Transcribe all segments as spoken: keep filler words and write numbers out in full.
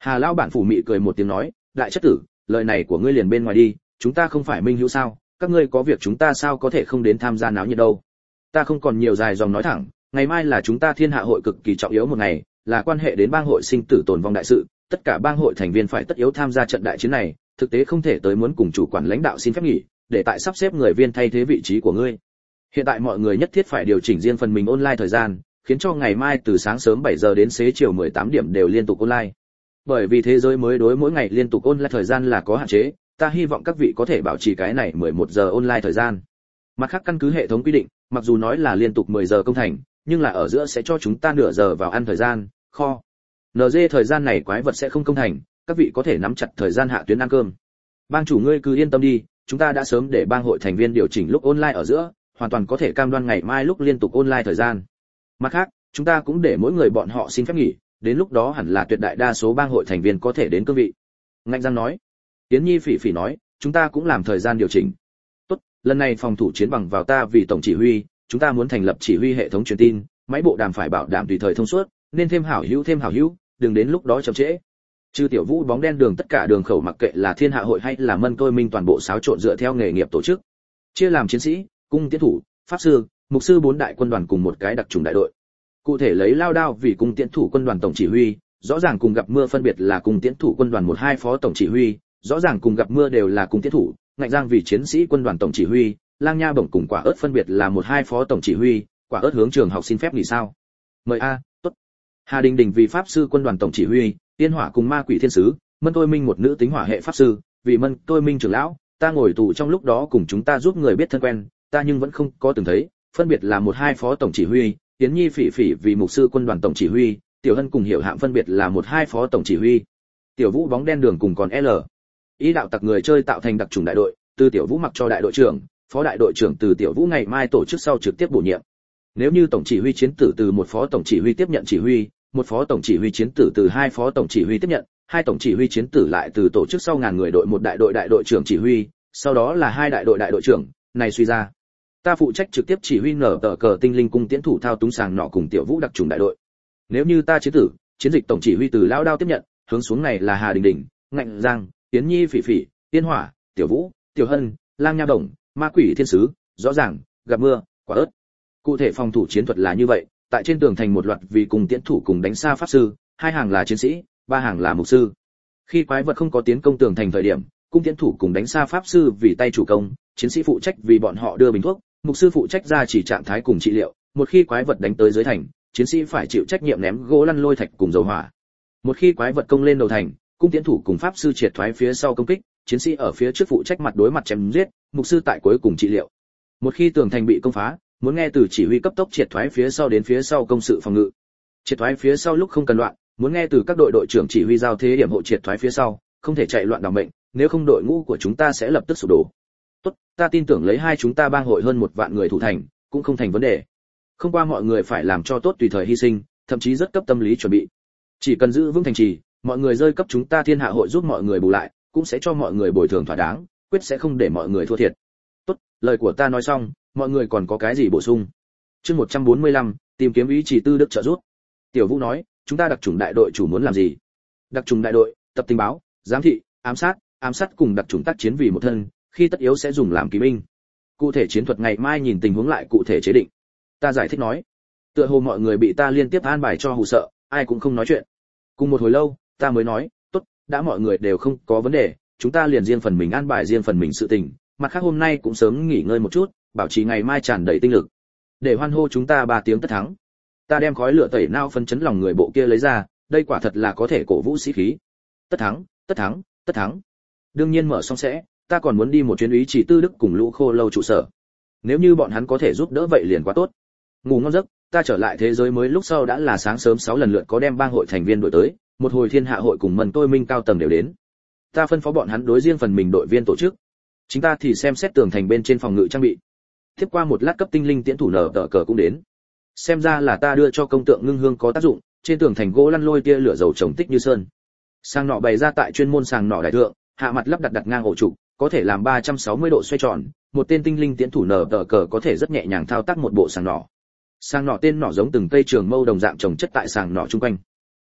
Hà lão bản phủ mị cười một tiếng nói, đại chất tử, lời này của ngươi liền bên ngoài đi, chúng ta không phải minh hữu sao, các ngươi có việc chúng ta sao có thể không đến tham gia náo nhiệt đâu. Ta không còn nhiều dài dòng nói thẳng, ngày mai là chúng ta thiên hạ hội cực kỳ trọng yếu một ngày, là quan hệ đến bang hội sinh tử tồn vong đại sự, tất cả bang hội thành viên phải tất yếu tham gia trận đại chiến này, thực tế không thể tới muốn cùng chủ quản lãnh đạo xin phép nghỉ, để tại sắp xếp người viên thay thế vị trí của ngươi. Hiện tại mọi người nhất thiết phải điều chỉnh riêng phần mình online thời gian, khiến cho ngày mai từ sáng sớm bảy giờ đến xế chiều mười tám điểm đều liên tục online. Bởi vì thế giới mới đối mỗi ngày liên tục online thời gian là có hạn chế, ta hy vọng các vị có thể bảo trì cái này mười một giờ online thời gian. Mặt khác căn cứ hệ thống quy định, mặc dù nói là liên tục mười giờ công thành, nhưng là ở giữa sẽ cho chúng ta nửa giờ vào ăn thời gian, kho. en giê thời gian này quái vật sẽ không công thành, các vị có thể nắm chặt thời gian hạ tuyến ăn cơm. Bang chủ ngươi cứ yên tâm đi, chúng ta đã sớm để bang hội thành viên điều chỉnh lúc online ở giữa, hoàn toàn có thể cam đoan ngày mai lúc liên tục online thời gian. Mặt khác, chúng ta cũng để mỗi người bọn họ xin phép nghỉ, đến lúc đó hẳn là tuyệt đại đa số bang hội thành viên có thể đến cương vị. Ngạnh Giang nói. Tiến Nhi phỉ phỉ nói, chúng ta cũng làm thời gian điều chỉnh. Tốt, lần này phòng thủ chiến bằng vào ta vì tổng chỉ huy, chúng ta muốn thành lập chỉ huy hệ thống truyền tin, máy bộ đàm phải bảo đảm tùy thời thông suốt, nên thêm hảo hữu thêm hảo hữu, đừng đến lúc đó chậm trễ. Trừ Tiểu Vũ bóng đen đường tất cả đường khẩu mặc kệ là thiên hạ hội hay là mân tôi minh toàn bộ xáo trộn dựa theo nghề nghiệp tổ chức. Chia làm chiến sĩ, cung tiến thủ, pháp sư, mục sư bốn đại quân đoàn cùng một cái đặc trùng đại đội. Cụ thể lấy lao đao vì cung tiến thủ quân đoàn tổng chỉ huy, rõ ràng cùng gặp mưa phân biệt là cung tiến thủ quân đoàn một hai phó tổng chỉ huy, rõ ràng cùng gặp mưa đều là cung tiến thủ, Ngạnh Giang vì chiến sĩ quân đoàn tổng chỉ huy, Lang Nha bổng cùng Quả ớt phân biệt là một hai phó tổng chỉ huy, Quả ớt hướng trường học xin phép nghỉ sao? Mời a, tốt. Hà Đình Đình vì pháp sư quân đoàn tổng chỉ huy, Tiên Hỏa cùng Ma Quỷ Thiên sứ, Mân Tôi Minh một nữ tính hỏa hệ pháp sư, vì Mân Tôi Minh trưởng lão, ta ngồi tù trong lúc đó cùng chúng ta giúp người biết thân quen, ta nhưng vẫn không có từng thấy, phân biệt là một hai phó tổng chỉ huy, Tiến Nhi phỉ phỉ vì mục sư quân đoàn tổng chỉ huy, Tiểu Hân cùng Hiểu Hạm phân biệt là một hai phó tổng chỉ huy. Tiểu Vũ bóng đen đường cùng còn L. Ý đạo tặc người chơi tạo thành đặc chủng đại đội, từ Tiểu Vũ mặc cho đại đội trưởng, phó đại đội trưởng từ Tiểu Vũ ngày mai tổ chức sau trực tiếp bổ nhiệm. Nếu như tổng chỉ huy chiến tử từ một phó tổng chỉ huy tiếp nhận chỉ huy, một phó tổng chỉ huy chiến tử từ hai phó tổng chỉ huy tiếp nhận, hai tổng chỉ huy chiến tử lại từ tổ chức sau ngàn người đội một đại đội đại đội trưởng chỉ huy, sau đó là hai đại đội đại đội trưởng, này suy ra. Ta phụ trách trực tiếp chỉ huy nở tờ cờ tinh linh cung tiễn thủ thao túng sàng nọ cùng Tiểu Vũ đặc trùng đại đội. Nếu như ta chiến tử, chiến dịch tổng chỉ huy từ lão đao tiếp nhận, hướng xuống này là Hà Đình Đình, Ngạnh Giang, Tiến Nhi phỉ phỉ, Tiên Hỏa, Tiểu Vũ, Tiểu Hân, Lang Nha bổng, Ma Quỷ Thiên sứ, rõ ràng, gặp mưa, Quả ớt. Cụ thể phòng thủ chiến thuật là như vậy, tại trên tường thành một loạt vì cùng tiễn thủ cùng đánh xa pháp sư, hai hàng là chiến sĩ, ba hàng là mục sư. Khi quái vật không có tiến công tường thành thời điểm, cung tiễn thủ cùng đánh xa pháp sư vì tay chủ công, chiến sĩ phụ trách vì bọn họ đưa bình thuốc, mục sư phụ trách ra chỉ trạng thái cùng trị liệu. Một khi quái vật đánh tới dưới thành, chiến sĩ phải chịu trách nhiệm ném gỗ lăn lôi thạch cùng dầu hỏa. Một khi quái vật công lên đầu thành, cung tiễn thủ cùng pháp sư triệt thoái phía sau công kích, chiến sĩ ở phía trước phụ trách mặt đối mặt chém giết, mục sư tại cuối cùng trị liệu. Một khi tường thành bị công phá, muốn nghe từ chỉ huy cấp tốc triệt thoái phía sau đến phía sau công sự phòng ngự. Triệt thoái phía sau lúc không cần loạn, muốn nghe từ các đội đội trưởng chỉ huy giao thế điểm hộ triệt thoái phía sau, không thể chạy loạn đảm mệnh, nếu không đội ngũ của chúng ta sẽ lập tức sụp đổ. Tốt, ta tin tưởng lấy hai chúng ta bang hội hơn một vạn người thủ thành, cũng không thành vấn đề. Không qua mọi người phải làm cho tốt tùy thời hy sinh, thậm chí rất cấp tâm lý chuẩn bị. Chỉ cần giữ vững thành trì, mọi người rơi cấp chúng ta thiên hạ hội giúp mọi người bù lại, cũng sẽ cho mọi người bồi thường thỏa đáng, quyết sẽ không để mọi người thua thiệt. Tốt, lời của ta nói xong, mọi người còn có cái gì bổ sung? Chương một trăm bốn mươi lăm, tìm kiếm ý chỉ tư đức trợ giúp. Tiểu Vũ nói, chúng ta đặc chủng đại đội chủ muốn làm gì? Đặc chủng đại đội, tập tình báo, giám thị, ám sát, ám sát cùng đặc chủng tác chiến vì một thân, khi tất yếu sẽ dùng làm kỵ binh. Cụ thể chiến thuật ngày mai nhìn tình huống lại cụ thể chế định. Ta giải thích nói. Tựa hồ mọi người bị ta liên tiếp an bài cho hù sợ, ai cũng không nói chuyện. Cùng một hồi lâu, ta mới nói, tốt, đã mọi người đều không có vấn đề, chúng ta liền riêng phần mình an bài riêng phần mình sự tình, mặt khác hôm nay cũng sớm nghỉ ngơi một chút, bảo trì ngày mai tràn đầy tinh lực, để hoan hô chúng ta ba tiếng tất thắng. Ta đem khói lửa tẩy nao phân chấn lòng người bộ kia lấy ra, đây quả thật là có thể cổ vũ sĩ khí. Tất thắng, tất thắng, tất thắng. Đương nhiên mở xong sẽ, ta còn muốn đi một chuyến ý chỉ tư đức cùng lũ khô lâu trụ sở. Nếu như bọn hắn có thể giúp đỡ vậy liền quá tốt. Ngủ ngon giấc, ta trở lại thế giới mới lúc sau đã là sáng sớm sáu lần lượt có đem bang hội thành viên đội tới, một hồi thiên hạ hội cùng Mân Tôi Minh cao tầng đều đến. Ta phân phó bọn hắn đối riêng phần mình đội viên tổ chức. Chính ta thì xem xét tường thành bên trên phòng ngự trang bị. Tiếp qua một lát cấp tinh linh tiễn thủ nở tờ cờ cũng đến. Xem ra là ta đưa cho công tượng ngưng hương có tác dụng, trên tường thành gỗ lăn lôi tia lửa dầu trồng tích như sơn. Sàng nọ bày ra tại chuyên môn sàng nọ đại thượng, hạ mặt lắp đặt đặt ngang ổ trụ, có thể làm ba trăm sáu mươi độ xoay tròn, một tên tinh linh tiễn thủ nở tờ cờ có thể rất nhẹ nhàng thao tác một bộ sàng nọ. Sàng nọ tên nọ giống từng cây trường mâu đồng dạng trồng chất tại sàng nọ chung quanh.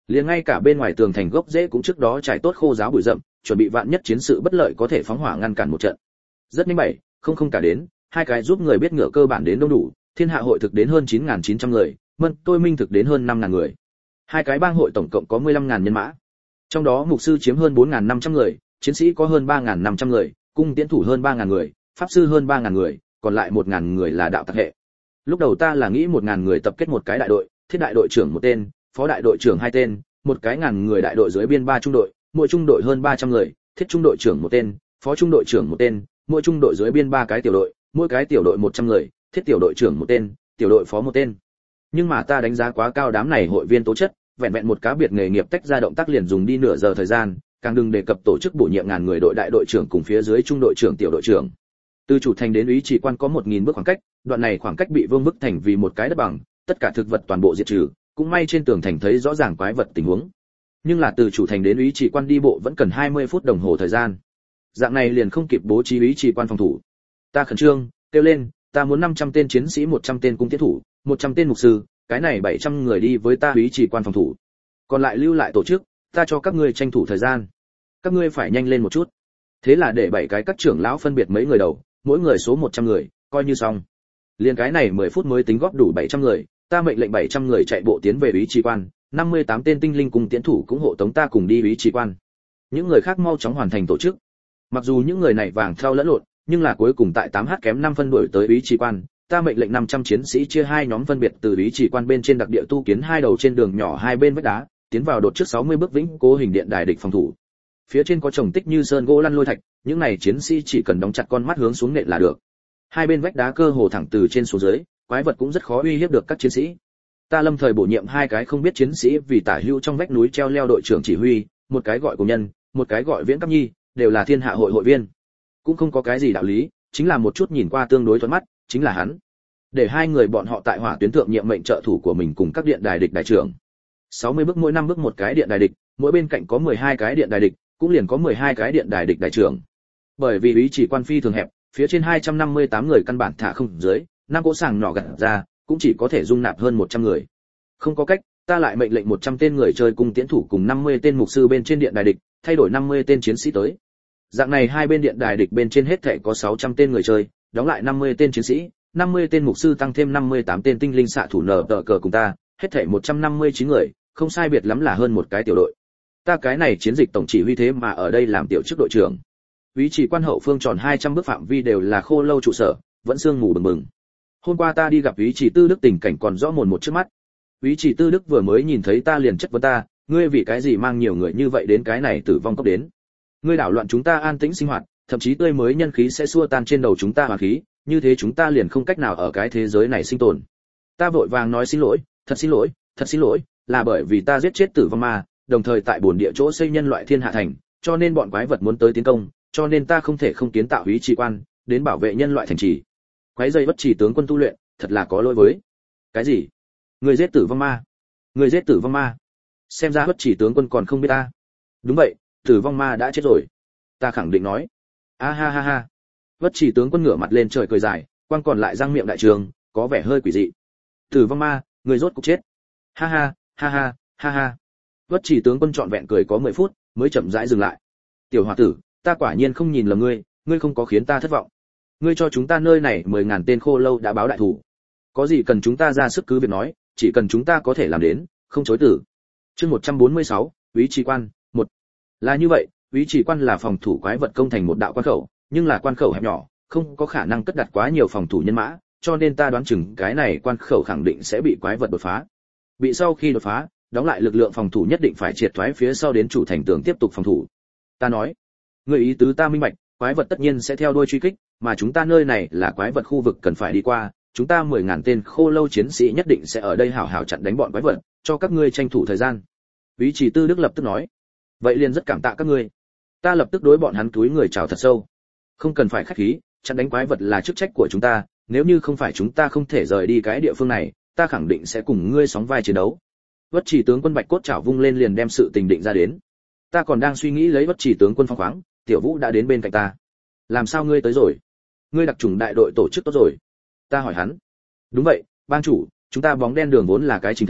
Liền ngay cả bên ngoài tường thành gốc rễ cũng trước đó trải tốt khô giáo bụi rậm, chuẩn bị vạn nhất chiến sự bất lợi có thể phóng hỏa ngăn cản một trận. Rất nhanh bảy, không không cả đến, hai cái giúp người biết ngựa cơ bản đến đông đủ, thiên hạ hội thực đến hơn chín nghìn chín trăm người, mân tôi minh thực đến hơn năm nghìn người. Hai cái bang hội tổng cộng có mười lăm nghìn nhân mã. Trong đó mục sư chiếm hơn bốn nghìn năm trăm người, chiến sĩ có hơn ba nghìn năm trăm người, cung tiễn thủ hơn ba nghìn người, pháp sư hơn ba nghìn người, còn lại một nghìn người là đạo tặc hệ. Lúc đầu ta là nghĩ một nghìn người tập kết một cái đại đội, thiết đại đội trưởng một tên, phó đại đội trưởng hai tên, một cái ngàn người đại đội dưới biên ba trung đội, mỗi trung đội hơn ba trăm người, thiết trung đội trưởng một tên, phó trung đội trưởng một tên, mỗi trung đội dưới biên ba cái tiểu đội, mỗi cái tiểu đội một trăm người, thiết tiểu đội trưởng một tên, tiểu đội phó một tên. Nhưng mà ta đánh giá quá cao đám này hội viên tố chất, vẹn vẹn một cá biệt nghề nghiệp tách ra động tác liền dùng đi nửa giờ thời gian, càng đừng đề cập tổ chức bổ nhiệm ngàn người đội đại đội trưởng cùng phía dưới trung đội trưởng tiểu đội trưởng. Từ chủ thành đến úy chỉ quan có một nghìn bước khoảng cách, đoạn này khoảng cách bị vương bức thành vì một cái đất bằng, tất cả thực vật toàn bộ diệt trừ, cũng may trên tường thành thấy rõ ràng quái vật tình huống. Nhưng là từ chủ thành đến úy chỉ quan đi bộ vẫn cần hai mươi phút đồng hồ thời gian. Dạng này liền không kịp bố trí úy chỉ quan phòng thủ. Ta khẩn trương, kêu lên, ta muốn năm trăm tên chiến sĩ, một trăm tên cung tiễn thủ, một trăm tên mục sư, cái này bảy trăm người đi với ta úy chỉ quan phòng thủ. Còn lại lưu lại tổ chức, ta cho các ngươi tranh thủ thời gian. Các ngươi phải nhanh lên một chút. Thế là để bảy cái các trưởng lão phân biệt mấy người đầu, mỗi người số một trăm người, coi như xong. Liên cái này mười phút mới tính góp đủ bảy trăm người, ta mệnh lệnh bảy trăm người chạy bộ tiến về úy chỉ quan, năm mươi tám tên tinh linh cùng tiễn thủ cũng hộ tống ta cùng đi úy chỉ quan. Những người khác mau chóng hoàn thành tổ chức. Mặc dù những người này vàng theo lẫn lộn, nhưng là cuối cùng tại tám h kém năm phân đuổi tới úy chỉ quan, ta mệnh lệnh năm trăm chiến sĩ chia hai nhóm phân biệt từ úy chỉ quan bên trên đặc địa tu kiến hai đầu trên đường nhỏ hai bên vách đá, tiến vào đột trước sáu mươi bước vĩnh cố hình điện đài địch phòng thủ. Phía trên có trồng tích như sơn gỗ lăn lôi thạch, những này chiến sĩ chỉ cần đóng chặt con mắt hướng xuống nện là được. Hai bên vách đá cơ hồ thẳng từ trên xuống dưới, quái vật cũng rất khó uy hiếp được các chiến sĩ. Ta lâm thời bổ nhiệm hai cái không biết chiến sĩ vì tả hữu trong vách núi treo leo đội trưởng chỉ huy, một cái gọi Cổ Nhân, một cái gọi Viễn Cấp Nhi, đều là thiên hạ hội hội viên. Cũng không có cái gì đạo lý, chính là một chút nhìn qua tương đối thuận mắt, chính là hắn. Để hai người bọn họ tại hỏa tuyến thượng nhiệm mệnh trợ thủ của mình cùng các điện đài địch đại trưởng. sáu mươi bước mỗi năm bước một cái điện đài địch, mỗi bên cạnh có mười hai cái điện đài địch, cũng liền có mười hai cái điện đài địch đại trưởng. Bởi vì úy chỉ quan phi thường hẹp, phía trên hai trăm năm mươi tám người căn bản thả không dưới, năm cỗ sàng nỏ gặt ra, cũng chỉ có thể dung nạp hơn một trăm người. Không có cách, ta lại mệnh lệnh một trăm tên người chơi cùng tiễn thủ cùng năm mươi tên mục sư bên trên điện đài địch, thay đổi năm mươi tên chiến sĩ tới. Dạng này hai bên điện đài địch bên trên hết thảy có sáu trăm tên người chơi, đóng lại năm mươi tên chiến sĩ, năm mươi tên mục sư tăng thêm năm mươi tám tên tinh linh xạ thủ nở tờ cờ cùng ta, hết thảy một trăm năm mươi chín người, không sai biệt lắm là hơn một cái tiểu đội. Ta cái này chiến dịch tổng chỉ huy thế mà ở đây làm tiểu chức đội trưởng. Úy chỉ quan hậu phương tròn hai trăm bước phạm vi đều là khô lâu trụ sở, vẫn sương mù bừng bừng. Hôm qua ta đi gặp úy chỉ Tư Đức tình cảnh còn rõ mồn một trước mắt. Úy chỉ Tư Đức vừa mới nhìn thấy ta liền chất vấn ta, ngươi vì cái gì mang nhiều người như vậy đến cái này tử vong cốc đến? Ngươi đảo loạn chúng ta an tĩnh sinh hoạt, thậm chí tươi mới nhân khí sẽ xua tan trên đầu chúng ta hoàn khí, như thế chúng ta liền không cách nào ở cái thế giới này sinh tồn. Ta vội vàng nói xin lỗi, thật xin lỗi, thật xin lỗi, là bởi vì ta giết chết tử vong ma, đồng thời tại bổn địa chỗ xây nhân loại thiên hạ thành, cho nên bọn quái vật muốn tới tiến công, cho nên ta không thể không kiến tạo úy chỉ quan, đến bảo vệ nhân loại thành trì. Quái dây bất chỉ tướng quân tu luyện, thật là có lỗi với. Cái gì? Người giết tử vong ma? Người giết tử vong ma? Xem ra bất chỉ tướng quân còn không biết ta. Đúng vậy, tử vong ma đã chết rồi. Ta khẳng định nói. A ha ha ha. Bất chỉ tướng quân ngửa mặt lên trời cười dài, quang còn lại răng miệng đại trường, có vẻ hơi quỷ dị. Tử vong ma, người rốt cục chết. Ha ha, ha ha, ha ha. Bất chỉ tướng quân trọn vẹn cười có mười phút, mới chậm rãi dừng lại. Tiểu hòa tử, ta quả nhiên không nhìn lầm ngươi, ngươi không có khiến ta thất vọng. Ngươi cho chúng ta nơi này mười ngàn tên khô lâu đã báo đại thủ. Có gì cần chúng ta ra sức cứ việc nói, chỉ cần chúng ta có thể làm đến, không chối từ. Chương một trăm bốn mươi sáu, úy chỉ quan, một. Là như vậy, úy chỉ quan là phòng thủ quái vật công thành một đạo quan khẩu, nhưng là quan khẩu hẹp nhỏ, không có khả năng cất đặt quá nhiều phòng thủ nhân mã, cho nên ta đoán chừng cái này quan khẩu khẳng định sẽ bị quái vật đột phá. Bị sau khi đột phá, đóng lại lực lượng phòng thủ nhất định phải triệt thoái phía sau đến chủ thành tường tiếp tục phòng thủ. Ta nói, người ý tứ ta minh bạch, quái vật tất nhiên sẽ theo đuôi truy kích, mà chúng ta nơi này là quái vật khu vực cần phải đi qua, chúng ta mười ngàn tên khô lâu chiến sĩ nhất định sẽ ở đây hảo hảo chặn đánh bọn quái vật, cho các ngươi tranh thủ thời gian. Úy chỉ Tư Đức lập tức nói, vậy liền rất cảm tạ các ngươi. Ta lập tức đối bọn hắn túi người chào thật sâu. Không cần phải khách khí, chặn đánh quái vật là chức trách của chúng ta, nếu như không phải chúng ta không thể rời đi cái địa phương này, ta khẳng định sẽ cùng ngươi sóng vai chiến đấu. Bất chỉ tướng quân Bạch Cốt chảo vung lên liền đem sự tình định ra đến. Ta còn đang suy nghĩ lấy bất chỉ tướng quân phong khoáng, Tiểu Vũ đã đến bên cạnh ta. Làm sao ngươi tới rồi? Ngươi đặc chủng đại đội tổ chức tốt rồi. Ta hỏi hắn. Đúng vậy, bang chủ, chúng ta bóng đen đường vốn là cái chính thể,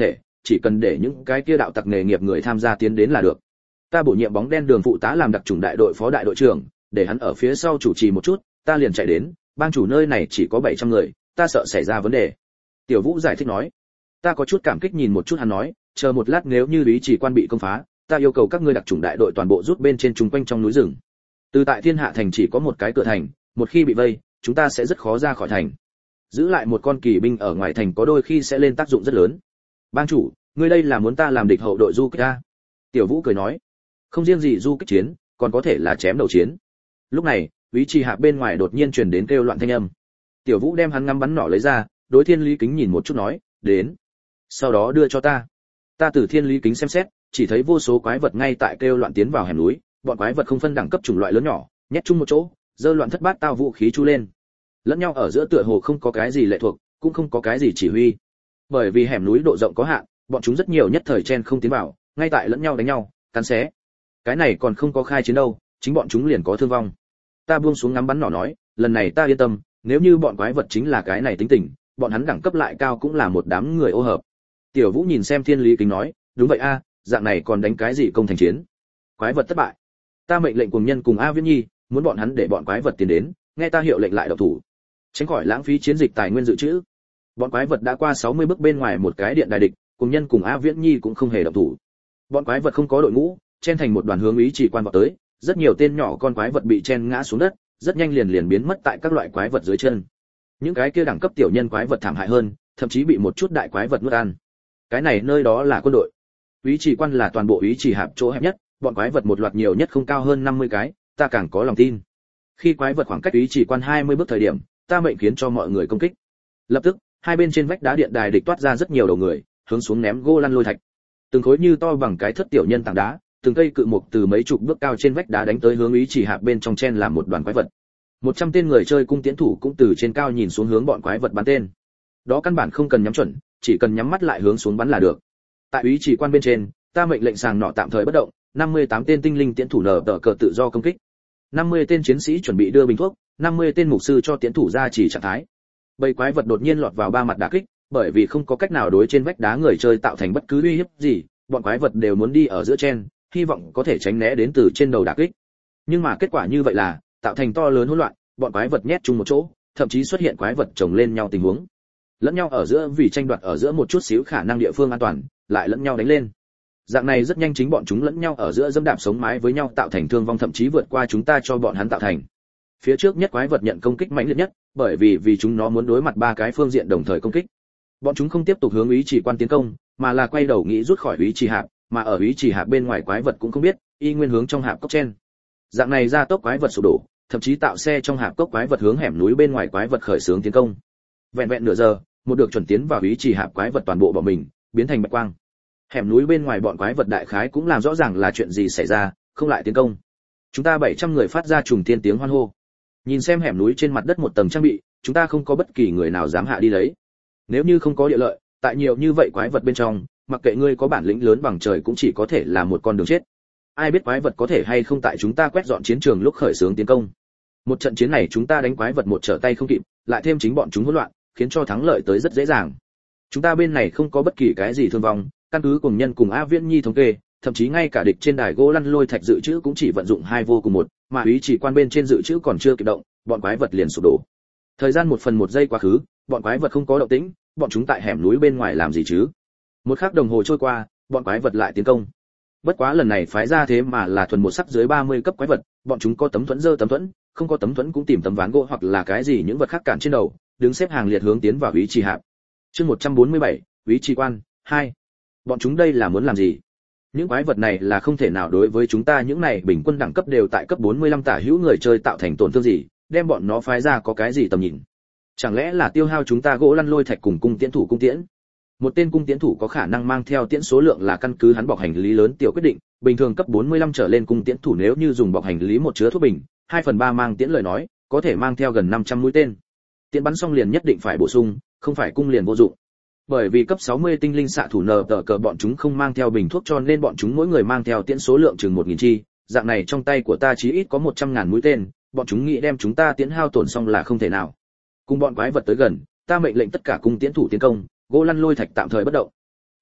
chỉ cần để những cái kia đạo tặc nghề nghiệp người tham gia tiến đến là được. Ta bổ nhiệm bóng đen đường phụ tá làm đặc chủng đại đội phó đại đội trưởng, để hắn ở phía sau chủ trì một chút, ta liền chạy đến, bang chủ nơi này chỉ có bảy trăm người, ta sợ xảy ra vấn đề. Tiểu Vũ giải thích nói. Ta có chút cảm kích nhìn một chút hắn nói, chờ một lát nếu như lý chỉ quan bị công phá, ta yêu cầu các ngươi đặc chủng đại đội toàn bộ rút bên trên chung quanh trong núi rừng. Từ tại Thiên Hạ thành chỉ có một cái cửa thành, một khi bị vây, chúng ta sẽ rất khó ra khỏi thành. Giữ lại một con kỳ binh ở ngoài thành có đôi khi sẽ lên tác dụng rất lớn. Bang chủ, ngươi đây là muốn ta làm địch hậu đội du kích a? Tiểu Vũ cười nói. Không riêng gì du kích chiến, còn có thể là chém đầu chiến. Lúc này, Úy Trì Hạp bên ngoài đột nhiên truyền đến kêu loạn thanh âm. Tiểu Vũ đem hắn ngắm bắn nỏ lấy ra, đối Thiên Lý Kính nhìn một chút nói, đến. Sau đó đưa cho ta. Ta từ Thiên Lý Kính xem xét, chỉ thấy vô số quái vật ngay tại kêu loạn tiến vào hẻm núi, bọn quái vật không phân đẳng cấp chủng loại lớn nhỏ, nhét chung một chỗ, dơ loạn thất bát tao vũ khí chu lên. Lẫn nhau ở giữa tựa hồ không có cái gì lệ thuộc, cũng không có cái gì chỉ huy. Bởi vì hẻm núi độ rộng có hạn, bọn chúng rất nhiều nhất thời chen không tiến vào, ngay tại lẫn nhau đánh nhau, cắn xé. Cái này còn không có khai chiến đâu, chính bọn chúng liền có thương vong. Ta buông xuống ngắm bắn nỏ nói, lần này ta yên tâm, nếu như bọn quái vật chính là cái này tính tình, bọn hắn đẳng cấp lại cao cũng là một đám người ô hợp. Tiểu Vũ nhìn xem Thiên Lý Kính nói, đúng vậy a, dạng này còn đánh cái gì công thành chiến? Quái vật thất bại. Ta mệnh lệnh cùng nhân cùng A Viễn Nhi, muốn bọn hắn để bọn quái vật tiến đến, nghe ta hiệu lệnh lại động thủ. Tránh khỏi lãng phí chiến dịch tài nguyên dự trữ. Bọn quái vật đã qua sáu mươi bước bên ngoài một cái điện đại địch, cùng nhân cùng A Viễn Nhi cũng không hề động thủ. Bọn quái vật không có đội ngũ, chen thành một đoàn hướng Úy Chỉ Quan vào tới, rất nhiều tên nhỏ con quái vật bị chen ngã xuống đất, rất nhanh liền liền biến mất tại các loại quái vật dưới chân. Những cái kia đẳng cấp tiểu nhân quái vật thảm hại hơn, thậm chí bị một chút đại quái vật nuốt ăn. Cái này nơi đó là quân đội. Úy Chỉ Quan là toàn bộ Úy Chỉ Hạp chỗ hẹp nhất, bọn quái vật một loạt nhiều nhất không cao hơn năm mươi cái, ta càng có lòng tin. Khi quái vật khoảng cách Úy Chỉ Quan hai mươi bước thời điểm, ta mệnh khiến cho mọi người công kích. Lập tức, hai bên trên vách đá điện đài địch toát ra rất nhiều đầu người, hướng xuống ném gô lăn lôi thạch. Từng khối như to bằng cái thất tiểu nhân tảng đá, từng cây cự mục từ mấy chục bước cao trên vách đá đánh tới hướng Úy Chỉ Hạp bên trong chen làm một đoàn quái vật. một trăm tên người chơi cung tiễn thủ cũng từ trên cao nhìn xuống hướng bọn quái vật bắn tên. Đó căn bản không cần nhắm chuẩn, chỉ cần nhắm mắt lại hướng xuống bắn là được. Tại Úy Chỉ Quan bên trên, ta mệnh lệnh sàng nỏ tạm thời bất động, năm mươi tám tên tinh linh tiễn thủ nở tờ cờ tự do công kích. năm mươi tên chiến sĩ chuẩn bị đưa bình thuốc, năm mươi tên mục sư cho tiễn thủ ra chỉ trạng thái. Bầy quái vật đột nhiên lọt vào ba mặt đả kích, bởi vì không có cách nào đối trên vách đá người chơi tạo thành bất cứ uy hiếp gì, bọn quái vật đều muốn đi ở giữa chen, hy vọng có thể tránh né đến từ trên đầu đả kích. Nhưng mà kết quả như vậy là tạo thành to lớn hỗn loạn, bọn quái vật nhét chung một chỗ, thậm chí xuất hiện quái vật chồng lên nhau tình huống. Lẫn nhau ở giữa vì tranh đoạt ở giữa một chút xíu khả năng địa phương an toàn, lại lẫn nhau đánh lên. Dạng này rất nhanh chính bọn chúng lẫn nhau ở giữa dẫm đạp sống mái với nhau tạo thành thương vong thậm chí vượt qua chúng ta cho bọn hắn tạo thành. Phía trước nhất quái vật nhận công kích mạnh liệt nhất, bởi vì vì chúng nó muốn đối mặt ba cái phương diện đồng thời công kích. Bọn chúng không tiếp tục hướng Úy Chỉ Quan tiến công, mà là quay đầu nghĩ rút khỏi Úy Chỉ Hạp, mà ở Úy Chỉ Hạp bên ngoài quái vật cũng không biết, y nguyên hướng trong hạp cốc chen. Dạng này ra tốc quái vật sụp đổ, thậm chí tạo xe trong hạp cốc quái vật hướng hẻm núi bên ngoài quái vật khởi xướng tiến công. Vẹn vẹn nửa giờ, một được chuẩn tiến vào Úy Chỉ Hạp quái vật toàn bộ bỏ mình, biến thành bạch quang. Hẻm núi bên ngoài bọn quái vật đại khái cũng làm rõ ràng là chuyện gì xảy ra, không lại tiến công. Chúng ta bảy trăm người phát ra trùng thiên tiếng hoan hô. Nhìn xem hẻm núi trên mặt đất một tầng trang bị, chúng ta không có bất kỳ người nào dám hạ đi lấy. Nếu như không có địa lợi, tại nhiều như vậy quái vật bên trong, mặc kệ ngươi có bản lĩnh lớn bằng trời cũng chỉ có thể là một con đường chết. Ai biết quái vật có thể hay không tại chúng ta quét dọn chiến trường lúc khởi xướng tiến công. Một trận chiến này chúng ta đánh quái vật một trở tay không kịp, lại thêm chính bọn chúng hỗn loạn, khiến cho thắng lợi tới rất dễ dàng. Chúng ta bên này không có bất kỳ cái gì thương vong, căn cứ cùng nhân cùng A Viễn Nhi thống kê, thậm chí ngay cả địch trên đài gỗ lăn lôi thạch dự trữ cũng chỉ vận dụng hai vô cùng một, mà Úy Chỉ Quan bên trên dự trữ còn chưa kịp động, bọn quái vật liền sụp đổ. Thời gian một phần một giây quá khứ, bọn quái vật không có động tĩnh, bọn chúng tại hẻm núi bên ngoài làm gì chứ? Một khắc đồng hồ trôi qua, bọn quái vật lại tiến công. Bất quá lần này phái ra thế mà là thuần một sắc dưới ba mươi cấp quái vật, bọn chúng có tấm thuẫn dơ tấm thuẫn, không có tấm thuẫn cũng tìm tấm ván gỗ hoặc là cái gì những vật khác cản trên đầu, đứng xếp hàng liệt hướng tiến vào Úy Chỉ Hạp. Chương một trăm bốn mươi bảy, Úy Chỉ Quan hai. Bọn chúng đây là muốn làm gì? Những quái vật này là không thể nào đối với chúng ta những này bình quân đẳng cấp đều tại cấp bốn mươi lăm tả hữu người chơi tạo thành tổn thương gì, đem bọn nó phái ra có cái gì tầm nhìn? Chẳng lẽ là tiêu hao chúng ta gỗ lăn lôi thạch cùng cung tiễn thủ cung tiễn? Một tên cung tiễn thủ có khả năng mang theo tiễn số lượng là căn cứ hắn bọc hành lý lớn tiểu quyết định, bình thường cấp bốn mươi lăm trở lên cung tiễn thủ nếu như dùng bọc hành lý một chứa thuốc bình, hai phần ba mang tiễn lời nói, có thể mang theo gần năm trăm mũi tên. Tiễn bắn xong liền nhất định phải bổ sung, không phải cung liền vô dụng. Bởi vì cấp sáu mươi tinh linh xạ thủ nờ tờ cờ bọn chúng không mang theo bình thuốc cho nên bọn chúng mỗi người mang theo tiễn số lượng chừng một nghìn chi, dạng này trong tay của ta chí ít có một trăm ngàn mũi tên, bọn chúng nghĩ đem chúng ta tiễn hao tổn xong là không thể nào. Cùng bọn quái vật tới gần, ta mệnh lệnh tất cả cung tiễn thủ tiến công, gỗ lăn lôi thạch tạm thời bất động.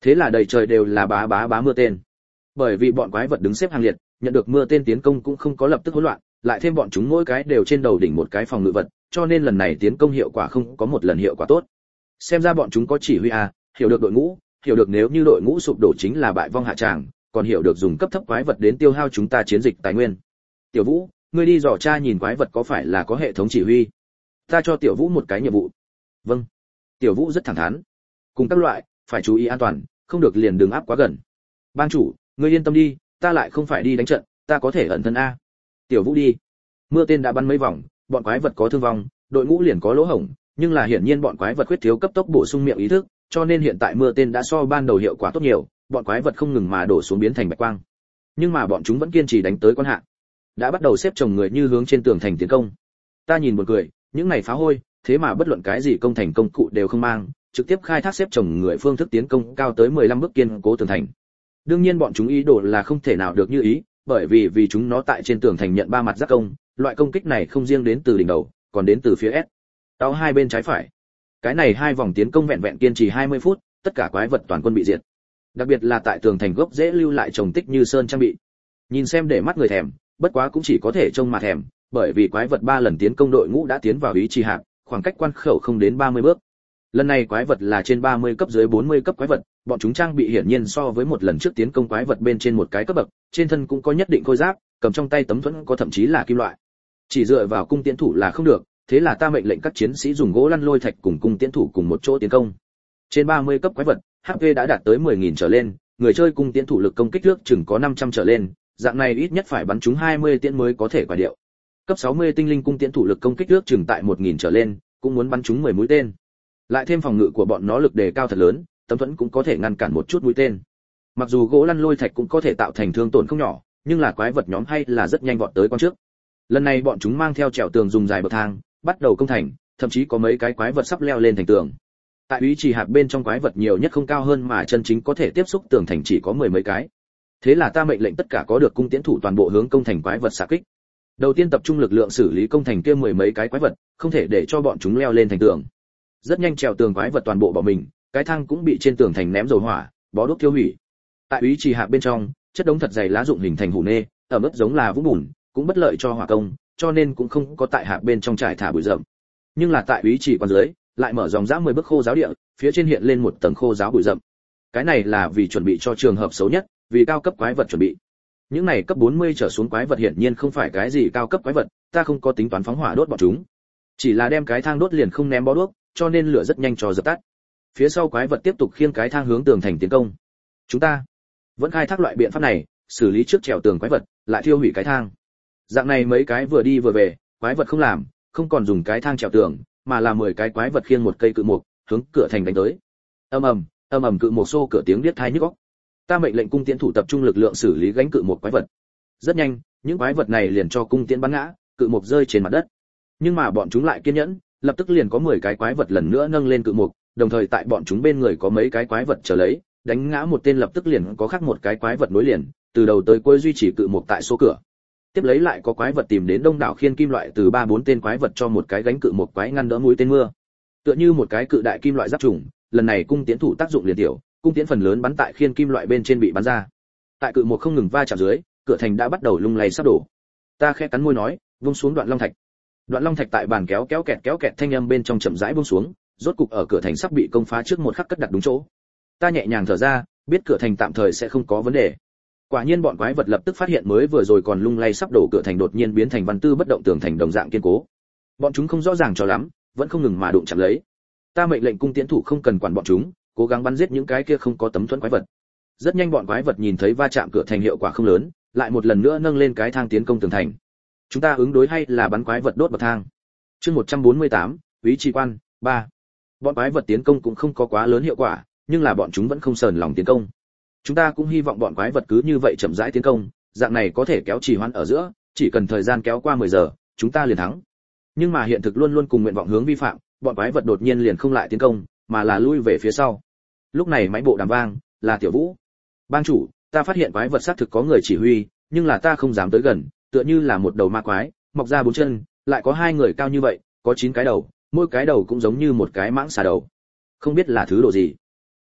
Thế là đầy trời đều là bá bá bá mưa tên. Bởi vì bọn quái vật đứng xếp hàng liệt, nhận được mưa tên tiến công cũng không có lập tức hỗn loạn, lại thêm bọn chúng mỗi cái đều trên đầu đỉnh một cái phòng ngự vật, cho nên lần này tiến công hiệu quả không có một lần hiệu quả tốt. Xem ra bọn chúng có chỉ huy à, hiểu được đội ngũ, hiểu được nếu như đội ngũ sụp đổ chính là bại vong hạ tràng, còn hiểu được dùng cấp thấp quái vật đến tiêu hao chúng ta chiến dịch tài nguyên. Tiểu Vũ, ngươi đi dò tra nhìn quái vật có phải là có hệ thống chỉ huy. Ta cho Tiểu Vũ một cái nhiệm vụ. Vâng. Tiểu Vũ rất thẳng thắn. Cùng các loại, phải chú ý an toàn, không được liền đường áp quá gần. Ban chủ, ngươi yên tâm đi, ta lại không phải đi đánh trận, ta có thể ẩn thân a. Tiểu Vũ đi. Mưa tên đã bắn mấy vòng, bọn quái vật có thương vong, đội ngũ liền có lỗ hổng, nhưng là hiển nhiên bọn quái vật khuyết thiếu cấp tốc bổ sung miệng ý thức, cho nên hiện tại mưa tên đã so ban đầu hiệu quả tốt nhiều, bọn quái vật không ngừng mà đổ xuống biến thành bạch quang. Nhưng mà bọn chúng vẫn kiên trì đánh tới quan hạ. Đã bắt đầu xếp chồng người như hướng trên tường thành tiến công. Ta nhìn buồn cười, những này phá hôi, thế mà bất luận cái gì công thành công cụ đều không mang, trực tiếp khai thác xếp chồng người phương thức tiến công cao tới mười lăm bước kiên cố tường thành. Đương nhiên bọn chúng ý đồ là không thể nào được như ý, bởi vì vì chúng nó tại trên tường thành nhận ba mặt giác công, loại công kích này không riêng đến từ đỉnh đầu, còn đến từ phía S. Tao hai bên trái phải. Cái này hai vòng tiến công vẹn vẹn kiên trì hai mươi phút, tất cả quái vật toàn quân bị diệt. Đặc biệt là tại tường thành gốc dễ lưu lại trồng tích như sơn trang bị. Nhìn xem để mắt người thèm, bất quá cũng chỉ có thể trông mà thèm, bởi vì quái vật ba lần tiến công đội ngũ đã tiến vào ý trì hạp, khoảng cách quan khẩu không đến ba mươi bước. Lần này quái vật là trên ba mươi cấp dưới bốn mươi cấp quái vật, bọn chúng trang bị hiển nhiên so với một lần trước tiến công quái vật bên trên một cái cấp bậc, trên thân cũng có nhất định khôi giáp, cầm trong tay tấm thuẫn có thậm chí là kim loại. Chỉ dựa vào cung tiễn thủ là không được, thế là ta mệnh lệnh các chiến sĩ dùng gỗ lăn lôi thạch cùng cung tiễn thủ cùng một chỗ tiến công. Trên ba mươi cấp quái vật, hát pê đã đạt tới mười nghìn trở lên, người chơi cung tiễn thủ lực công kích trước chừng có năm trăm trở lên, dạng này ít nhất phải bắn trúng hai mươi tiễn mới có thể quả điệu. Cấp sáu mươi tinh linh cung tiễn thủ lực công kích trước chừng tại một nghìn trở lên, cũng muốn bắn trúng mười mũi tên. Lại thêm phòng ngự của bọn nó lực đề cao thật lớn, tấm thuẫn cũng có thể ngăn cản một chút mũi tên. Mặc dù gỗ lăn lôi thạch cũng có thể tạo thành thương tổn không nhỏ, nhưng là quái vật nhóm hay là rất nhanh vọt tới con trước. Lần này bọn chúng mang theo trèo tường dùng dài bậc thang, bắt đầu công thành, thậm chí có mấy cái quái vật sắp leo lên thành tường. Tại úy trì hạp bên trong quái vật nhiều nhất không cao hơn mà chân chính có thể tiếp xúc tường thành chỉ có mười mấy cái. Thế là ta mệnh lệnh tất cả có được cung tiễn thủ toàn bộ hướng công thành quái vật xạ kích. Đầu tiên tập trung lực lượng xử lý công thành kia mười mấy cái quái vật, không thể để cho bọn chúng leo lên thành tường. Rất nhanh trèo tường quái vật toàn bộ bỏ mình, cái thang cũng bị trên tường thành ném dầu hỏa, bó đuốc tiêu hủy. Tại úy trì hạp bên trong, chất đống thật dày lá dụng hình thành hủ nê, ở mức giống là vũng bùn, cũng bất lợi cho hỏa công, cho nên cũng không có tại hạp bên trong trải thả bụi rậm. Nhưng là tại úy trì quan dưới, lại mở dòng dã mười bước khô giáo địa, phía trên hiện lên một tầng khô giáo bụi rậm. Cái này là vì chuẩn bị cho trường hợp xấu nhất, vì cao cấp quái vật chuẩn bị. Những này cấp bốn mươi trở xuống quái vật hiển nhiên không phải cái gì cao cấp quái vật, ta không có tính toán phóng hỏa đốt bọn chúng, chỉ là đem cái thang đốt liền không ném bó đuốc, cho nên lửa rất nhanh cho dập tắt. Phía sau quái vật tiếp tục khiêng cái thang hướng tường thành tiến công. Chúng ta vẫn khai thác loại biện pháp này, xử lý trước trèo tường quái vật, lại thiêu hủy cái thang. Dạng này mấy cái vừa đi vừa về, quái vật không làm, không còn dùng cái thang trèo tường, mà là mười cái quái vật khiêng một cây cự mục, hướng cửa thành đánh tới. Ầm ầm, ầm ầm cự mục xô cửa tiếng điếc tai nhức óc. Ta mệnh lệnh cung tiễn thủ tập trung lực lượng xử lý gánh cự mục quái vật. Rất nhanh, những quái vật này liền cho cung tiễn bắn ngã, cự mục rơi trên mặt đất. Nhưng mà bọn chúng lại kiên nhẫn, lập tức liền có mười cái quái vật lần nữa nâng lên cự mục, đồng thời tại bọn chúng bên người có mấy cái quái vật chờ lấy, đánh ngã một tên lập tức liền có khác một cái quái vật nối liền, từ đầu tới cuối duy trì cự mục tại số cửa. Tiếp lấy lại có quái vật tìm đến đông đảo khiên kim loại từ ba bốn tên quái vật cho một cái gánh cự mục quái ngăn đỡ mũi tên mưa. Tựa như một cái cự đại kim loại giáp trùng, lần này cung tiễn thủ tác dụng liền tiểu, cung tiễn phần lớn bắn tại khiên kim loại bên trên bị bắn ra. Tại cự mục không ngừng va chạm dưới, cửa thành đã bắt đầu lung lay sắp đổ. Ta khẽ cắn môi nói, vung xuống đoạn long thạch. Đoạn long thạch tại bàn kéo kéo kẹt kéo kẹt thanh âm bên trong chậm rãi buông xuống, rốt cục ở cửa thành sắp bị công phá trước một khắc cất đặt đúng chỗ. Ta nhẹ nhàng thở ra, biết cửa thành tạm thời sẽ không có vấn đề. Quả nhiên bọn quái vật lập tức phát hiện mới vừa rồi còn lung lay sắp đổ cửa thành đột nhiên biến thành văn tư bất động tường thành đồng dạng kiên cố. Bọn chúng không rõ ràng cho lắm, vẫn không ngừng mà đụng chạm lấy. Ta mệnh lệnh cung tiễn thủ không cần quản bọn chúng, cố gắng bắn giết những cái kia không có tấm thuẫn quái vật. Rất nhanh bọn quái vật nhìn thấy va chạm cửa thành hiệu quả không lớn, lại một lần nữa nâng lên cái thang tiến công tường thành. Chúng ta ứng đối hay là bắn quái vật đốt bậc thang. Chương một trăm bốn mươi tám, Úy trì quan ba. Bọn quái vật tiến công cũng không có quá lớn hiệu quả, nhưng là bọn chúng vẫn không sờn lòng tiến công. Chúng ta cũng hy vọng bọn quái vật cứ như vậy chậm rãi tiến công, dạng này có thể kéo trì hoãn ở giữa, chỉ cần thời gian kéo qua mười giờ, chúng ta liền thắng. Nhưng mà hiện thực luôn luôn cùng nguyện vọng hướng vi phạm, bọn quái vật đột nhiên liền không lại tiến công, mà là lui về phía sau. Lúc này máy bộ đàm vang, là Tiểu Vũ. Bang chủ, ta phát hiện quái vật xác thực có người chỉ huy, nhưng là ta không dám tới gần, tựa như là một đầu ma quái, mọc ra bốn chân, lại có hai người cao như vậy, có chín cái đầu, mỗi cái đầu cũng giống như một cái mãng xà đầu. Không biết là thứ đồ gì.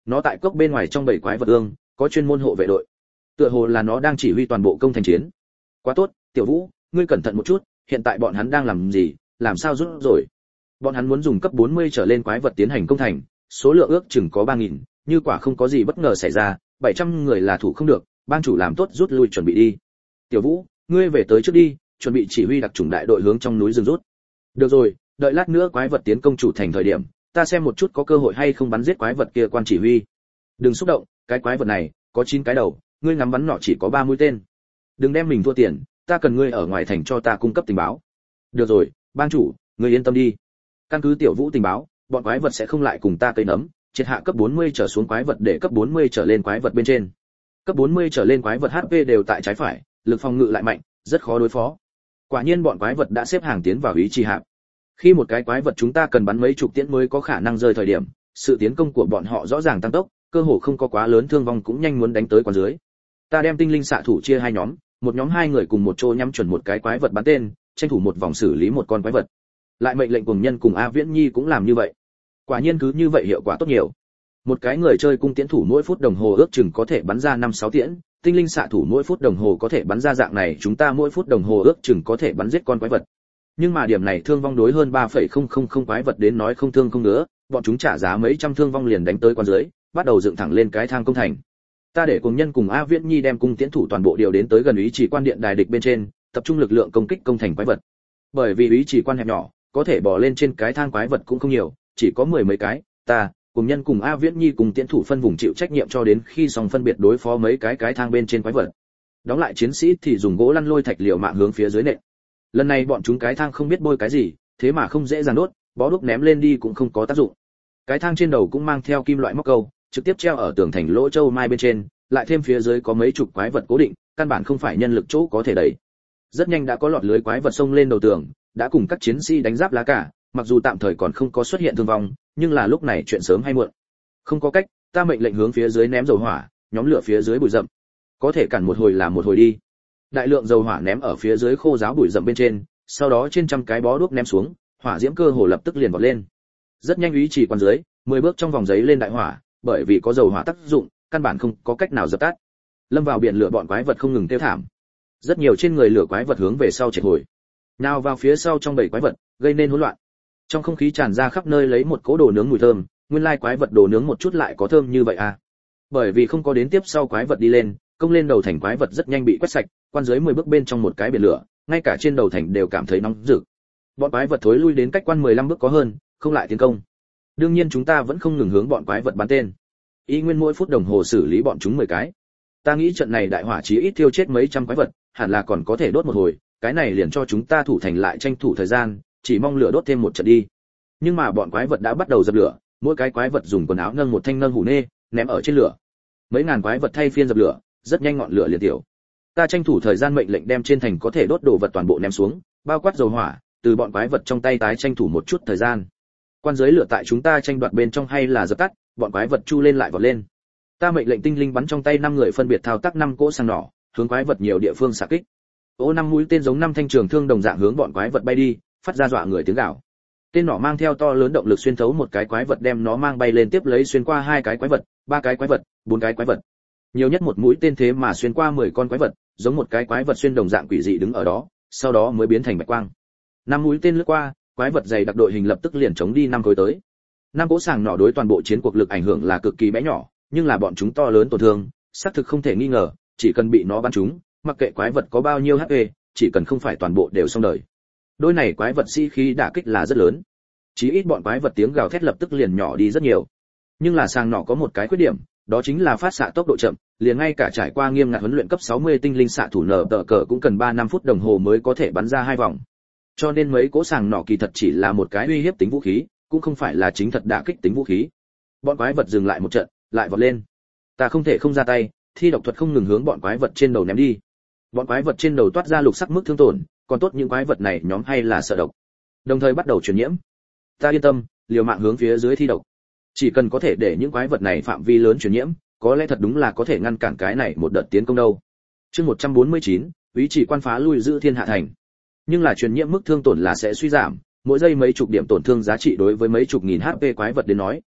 Nó tại cốc bên ngoài trong bảy quái vật ương, có chuyên môn hộ vệ đội. Tựa hồ là nó đang chỉ huy toàn bộ công thành chiến. Quá tốt, Tiểu Vũ, ngươi cẩn thận một chút, hiện tại bọn hắn đang làm gì, làm sao rút rồi? Bọn hắn muốn dùng cấp bốn mươi trở lên quái vật tiến hành công thành, số lượng ước chừng có ba nghìn, như quả không có gì bất ngờ xảy ra, bảy trăm người là thủ không được, bang chủ làm tốt rút lui chuẩn bị đi. Tiểu Vũ, ngươi về tới trước đi, chuẩn bị chỉ huy đặc chủng đại đội hướng trong núi rừng rút. Được rồi, đợi lát nữa quái vật tiến công chủ thành thời điểm, ta xem một chút có cơ hội hay không bắn giết quái vật kia quan chỉ huy. Đừng xúc động, cái quái vật này có chín cái đầu, ngươi ngắm bắn nọ chỉ có ba mũi tên. Đừng đem mình thua tiền, ta cần ngươi ở ngoài thành cho ta cung cấp tình báo. Được rồi, bang chủ, ngươi yên tâm đi. Căn cứ Tiểu Vũ tình báo, bọn quái vật sẽ không lại cùng ta cây nấm, triệt hạ cấp bốn mươi trở xuống quái vật để cấp bốn mươi trở lên quái vật bên trên. Cấp bốn mươi trở lên quái vật hát pê đều tại trái phải, lực phòng ngự lại mạnh, rất khó đối phó. Quả nhiên bọn quái vật đã xếp hàng tiến vào ý chi hạp. Khi một cái quái vật chúng ta cần bắn mấy chục tiễn mới có khả năng rơi thời điểm, sự tiến công của bọn họ rõ ràng tăng tốc, cơ hồ không có quá lớn thương vong cũng nhanh muốn đánh tới quan dưới. Ta đem tinh linh xạ thủ chia hai nhóm, một nhóm hai người cùng một chỗ nhắm chuẩn một cái quái vật bắn tên, tranh thủ một vòng xử lý một con quái vật. Lại mệnh lệnh cùng nhân cùng A Viễn Nhi cũng làm như vậy. Quả nhiên cứ như vậy hiệu quả tốt nhiều. Một cái người chơi cung tiễn thủ mỗi phút đồng hồ ước chừng có thể bắn ra năm sáu tiễn, tinh linh xạ thủ mỗi phút đồng hồ có thể bắn ra dạng này, chúng ta mỗi phút đồng hồ ước chừng có thể bắn giết con quái vật. Nhưng mà điểm này thương vong đối hơn ba phẩy không không không quái vật đến nói không thương không nữa, bọn chúng trả giá mấy trăm thương vong liền đánh tới quan dưới, bắt đầu dựng thẳng lên cái thang công thành. Ta để cùng nhân cùng A Viễn Nhi đem cung tiễn thủ toàn bộ điều đến tới gần ý chỉ quan điện đài địch bên trên, tập trung lực lượng công kích công thành quái vật. Bởi vì ý chỉ quan hẹp nhỏ, có thể bò lên trên cái thang quái vật cũng không nhiều, chỉ có mười mấy cái. Ta cùng nhân cùng A Viễn Nhi cùng tiễn thủ phân vùng chịu trách nhiệm cho đến khi xong phân biệt đối phó mấy cái cái thang bên trên quái vật. Đóng lại chiến sĩ thì dùng gỗ lăn lôi thạch liều mạng hướng phía dưới nện. Lần này bọn chúng cái thang không biết bôi cái gì, thế mà không dễ dàng đốt, bó đuốc ném lên đi cũng không có tác dụng. Cái thang trên đầu cũng mang theo kim loại móc câu, trực tiếp treo ở tường thành lỗ châu mai bên trên, lại thêm phía dưới có mấy chục quái vật cố định, căn bản không phải nhân lực chỗ có thể đẩy. Rất nhanh đã có lọt lưới quái vật xông lên đầu tường, đã cùng các chiến sĩ đánh giáp lá cả, mặc dù tạm thời còn không có xuất hiện thương vong, nhưng là lúc này chuyện sớm hay muộn. Không có cách, ta mệnh lệnh hướng phía dưới ném dầu hỏa, nhóm lửa phía dưới bụi rậm. Có thể cản một hồi là một hồi đi. Đại lượng dầu hỏa ném ở phía dưới khô giáo bụi rậm bên trên, sau đó trên trăm cái bó đuốc ném xuống, hỏa diễm cơ hồ lập tức liền vọt lên. Rất nhanh ý chỉ quan dưới, mười bước trong vòng giấy lên đại hỏa, bởi vì có dầu hỏa tác dụng, căn bản không có cách nào dập tắt. Lâm vào biển lửa bọn quái vật không ngừng kêu thảm. Rất nhiều trên người lửa quái vật hướng về sau chạy hồi. Nào vào phía sau trong bầy quái vật, gây nên hỗn loạn. Trong không khí tràn ra khắp nơi lấy một cỗ đồ nướng mùi thơm, nguyên lai quái vật đồ nướng một chút lại có thơm như vậy à? Bởi vì không có đến tiếp sau quái vật đi lên, công lên đầu thành quái vật rất nhanh bị quét sạch, quan dưới mười bước bên trong một cái biển lửa, ngay cả trên đầu thành đều cảm thấy nóng rực. Bọn quái vật thối lui đến cách quan mười lăm bước có hơn, không lại tiến công. Đương nhiên chúng ta vẫn không ngừng hướng bọn quái vật bắn tên. Y nguyên mỗi phút đồng hồ xử lý bọn chúng mười cái. Ta nghĩ trận này đại hỏa chí ít tiêu chết mấy trăm quái vật, hẳn là còn có thể đốt một hồi, cái này liền cho chúng ta thủ thành lại tranh thủ thời gian, chỉ mong lửa đốt thêm một trận đi. Nhưng mà bọn quái vật đã bắt đầu dập lửa, mỗi cái quái vật dùng quần áo nâng một thanh nâng hủ nê, ném ở trên lửa. Mấy ngàn quái vật thay phiên dập lửa, rất nhanh ngọn lửa liền tiểu. Ta tranh thủ thời gian mệnh lệnh đem trên thành có thể đốt đồ vật toàn bộ ném xuống, bao quát dầu hỏa, từ bọn quái vật trong tay tái tranh thủ một chút thời gian. Quan giới lửa tại chúng ta tranh đoạt bên trong hay là dập tắt, bọn quái vật chu lên lại vọt lên. Ta mệnh lệnh tinh linh bắn trong tay năm người phân biệt thao tác năm cỗ sang nỏ, hướng quái vật nhiều địa phương xạ kích. Ô năm mũi tên giống năm thanh trường thương đồng dạng hướng bọn quái vật bay đi, phát ra dọa người tiếng gào. Tên nỏ mang theo to lớn động lực xuyên thấu một cái quái vật đem nó mang bay lên tiếp lấy xuyên qua hai cái quái vật, ba cái quái vật, bốn cái quái vật. Nhiều nhất một mũi tên thế mà xuyên qua mười con quái vật, giống một cái quái vật xuyên đồng dạng quỷ dị đứng ở đó, sau đó mới biến thành bạch quang. Năm mũi tên lướt qua, quái vật dày đặc đội hình lập tức liền chống đi năm khối tới. Năm cỗ sàng nỏ đối toàn bộ chiến cuộc lực ảnh hưởng là cực kỳ bé nhỏ, nhưng là bọn chúng to lớn tổn thương, xác thực không thể nghi ngờ, chỉ cần bị nó bắn trúng, mặc kệ quái vật có bao nhiêu hát pê, chỉ cần không phải toàn bộ đều xong đời. Đôi này quái vật sĩ khí đả kích là rất lớn. Chí ít bọn quái vật tiếng gào thét lập tức liền nhỏ đi rất nhiều. Nhưng là sàng nỏ có một cái khuyết điểm, đó chính là phát xạ tốc độ chậm, liền ngay cả trải qua nghiêm ngặt huấn luyện cấp sáu mươi tinh linh xạ thủ nở tờ cờ cũng cần ba năm phút đồng hồ mới có thể bắn ra hai vòng. Cho nên mấy cỗ sàng nỏ kỳ thật chỉ là một cái uy hiếp tính vũ khí, cũng không phải là chính thật đả kích tính vũ khí. Bọn quái vật dừng lại một trận, lại vọt lên. Ta không thể không ra tay, thi độc thuật không ngừng hướng bọn quái vật trên đầu ném đi. Bọn quái vật trên đầu toát ra lục sắc mức thương tổn, còn tốt những quái vật này nhóm hay là sợ độc. Đồng thời bắt đầu truyền nhiễm. Ta yên tâm, liều mạng hướng phía dưới thi độc. Chỉ cần có thể để những quái vật này phạm vi lớn truyền nhiễm, có lẽ thật đúng là có thể ngăn cản cái này một đợt tiến công đâu. Chương một trăm bốn mươi chín, ý chỉ quan phá lui giữ thiên hạ thành. Nhưng là truyền nhiễm mức thương tổn là sẽ suy giảm, mỗi giây mấy chục điểm tổn thương giá trị đối với mấy chục nghìn hát pê quái vật đến nói,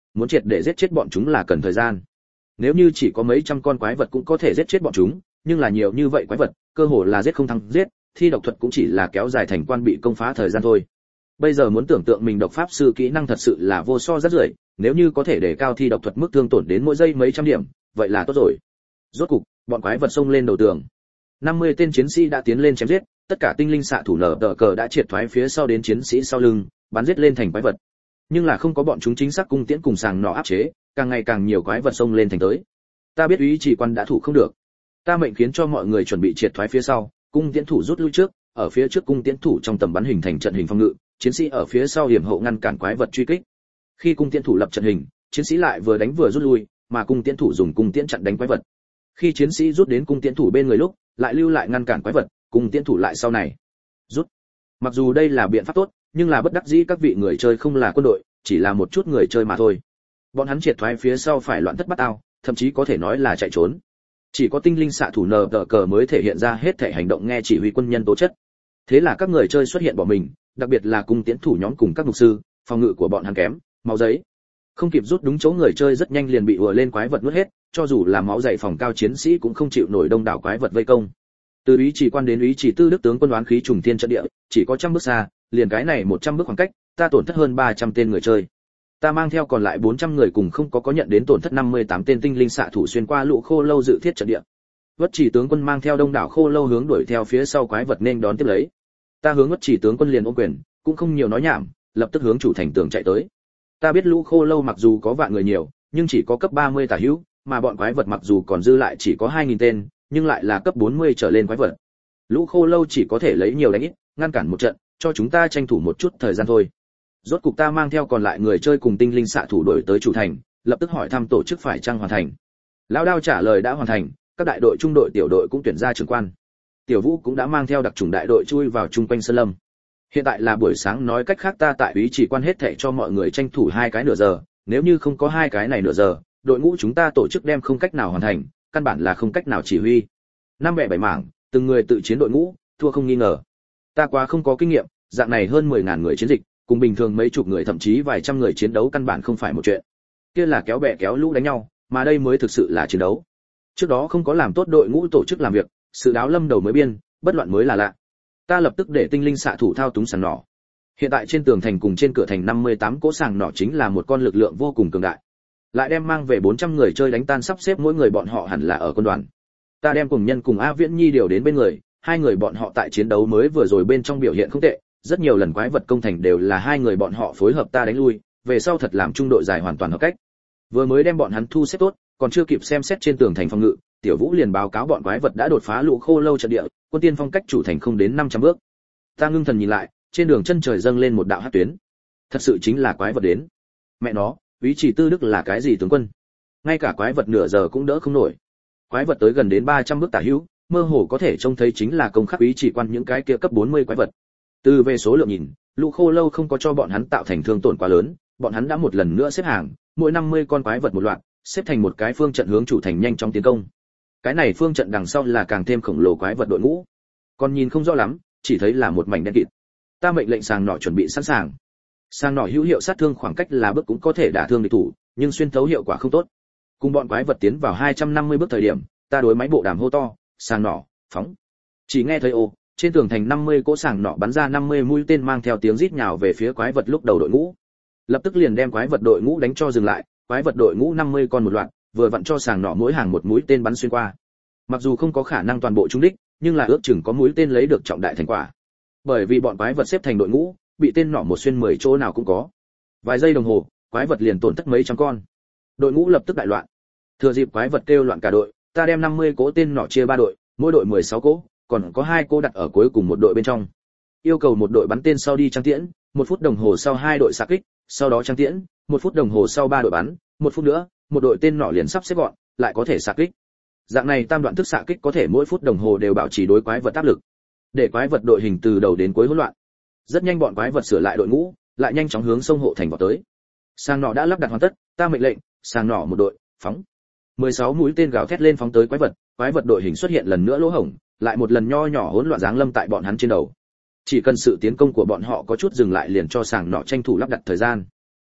muốn triệt để giết chết bọn chúng là cần thời gian. Nếu như chỉ có mấy trăm con quái vật cũng có thể giết chết bọn chúng, nhưng là nhiều như vậy quái vật, cơ hồ là giết không thắng giết, thi độc thuật cũng chỉ là kéo dài thành quan bị công phá thời gian thôi. Bây giờ muốn tưởng tượng mình độc pháp sư kỹ năng thật sự là vô so rất rưởi, nếu như có thể để cao thi độc thuật mức thương tổn đến mỗi giây mấy trăm điểm, vậy là tốt rồi. Rốt cục, bọn quái vật xông lên đầu tường. năm mươi tên chiến sĩ đã tiến lên chém giết, tất cả tinh linh xạ thủ nở tờ cờ đã triệt thoái phía sau đến chiến sĩ sau lưng, bắn giết lên thành quái vật. Nhưng là không có bọn chúng chính xác cung tiễn cùng sàng nỏ áp chế, càng ngày càng nhiều quái vật xông lên thành tới. Ta biết úy chỉ quan đã thủ không được. Ta mệnh khiến cho mọi người chuẩn bị triệt thoái phía sau, cung tiễn thủ rút lui trước, ở phía trước cung tiễn thủ trong tầm bắn hình thành trận hình phòng ngự, chiến sĩ ở phía sau hiểm hộ ngăn cản quái vật truy kích. Khi cung tiễn thủ lập trận hình, chiến sĩ lại vừa đánh vừa rút lui, mà cung tiễn thủ dùng cung tiễn chặn đánh quái vật. Khi chiến sĩ rút đến cung tiễn thủ bên người lúc, lại lưu lại ngăn cản quái vật, cung tiễn thủ lại sau này rút. Mặc dù đây là biện pháp tốt, nhưng là bất đắc dĩ các vị người chơi không là quân đội, chỉ là một chút người chơi mà thôi. Bọn hắn triệt thoái phía sau phải loạn thất bát ao, thậm chí có thể nói là chạy trốn. Chỉ có tinh linh xạ thủ nờ tờ cờ mới thể hiện ra hết thể hành động nghe chỉ huy quân nhân tố chất. Thế là các người chơi xuất hiện bỏ mình, đặc biệt là cung tiễn thủ nhóm cùng các mục sư, phòng ngự của bọn hắn kém, máu giấy. Không kịp rút đúng chỗ người chơi rất nhanh liền bị ùa lên quái vật nuốt hết, cho dù là máu dày phòng cao chiến sĩ cũng không chịu nổi đông đảo quái vật vây công. Từ úy chỉ quan đến úy chỉ tư đức tướng quân đoán khí trùng thiên trận địa, chỉ có trăm bước xa, liền cái này một trăm bước khoảng cách, ta tổn thất hơn ba trăm tên người chơi. Ta mang theo còn lại bốn trăm người cùng không có có nhận đến tổn thất năm mươi tám tên tinh linh xạ thủ xuyên qua lũ khô lâu dự thiết trận địa. Vất chỉ tướng quân mang theo đông đảo khô lâu hướng đuổi theo phía sau quái vật nên đón tiếp lấy. Ta hướng Vất chỉ tướng quân liền ôm quyền, cũng không nhiều nói nhảm, lập tức hướng chủ thành tường chạy tới. Ta biết lũ khô lâu mặc dù có vạn người nhiều, nhưng chỉ có cấp ba mươi tả hữu, mà bọn quái vật mặc dù còn dư lại chỉ có hai nghìn tên, nhưng lại là cấp bốn mươi trở lên quái vật. Lũ khô lâu chỉ có thể lấy nhiều đánh ít, ngăn cản một trận, cho chúng ta tranh thủ một chút thời gian thôi. Rốt cục ta mang theo còn lại người chơi cùng tinh linh xạ thủ đuổi tới chủ thành, lập tức hỏi thăm tổ chức phải chăng hoàn thành. Lão Đao trả lời đã hoàn thành, các đại đội trung đội tiểu đội cũng tuyển ra trưởng quan. Tiểu Vũ cũng đã mang theo đặc chủng đại đội chui vào trung quanh sơn lâm. Hiện tại là buổi sáng, nói cách khác ta tại úy chỉ quan hết thảy cho mọi người tranh thủ hai cái nửa giờ, nếu như không có hai cái này nửa giờ, đội ngũ chúng ta tổ chức đem không cách nào hoàn thành, căn bản là không cách nào chỉ huy. Năm bẻ bảy mảng, từng người tự chiến đội ngũ, thua không nghi ngờ. Ta quá không có kinh nghiệm, dạng này hơn mười ngàn người chiến dịch, cùng bình thường mấy chục người thậm chí vài trăm người chiến đấu căn bản không phải một chuyện. Kia là kéo bè kéo lũ đánh nhau, mà đây mới thực sự là chiến đấu. Trước đó không có làm tốt đội ngũ tổ chức làm việc, sự đáo lâm đầu mới biên, bất loạn mới là lạ. Ta lập tức để tinh linh xạ thủ thao túng sàng nỏ. Hiện tại trên tường thành cùng trên cửa thành năm mươi tám cỗ sàng nỏ chính là một con lực lượng vô cùng cường đại. Lại đem mang về bốn trăm người chơi đánh tan, sắp xếp mỗi người bọn họ hẳn là ở quân đoàn. Ta đem cùng nhân cùng A Viễn Nhi điều đến bên người, hai người bọn họ tại chiến đấu mới vừa rồi bên trong biểu hiện không tệ, rất nhiều lần quái vật công thành đều là hai người bọn họ phối hợp ta đánh lui, về sau thật làm trung đội dài hoàn toàn hợp cách. Vừa mới đem bọn hắn thu xếp tốt, còn chưa kịp xem xét trên tường thành phòng ngự, Tiểu Vũ liền báo cáo bọn quái vật đã đột phá lũ khô lâu trận địa, quân tiên phong cách chủ thành không đến năm trăm bước. Ta ngưng thần nhìn lại, trên đường chân trời dâng lên một đạo hắc tuyến. Thật sự chính là quái vật đến. Mẹ nó, úy chỉ tư đức là cái gì tướng quân? Ngay cả quái vật nửa giờ cũng đỡ không nổi. Quái vật tới gần đến ba trăm bước tả hữu, mơ hồ có thể trông thấy chính là công khắc úy chỉ quan những cái kia cấp bốn mươi quái vật. Từ về số lượng nhìn, lũ khô lâu không có cho bọn hắn tạo thành thương tổn quá lớn, bọn hắn đã một lần nữa xếp hàng, mỗi năm mươi con quái vật một loạt, xếp thành một cái phương trận hướng chủ thành nhanh chóng tiến công. Cái này phương trận đằng sau là càng thêm khổng lồ quái vật đội ngũ. Còn nhìn không rõ lắm, chỉ thấy là một mảnh đen kịt. Ta mệnh lệnh sàng nỏ chuẩn bị sẵn sàng. Sàng nỏ hữu hiệu sát thương khoảng cách là bước cũng có thể đả thương địch thủ, nhưng xuyên thấu hiệu quả không tốt. Cùng bọn quái vật tiến vào hai trăm năm mươi bước thời điểm, ta đối máy bộ đàm hô to, sàng nỏ, phóng. Chỉ nghe thấy ô, trên tường thành năm mươi cỗ sàng nỏ bắn ra năm mươi mũi tên mang theo tiếng rít nhào về phía quái vật lúc đầu đội ngũ. Lập tức liền đem quái vật đội ngũ đánh cho dừng lại, quái vật đội ngũ năm mươi con một loạt, vừa vặn cho sàng nỏ mỗi hàng một mũi tên bắn xuyên qua. Mặc dù không có khả năng toàn bộ trúng đích, nhưng là ước chừng có mũi tên lấy được trọng đại thành quả. Bởi vì bọn quái vật xếp thành đội ngũ, bị tên nỏ một xuyên mười chỗ nào cũng có. Vài giây đồng hồ, quái vật liền tổn thất mấy trăm con. Đội ngũ lập tức đại loạn. Thừa dịp quái vật kêu loạn cả đội, ta đem năm mươi cỗ tên nỏ chia ba đội, mỗi đội mười sáu cỗ, còn có hai cỗ đặt ở cuối cùng một đội bên trong. Yêu cầu một đội bắn tên sau đi trang tiễn, một phút đồng hồ sau hai đội xạ kích, sau đó trang tiễn, một phút đồng hồ sau ba đội bắn, một phút nữa, một đội tên nỏ liền sắp xếp gọn, lại có thể xạ kích. Dạng này tam đoạn thức xạ kích có thể mỗi phút đồng hồ đều bảo trì đối quái vật áp lực, để quái vật đội hình từ đầu đến cuối hỗn loạn. Rất nhanh bọn quái vật sửa lại đội ngũ, lại nhanh chóng hướng sông hộ thành vào tới. Sàng nỏ đã lắp đặt hoàn tất, ta mệnh lệnh, sàng nỏ một đội, phóng. mười sáu mũi tên gào thét lên phóng tới quái vật, quái vật đội hình xuất hiện lần nữa lỗ hổng, lại một lần nho nhỏ hỗn loạn giáng lâm tại bọn hắn trên đầu. Chỉ cần sự tiến công của bọn họ có chút dừng lại liền cho sàng nỏ tranh thủ lắp đặt thời gian.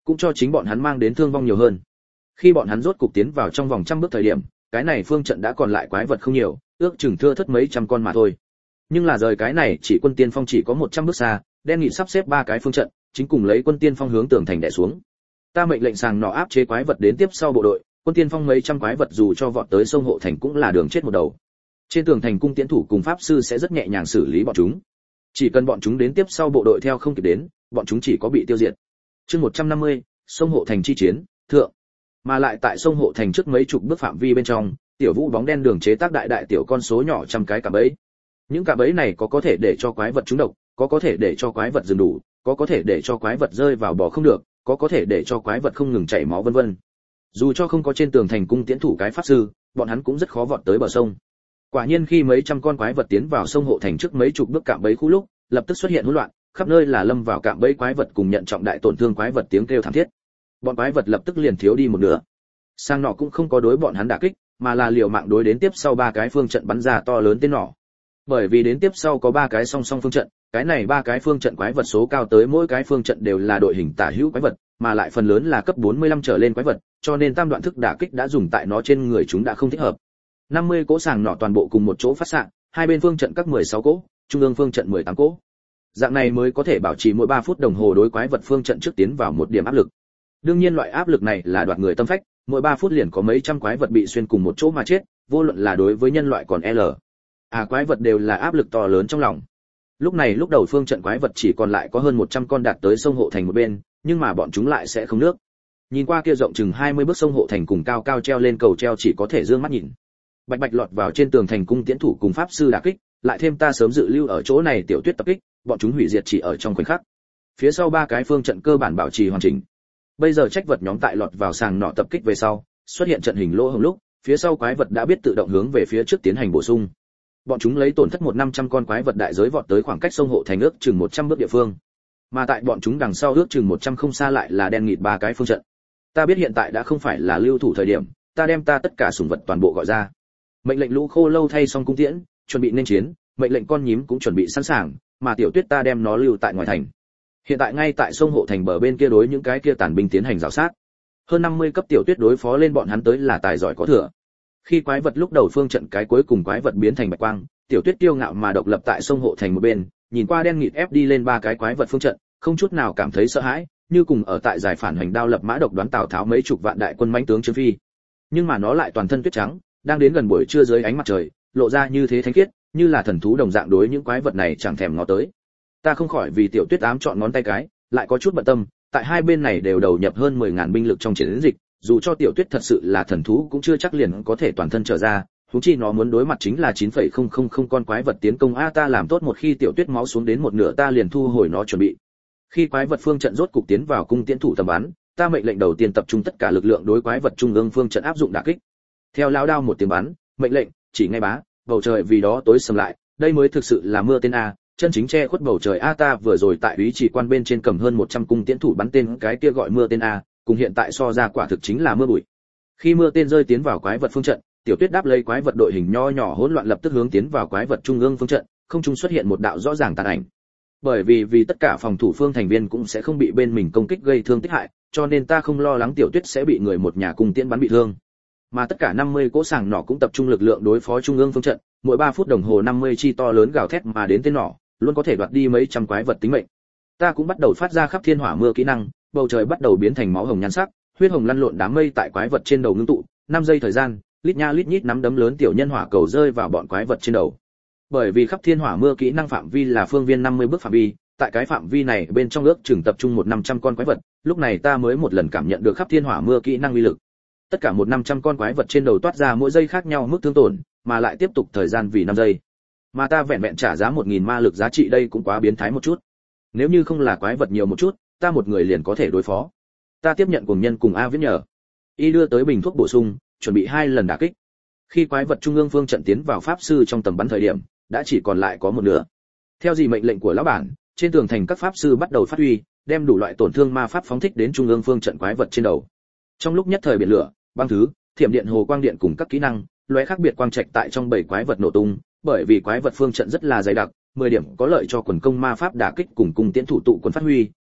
cũng cho chính bọn hắn mang đến thương vong nhiều hơn. Khi bọn hắn rốt cục tiến vào trong vòng trăm bước thời điểm, cái này phương trận đã còn lại quái vật không nhiều, ước chừng thưa thớt mấy trăm con mà thôi. Nhưng là rời cái này chỉ quân tiên phong chỉ có một trăm bước xa, đen nghị sắp xếp ba cái phương trận, chính cùng lấy quân tiên phong hướng tường thành đè xuống. Ta mệnh lệnh sàng nọ áp chế quái vật đến tiếp sau bộ đội, quân tiên phong mấy trăm quái vật dù cho vọt tới sông hộ thành cũng là đường chết một đầu. Trên tường thành cung tiễn thủ cùng pháp sư sẽ rất nhẹ nhàng xử lý bọn chúng. Chỉ cần bọn chúng đến tiếp sau bộ đội theo không kịp đến, bọn chúng chỉ có bị tiêu diệt. Chương một trăm năm mươi, sông hộ thành chi chiến, thượng. Mà lại tại sông hộ thành trước mấy chục bước phạm vi bên trong, tiểu vũ bóng đen đường chế tác đại đại tiểu con số nhỏ trăm cái cả bẫy. Những cả bẫy này có có thể để cho quái vật trúng độc, có có thể để cho quái vật dừng đủ, có có thể để cho quái vật rơi vào bò không được, có có thể để cho quái vật không ngừng chảy máu vân vân. Dù cho không có trên tường thành cung tiễn thủ cái pháp sư, bọn hắn cũng rất khó vọt tới bờ sông. Quả nhiên khi mấy trăm con quái vật tiến vào sông hộ thành trước mấy chục bước cạm bẫy khu lúc, lập tức xuất hiện hỗn loạn, khắp nơi là lâm vào cạm bẫy quái vật cùng nhận trọng đại tổn thương quái vật tiếng kêu thảm thiết. Bọn quái vật lập tức liền thiếu đi một nửa. Sang nọ cũng không có đối bọn hắn đả kích, mà là liều mạng đối đến tiếp sau ba cái phương trận bắn ra to lớn tên nỏ. Bởi vì đến tiếp sau có ba cái song song phương trận, cái này ba cái phương trận quái vật số cao tới mỗi cái phương trận đều là đội hình tả hữu quái vật, mà lại phần lớn là cấp bốn mươi lăm trở lên quái vật, cho nên tam đoạn thức đả kích đã dùng tại nó trên người chúng đã không thích hợp. năm mươi cỗ sàng nỏ toàn bộ cùng một chỗ phát xạ, hai bên phương trận các mười sáu cỗ, trung ương phương trận mười tám cỗ. Dạng này mới có thể bảo trì mỗi ba phút đồng hồ đối quái vật phương trận trước tiến vào một điểm áp lực. Đương nhiên loại áp lực này là đoạt người tâm phách, mỗi ba phút liền có mấy trăm quái vật bị xuyên cùng một chỗ mà chết, vô luận là đối với nhân loại còn L. À quái vật đều là áp lực to lớn trong lòng. Lúc này lúc đầu phương trận quái vật chỉ còn lại có hơn một trăm con đạt tới sông hộ thành một bên, nhưng mà bọn chúng lại sẽ không nước. Nhìn qua kia rộng chừng hai mươi bước sông hộ thành cùng cao cao treo lên cầu treo chỉ có thể dương mắt nhìn. Bạch bạch lọt vào trên tường thành cung tiễn thủ cùng pháp sư đả kích, lại thêm ta sớm dự lưu ở chỗ này tiểu tuyết tập kích, bọn chúng hủy diệt chỉ ở trong khoảnh khắc. Phía sau ba cái phương trận cơ bản bảo trì hoàn chỉnh. Bây giờ trách vật nhóm tại lọt vào sàng nọ tập kích về sau, xuất hiện trận hình lỗ hổng lúc, phía sau quái vật đã biết tự động hướng về phía trước tiến hành bổ sung. Bọn chúng lấy tổn thất một năm trăm con quái vật đại giới vọt tới khoảng cách sông hộ thành ước chừng một trăm bước địa phương. Mà tại bọn chúng đằng sau ước chừng một trăm không xa lại là đen nghịt ba cái phương trận. Ta biết hiện tại đã không phải là lưu thủ thời điểm, ta đem ta tất cả sủng vật toàn bộ gọi ra. Mệnh lệnh lũ khô lâu thay xong cung tiễn, chuẩn bị nên chiến, mệnh lệnh con nhím cũng chuẩn bị sẵn sàng, mà tiểu tuyết ta đem nó lưu tại ngoài thành. Hiện tại ngay tại sông hộ thành bờ bên kia đối những cái kia tàn binh tiến hành rào sát. Hơn năm mươi cấp tiểu tuyết đối phó lên bọn hắn tới là tài giỏi có thừa. Khi quái vật lúc đầu phương trận cái cuối cùng quái vật biến thành bạch quang, tiểu tuyết kiêu ngạo mà độc lập tại sông hộ thành một bên, nhìn qua đen nghịt ép đi lên ba cái quái vật phương trận, không chút nào cảm thấy sợ hãi, như cùng ở tại giải phản hành đao lập mã độc đoán Tào Tháo mấy chục vạn đại quân mãnh tướng Trương Phi. Nhưng mà nó lại toàn thân tuyết trắng, đang đến gần buổi trưa dưới ánh mặt trời, lộ ra như thế thánh khiết, như là thần thú đồng dạng đối những quái vật này chẳng thèm ngó tới. Ta không khỏi vì tiểu tuyết ám chọn ngón tay cái, lại có chút bận tâm, tại hai bên này đều đầu nhập hơn mười ngàn binh lực trong chiến dịch, dù cho tiểu tuyết thật sự là thần thú cũng chưa chắc liền có thể toàn thân trở ra, huống chi nó muốn đối mặt chính là chín phẩy không không không con quái vật tiến công a ta làm tốt một khi tiểu tuyết máu xuống đến một nửa ta liền thu hồi nó chuẩn bị. Khi quái vật phương trận rốt cục tiến vào cung tiễn thủ tầm bắn, ta mệnh lệnh đầu tiên tập trung tất cả lực lượng đối quái vật trung ương phương trận áp dụng đả kích. Theo lao đao một tiếng bắn, mệnh lệnh chỉ ngay bá, bầu trời vì đó tối sầm lại, đây mới thực sự là mưa tên a, chân chính che khuất bầu trời a ta vừa rồi tại úy chỉ quan bên trên cầm hơn một trăm cung tiễn thủ bắn tên cái kia gọi mưa tên a, cùng hiện tại so ra quả thực chính là mưa bụi. Khi mưa tên rơi tiến vào quái vật phương trận, tiểu tuyết đáp lấy quái vật đội hình nho nhỏ hỗn loạn lập tức hướng tiến vào quái vật trung ương phương trận, không trung xuất hiện một đạo rõ ràng tàn ảnh. Bởi vì vì tất cả phòng thủ phương thành viên cũng sẽ không bị bên mình công kích gây thương tích hại, cho nên ta không lo lắng tiểu tuyết sẽ bị người một nhà cùng tiễn bắn bị thương. Mà tất cả năm mươi cỗ sàng nỏ cũng tập trung lực lượng đối phó trung ương phương trận, mỗi ba phút đồng hồ năm mươi chi to lớn gào thét mà đến tên nỏ, luôn có thể đoạt đi mấy trăm quái vật tính mệnh. Ta cũng bắt đầu phát ra khắp thiên hỏa mưa kỹ năng, bầu trời bắt đầu biến thành máu hồng nhan sắc, huyết hồng lăn lộn đám mây tại quái vật trên đầu ngưng tụ, năm giây thời gian, lít nha lít nhít nắm đấm lớn tiểu nhân hỏa cầu rơi vào bọn quái vật trên đầu. Bởi vì khắp thiên hỏa mưa kỹ năng phạm vi là phương viên năm mươi bước phạm vi, tại cái phạm vi này bên trong ước chừng tập trung một năm trăm con quái vật, lúc này ta mới một lần cảm nhận được khắp thiên hỏa mưa kỹ năng uy lực. Tất cả một năm trăm con quái vật trên đầu toát ra mỗi giây khác nhau mức thương tổn, mà lại tiếp tục thời gian vì năm giây. Mà ta vẹn vẹn trả giá một nghìn ma lực giá trị đây cũng quá biến thái một chút. Nếu như không là quái vật nhiều một chút, ta một người liền có thể đối phó. Ta tiếp nhận cùng nhân cùng A viết nhờ. Y đưa tới bình thuốc bổ sung, chuẩn bị hai lần đả kích. Khi quái vật trung ương phương trận tiến vào pháp sư trong tầm bắn thời điểm, đã chỉ còn lại có một nửa. Theo gì mệnh lệnh của lão bản, trên tường thành các pháp sư bắt đầu phát huy, đem đủ loại tổn thương ma pháp phóng thích đến trung ương phương trận quái vật trên đầu. Trong lúc nhất thời biển lửa, băng thứ, thiểm điện hồ quang điện cùng các kỹ năng, lóe khác biệt quang trạch tại trong bảy quái vật nổ tung, bởi vì quái vật phương trận rất là dày đặc, mười điểm có lợi cho quần công ma pháp đả kích cùng cung tiễn thủ tụ quân phát huy,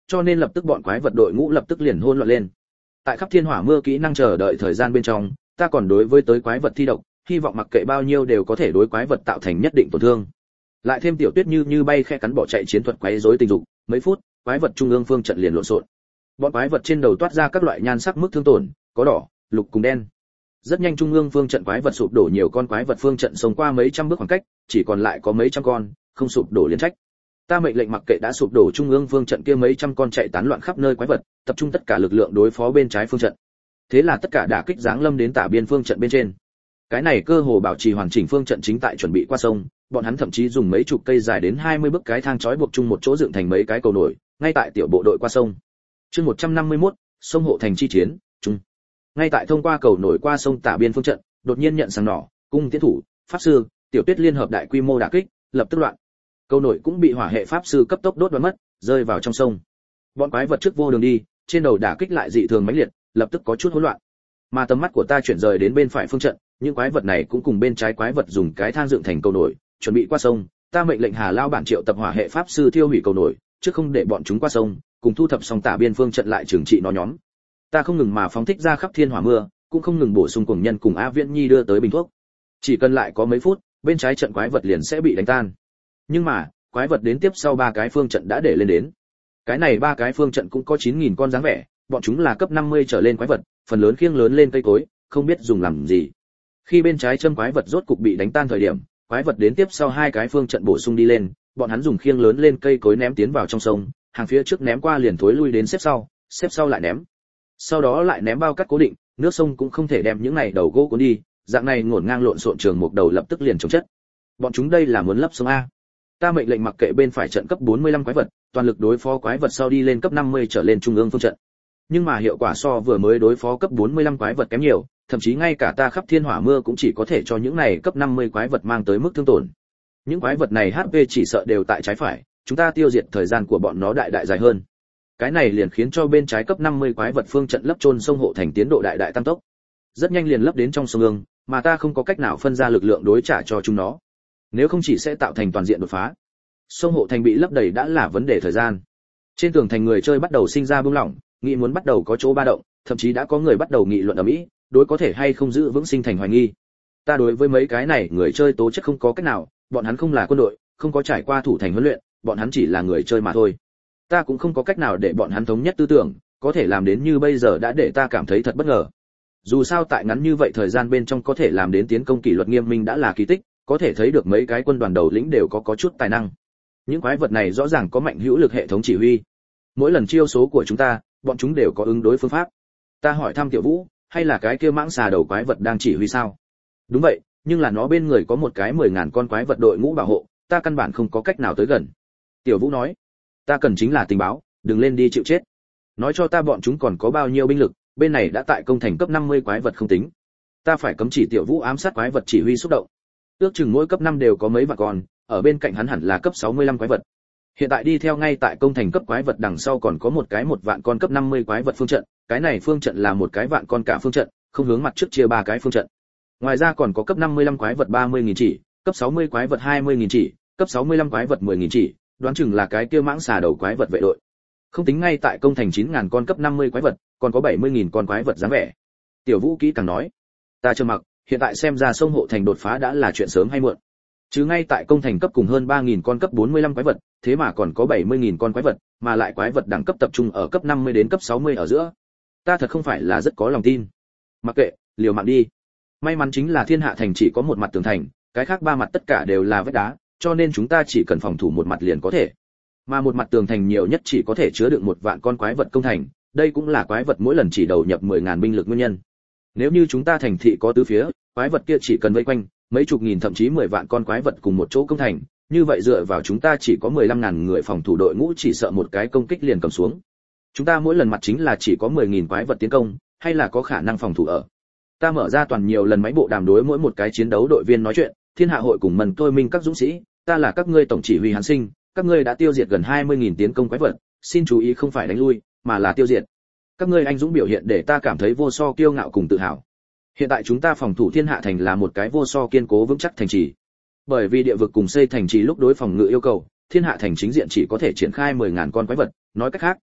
cho nên lập tức bọn quái vật đội ngũ lập tức liền hỗn loạn lên. Tại khắp thiên hỏa mưa kỹ năng chờ đợi thời gian bên trong, ta còn đối với tới quái vật thi độc, hy vọng mặc kệ bao nhiêu đều có thể đối quái vật tạo thành nhất định tổn thương. Lại thêm tiểu tuyết như như bay khe cắn bỏ chạy chiến thuật quấy rối tình dục, mấy phút, quái vật trung ương phương trận liền lộn xộn. Bọn quái vật trên đầu toát ra các loại nhan sắc mức thương tổn, có đỏ, lục cùng đen. Rất nhanh trung ương phương trận quái vật sụp đổ, nhiều con quái vật phương trận xông qua mấy trăm bước khoảng cách, chỉ còn lại có mấy trăm con, không sụp đổ liên trách. Ta mệnh lệnh mặc kệ đã sụp đổ trung ương phương trận kia mấy trăm con chạy tán loạn khắp nơi quái vật, tập trung tất cả lực lượng đối phó bên trái phương trận. Thế là tất cả đả kích giáng lâm đến tả biên phương trận bên trên. Cái này cơ hồ bảo trì hoàn chỉnh phương trận chính tại chuẩn bị qua sông, bọn hắn thậm chí dùng mấy chục cây dài đến hai mươi bước cái thang trói buộc chung một chỗ dựng thành mấy cái cầu nổi, ngay tại tiểu bộ đội qua sông. Chương một trăm năm mươi mốt, sông hộ thành chi chiến, chung. Ngay tại thông qua cầu nổi qua sông tả biên phương trận, đột nhiên nhận sáng nỏ, cung tiến thủ, pháp sư, tiểu tuyết liên hợp đại quy mô đả kích, lập tức loạn. Cầu nổi cũng bị hỏa hệ pháp sư cấp tốc đốt đoán mất, rơi vào trong sông. Bọn quái vật trước vô đường đi, trên đầu đả kích lại dị thường mãnh liệt, lập tức có chút hỗn loạn. Mà tầm mắt của ta chuyển rời đến bên phải phương trận, những quái vật này cũng cùng bên trái quái vật dùng cái thang dựng thành cầu nổi, chuẩn bị qua sông. Ta mệnh lệnh Hà Lao bản triệu tập hỏa hệ pháp sư thiêu hủy cầu nổi, chứ không để bọn chúng qua sông, cùng thu thập xong tả biên phương trận lại trừng trị nó nhóm. Ta không ngừng mà phóng thích ra khắp thiên hỏa mưa, cũng không ngừng bổ sung cùng nhân cùng A Viễn Nhi đưa tới bình thuốc. Chỉ cần lại có mấy phút, bên trái trận quái vật liền sẽ bị đánh tan. Nhưng mà, quái vật đến tiếp sau ba cái phương trận đã để lên đến. Cái này ba cái phương trận cũng có chín nghìn con dáng vẻ, bọn chúng là cấp năm mươi trở lên quái vật, phần lớn khiêng lớn lên cây cối, không biết dùng làm gì. Khi bên trái châm quái vật rốt cục bị đánh tan thời điểm, quái vật đến tiếp sau hai cái phương trận bổ sung đi lên, bọn hắn dùng khiêng lớn lên cây cối ném tiến vào trong sông, hàng phía trước ném qua liền thối lui đến xếp sau, xếp sau lại ném. Sau đó lại ném bao cát cố định, nước sông cũng không thể đem những này đầu gỗ cuốn đi, dạng này ngổn ngang lộn xộn trường một đầu lập tức liền chống chất. Bọn chúng đây là muốn lấp sông a. Ta mệnh lệnh mặc kệ bên phải trận cấp bốn mươi lăm quái vật, toàn lực đối phó quái vật sau đi lên cấp năm mươi trở lên trung ương phương trận. Nhưng mà hiệu quả so vừa mới đối phó cấp bốn mươi lăm quái vật kém nhiều, thậm chí ngay cả ta khắp thiên hỏa mưa cũng chỉ có thể cho những này cấp năm mươi quái vật mang tới mức thương tổn. Những quái vật này hát pê chỉ sợ đều tại trái phải, chúng ta tiêu diệt thời gian của bọn nó đại đại dài hơn. Cái này liền khiến cho bên trái cấp năm mươi quái vật phương trận lấp chôn sông hộ thành tiến độ đại đại tăng tốc. Rất nhanh liền lấp đến trong sông ương, mà ta không có cách nào phân ra lực lượng đối trả cho chúng nó. Nếu không chỉ sẽ tạo thành toàn diện đột phá. Sông hộ thành bị lấp đầy đã là vấn đề thời gian. Trên tường thành người chơi bắt đầu sinh ra bướng lỏng, nghĩ muốn bắt đầu có chỗ ba động, thậm chí đã có người bắt đầu nghị luận ở Mỹ, đối có thể hay không giữ vững sinh thành hoài nghi. Ta đối với mấy cái này người chơi tố chất không có cách nào, bọn hắn không là quân đội, không có trải qua thủ thành huấn luyện, bọn hắn chỉ là người chơi mà thôi. Ta cũng không có cách nào để bọn hắn thống nhất tư tưởng, có thể làm đến như bây giờ đã để ta cảm thấy thật bất ngờ. Dù sao tại ngắn như vậy thời gian bên trong có thể làm đến tiến công kỷ luật nghiêm minh đã là kỳ tích, có thể thấy được mấy cái quân đoàn đầu lĩnh đều có có chút tài năng. Những quái vật này rõ ràng có mạnh hữu lực hệ thống chỉ huy. Mỗi lần chiêu số của chúng ta, bọn chúng đều có ứng đối phương pháp. Ta hỏi thăm Tiểu Vũ, hay là cái kia mãng xà đầu quái vật đang chỉ huy sao? Đúng vậy, nhưng là nó bên người có một cái mười ngàn con quái vật đội ngũ bảo hộ, ta căn bản không có cách nào tới gần. Tiểu Vũ nói, ta cần chính là tình báo, đừng lên đi chịu chết. Nói cho ta bọn chúng còn có bao nhiêu binh lực, bên này đã tại công thành cấp năm mươi quái vật không tính. Ta phải cấm chỉ Tiểu Vũ ám sát quái vật chỉ huy xúc động. Ước chừng mỗi cấp năm đều có mấy vạn con, ở bên cạnh hắn hẳn là cấp sáu mươi lăm quái vật. Hiện tại đi theo ngay tại công thành cấp quái vật đằng sau còn có một cái một vạn con cấp năm mươi quái vật phương trận, cái này phương trận là một cái vạn con cả phương trận, không hướng mặt trước chia ba cái phương trận. Ngoài ra còn có cấp năm mươi lăm quái vật ba mươi nghìn chỉ, cấp sáu mươi quái vật hai mươi nghìn chỉ, cấp sáu mươi lăm quái vật mười nghìn chỉ, đoán chừng là cái kia mãng xà đầu quái vật vệ đội. Không tính ngay tại công thành chín nghìn con cấp năm mươi quái vật, còn có bảy mươi nghìn con quái vật dáng vẻ. Tiểu Vũ kỹ càng nói, ta trầm mặc, hiện tại xem ra sông hộ thành đột phá đã là chuyện sớm hay muộn. Chứ ngay tại công thành cấp cùng hơn ba nghìn con cấp bốn mươi lăm quái vật, thế mà còn có bảy mươi nghìn con quái vật, mà lại quái vật đẳng cấp tập trung ở cấp năm mươi đến cấp sáu mươi ở giữa. Ta thật không phải là rất có lòng tin. Mặc kệ, liều mạng đi. May mắn chính là Thiên Hạ thành chỉ có một mặt tường thành, cái khác ba mặt tất cả đều là vách đá, cho nên chúng ta chỉ cần phòng thủ một mặt liền có thể. Mà một mặt tường thành nhiều nhất chỉ có thể chứa đựng một vạn con quái vật công thành, đây cũng là quái vật mỗi lần chỉ đầu nhập mười nghìn binh lực nguyên nhân. Nếu như chúng ta thành thị có tứ phía, quái vật kia chỉ cần vây quanh, mấy chục nghìn thậm chí mười vạn con quái vật cùng một chỗ công thành, như vậy dựa vào chúng ta chỉ có mười lăm nghìn người phòng thủ đội ngũ chỉ sợ một cái công kích liền cầm xuống. Chúng ta mỗi lần mặt chính là chỉ có mười nghìn quái vật tiến công, hay là có khả năng phòng thủ ở. Ta mở ra toàn nhiều lần máy bộ đàm đối mỗi một cái chiến đấu đội viên nói chuyện, Thiên Hạ hội cùng mần tôi minh các dũng sĩ, ta là các ngươi tổng chỉ huy Hàn Sinh, các ngươi đã tiêu diệt gần hai mươi nghìn tiến công quái vật, xin chú ý không phải đánh lui, mà là tiêu diệt. Các ngươi anh dũng biểu hiện để ta cảm thấy vô so kiêu ngạo cùng tự hào. Hiện tại chúng ta phòng thủ Thiên Hạ thành là một cái vô so kiên cố vững chắc thành trì. Bởi vì địa vực cùng xây thành trì lúc đối phòng ngự yêu cầu, Thiên Hạ thành chính diện chỉ có thể triển khai mười nghìn con quái vật, nói cách khác,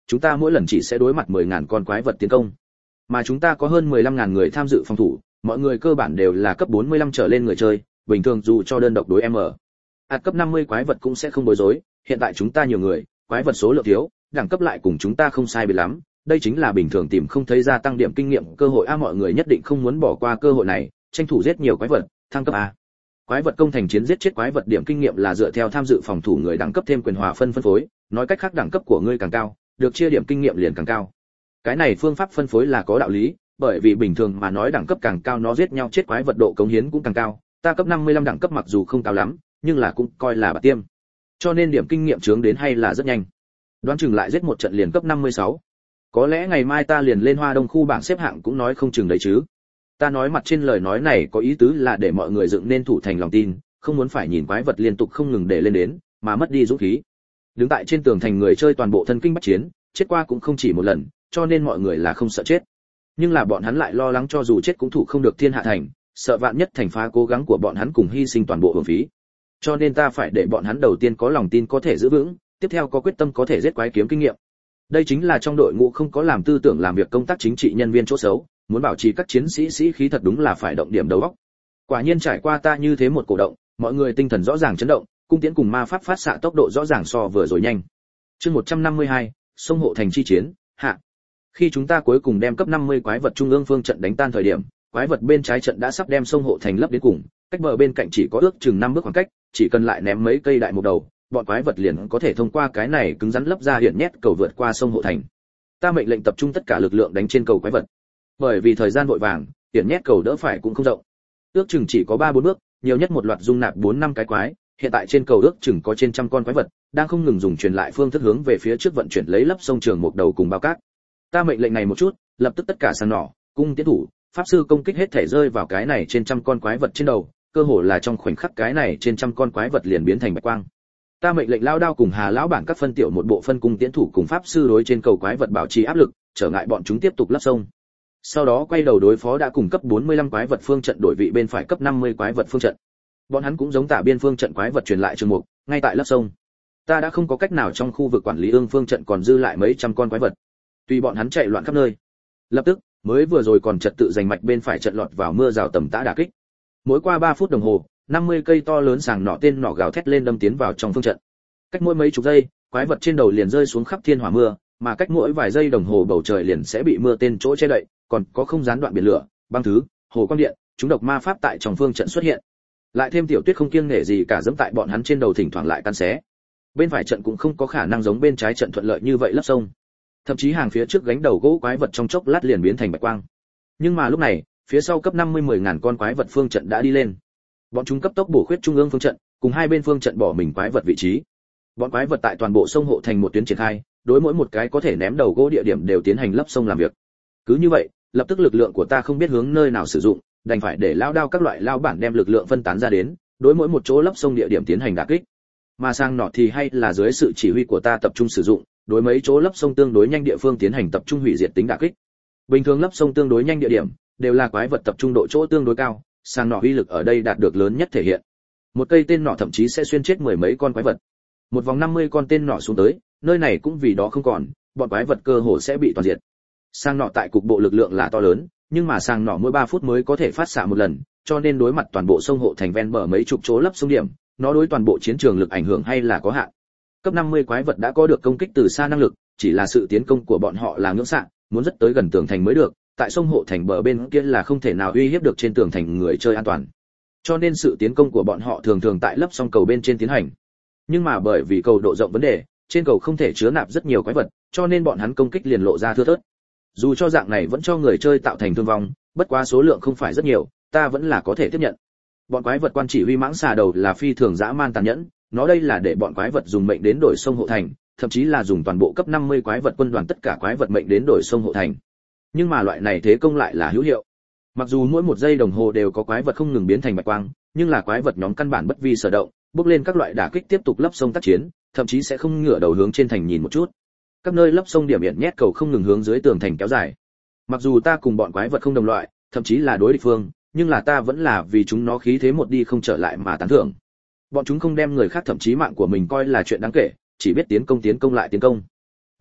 chúng ta mỗi lần chỉ sẽ đối mặt mười nghìn con quái vật tiến công. Mà chúng ta có hơn mười lăm nghìn người tham dự phòng thủ, mọi người cơ bản đều là cấp bốn mươi lăm trở lên người chơi, bình thường dù cho đơn độc đối M. Ảt cấp năm mươi quái vật cũng sẽ không bối rối, hiện tại chúng ta nhiều người, quái vật số lượng thiếu, đẳng cấp lại cùng chúng ta không sai biệt lắm, đây chính là bình thường tìm không thấy gia tăng điểm kinh nghiệm cơ hội a, mọi người nhất định không muốn bỏ qua cơ hội này, tranh thủ giết nhiều quái vật, thăng cấp a. Quái vật công thành chiến giết chết quái vật điểm kinh nghiệm là dựa theo tham dự phòng thủ người đẳng cấp thêm quyền hòa phân phân phối, nói cách khác đẳng cấp của ngươi càng cao, được chia điểm kinh nghiệm liền càng cao. Cái này phương pháp phân phối là có đạo lý, bởi vì bình thường mà nói đẳng cấp càng cao nó giết nhau chết quái vật độ cống hiến cũng càng cao, ta cấp năm mươi lăm đẳng cấp mặc dù không cao lắm, nhưng là cũng coi là bạc tiêm. Cho nên điểm kinh nghiệm chướng đến hay là rất nhanh. Đoán chừng lại giết một trận liền cấp năm mươi sáu. Có lẽ ngày mai ta liền lên Hoa Đông khu bảng xếp hạng cũng nói không chừng đấy chứ. Ta nói mặt trên lời nói này có ý tứ là để mọi người dựng nên thủ thành lòng tin, không muốn phải nhìn quái vật liên tục không ngừng để lên đến, mà mất đi dũng khí. Đứng tại trên tường thành người chơi toàn bộ thân kinh bách chiến, chết qua cũng không chỉ một lần, cho nên mọi người là không sợ chết. Nhưng là bọn hắn lại lo lắng cho dù chết cũng thủ không được Thiên Hạ thành, sợ vạn nhất thành phá cố gắng của bọn hắn cùng hy sinh toàn bộ hưởng phí. Cho nên ta phải để bọn hắn đầu tiên có lòng tin có thể giữ vững, tiếp theo có quyết tâm có thể giết quái kiếm kinh nghiệm. Đây chính là trong đội ngũ không có làm tư tưởng làm việc công tác chính trị nhân viên chỗ xấu, muốn bảo trì các chiến sĩ sĩ khí thật đúng là phải động điểm đầu óc. Quả nhiên trải qua ta như thế một cổ động, mọi người tinh thần rõ ràng chấn động, cung tiễn cùng ma pháp phát xạ tốc độ rõ ràng so vừa rồi nhanh. Chương một trăm năm mươi hai, sông hộ thành chi chiến, hạ. Khi chúng ta cuối cùng đem cấp năm mươi quái vật trung ương phương trận đánh tan thời điểm, quái vật bên trái trận đã sắp đem sông hộ thành lấp đến cùng, cách bờ bên cạnh chỉ có ước chừng năm bước khoảng cách, chỉ cần lại ném mấy cây đại một đầu, bọn quái vật liền có thể thông qua cái này cứng rắn lấp ra hiện nhét cầu vượt qua sông hộ thành. Ta mệnh lệnh tập trung tất cả lực lượng đánh trên cầu quái vật. Bởi vì thời gian vội vàng, hiện nhét cầu đỡ phải cũng không rộng. Ước chừng chỉ có ba bốn bước, nhiều nhất một loạt dung nạp bốn năm cái quái, hiện tại trên cầu ước chừng có trên trăm con quái vật, đang không ngừng dùng truyền lại phương thức hướng về phía trước vận chuyển lấy lấp sông trường một đầu cùng bao cát. Ta mệnh lệnh này một chút, lập tức tất cả săn nỏ, cung tiến thủ, pháp sư công kích hết thể rơi vào cái này trên trăm con quái vật trên đầu, cơ hồ là trong khoảnh khắc cái này trên trăm con quái vật liền biến thành bạch quang. Ta mệnh lệnh lao đao cùng Hà lão bản các phân tiểu một bộ phân cung tiến thủ cùng pháp sư đối trên cầu quái vật bảo trì áp lực, trở ngại bọn chúng tiếp tục lấp sông. Sau đó quay đầu đối phó đã cùng cấp bốn mươi lăm quái vật phương trận đổi vị bên phải cấp năm mươi quái vật phương trận. Bọn hắn cũng giống tả biên phương trận quái vật truyền lại trường mục, ngay tại lấp sông. Ta đã không có cách nào trong khu vực quản lý ương phương trận còn dư lại mấy trăm con quái vật. Tùy bọn hắn chạy loạn khắp nơi. Lập tức, mới vừa rồi còn trật tự giành mạch bên phải trận lọt vào mưa rào tầm tã đả kích. Mỗi qua ba phút đồng hồ, năm mươi cây to lớn sàng nỏ tên nỏ gào thét lên đâm tiến vào trong phương trận. Cách mỗi mấy chục giây, quái vật trên đầu liền rơi xuống khắp thiên hỏa mưa, mà cách mỗi vài giây đồng hồ bầu trời liền sẽ bị mưa tên chỗ che đậy, còn có không gián đoạn biển lửa, băng thứ, hồ quang điện, chúng độc ma pháp tại trong phương trận xuất hiện. Lại thêm tiểu tuyết không kiêng nể gì cả dẫm tại bọn hắn trên đầu thỉnh thoảng lại căn xé. Bên phải trận cũng không có khả năng giống bên trái trận thuận lợi như vậy lấp sông. Thậm chí hàng phía trước gánh đầu gỗ quái vật trong chốc lát liền biến thành bạch quang. Nhưng mà lúc này, phía sau cấp năm mươi mười ngàn con quái vật phương trận đã đi lên. Bọn chúng cấp tốc bổ khuyết trung ương phương trận, cùng hai bên phương trận bỏ mình quái vật vị trí. Bọn quái vật tại toàn bộ sông hộ thành một tuyến triển khai, đối mỗi một cái có thể ném đầu gỗ địa điểm đều tiến hành lấp sông làm việc. Cứ như vậy, lập tức lực lượng của ta không biết hướng nơi nào sử dụng, đành phải để lao đao các loại lao bản đem lực lượng phân tán ra đến, đối mỗi một chỗ lấp sông địa điểm tiến hành đả kích. Mà sang nọ thì hay là dưới sự chỉ huy của ta tập trung sử dụng, đối mấy chỗ lấp sông tương đối nhanh địa phương tiến hành tập trung hủy diệt tính đả kích. Bình thường lấp sông tương đối nhanh địa điểm đều là quái vật tập trung độ chỗ tương đối cao, sang nọ uy lực ở đây đạt được lớn nhất thể hiện. Một cây tên nọ thậm chí sẽ xuyên chết mười mấy con quái vật. Một vòng năm mươi con tên nọ xuống tới, nơi này cũng vì đó không còn, bọn quái vật cơ hồ sẽ bị toàn diệt. Sang nọ tại cục bộ lực lượng là to lớn, nhưng mà sang nọ mỗi ba phút mới có thể phát xạ một lần, cho nên đối mặt toàn bộ sông hộ thành ven bờ mấy chục chỗ lấp sông điểm, nó đối toàn bộ chiến trường lực ảnh hưởng hay là có hạn. Cấp năm mươi quái vật đã có được công kích từ xa năng lực, chỉ là sự tiến công của bọn họ là ngưỡng xạ, muốn rất tới gần tường thành mới được, tại sông hộ thành bờ bên kia là không thể nào uy hiếp được trên tường thành người chơi an toàn. Cho nên sự tiến công của bọn họ thường thường tại lấp sông cầu bên trên tiến hành. Nhưng mà bởi vì cầu độ rộng vấn đề, trên cầu không thể chứa nạp rất nhiều quái vật, cho nên bọn hắn công kích liền lộ ra thưa thớt. Dù cho dạng này vẫn cho người chơi tạo thành thương vong, bất quá số lượng không phải rất nhiều, ta vẫn là có thể tiếp nhận. Bọn quái vật quan chỉ huy mãng xà đầu là phi thường dã man tàn nhẫn, nó đây là để bọn quái vật dùng mệnh đến đổi sông hộ thành, thậm chí là dùng toàn bộ cấp năm mươi quái vật quân đoàn tất cả quái vật mệnh đến đổi sông hộ thành. Nhưng mà loại này thế công lại là hữu hiệu. Mặc dù mỗi một giây đồng hồ đều có quái vật không ngừng biến thành bạch quang, nhưng là quái vật nhóm căn bản bất vi sở động, bước lên các loại đả kích tiếp tục lấp sông tác chiến, thậm chí sẽ không ngửa đầu hướng trên thành nhìn một chút. Các nơi lấp sông điểm hiện nhét cầu không ngừng hướng dưới tường thành kéo dài. Mặc dù ta cùng bọn quái vật không đồng loại, thậm chí là đối địch phương, nhưng là ta vẫn là vì chúng nó khí thế một đi không trở lại mà tán thưởng. Bọn chúng không đem người khác thậm chí mạng của mình coi là chuyện đáng kể, chỉ biết tiến công tiến công lại tiến công.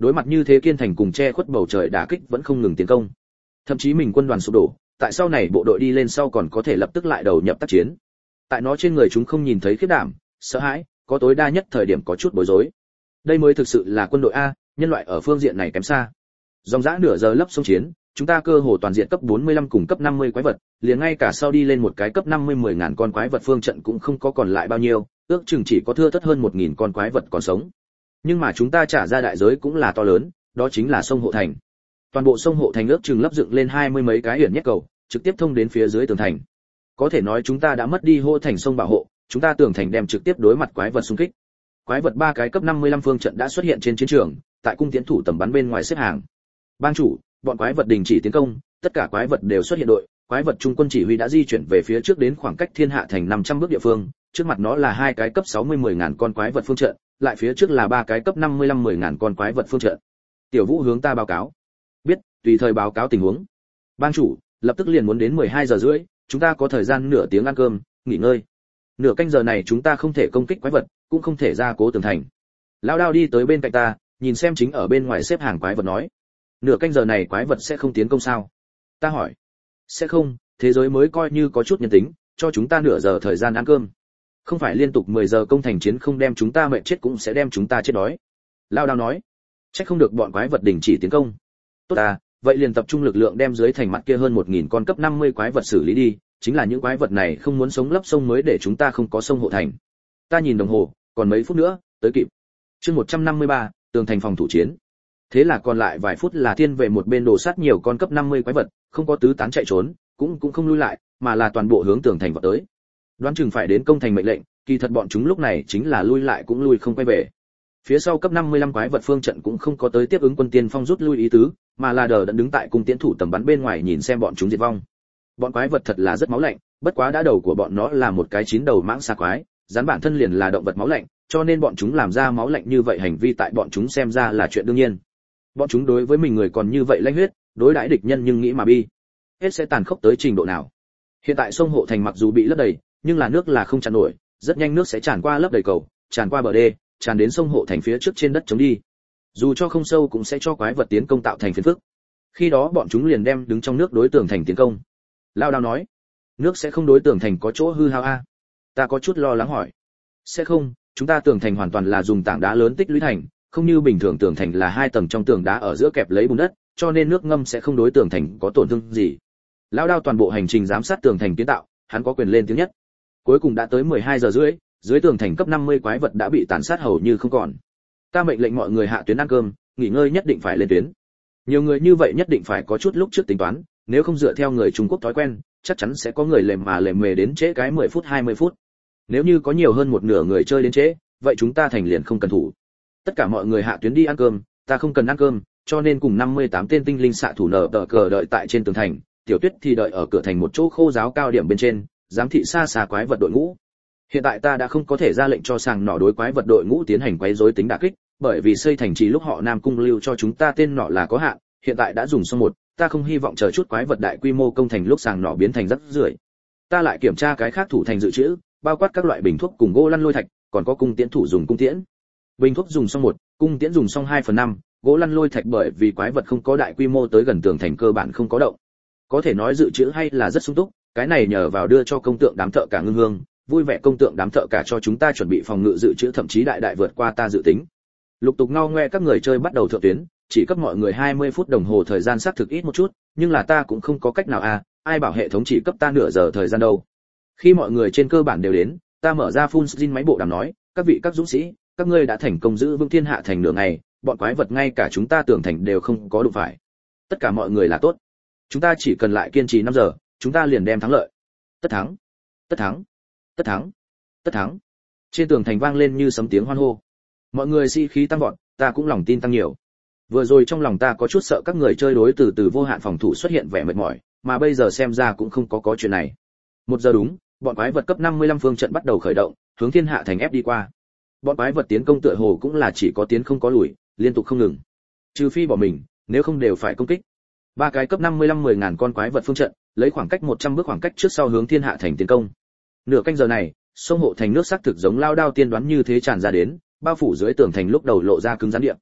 Đối mặt như thế kiên thành cùng che khuất bầu trời đả kích vẫn không ngừng tiến công. Thậm chí mình quân đoàn sụp đổ, tại sau này bộ đội đi lên sau còn có thể lập tức lại đầu nhập tác chiến. Tại nó trên người chúng không nhìn thấy khiếp đảm, sợ hãi, có tối đa nhất thời điểm có chút bối rối. Đây mới thực sự là quân đội a, nhân loại ở phương diện này kém xa. Dòng dã nửa giờ lấp sông chiến, chúng ta cơ hồ toàn diện cấp bốn mươi lăm cùng cấp năm mươi quái vật, liền ngay cả sau đi lên một cái cấp năm mươi mười ngàn con quái vật phương trận cũng không có còn lại bao nhiêu, ước chừng chỉ có thưa thớt hơn một nghìn con quái vật còn sống. Nhưng mà chúng ta trả ra đại giới cũng là to lớn, đó chính là sông hộ thành. Toàn bộ sông hộ thành ước chừng lấp dựng lên hai mươi mấy cái hiển nhất cầu, trực tiếp thông đến phía dưới tường thành. Có thể nói chúng ta đã mất đi hộ thành sông bảo hộ, chúng ta tường thành đem trực tiếp đối mặt quái vật xung kích. Quái vật ba cái cấp năm mươi lăm phương trận đã xuất hiện trên chiến trường, tại cung tiến thủ tầm bắn bên ngoài xếp hàng. Bang chủ, bọn quái vật đình chỉ tiến công, tất cả quái vật đều xuất hiện đội, quái vật trung quân chỉ huy đã di chuyển về phía trước đến khoảng cách Thiên Hạ thành năm trăm bước địa phương, trước mặt nó là hai cái cấp sáu mươi mười ngàn con quái vật phương trận, lại phía trước là ba cái cấp năm mươi lăm mười ngàn con quái vật phương trận. Tiểu Vũ hướng ta báo cáo. Biết, tùy thời báo cáo tình huống. Bang chủ, lập tức liền muốn đến mười hai giờ rưỡi, chúng ta có thời gian nửa tiếng ăn cơm, nghỉ ngơi. Nửa canh giờ này chúng ta không thể công kích quái vật, cũng không thể ra cố tường thành. Lão Đao đi tới bên cạnh ta, nhìn xem chính ở bên ngoài xếp hàng quái vật nói. Nửa canh giờ này quái vật sẽ không tiến công sao? Ta hỏi. Sẽ không, thế giới mới coi như có chút nhân tính, cho chúng ta nửa giờ thời gian ăn cơm. Không phải liên tục mười giờ công thành chiến không đem chúng ta mệt chết cũng sẽ đem chúng ta chết đói. Lão Đao nói. Chắc không được bọn quái vật đình chỉ tiến công. Tốt à, vậy liền tập trung lực lượng đem dưới thành mặt kia hơn một nghìn con cấp năm mươi quái vật xử lý đi, chính là những quái vật này không muốn sống lấp sông mới để chúng ta không có sông hộ thành. Ta nhìn đồng hồ, còn mấy phút nữa, tới kịp. Chương một trăm năm mươi ba, tường thành phòng thủ chiến. Thế là còn lại vài phút là thiên về một bên đổ sát nhiều con cấp năm mươi quái vật, không có tứ tán chạy trốn, cũng cũng không lui lại, mà là toàn bộ hướng tường thành vào tới. Đoán chừng phải đến công thành mệnh lệnh, kỳ thật bọn chúng lúc này chính là lui lại cũng lui không quay về. Phía sau cấp năm mươi lăm quái vật phương trận cũng không có tới tiếp ứng quân tiên phong rút lui ý tứ, mà là đờ đẫn đứng tại cung tiễn thủ tầm bắn bên ngoài nhìn xem bọn chúng diệt vong. Bọn quái vật thật là rất máu lạnh, bất quá đã đầu của bọn nó là một cái chín đầu mãng xà quái, rắn bản thân liền là động vật máu lạnh, cho nên bọn chúng làm ra máu lạnh như vậy hành vi tại bọn chúng xem ra là chuyện đương nhiên. Bọn chúng đối với mình người còn như vậy lãnh huyết, đối đãi địch nhân nhưng nghĩ mà bi. Hết sẽ tàn khốc tới trình độ nào? Hiện tại sông hộ thành mặc dù bị lấp đầy, nhưng là nước là không tràn nổi, rất nhanh nước sẽ tràn qua lấp đầy cầu, tràn qua bờ đê, tràn đến sông hộ thành phía trước trên đất chống đi. Dù cho không sâu cũng sẽ cho quái vật tiến công tạo thành phiền phức. Khi đó bọn chúng liền đem đứng trong nước đối tường thành tiến công. Lao Đao nói, nước sẽ không đối tường thành có chỗ hư hao a? Ta có chút lo lắng hỏi. Sẽ không, chúng ta tường thành hoàn toàn là dùng tảng đá lớn tích lũy thành, không như bình thường tường thành là hai tầng trong tường đá ở giữa kẹp lấy bùn đất, cho nên nước ngâm sẽ không đối tường thành có tổn thương gì. Lao Đao toàn bộ hành trình giám sát tường thành kiến tạo, hắn có quyền lên tiếng nhất. Cuối cùng đã tới mười hai giờ rưỡi, dưới tường thành cấp năm mươi quái vật đã bị tàn sát hầu như không còn. Ta mệnh lệnh mọi người hạ tuyến ăn cơm, nghỉ ngơi nhất định phải lên tuyến. Nhiều người như vậy nhất định phải có chút lúc trước tính toán, nếu không dựa theo người Trung Quốc thói quen, chắc chắn sẽ có người lềm mà lềm mề đến trễ cái mười phút hai mươi phút. Nếu như có nhiều hơn một nửa người chơi đến trễ, vậy chúng ta thành liền không cần thủ. Tất cả mọi người hạ tuyến đi ăn cơm, ta không cần ăn cơm, cho nên cùng năm mươi tám tên tinh linh xạ thủ nở tờ cờ đợi tại trên tường thành, Tiểu Tuyết thì đợi ở cửa thành một chỗ khô giáo cao điểm bên trên, giám thị xa xa quái vật đội ngũ. Hiện tại ta đã không có thể ra lệnh cho sàng nỏ đối quái vật đội ngũ tiến hành quấy rối tính đả kích, bởi vì xây thành trì lúc họ Nam Cung lưu cho chúng ta tên nỏ là có hạn, hiện tại đã dùng xong một, ta không hy vọng chờ chút quái vật đại quy mô công thành lúc sàng nỏ biến thành rác rưởi. Ta lại kiểm tra cái khác thủ thành dự trữ, bao quát các loại bình thuốc cùng gỗ lăn lôi thạch, còn có cung tiễn thủ dùng cung tiễn. Bình thuốc dùng xong một, cung tiễn dùng xong hai phần năm, gỗ lăn lôi thạch bởi vì quái vật không có đại quy mô tới gần tường thành cơ bản không có động. Có thể nói dự trữ hay là rất sung túc, cái này nhờ vào đưa cho công tượng đám thợ cả ngưng hương, vui vẻ công tượng đám thợ cả cho chúng ta chuẩn bị phòng ngự dự trữ thậm chí đại đại vượt qua ta dự tính. Lục tục ngao ngoe các người chơi bắt đầu thượng tuyến, chỉ cấp mọi người hai mươi phút đồng hồ thời gian xác thực ít một chút, nhưng là ta cũng không có cách nào à, ai bảo hệ thống chỉ cấp ta nửa giờ thời gian đâu. Khi mọi người trên cơ bản đều đến, ta mở ra full screen máy bộ đàm nói, các vị các dũng sĩ, các ngươi đã thành công giữ vững Thiên Hạ thành nửa ngày, bọn quái vật ngay cả chúng ta tưởng thành đều không có đụng phải. Tất cả mọi người là tốt. Chúng ta chỉ cần lại kiên trì năm giờ, chúng ta liền đem thắng lợi. Tất thắng, tất thắng, tất thắng, tất thắng. Trên tường thành vang lên như sấm tiếng hoan hô. Mọi người sĩ khí tăng vọt, ta cũng lòng tin tăng nhiều. Vừa rồi trong lòng ta có chút sợ các người chơi đối từ từ vô hạn phòng thủ xuất hiện vẻ mệt mỏi, mà bây giờ xem ra cũng không có có chuyện này. Một giờ đúng, bọn quái vật cấp năm mươi lăm phương trận bắt đầu khởi động, hướng Thiên Hạ thành ép đi qua. Bọn quái vật tiến công tựa hồ cũng là chỉ có tiến không có lùi, liên tục không ngừng. Trừ phi bỏ mình, nếu không đều phải công kích. Ba cái cấp năm mươi lăm mười ngàn con quái vật phương trận, lấy khoảng cách một trăm bước khoảng cách trước sau hướng Thiên Hạ thành tiến công. Nửa canh giờ này, sông hộ thành nước xác thực giống lao đao tiên đoán như thế tràn ra đến, bao phủ dưới tường thành lúc đầu lộ ra cứng rắn địa.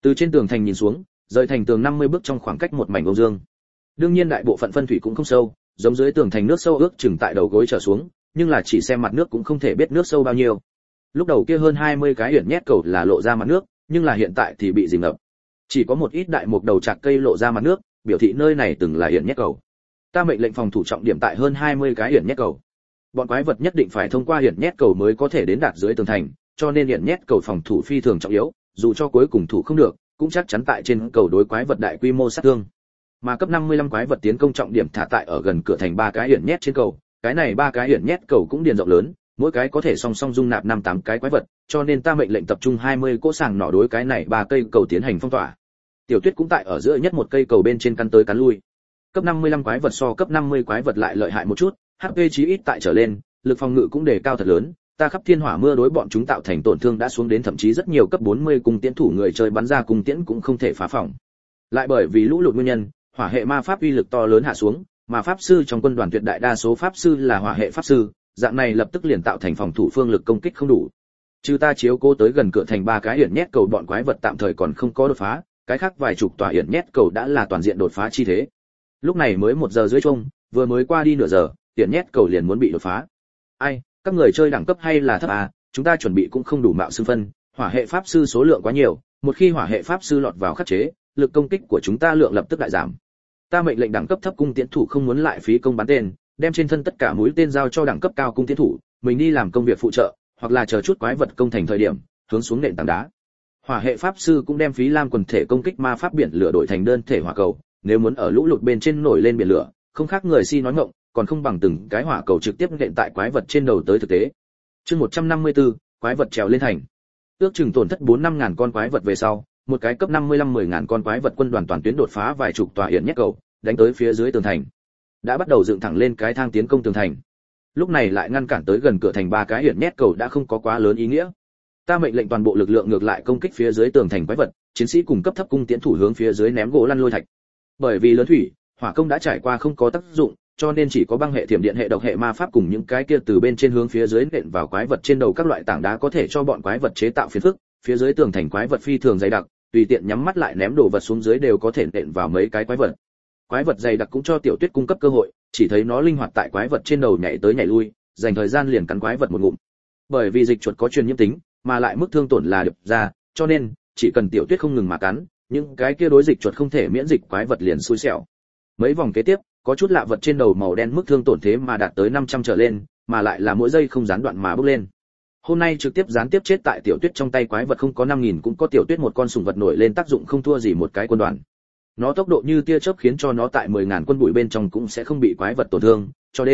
Từ trên tường thành nhìn xuống, rời thành tường năm mươi bước trong khoảng cách một mảnh âu dương. Đương nhiên đại bộ phận phân thủy cũng không sâu, giống dưới tường thành nước sâu ước chừng tại đầu gối trở xuống, nhưng là chỉ xem mặt nước cũng không thể biết nước sâu bao nhiêu. Lúc đầu kia hơn hai mươi cái hiển nhét cầu là lộ ra mặt nước, nhưng là hiện tại thì bị dìm ngập. Chỉ có một ít đại mục đầu chạc cây lộ ra mặt nước, biểu thị nơi này từng là hiển nhét cầu. Ta mệnh lệnh phòng thủ trọng điểm tại hơn hai mươi cái hiển nhét cầu. Bọn quái vật nhất định phải thông qua hiển nhét cầu mới có thể đến đạt dưới tường thành, cho nên hiển nhét cầu phòng thủ phi thường trọng yếu, dù cho cuối cùng thủ không được, cũng chắc chắn tại trên cầu đối quái vật đại quy mô sát thương. Mà cấp năm mươi lăm quái vật tiến công trọng điểm thả tại ở gần cửa thành ba cái hiển nhét trên cầu, cái này ba cái hiển nhét cầu cũng điền rộng lớn, mỗi cái có thể song song dung nạp năm tám cái quái vật, cho nên ta mệnh lệnh tập trung hai mươi cỗ sàng nỏ đối cái này ba cây cầu tiến hành phong tỏa. Tiểu Tuyết cũng tại ở giữa nhất một cây cầu bên trên căn tới cắn lui. Cấp năm mươi lăm quái vật so cấp năm mươi quái vật lại lợi hại một chút, hát pê chí ít tại trở lên, lực phòng ngự cũng đề cao thật lớn, ta khắp thiên hỏa mưa đối bọn chúng tạo thành tổn thương đã xuống đến thậm chí rất nhiều cấp bốn mươi cung tiễn thủ người chơi bắn ra cung tiễn cũng không thể phá phòng. Lại bởi vì lũ lụt nguyên nhân, hỏa hệ ma pháp uy lực to lớn hạ xuống, mà pháp sư trong quân đoàn tuyệt đại đa số pháp sư là hỏa hệ pháp sư, dạng này lập tức liền tạo thành phòng thủ phương lực công kích không đủ. Trừ ta chiếu cố tới gần cửa thành ba cái hiển nhét cầu bọn quái vật tạm thời còn không có đột phá, cái khác vài chục tòa hiển nhét cầu đã là toàn diện đột phá chi thế. Lúc này mới một giờ rưỡi chung, vừa mới qua đi nửa giờ, hiển nhét cầu liền muốn bị đột phá. Ai, các người chơi đẳng cấp hay là thấp à, chúng ta chuẩn bị cũng không đủ mạo xưng phân, hỏa hệ pháp sư số lượng quá nhiều, một khi hỏa hệ pháp sư lọt vào khắc chế, lực công kích của chúng ta lượng lập tức đại giảm. Ta mệnh lệnh đẳng cấp thấp cung tiễn thủ không muốn lại phí công bắn tên, đem trên thân tất cả mũi tên giao cho đẳng cấp cao cung tiễn thủ, mình đi làm công việc phụ trợ, hoặc là chờ chút quái vật công thành thời điểm, hướng xuống nền tảng đá. Hỏa hệ pháp sư cũng đem phí lam quần thể công kích ma pháp biển lửa đổi thành đơn thể hỏa cầu, nếu muốn ở lũ lụt bên trên nổi lên biển lửa, không khác người si nói ngọng, còn không bằng từng cái hỏa cầu trực tiếp nện tại quái vật trên đầu tới thực tế. Chương một trăm năm mươi tư, quái vật trèo lên thành. Ước chừng tổn thất bốn năm ngàn con quái vật về sau, một cái cấp năm mươi lăm mười ngàn con quái vật quân đoàn toàn tuyến đột phá vài chục tòa hiển nhét cầu, đánh tới phía dưới tường thành. Đã bắt đầu dựng thẳng lên cái thang tiến công tường thành. Lúc này lại ngăn cản tới gần cửa thành ba cái hiển nhét cầu đã không có quá lớn ý nghĩa. Ta mệnh lệnh toàn bộ lực lượng ngược lại công kích phía dưới tường thành quái vật, chiến sĩ cùng cấp thấp cung tiến thủ hướng phía dưới ném gỗ lăn lôi thạch. Bởi vì lớn thủy, hỏa công đã trải qua không có tác dụng, cho nên chỉ có băng hệ thiểm điện hệ độc hệ ma pháp cùng những cái kia từ bên trên hướng phía dưới nện vào quái vật trên đầu các loại tảng đá có thể cho bọn quái vật chế tạo phiền phức, phía dưới tường thành quái vật phi thường dày đặc, tùy tiện nhắm mắt lại ném đồ vật xuống dưới đều có thể nện vào mấy cái quái vật. Quái vật dày đặc cũng cho Tiểu Tuyết cung cấp cơ hội, chỉ thấy nó linh hoạt tại quái vật trên đầu nhảy tới nhảy lui, dành thời gian liền cắn quái vật một ngụm. Bởi vì dịch chuột có truyền nhiễm tính, mà lại mức thương tổn là điệp ra, cho nên chỉ cần Tiểu Tuyết không ngừng mà cắn, những cái kia đối dịch chuột không thể miễn dịch quái vật liền xui xẻo. Mấy vòng kế tiếp, có chút lạ vật trên đầu màu đen mức thương tổn thế mà đạt tới năm trăm trở lên, mà lại là mỗi giây không gián đoạn mà bốc lên. Hôm nay trực tiếp gián tiếp chết tại Tiểu Tuyết trong tay quái vật không có năm nghìn cũng có Tiểu Tuyết một con sủng vật nổi lên tác dụng không thua gì một cái quân đoàn. Nó tốc độ như tia chớp khiến cho nó tại mười ngàn quân bụi bên trong cũng sẽ không bị quái vật tổn thương, cho D.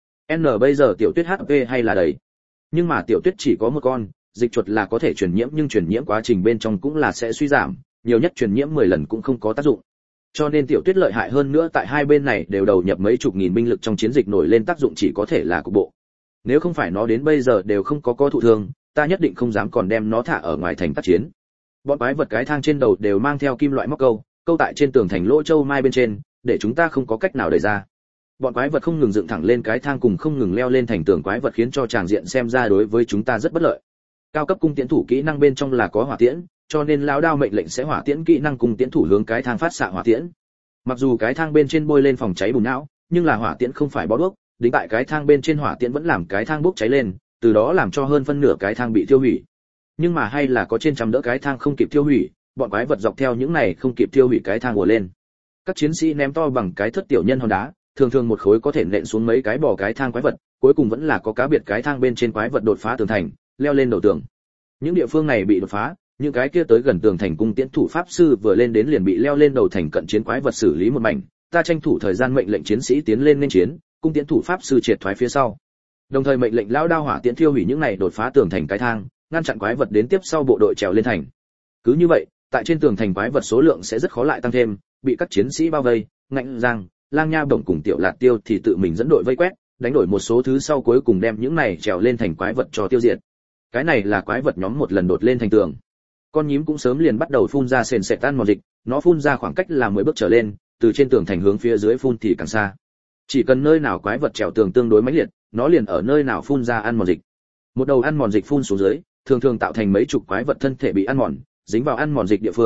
N bây giờ Tiểu Tuyết hát pê hay là đầy. Nhưng mà Tiểu Tuyết chỉ có một con, dịch chuột là có thể truyền nhiễm nhưng truyền nhiễm quá trình bên trong cũng là sẽ suy giảm, nhiều nhất truyền nhiễm mười lần cũng không có tác dụng. Cho nên Tiểu Tuyết lợi hại hơn nữa tại hai bên này đều đầu nhập mấy chục nghìn binh lực trong chiến dịch nổi lên tác dụng chỉ có thể là cục bộ. Nếu không phải nó đến bây giờ đều không có có thụ thương, ta nhất định không dám còn đem nó thả ở ngoài thành tác chiến. Bọn quái vật cái thang trên đầu đều mang theo kim loại móc câu, câu tại trên tường thành lỗ châu mai bên trên, để chúng ta không có cách nào đẩy ra. Bọn quái vật không ngừng dựng thẳng lên cái thang cùng không ngừng leo lên thành tường quái vật khiến cho tràng diện xem ra đối với chúng ta rất bất lợi. Cao cấp cung tiễn thủ kỹ năng bên trong là có hỏa tiễn, cho nên lão đao mệnh lệnh sẽ hỏa tiễn kỹ năng cung tiễn thủ hướng cái thang phát xạ hỏa tiễn. Mặc dù cái thang bên trên bôi lên phòng cháy bùn não, nhưng là hỏa tiễn không phải bó đuốc, đính tại cái thang bên trên hỏa tiễn vẫn làm cái thang bốc cháy lên, từ đó làm cho hơn phân nửa cái thang bị tiêu hủy. Nhưng mà hay là có trên trăm đỡ cái thang không kịp tiêu hủy, bọn quái vật dọc theo những này không kịp tiêu hủy cái thang ùa lên. Các chiến sĩ ném to bằng cái thất tiểu nhân hòn đá, thường thường một khối có thể nện xuống mấy cái bò cái thang quái vật, cuối cùng vẫn là có cá biệt cái thang bên trên quái vật đột phá tường thành, leo lên đầu tường. Những địa phương này bị đột phá, những cái kia tới gần tường thành cung tiễn thủ pháp sư vừa lên đến liền bị leo lên đầu thành cận chiến quái vật xử lý một mảnh, ta tranh thủ thời gian mệnh lệnh chiến sĩ tiến lên nên chiến, cung tiễn thủ pháp sư triệt thoái phía sau. Đồng thời mệnh lệnh lão đao hỏa tiễn thiêu hủy những này đột phá tường thành cái thang, ngăn chặn quái vật đến tiếp sau bộ đội trèo lên thành. Cứ như vậy, tại trên tường thành quái vật số lượng sẽ rất khó lại tăng thêm, bị các chiến sĩ bao vây, ngạnh giang, lang nha bổng cùng tiểu lạt tiêu thì tự mình dẫn đội vây quét, đánh đổi một số thứ sau cuối cùng đem những này trèo lên thành quái vật cho tiêu diệt. Cái này là quái vật nhóm một lần đột lên thành tường. Con nhím cũng sớm liền bắt đầu phun ra sền sệt tan mòn dịch, nó phun ra khoảng cách là mười bước trở lên, từ trên tường thành hướng phía dưới phun thì càng xa. Chỉ cần nơi nào quái vật trèo tường tương đối mãnh liệt, nó liền ở nơi nào phun ra ăn mòn dịch. Một đầu ăn mòn dịch phun xuống dưới, thường thường tạo thành mấy chục quái vật thân thể bị ăn mòn, dính vào ăn mòn dịch địa phương,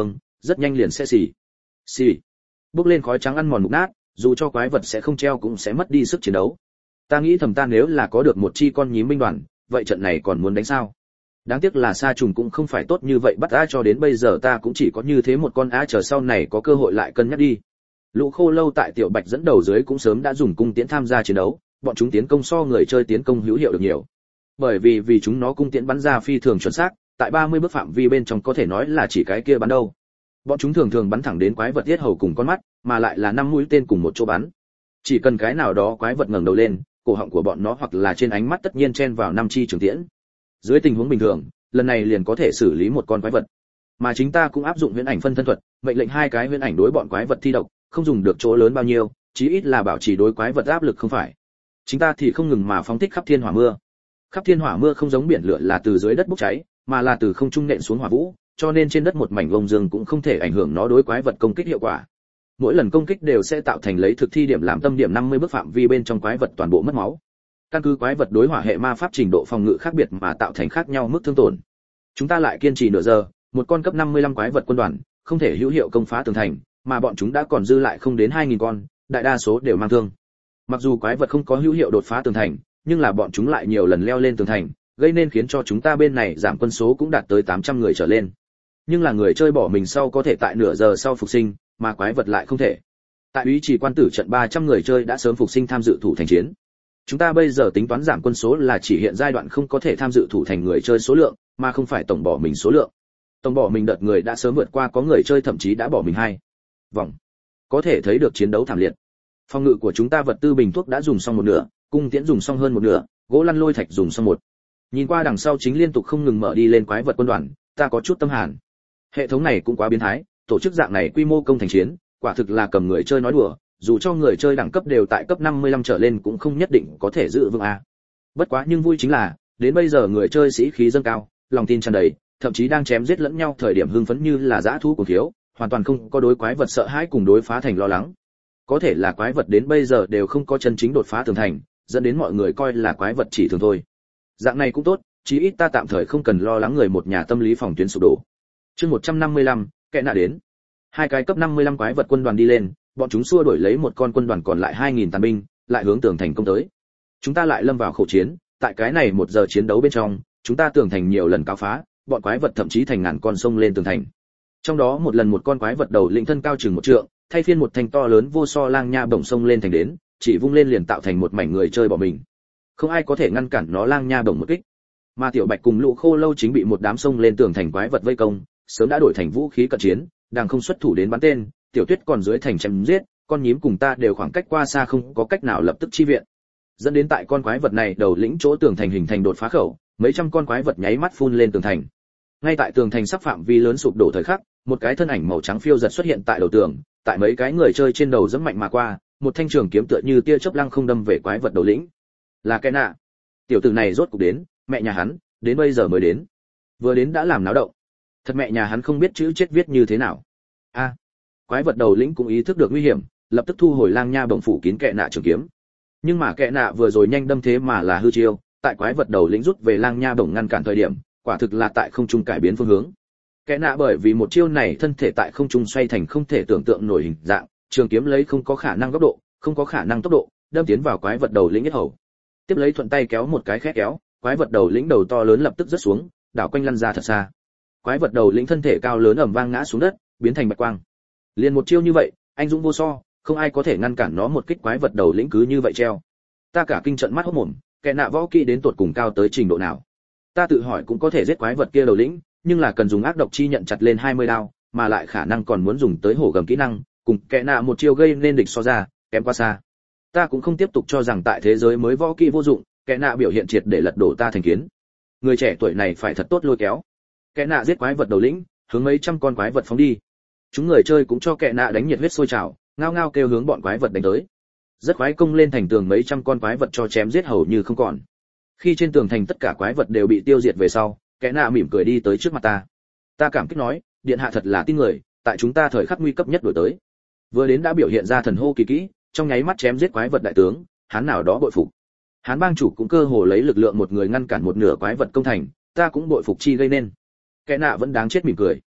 rất nhanh liền sẽ xì xì bốc lên khói trắng ăn mòn mục nát, dù cho quái vật sẽ không treo cũng sẽ mất đi sức chiến đấu. Ta nghĩ thầm ta nếu là có được một chi con nhím binh đoàn, vậy trận này còn muốn đánh sao? Đáng tiếc là sa trùng cũng không phải tốt như vậy, bắt á cho đến bây giờ ta cũng chỉ có như thế một con á, chờ sau này có cơ hội lại cân nhắc đi. Lũ Khô Lâu tại Tiểu Bạch dẫn đầu dưới cũng sớm đã dùng cung tiễn tham gia chiến đấu, bọn chúng tiến công so người chơi tiến công hữu hiệu được nhiều. Bởi vì vì chúng nó cung tiễn bắn ra phi thường chuẩn xác, tại ba mươi bước phạm vi bên trong có thể nói là chỉ cái kia bắn đâu. Bọn chúng thường thường bắn thẳng đến quái vật yết hầu cùng con mắt, mà lại là năm mũi tên cùng một chỗ bắn. Chỉ cần cái nào đó quái vật ngẩng đầu lên, cổ họng của bọn nó hoặc là trên ánh mắt tất nhiên chen vào năm chi trường tiễn. Dưới tình huống bình thường, lần này liền có thể xử lý một con quái vật. Mà chính ta cũng áp dụng huyễn ảnh phân thân thuật, mệnh lệnh hai cái huyễn ảnh đối bọn quái vật thi độc, không dùng được chỗ lớn bao nhiêu, chí ít là bảo trì đối quái vật áp lực không phải. Chính ta thì không ngừng mà phóng thích khắp thiên hỏa mưa. Khắp thiên hỏa mưa không giống biển lửa là từ dưới đất bốc cháy, mà là từ không trung nện xuống hỏa vũ, cho nên trên đất một mảnh vông dương cũng không thể ảnh hưởng nó đối quái vật công kích hiệu quả. Mỗi lần công kích đều sẽ tạo thành lấy thực thi điểm làm tâm điểm năm mươi bước phạm vi bên trong quái vật toàn bộ mất máu. Căn cứ quái vật đối hỏa hệ ma pháp trình độ phòng ngự khác biệt mà tạo thành khác nhau mức thương tổn. Chúng ta lại kiên trì nửa giờ, một con cấp năm mươi lăm quái vật quân đoàn, không thể hữu hiệu công phá tường thành, mà bọn chúng đã còn dư lại không đến hai nghìn con, đại đa số đều mang thương. Mặc dù quái vật không có hữu hiệu đột phá tường thành, nhưng là bọn chúng lại nhiều lần leo lên tường thành, gây nên khiến cho chúng ta bên này giảm quân số cũng đạt tới tám trăm người trở lên. Nhưng là người chơi bỏ mình sau có thể tại nửa giờ sau phục sinh, mà quái vật lại không thể. Tại úy trì quan tử trận ba trăm người chơi đã sớm phục sinh tham dự thủ thành chiến. Chúng ta bây giờ tính toán giảm quân số là chỉ hiện giai đoạn không có thể tham dự thủ thành người chơi số lượng, mà không phải tổng bỏ mình số lượng. Tổng bỏ mình đợt người đã sớm vượt qua có người chơi thậm chí đã bỏ mình hai vòng. Có thể thấy được chiến đấu thảm liệt. Phòng ngự của chúng ta vật tư bình thuốc đã dùng xong một nửa, cung tiễn dùng xong hơn một nửa, gỗ lăn lôi thạch dùng xong một. Nhìn qua đằng sau chính liên tục không ngừng mở đi lên quái vật quân đoàn, ta có chút tâm hàn. Hệ thống này cũng quá biến thái, tổ chức dạng này quy mô công thành chiến, quả thực là cầm người chơi nói đùa, dù cho người chơi đẳng cấp đều tại cấp năm mươi lăm trở lên cũng không nhất định có thể giữ vững a. Bất quá nhưng vui chính là, đến bây giờ người chơi sĩ khí dâng cao, lòng tin tràn đầy, thậm chí đang chém giết lẫn nhau thời điểm hưng phấn như là dã thú cuồng thiếu, hoàn toàn không có đối quái vật sợ hãi cùng đối phá thành lo lắng. Có thể là quái vật đến bây giờ đều không có chân chính đột phá tường thành, dẫn đến mọi người coi là quái vật chỉ thường thôi. Dạng này cũng tốt, chí ít ta tạm thời không cần lo lắng người một nhà tâm lý phòng tuyến sụp đổ. Chương một trăm năm mươi lăm, kẻ nạ đến. Hai cái cấp năm mươi lăm quái vật quân đoàn đi lên, bọn chúng xua đuổi lấy một con quân đoàn còn lại hai nghìn tàn binh, lại hướng tường thành công tới. Chúng ta lại lâm vào khẩu chiến, tại cái này một giờ chiến đấu bên trong, chúng ta tường thành nhiều lần cáo phá, bọn quái vật thậm chí thành ngàn con sông lên tường thành. Trong đó một lần một con quái vật đầu lĩnh thân cao chừng một trượng, thay phiên một thanh to lớn vô so lang nha bổng sông lên thành đến, chỉ vung lên liền tạo thành một mảnh người chơi bỏ mình. Không ai có thể ngăn cản nó lang nha bổng một kích. Mà Tiểu Bạch cùng Lũ Khô Lâu chính bị một đám sông lên tường thành quái vật vây công, sớm đã đổi thành vũ khí cận chiến, đang không xuất thủ đến bắn tên, Tiểu Tuyết còn dưới thành chém giết, con nhím cùng ta đều khoảng cách qua xa không có cách nào lập tức chi viện. Dẫn đến tại con quái vật này đầu lĩnh chỗ tường thành hình thành đột phá khẩu, mấy trăm con quái vật nháy mắt phun lên tường thành. Ngay tại tường thành sắp phạm vi lớn sụp đổ thời khắc, một cái thân ảnh màu trắng phiêu giật xuất hiện tại đầu tường, tại mấy cái người chơi trên đầu giẫm mạnh mà qua, một thanh trường kiếm tựa như tia chớp lăng không đâm về quái vật đầu lĩnh. Là cái nạ. Tiểu tử này rốt cục đến, mẹ nhà hắn, đến bây giờ mới đến. Vừa đến đã làm náo động. Thật mẹ nhà hắn không biết chữ chết viết như thế nào. A. À, quái vật đầu lĩnh cũng ý thức được nguy hiểm, lập tức thu hồi lang nha bổng phủ kín kệ nạ trường kiếm. Nhưng mà kệ nạ vừa rồi nhanh đâm thế mà là hư chiêu, tại quái vật đầu lĩnh rút về lang nha bổng ngăn cản thời điểm, quả thực là tại không trung cải biến phương hướng. Kệ nạ bởi vì một chiêu này thân thể tại không trung xoay thành không thể tưởng tượng nổi hình dạng, trường kiếm lấy không có khả năng góc độ, không có khả năng tốc độ, đâm tiến vào quái vật đầu lĩnh yết hầu. Tiếp lấy thuận tay kéo một cái khét kéo, quái vật đầu lĩnh đầu to lớn lập tức rớt xuống, đảo quanh lăn ra thật xa. Quái vật đầu lĩnh thân thể cao lớn ầm vang ngã xuống đất, biến thành bạch quang. Liền một chiêu như vậy, anh dũng vô so, không ai có thể ngăn cản nó một kích, quái vật đầu lĩnh cứ như vậy treo. Ta cả kinh trận mắt hốt mồm, kẻ nạ võ kỹ đến tột cùng cao tới trình độ nào? Ta tự hỏi cũng có thể giết quái vật kia đầu lĩnh, nhưng là cần dùng ác độc chi nhận chặt lên hai mươi đao, mà lại khả năng còn muốn dùng tới hổ gầm kỹ năng, cùng kẻ nạ một chiêu gây nên địch so ra, kém quá xa. Ta cũng không tiếp tục cho rằng tại thế giới mới võ kỹ vô dụng, kẻ nạ biểu hiện triệt để lật đổ ta thành kiến. Người trẻ tuổi này phải thật tốt lôi kéo. Kẻ nạ giết quái vật đầu lĩnh, hướng mấy trăm con quái vật phóng đi. Chúng người chơi cũng cho kẻ nạ đánh nhiệt huyết sôi trào, ngao ngao kêu hướng bọn quái vật đánh tới. Rất khoái công lên thành tường, mấy trăm con quái vật cho chém giết hầu như không còn. Khi trên tường thành tất cả quái vật đều bị tiêu diệt về sau, kẻ nạ mỉm cười đi tới trước mặt ta. Ta cảm kích nói, điện hạ thật là tin người, tại chúng ta thời khắc nguy cấp nhất đổi tới. Vừa đến đã biểu hiện ra thần hô kỳ kỹ, trong nháy mắt chém giết quái vật đại tướng, hắn nào đó bội phục. Hán bang chủ cũng cơ hồ lấy lực lượng một người ngăn cản một nửa quái vật công thành, ta cũng bội phục chi gây nên. Kẻ nạ vẫn đáng chết mỉm cười.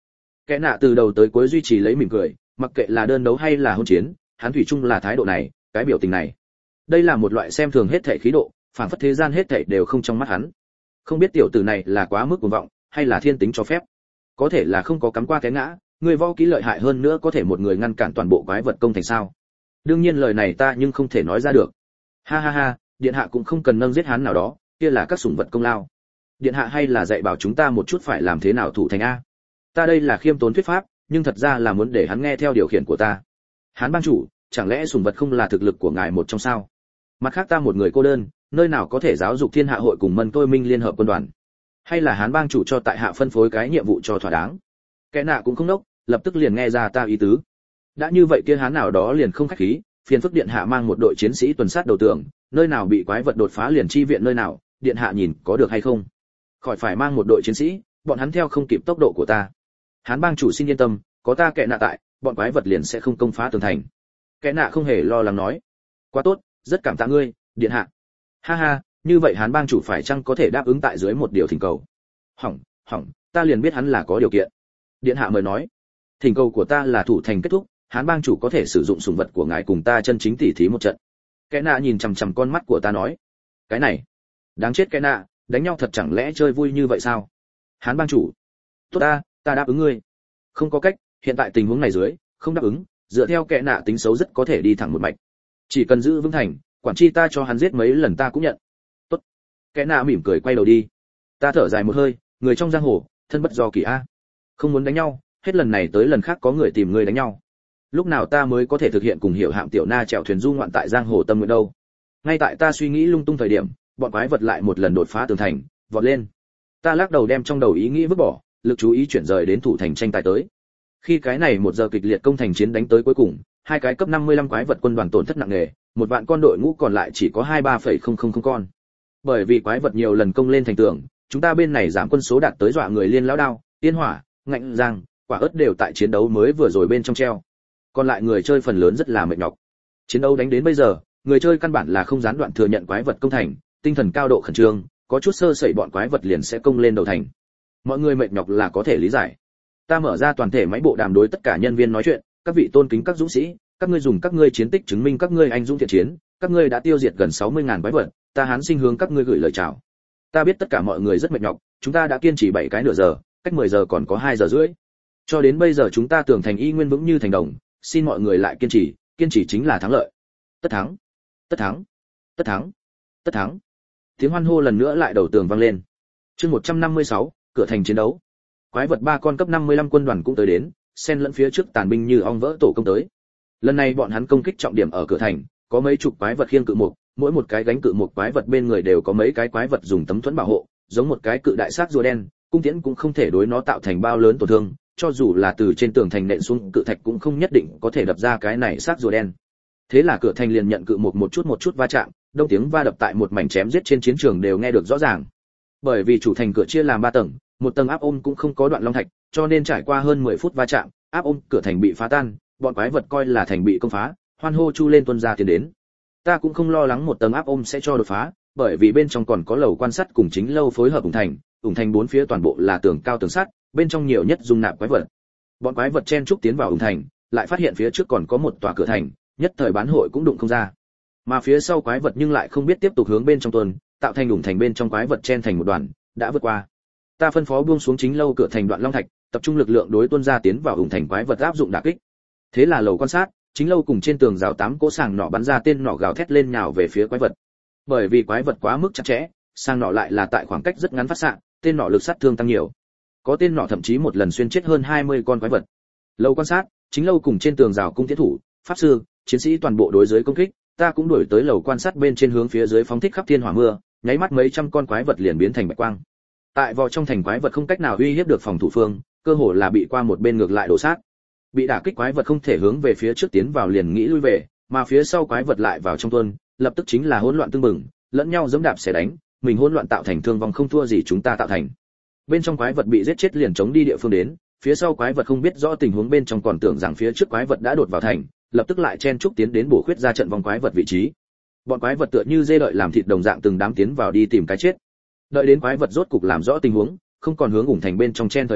Kẻ nạ từ đầu tới cuối duy trì lấy mỉm cười, mặc kệ là đơn đấu hay là hôn chiến, hắn thủy chung là thái độ này, cái biểu tình này. Đây là một loại xem thường hết thảy khí độ, phảng phất thế gian hết thảy đều không trong mắt hắn. Không biết tiểu tử này là quá mức cuồng vọng, hay là thiên tính cho phép. Có thể là không có cắm qua cái ngã, người võ kỹ lợi hại hơn nữa có thể một người ngăn cản toàn bộ quái vật công thành sao? Đương nhiên lời này ta nhưng không thể nói ra được. Ha ha ha, điện hạ cũng không cần nâng giết hắn nào đó, kia là các sủng vật công lao. Điện hạ hay là dạy bảo chúng ta một chút phải làm thế nào thủ thành a? Ta đây là khiêm tốn thuyết pháp, nhưng thật ra là muốn để hắn nghe theo điều khiển của ta. Hán bang chủ, chẳng lẽ sủng vật không là thực lực của ngài một trong sao? Mặt khác ta một người cô đơn, nơi nào có thể giáo dục thiên hạ hội cùng mân tôi minh liên hợp quân đoàn? Hay là Hán bang chủ cho tại hạ phân phối cái nhiệm vụ cho thỏa đáng? Kẻ nạ cũng không nốc, lập tức liền nghe ra ta ý tứ. Đã như vậy kia Hán nào đó liền không khách khí, phiền phức điện hạ mang một đội chiến sĩ tuần sát đầu tường, nơi nào bị quái vật đột phá liền chi viện nơi nào, điện hạ nhìn có được hay không? Khỏi phải mang một đội chiến sĩ, bọn hắn theo không kịp tốc độ của ta. Hán bang chủ xin yên tâm, có ta kẻ nạ tại, bọn quái vật liền sẽ không công phá tường thành. Kẻ nạ không hề lo lắng nói. Quá tốt, rất cảm tạ ngươi, điện hạ. Ha ha, như vậy Hán bang chủ phải chăng có thể đáp ứng tại dưới một điều thỉnh cầu? Hỏng, hỏng, ta liền biết hắn là có điều kiện. Điện hạ mời nói. Thỉnh cầu của ta là thủ thành kết thúc, Hán bang chủ có thể sử dụng sủng vật của ngài cùng ta chân chính tỉ thí một trận. Kẻ nạ nhìn chằm chằm con mắt của ta nói. Cái này, đáng chết kẻ nạ, đánh nhau thật chẳng lẽ chơi vui như vậy sao? Hán bang chủ. Tốt ta, ta đáp ứng ngươi. Không có cách, hiện tại tình huống này dưới, không đáp ứng, dựa theo kẻ nạ tính xấu rất có thể đi thẳng một mạch. Chỉ cần giữ vững thành, quản chi ta cho hắn giết mấy lần ta cũng nhận. Tốt. Kẻ nạ mỉm cười quay đầu đi. Ta thở dài một hơi, người trong giang hồ, thân bất do kỳ a. Không muốn đánh nhau, hết lần này tới lần khác có người tìm người đánh nhau. Lúc nào ta mới có thể thực hiện cùng Hiểu Hạm tiểu na chèo thuyền du ngoạn tại giang hồ tâm nguyện đâu? Ngay tại ta suy nghĩ lung tung thời điểm, bọn quái vật lại một lần đột phá tường thành, vọt lên. Ta lắc đầu đem trong đầu ý nghĩ vứt bỏ, lực chú ý chuyển rời đến thủ thành tranh tài tới. Khi cái này một giờ kịch liệt công thành chiến đánh tới cuối cùng, hai cái cấp năm mươi lăm quái vật quân đoàn tổn thất nặng nề, một vạn con đội ngũ còn lại chỉ có hai mươi ba phẩy không không không con. Bởi vì quái vật nhiều lần công lên thành tường, chúng ta bên này giảm quân số đạt tới dọa người liên lão đao, tiên hỏa, ngạnh giang, quả ớt đều tại chiến đấu mới vừa rồi bên trong treo. Còn lại người chơi phần lớn rất là mệt nhọc. Chiến đấu đánh đến bây giờ, người chơi căn bản là không gián đoạn thừa nhận quái vật công thành, tinh thần cao độ khẩn trương, có chút sơ sẩy bọn quái vật liền sẽ công lên đầu thành. Mọi người mệt nhọc là có thể lý giải. Ta mở ra toàn thể máy bộ đàm đối tất cả nhân viên nói chuyện, các vị tôn kính các dũng sĩ, các ngươi dùng các ngươi chiến tích chứng minh các ngươi anh dũng thiện chiến, các ngươi đã tiêu diệt gần sáu mươi ngàn quái vật, ta Hán Sinh hướng các ngươi gửi lời chào. Ta biết tất cả mọi người rất mệt nhọc, chúng ta đã kiên trì bảy cái nửa giờ, cách mười giờ còn có hai giờ rưỡi. Cho đến bây giờ chúng ta tưởng thành y nguyên vững như thành đồng, xin mọi người lại kiên trì, kiên trì chính là thắng lợi. Tất thắng, tất thắng, tất thắng, tất thắng. Tiếng hoan hô lần nữa lại đầu tường vang lên. Chương một trăm năm mươi sáu, cửa thành chiến đấu. Quái vật ba con cấp năm mươi lăm quân đoàn cũng tới đến, xen lẫn phía trước tàn binh như ong vỡ tổ công tới. Lần này bọn hắn công kích trọng điểm ở cửa thành, có mấy chục quái vật khiêng cự mục, mỗi một cái gánh cự mục quái vật bên người đều có mấy cái quái vật dùng tấm thuẫn bảo hộ, giống một cái cự đại xác rùa đen, cung tiễn cũng không thể đối nó tạo thành bao lớn tổn thương, cho dù là từ trên tường thành nện xuống cự thạch cũng không nhất định có thể đập ra cái này xác rùa đen. Thế là cửa thành liền nhận cự mục một chút một chút va chạm, đông tiếng va đập tại một mảnh chém giết trên chiến trường đều nghe được rõ ràng. Bởi vì chủ thành cửa chia làm ba tầng, một tầng áp ôm cũng không có đoạn long thạch, cho nên trải qua hơn mười phút va chạm, áp ôm cửa thành bị phá tan, bọn quái vật coi là thành bị công phá, hoan hô chu lên tuân ra tiến đến. Ta cũng không lo lắng một tầng áp ôm sẽ cho đột phá, bởi vì bên trong còn có lầu quan sát cùng chính lâu phối hợp ủng thành, ủng thành bốn phía toàn bộ là tường cao tường sắt, bên trong nhiều nhất dung nạp quái vật. Bọn quái vật chen trúc tiến vào ủng thành, lại phát hiện phía trước còn có một tòa cửa thành, nhất thời bán hội cũng đụng không ra. Mà phía sau quái vật nhưng lại không biết tiếp tục hướng bên trong tuần, tạo thành ủng thành bên trong quái vật chen thành một đoàn, đã vượt qua. Ta phân phó buông xuống chính lâu cửa thành đoạn long thạch, tập trung lực lượng đối tuân ra tiến vào ủng thành quái vật áp dụng đả kích. Thế là lầu quan sát, chính lâu cùng trên tường rào tám cỗ sàng nỏ bắn ra tên nỏ gào thét lên nhào về phía quái vật. Bởi vì quái vật quá mức chặt chẽ, sàng nỏ lại là tại khoảng cách rất ngắn phát xạ, tên nỏ lực sát thương tăng nhiều. Có tên nỏ thậm chí một lần xuyên chết hơn hai mươi con quái vật. Lầu quan sát, chính lâu cùng trên tường rào cung tiến thủ, pháp sư, chiến sĩ toàn bộ đối dưới công kích, ta cũng đuổi tới lầu quan sát bên trên hướng phía dưới phóng thích khắp thiên hỏa mưa, nháy mắt mấy trăm con quái vật liền biến thành bạch quang. Tại vỏ trong thành quái vật không cách nào uy hiếp được phòng thủ phương, cơ hồ là bị qua một bên ngược lại đổ sát. Bị đả kích quái vật không thể hướng về phía trước tiến vào liền nghĩ lui về, mà phía sau quái vật lại vào trong tuôn, lập tức chính là hỗn loạn tương bừng, lẫn nhau giẫm đạp xẻ đánh, mình hỗn loạn tạo thành thương vong không thua gì chúng ta tạo thành. Bên trong quái vật bị giết chết liền chống đi địa phương đến, phía sau quái vật không biết rõ tình huống bên trong còn tưởng rằng phía trước quái vật đã đột vào thành, lập tức lại chen chúc tiến đến bổ khuyết ra trận vòng quái vật vị trí. Bọn quái vật tựa như dê đợi làm thịt đồng dạng từng đám tiến vào đi tìm cái chết. Đợi đến quái vật rốt cục làm rõ tình huống, không còn hướng ủng thành bên trong chen thời điểm,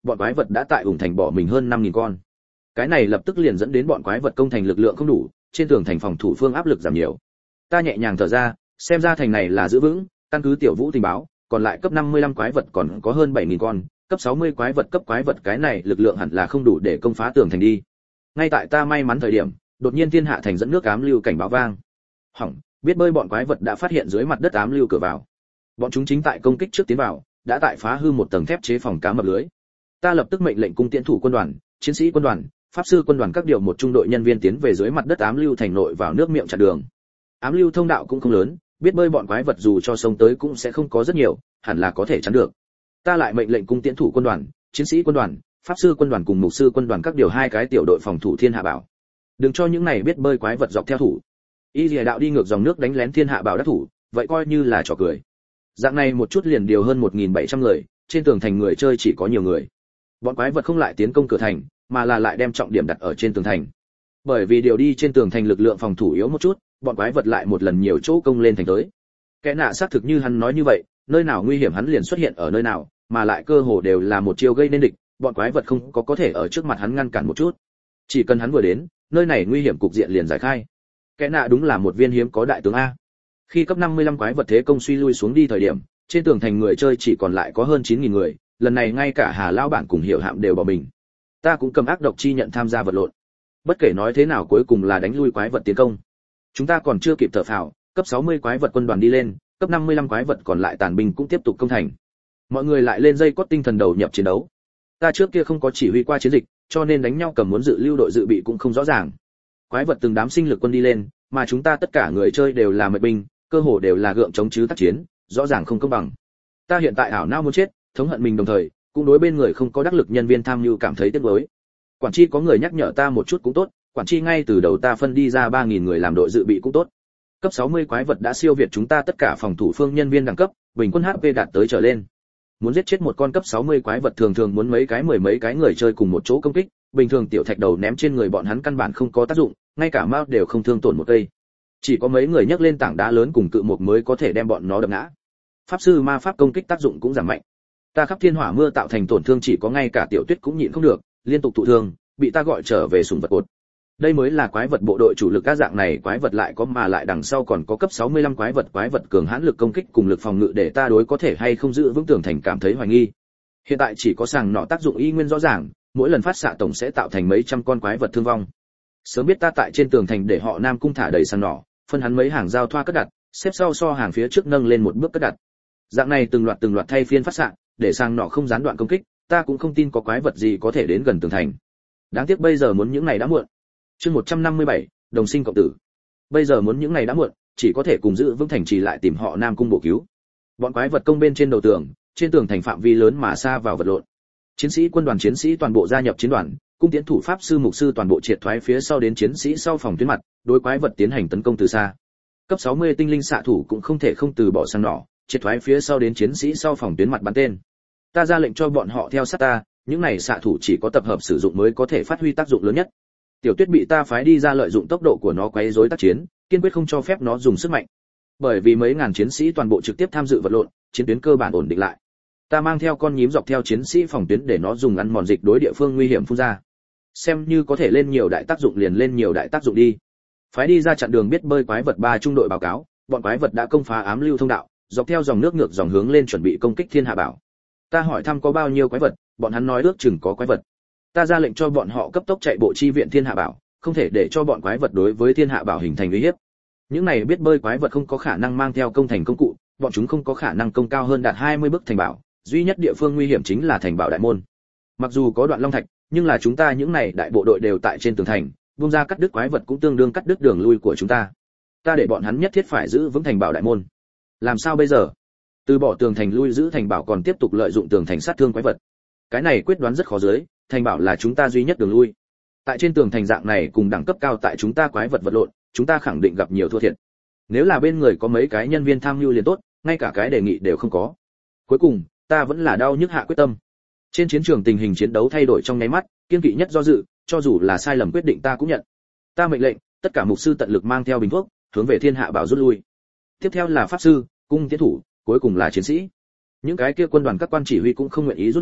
bọn quái vật đã tại ủng thành bỏ mình hơn năm nghìn con. Cái này lập tức liền dẫn đến bọn quái vật công thành lực lượng không đủ, trên tường thành phòng thủ phương áp lực giảm nhiều. Ta nhẹ nhàng thở ra, xem ra thành này là giữ vững, căn cứ Tiểu Vũ tình báo, còn lại cấp năm mươi lăm quái vật còn có hơn bảy nghìn con, cấp sáu mươi quái vật cấp quái vật cái này lực lượng hẳn là không đủ để công phá tường thành đi. Ngay tại ta may mắn thời điểm, đột nhiên thiên hạ thành dẫn nước ám lưu cảnh báo vang. Hỏng, biết bơi bọn quái vật đã phát hiện dưới mặt đất ám lưu cửa vào. Bọn chúng chính tại công kích trước tiến vào, đã tại phá hư một tầng thép chế phòng cá mập lưới. Ta lập tức mệnh lệnh cung tiễn thủ quân đoàn, chiến sĩ quân đoàn, pháp sư quân đoàn các điều một trung đội nhân viên tiến về dưới mặt đất ám lưu thành nội vào nước miệng chặn đường. Ám lưu thông đạo cũng không lớn, biết bơi bọn quái vật dù cho sông tới cũng sẽ không có rất nhiều, hẳn là có thể chắn được. Ta lại mệnh lệnh cung tiễn thủ quân đoàn, chiến sĩ quân đoàn, pháp sư quân đoàn cùng mục sư quân đoàn các điều hai cái tiểu đội phòng thủ thiên hạ bảo. Đừng cho những này biết bơi quái vật dọc theo thủ. Y Lìa đạo đi ngược dòng nước đánh lén thiên hạ bảo đắc thủ, vậy coi như là trò cười. Dạng này một chút liền điều hơn một nghìn bảy trăm người, trên tường thành người chơi chỉ có nhiều người. Bọn quái vật không lại tiến công cửa thành, mà là lại đem trọng điểm đặt ở trên tường thành. Bởi vì điều đi trên tường thành lực lượng phòng thủ yếu một chút, bọn quái vật lại một lần nhiều chỗ công lên thành tới. Kẻ nạ xác thực như hắn nói như vậy, nơi nào nguy hiểm hắn liền xuất hiện ở nơi nào, mà lại cơ hồ đều là một chiêu gây nên địch, bọn quái vật không có có thể ở trước mặt hắn ngăn cản một chút. Chỉ cần hắn vừa đến, nơi này nguy hiểm cục diện liền giải khai. Kẻ nạ đúng là một viên hiếm có đại tướng a. Khi cấp năm mươi lăm quái vật thế công suy lui xuống đi thời điểm, trên tường thành người chơi chỉ còn lại có hơn chín nghìn người, lần này ngay cả Hà lão bản cùng Hiểu Hạm đều bỏ mình. Ta cũng cầm ác độc chi nhận tham gia vật lộn. Bất kể nói thế nào cuối cùng là đánh lui quái vật tiến công. Chúng ta còn chưa kịp thở phào, cấp sáu mươi quái vật quân đoàn đi lên, cấp năm mươi lăm quái vật còn lại tàn binh cũng tiếp tục công thành. Mọi người lại lên dây cót tinh thần đầu nhập chiến đấu. Ta trước kia không có chỉ huy qua chiến dịch, cho nên đánh nhau cầm muốn dự lưu đội dự bị cũng không rõ ràng. Quái vật từng đám sinh lực quân đi lên, mà chúng ta tất cả người chơi đều là mệt binh, cơ hồ đều là gượng chống chứ tác chiến, rõ ràng không công bằng. Ta hiện tại ảo não muốn chết, thống hận mình đồng thời, cũng đối bên người không có đắc lực nhân viên tham nhu cảm thấy tiếc nuối. Quản tri có người nhắc nhở ta một chút cũng tốt, quản tri ngay từ đầu ta phân đi ra ba nghìn người làm đội dự bị cũng tốt. Cấp sáu mươi quái vật đã siêu việt chúng ta tất cả phòng thủ phương nhân viên đẳng cấp, bình quân hát pê đạt tới trở lên. Muốn giết chết một con cấp sáu mươi quái vật thường thường muốn mấy cái mười mấy cái người chơi cùng một chỗ công kích, bình thường tiểu thạch đầu ném trên người bọn hắn căn bản không có tác dụng, ngay cả mao đều không thương tổn một cây. Chỉ có mấy người nhấc lên tảng đá lớn cùng cự mục mới có thể đem bọn nó đập ngã. Pháp sư ma pháp công kích tác dụng cũng giảm mạnh. Ta khắp thiên hỏa mưa tạo thành tổn thương chỉ có ngay cả tiểu tuyết cũng nhịn không được, liên tục thụ thương, bị ta gọi trở về sủng vật cột. Đây mới là quái vật bộ đội chủ lực, các dạng này quái vật lại có mà lại đằng sau còn có cấp sáu mươi lăm quái vật, quái vật cường hãn lực công kích cùng lực phòng ngự để ta đối có thể hay không giữ vững tường thành cảm thấy hoài nghi. Hiện tại chỉ có sàng nọ tác dụng y nguyên rõ ràng, mỗi lần phát xạ tổng sẽ tạo thành mấy trăm con quái vật thương vong. Sớm biết ta tại trên tường thành để họ Nam Cung thả đầy sàng nọ, phân hắn mấy hàng giao thoa cất đặt, xếp sau so hàng phía trước nâng lên một bước cất đặt. Dạng này từng loạt từng loạt thay phiên phát xạ, để sàng nọ không gián đoạn công kích, ta cũng không tin có quái vật gì có thể đến gần tường thành. Đáng tiếc bây giờ muốn những này đã muộn. Chương một trăm năm mươi bảy, đồng sinh cộng tử. Bây giờ muốn những này đã muộn, chỉ có thể cùng giữ vững thành trì lại tìm họ Nam Cung bổ cứu. Bọn quái vật công bên trên đầu tường, trên tường thành phạm vi lớn mà xa vào vật lộn. Chiến sĩ quân đoàn chiến sĩ toàn bộ gia nhập chiến đoàn, cung tiến thủ pháp sư mục sư toàn bộ triệt thoái phía sau đến chiến sĩ sau phòng tuyến mặt, đối quái vật tiến hành tấn công từ xa. Cấp sáu mươi tinh linh xạ thủ cũng không thể không từ bỏ sang nỏ, triệt thoái phía sau đến chiến sĩ sau phòng tuyến mặt bắn tên. Ta ra lệnh cho bọn họ theo sát ta, những này xạ thủ chỉ có tập hợp sử dụng mới có thể phát huy tác dụng lớn nhất. Tiểu Tuyết bị ta phái đi ra lợi dụng tốc độ của nó quấy rối tác chiến, kiên quyết không cho phép nó dùng sức mạnh. Bởi vì mấy ngàn chiến sĩ toàn bộ trực tiếp tham dự vật lộn, chiến tuyến cơ bản ổn định lại. Ta mang theo con nhím dọc theo chiến sĩ phòng tuyến để nó dùng ăn mòn dịch đối địa phương nguy hiểm phun ra. Xem như có thể lên nhiều đại tác dụng liền lên nhiều đại tác dụng đi. Phái đi ra chặn đường biết bơi quái vật ba trung đội báo cáo, bọn quái vật đã công phá ám lưu thông đạo, dọc theo dòng nước ngược dòng hướng lên chuẩn bị công kích Thiên Hạ Bảo. Ta hỏi thăm có bao nhiêu quái vật, bọn hắn nói ước chừng có quái vật. Ta ra lệnh cho bọn họ cấp tốc chạy bộ chi viện Thiên Hạ Bảo, không thể để cho bọn quái vật đối với Thiên Hạ Bảo hình thành uy hiếp. Những này biết bơi quái vật không có khả năng mang theo công thành công cụ, bọn chúng không có khả năng công cao hơn đạt hai mươi bước thành bảo, duy nhất địa phương nguy hiểm chính là thành bảo đại môn. Mặc dù có đoạn long thạch, nhưng là chúng ta những này đại bộ đội đều tại trên tường thành, buông ra cắt đứt quái vật cũng tương đương cắt đứt đường lui của chúng ta. Ta để bọn hắn nhất thiết phải giữ vững thành bảo đại môn. Làm sao bây giờ? Từ bỏ tường thành lui giữ thành bảo còn tiếp tục lợi dụng tường thành sát thương quái vật. Cái này quyết đoán rất khó dưới, thành bảo là chúng ta duy nhất đường lui. Tại trên tường thành dạng này cùng đẳng cấp cao tại chúng ta quái vật vật lộn, chúng ta khẳng định gặp nhiều thua thiệt. Nếu là bên người có mấy cái nhân viên tham mưu liền tốt, ngay cả cái đề nghị đều không có. Cuối cùng, ta vẫn là đau nhức hạ quyết tâm. Trên chiến trường tình hình chiến đấu thay đổi trong nháy mắt, kiên kỵ nhất do dự, cho dù là sai lầm quyết định ta cũng nhận. Ta mệnh lệnh, tất cả mục sư tận lực mang theo bình thuốc, hướng về Thiên Hạ Bảo rút lui. Tiếp theo là pháp sư, cung tiến thủ, cuối cùng là chiến sĩ. Những cái kia quân đoàn các quan chỉ huy cũng không nguyện ý rút lui,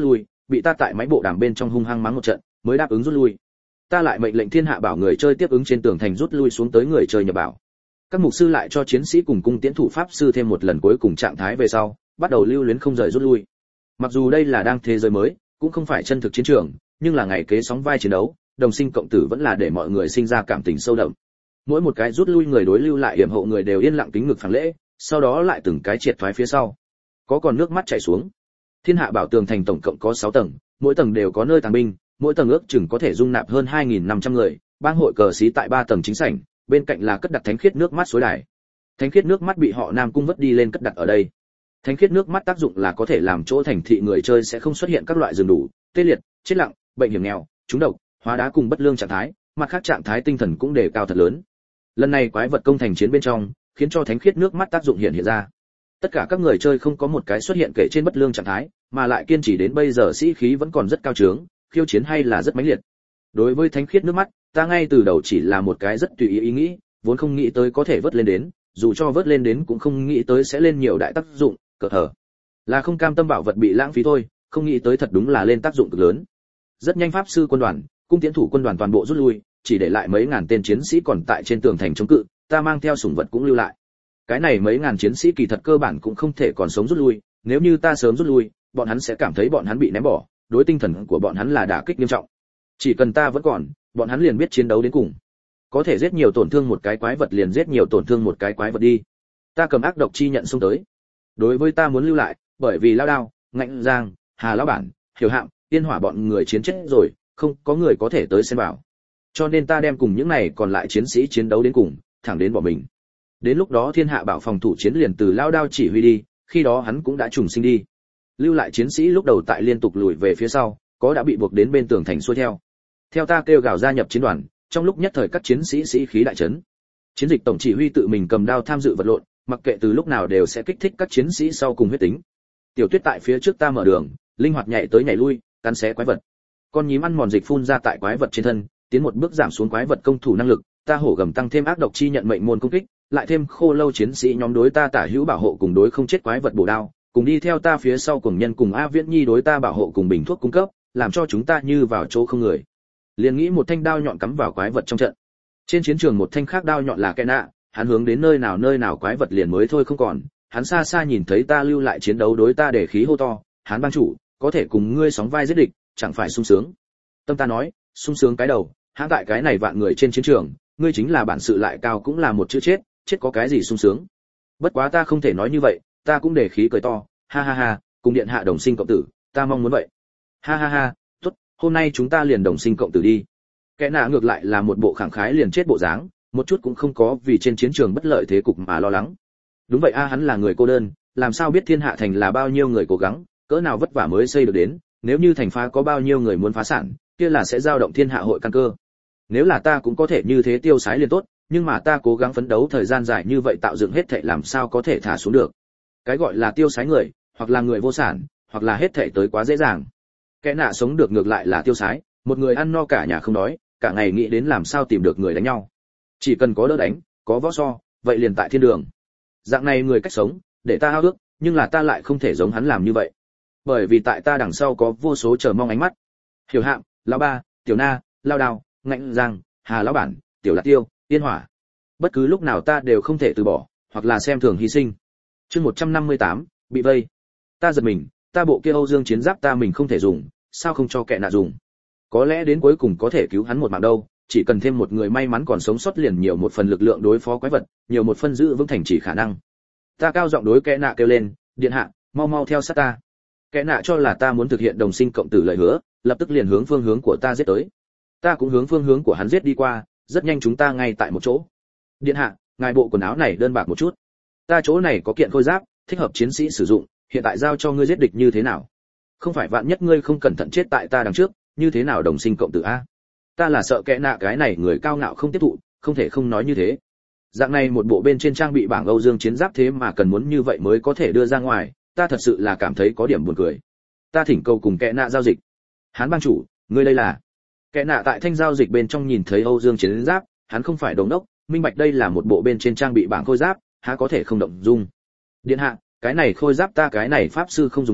bị ta tại máy bộ đàm bên trong hung hăng mắng một trận mới đáp ứng rút lui. Ta lại mệnh lệnh thiên hạ bảo người chơi tiếp ứng trên tường thành rút lui xuống tới người chơi nhập bảo. Các mục sư lại cho chiến sĩ cùng cung tiễn thủ pháp sư thêm một lần cuối cùng trạng thái về sau, bắt đầu lưu luyến không rời rút lui. Mặc dù đây là đang thế giới mới, cũng không phải chân thực chiến trường, nhưng là ngày kế sóng vai chiến đấu, đồng sinh cộng tử vẫn là để mọi người sinh ra cảm tình sâu đậm. Mỗi một cái rút lui người đối lưu lại yểm hộ người đều yên lặng kính ngực phản lễ, sau đó lại từng cái triệt thoái phía sau. Có còn nước mắt chảy xuống. Thiên hạ bảo tường thành tổng cộng có sáu tầng, mỗi tầng đều có nơi tàng binh, mỗi tầng ước chừng có thể dung nạp hơn hai nghìn năm trăm người, bang hội cờ xí tại ba tầng chính sảnh, bên cạnh là cất đặt thánh khiết nước mắt suối đài. Thánh khiết nước mắt bị họ Nam cung vất đi lên cất đặt ở đây. Thánh khiết nước mắt tác dụng là có thể làm chỗ thành thị người chơi sẽ không xuất hiện các loại rừng đủ, tê liệt, chết lặng, bệnh hiểm nghèo, trúng độc, hóa đá cùng bất lương trạng thái, mặt khác trạng thái tinh thần cũng đề cao thật lớn. Lần này quái vật công thành chiến bên trong, khiến cho thánh khiết nước mắt tác dụng hiện hiện ra. Tất cả các người chơi không có một cái xuất hiện kể trên bất lương trạng thái, mà lại kiên trì đến bây giờ sĩ khí vẫn còn rất cao trướng, khiêu chiến hay là rất mãnh liệt. Đối với thánh khiết nước mắt, ta ngay từ đầu chỉ là một cái rất tùy ý ý nghĩ, vốn không nghĩ tới có thể vớt lên đến, dù cho vớt lên đến cũng không nghĩ tới sẽ lên nhiều đại tác dụng, cỡ hở. Là không cam tâm bảo vật bị lãng phí thôi, không nghĩ tới thật đúng là lên tác dụng cực lớn. Rất nhanh pháp sư quân đoàn, cung tiễn thủ quân đoàn toàn bộ rút lui, chỉ để lại mấy ngàn tên chiến sĩ còn tại trên tường thành chống cự, ta mang theo sủng vật cũng lưu lại. Cái này mấy ngàn chiến sĩ kỳ thật cơ bản cũng không thể còn sống rút lui, nếu như ta sớm rút lui, bọn hắn sẽ cảm thấy bọn hắn bị ném bỏ, đối tinh thần của bọn hắn là đả kích nghiêm trọng. Chỉ cần ta vẫn còn, bọn hắn liền biết chiến đấu đến cùng. Có thể giết nhiều tổn thương một cái quái vật liền giết nhiều tổn thương một cái quái vật đi. Ta cầm ác độc chi nhận xông tới. Đối với ta muốn lưu lại, bởi vì lao đao, ngạnh giang, hà lão bản, hiểu hạm, tiên hỏa bọn người chiến chết rồi, không có người có thể tới xen vào. Cho nên ta đem cùng những này còn lại chiến sĩ chiến đấu đến cùng, thẳng đến bỏ mình. Đến lúc đó thiên hạ bảo phòng thủ chiến liền từ lao đao chỉ huy đi, khi đó hắn cũng đã trùng sinh đi. Lưu lại chiến sĩ lúc đầu tại liên tục lùi về phía sau, có đã bị buộc đến bên tường thành xuôi theo. Theo ta kêu gào gia nhập chiến đoàn, trong lúc nhất thời các chiến sĩ sĩ khí đại chấn. Chiến dịch tổng chỉ huy tự mình cầm đao tham dự vật lộn, mặc kệ từ lúc nào đều sẽ kích thích các chiến sĩ sau cùng huyết tính. Tiểu Tuyết tại phía trước ta mở đường, linh hoạt nhảy tới nhảy lui, cắn xé quái vật. Con nhím ăn mòn dịch phun ra tại quái vật trên thân, tiến một bước giảm xuống quái vật công thủ năng lực, ta hổ gầm tăng thêm ác độc chi nhận mệnh môn công kích, lại thêm khô lâu chiến sĩ nhóm đối ta tả hữu bảo hộ cùng đối không chết quái vật bổ đao, cùng đi theo ta phía sau cùng nhân cùng A Viễn Nhi đối ta bảo hộ cùng bình thuốc cung cấp, làm cho chúng ta như vào chỗ không người. Liền nghĩ một thanh đao nhọn cắm vào quái vật trong trận. Trên chiến trường một thanh khác đao nhọn là kẻ nạ, hắn hướng đến nơi nào nơi nào quái vật liền mới thôi không còn, hắn xa xa nhìn thấy ta lưu lại chiến đấu đối ta để khí hô to, hắn bang chủ, có thể cùng ngươi sóng vai giết địch, chẳng phải sung sướng. Tâm ta nói, sung sướng cái đầu, hãng tại cái này vạn người trên chiến trường, ngươi chính là bản sự lại cao cũng là một chữ chết, chết có cái gì sung sướng. Bất quá ta không thể nói như vậy, ta cũng để khí cười to, ha ha ha, cùng điện hạ đồng sinh cộng tử, ta mong muốn vậy. Ha ha ha, tốt, hôm nay chúng ta liền đồng sinh cộng tử đi. Kẻ nạ ngược lại là một bộ khẳng khái liền chết bộ dáng, một chút cũng không có vì trên chiến trường bất lợi thế cục mà lo lắng. Đúng vậy a, hắn là người cô đơn, làm sao biết thiên hạ thành là bao nhiêu người cố gắng, cỡ nào vất vả mới xây được đến, nếu như thành phá có bao nhiêu người muốn phá sản, kia là sẽ dao động thiên hạ hội căn cơ. Nếu là ta cũng có thể như thế tiêu sái liền tốt, nhưng mà ta cố gắng phấn đấu thời gian dài như vậy tạo dựng hết thảy làm sao có thể thả xuống được. Cái gọi là tiêu sái người, hoặc là người vô sản, hoặc là hết thảy tới quá dễ dàng. Kẻ nạ sống được ngược lại là tiêu sái, một người ăn no cả nhà không đói, cả ngày nghĩ đến làm sao tìm được người đánh nhau. Chỉ cần có đỡ đánh, có võ so, vậy liền tại thiên đường. Dạng này người cách sống, để ta ao ước, nhưng là ta lại không thể giống hắn làm như vậy. Bởi vì tại ta đằng sau có vô số chờ mong ánh mắt. Hiểu hạm, lão ba, tiểu na, lao đao, ngạnh giang, hà lão bản, tiểu lạc tiêu, yên hỏa. Bất cứ lúc nào ta đều không thể từ bỏ, hoặc là xem thường hy sinh. Chương một trăm năm mươi tám, bị vây. Ta giật mình, ta bộ kia Âu Dương chiến giáp ta mình không thể dùng, sao không cho kẻ nạ dùng? Có lẽ đến cuối cùng có thể cứu hắn một mạng đâu, chỉ cần thêm một người may mắn còn sống sót liền nhiều một phần lực lượng đối phó quái vật, nhiều một phân giữ vững thành trì khả năng. Ta cao giọng đối kẻ nạ kêu lên, điện hạ, mau mau theo sát ta. Kẻ nạ cho là ta muốn thực hiện đồng sinh cộng tử lời hứa, lập tức liền hướng phương hướng của ta giết tới. Ta cũng hướng phương hướng của hắn giết đi qua, rất nhanh chúng ta ngay tại một chỗ. Điện hạ, ngài bộ quần áo này đơn bạc một chút. Ta chỗ này có kiện khôi giáp, thích hợp chiến sĩ sử dụng, hiện tại giao cho ngươi giết địch như thế nào? Không phải vạn nhất ngươi không cẩn thận chết tại ta đằng trước, như thế nào đồng sinh cộng tử a? Ta là sợ kẻ nạ cái này người cao ngạo không tiếp thụ, không thể không nói như thế. Dạng này một bộ bên trên trang bị bảng Âu Dương chiến giáp thế mà cần muốn như vậy mới có thể đưa ra ngoài, ta thật sự là cảm thấy có điểm buồn cười. Ta thỉnh cầu cùng kẻ nạ giao dịch. Hán bang chủ, ngươi đây là? Kẻ nạ tại thanh giao dịch bên trong nhìn thấy Âu Dương chiến giáp, hắn không phải đồ ngốc, minh bạch đây là một bộ bên trên trang bị bảng khôi giáp, há có thể không động dung. Điện hạ, cái này khôi giáp ta cái này pháp sư không dùng được,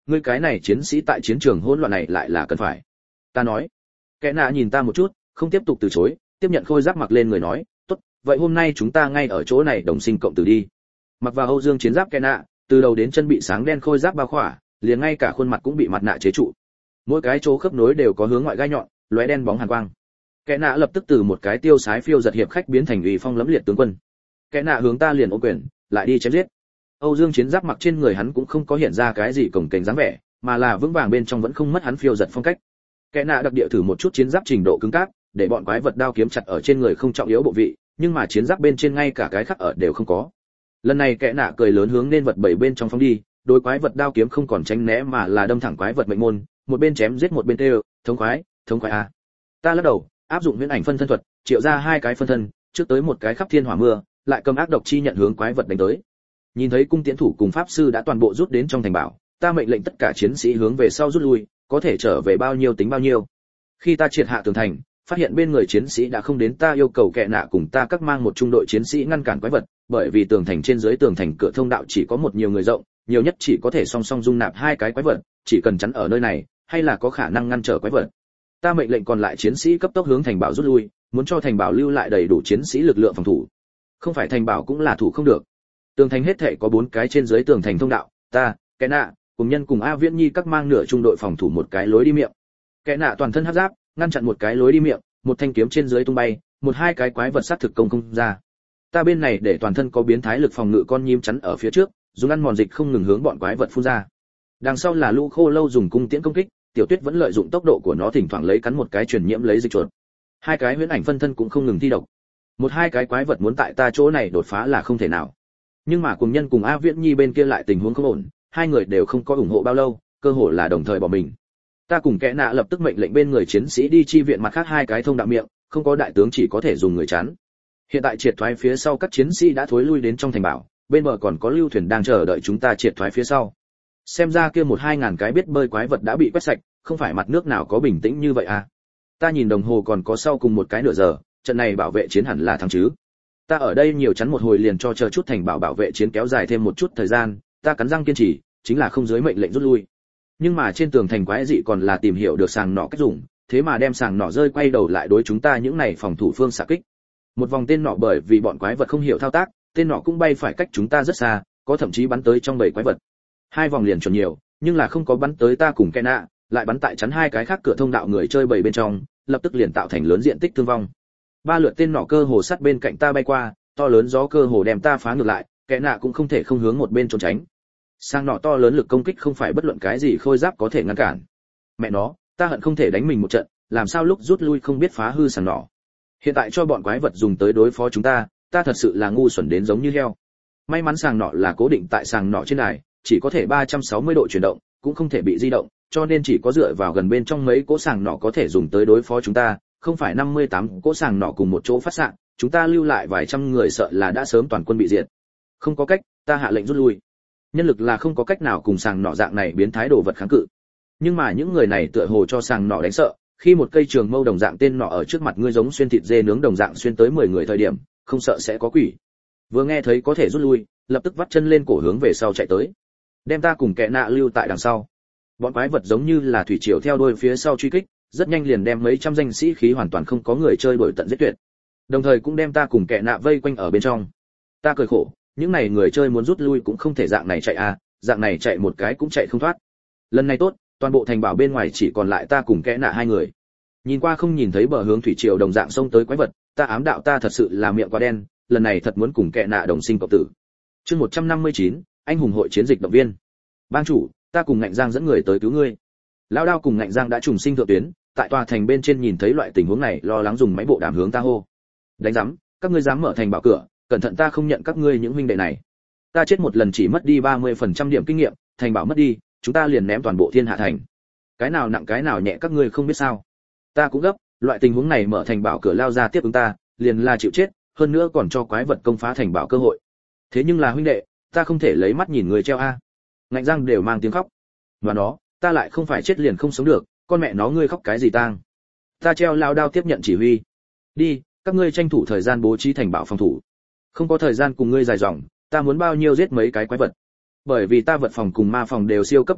ngươi cái này chiến sĩ tại chiến trường hỗn loạn này lại là cần phải. Ta nói. Kẻ nạ nhìn ta một chút, không tiếp tục từ chối, tiếp nhận khôi giáp mặc lên người nói, tốt, vậy hôm nay chúng ta ngay ở chỗ này đồng sinh cộng tử đi. Mặc vào Âu Dương chiến giáp kẻ nạ, từ đầu đến chân bị sáng đen khôi giáp bao khỏa, liền ngay cả khuôn mặt cũng bị mặt nạ chế trụ. Mỗi cái chỗ khớp nối đều có hướng ngoại gai nhọn, lóe đen bóng hàn quang. Kẻ nạ lập tức từ một cái tiêu sái phiêu giật hiệp khách biến thành uy phong lẫm liệt tướng quân. Kẻ nạ hướng ta liền ôm quyền, lại đi chém giết. Âu Dương chiến giáp mặc trên người hắn cũng không có hiện ra cái gì cồng kềnh dáng vẻ, mà là vững vàng bên trong vẫn không mất hắn phiêu giật phong cách. Kẻ nạ đặc địa thử một chút chiến giáp trình độ cứng cáp, để bọn quái vật đao kiếm chặt ở trên người không trọng yếu bộ vị, nhưng mà chiến giáp bên trên ngay cả cái khắc ở đều không có. Lần này kẻ nạ cười lớn hướng nên vật bảy bên trong phóng đi, đối quái vật đao kiếm không còn tránh né mà là đâm thẳng quái vật mệnh môn, một bên chém giết một bên tê, thống khoái, thống khoái a. Ta lắc đầu, áp dụng huyễn ảnh phân thân thuật, triệu ra hai cái phân thân, trước tới một cái khắp thiên hỏa mưa, lại cầm ác độc chi nhận hướng quái vật đánh tới. Nhìn thấy cung tiễn thủ cùng pháp sư đã toàn bộ rút đến trong thành bảo, ta mệnh lệnh tất cả chiến sĩ hướng về sau rút lui, có thể trở về bao nhiêu tính bao nhiêu. Khi ta triệt hạ tường thành, phát hiện bên người chiến sĩ đã không đến, ta yêu cầu kẻ nạ cùng ta các mang một trung đội chiến sĩ ngăn cản quái vật, bởi vì tường thành trên dưới tường thành cửa thông đạo chỉ có một nhiều người rộng, nhiều nhất chỉ có thể song song dung nạp hai cái quái vật, chỉ cần chắn ở nơi này, hay là có khả năng ngăn trở quái vật. Ta mệnh lệnh còn lại chiến sĩ cấp tốc hướng thành bảo rút lui, muốn cho thành bảo lưu lại đầy đủ chiến sĩ lực lượng phòng thủ. Không phải thành bảo cũng là thủ không được. Tường thành hết thảy có bốn cái trên dưới tường thành thông đạo, ta, kẻ nạ, cùng nhân cùng A Viễn Nhi các mang nửa trung đội phòng thủ một cái lối đi miệng. Kẻ nạ toàn thân hắc giáp, ngăn chặn một cái lối đi miệng, một thanh kiếm trên dưới tung bay, một hai cái quái vật sát thực công không ra. Ta bên này để toàn thân có biến thái lực phòng ngự con nhím chắn ở phía trước, dùng ăn mòn dịch không ngừng hướng bọn quái vật phun ra. Đằng sau là lũ khô lâu dùng cung tiễn công kích, Tiểu Tuyết vẫn lợi dụng tốc độ của nó thỉnh thoảng lấy cắn một cái truyền nhiễm lấy dịch chuột. Hai cái huyễn ảnh phân thân cũng không ngừng thi độc. Một hai cái quái vật muốn tại ta chỗ này đột phá là không thể nào. Nhưng mà cùng nhân cùng A Viễn Nhi bên kia lại tình huống không ổn, hai người đều không có ủng hộ bao lâu, cơ hội là đồng thời bỏ mình. Ta cùng kẻ nạ lập tức mệnh lệnh bên người chiến sĩ đi chi viện mặt khác hai cái thông đạo miệng, không có đại tướng chỉ có thể dùng người chắn. Hiện tại triệt thoái phía sau các chiến sĩ đã thối lui đến trong thành bảo, bên bờ còn có lưu thuyền đang chờ đợi chúng ta triệt thoái phía sau. Xem ra kia một hai ngàn cái biết bơi quái vật đã bị quét sạch, không phải mặt nước nào có bình tĩnh như vậy à. Ta nhìn đồng hồ còn có sau cùng một cái nửa giờ, trận này bảo vệ chiến hẳn là thắng chứ. Ta ở đây nhiều chắn một hồi liền cho chờ chút thành bảo bảo vệ chiến kéo dài thêm một chút thời gian, ta cắn răng kiên trì, chính là không dưới mệnh lệnh rút lui. Nhưng mà trên tường thành quái dị còn là tìm hiểu được sàng nỏ cách dùng, thế mà đem sàng nỏ rơi quay đầu lại đối chúng ta những này phòng thủ phương xạ kích. Một vòng tên nỏ bởi vì bọn quái vật không hiểu thao tác, tên nỏ cũng bay phải cách chúng ta rất xa, có thậm chí bắn tới trong bầy quái vật. Hai vòng liền chuẩn nhiều, nhưng là không có bắn tới ta cùng Kenna, lại bắn tại chắn hai cái khác cửa thông đạo người chơi bầy bên trong, lập tức liền tạo thành lớn diện tích thương vong. Ba lượt tên nỏ cơ hồ sát bên cạnh ta bay qua, to lớn gió cơ hồ đem ta phá ngược lại, Kenna cũng không thể không hướng một bên trốn tránh. Sang nỏ to lớn lực công kích không phải bất luận cái gì khôi giáp có thể ngăn cản. Mẹ nó, ta hận không thể đánh mình một trận, làm sao lúc rút lui không biết phá hư sàng nỏ. Hiện tại cho bọn quái vật dùng tới đối phó chúng ta, ta thật sự là ngu xuẩn đến giống như heo. May mắn sàng nỏ là cố định tại sàng nỏ trên này, chỉ có thể ba trăm sáu mươi độ chuyển động, cũng không thể bị di động, cho nên chỉ có dựa vào gần bên trong mấy cỗ sàng nỏ có thể dùng tới đối phó chúng ta, không phải năm mươi tám cỗ sàng nỏ cùng một chỗ phát xạ, chúng ta lưu lại vài trăm người sợ là đã sớm toàn quân bị diệt. Không có cách, ta hạ lệnh rút lui. Nhân lực là không có cách nào cùng sàng nỏ dạng này biến thái đồ vật kháng cự. Nhưng mà những người này tựa hồ cho sàng nỏ đánh sợ, khi một cây trường mâu đồng dạng tên nỏ ở trước mặt ngươi giống xuyên thịt dê nướng đồng dạng xuyên tới mười người thời điểm, không sợ sẽ có quỷ. Vừa nghe thấy có thể rút lui, lập tức vắt chân lên cổ hướng về sau chạy tới, đem ta cùng kẻ nạ lưu tại đằng sau. Bọn quái vật giống như là thủy triều theo đuôi phía sau truy kích, rất nhanh liền đem mấy trăm danh sĩ khí hoàn toàn không có người chơi đuổi tận giết tuyệt, đồng thời cũng đem ta cùng kẻ nạ vây quanh ở bên trong. Ta cười khổ, những này người chơi muốn rút lui cũng không thể dạng này chạy à, dạng này chạy một cái cũng chạy không thoát. Lần này tốt, toàn bộ thành bảo bên ngoài chỉ còn lại ta cùng kẻ nạ hai người. Nhìn qua không nhìn thấy bờ hướng thủy triều đồng dạng xông tới quái vật, ta ám đạo ta thật sự là miệng quá đen, lần này thật muốn cùng kẻ nạ đồng sinh cộng tử. Chương một trăm năm mươi chín, anh hùng hội chiến dịch động viên. Bang chủ, ta cùng Ngạnh Giang dẫn người tới cứu ngươi. Lão Đao cùng Ngạnh Giang đã trùng sinh thượng tuyến, tại tòa thành bên trên nhìn thấy loại tình huống này, lo lắng dùng máy bộ đàm hướng ta hô. Đánh rắm, các ngươi dám mở thành bảo cửa, cẩn thận ta không nhận các ngươi những huynh đệ này. Ta chết một lần chỉ mất đi ba mươi phần trăm điểm kinh nghiệm, thành bảo mất đi, chúng ta liền ném toàn bộ thiên hạ thành. Cái nào nặng cái nào nhẹ các ngươi không biết sao? Ta cũng gấp, loại tình huống này mở thành bảo cửa lao ra tiếp ứng ta, liền là chịu chết, hơn nữa còn cho quái vật công phá thành bảo cơ hội. Thế nhưng là huynh đệ, ta không thể lấy mắt nhìn người treo a. Ngạnh Giang đều mang tiếng khóc. Và nó, ta lại không phải chết liền không sống được, con mẹ nó ngươi khóc cái gì tang? Ta treo lao đao tiếp nhận chỉ huy. Đi, các ngươi tranh thủ thời gian bố trí thành bảo phòng thủ. Không có thời gian cùng ngươi dài dòng, ta muốn bao nhiêu giết mấy cái quái vật. Bởi vì ta vật phòng cùng ma phòng đều siêu cấp biến thái,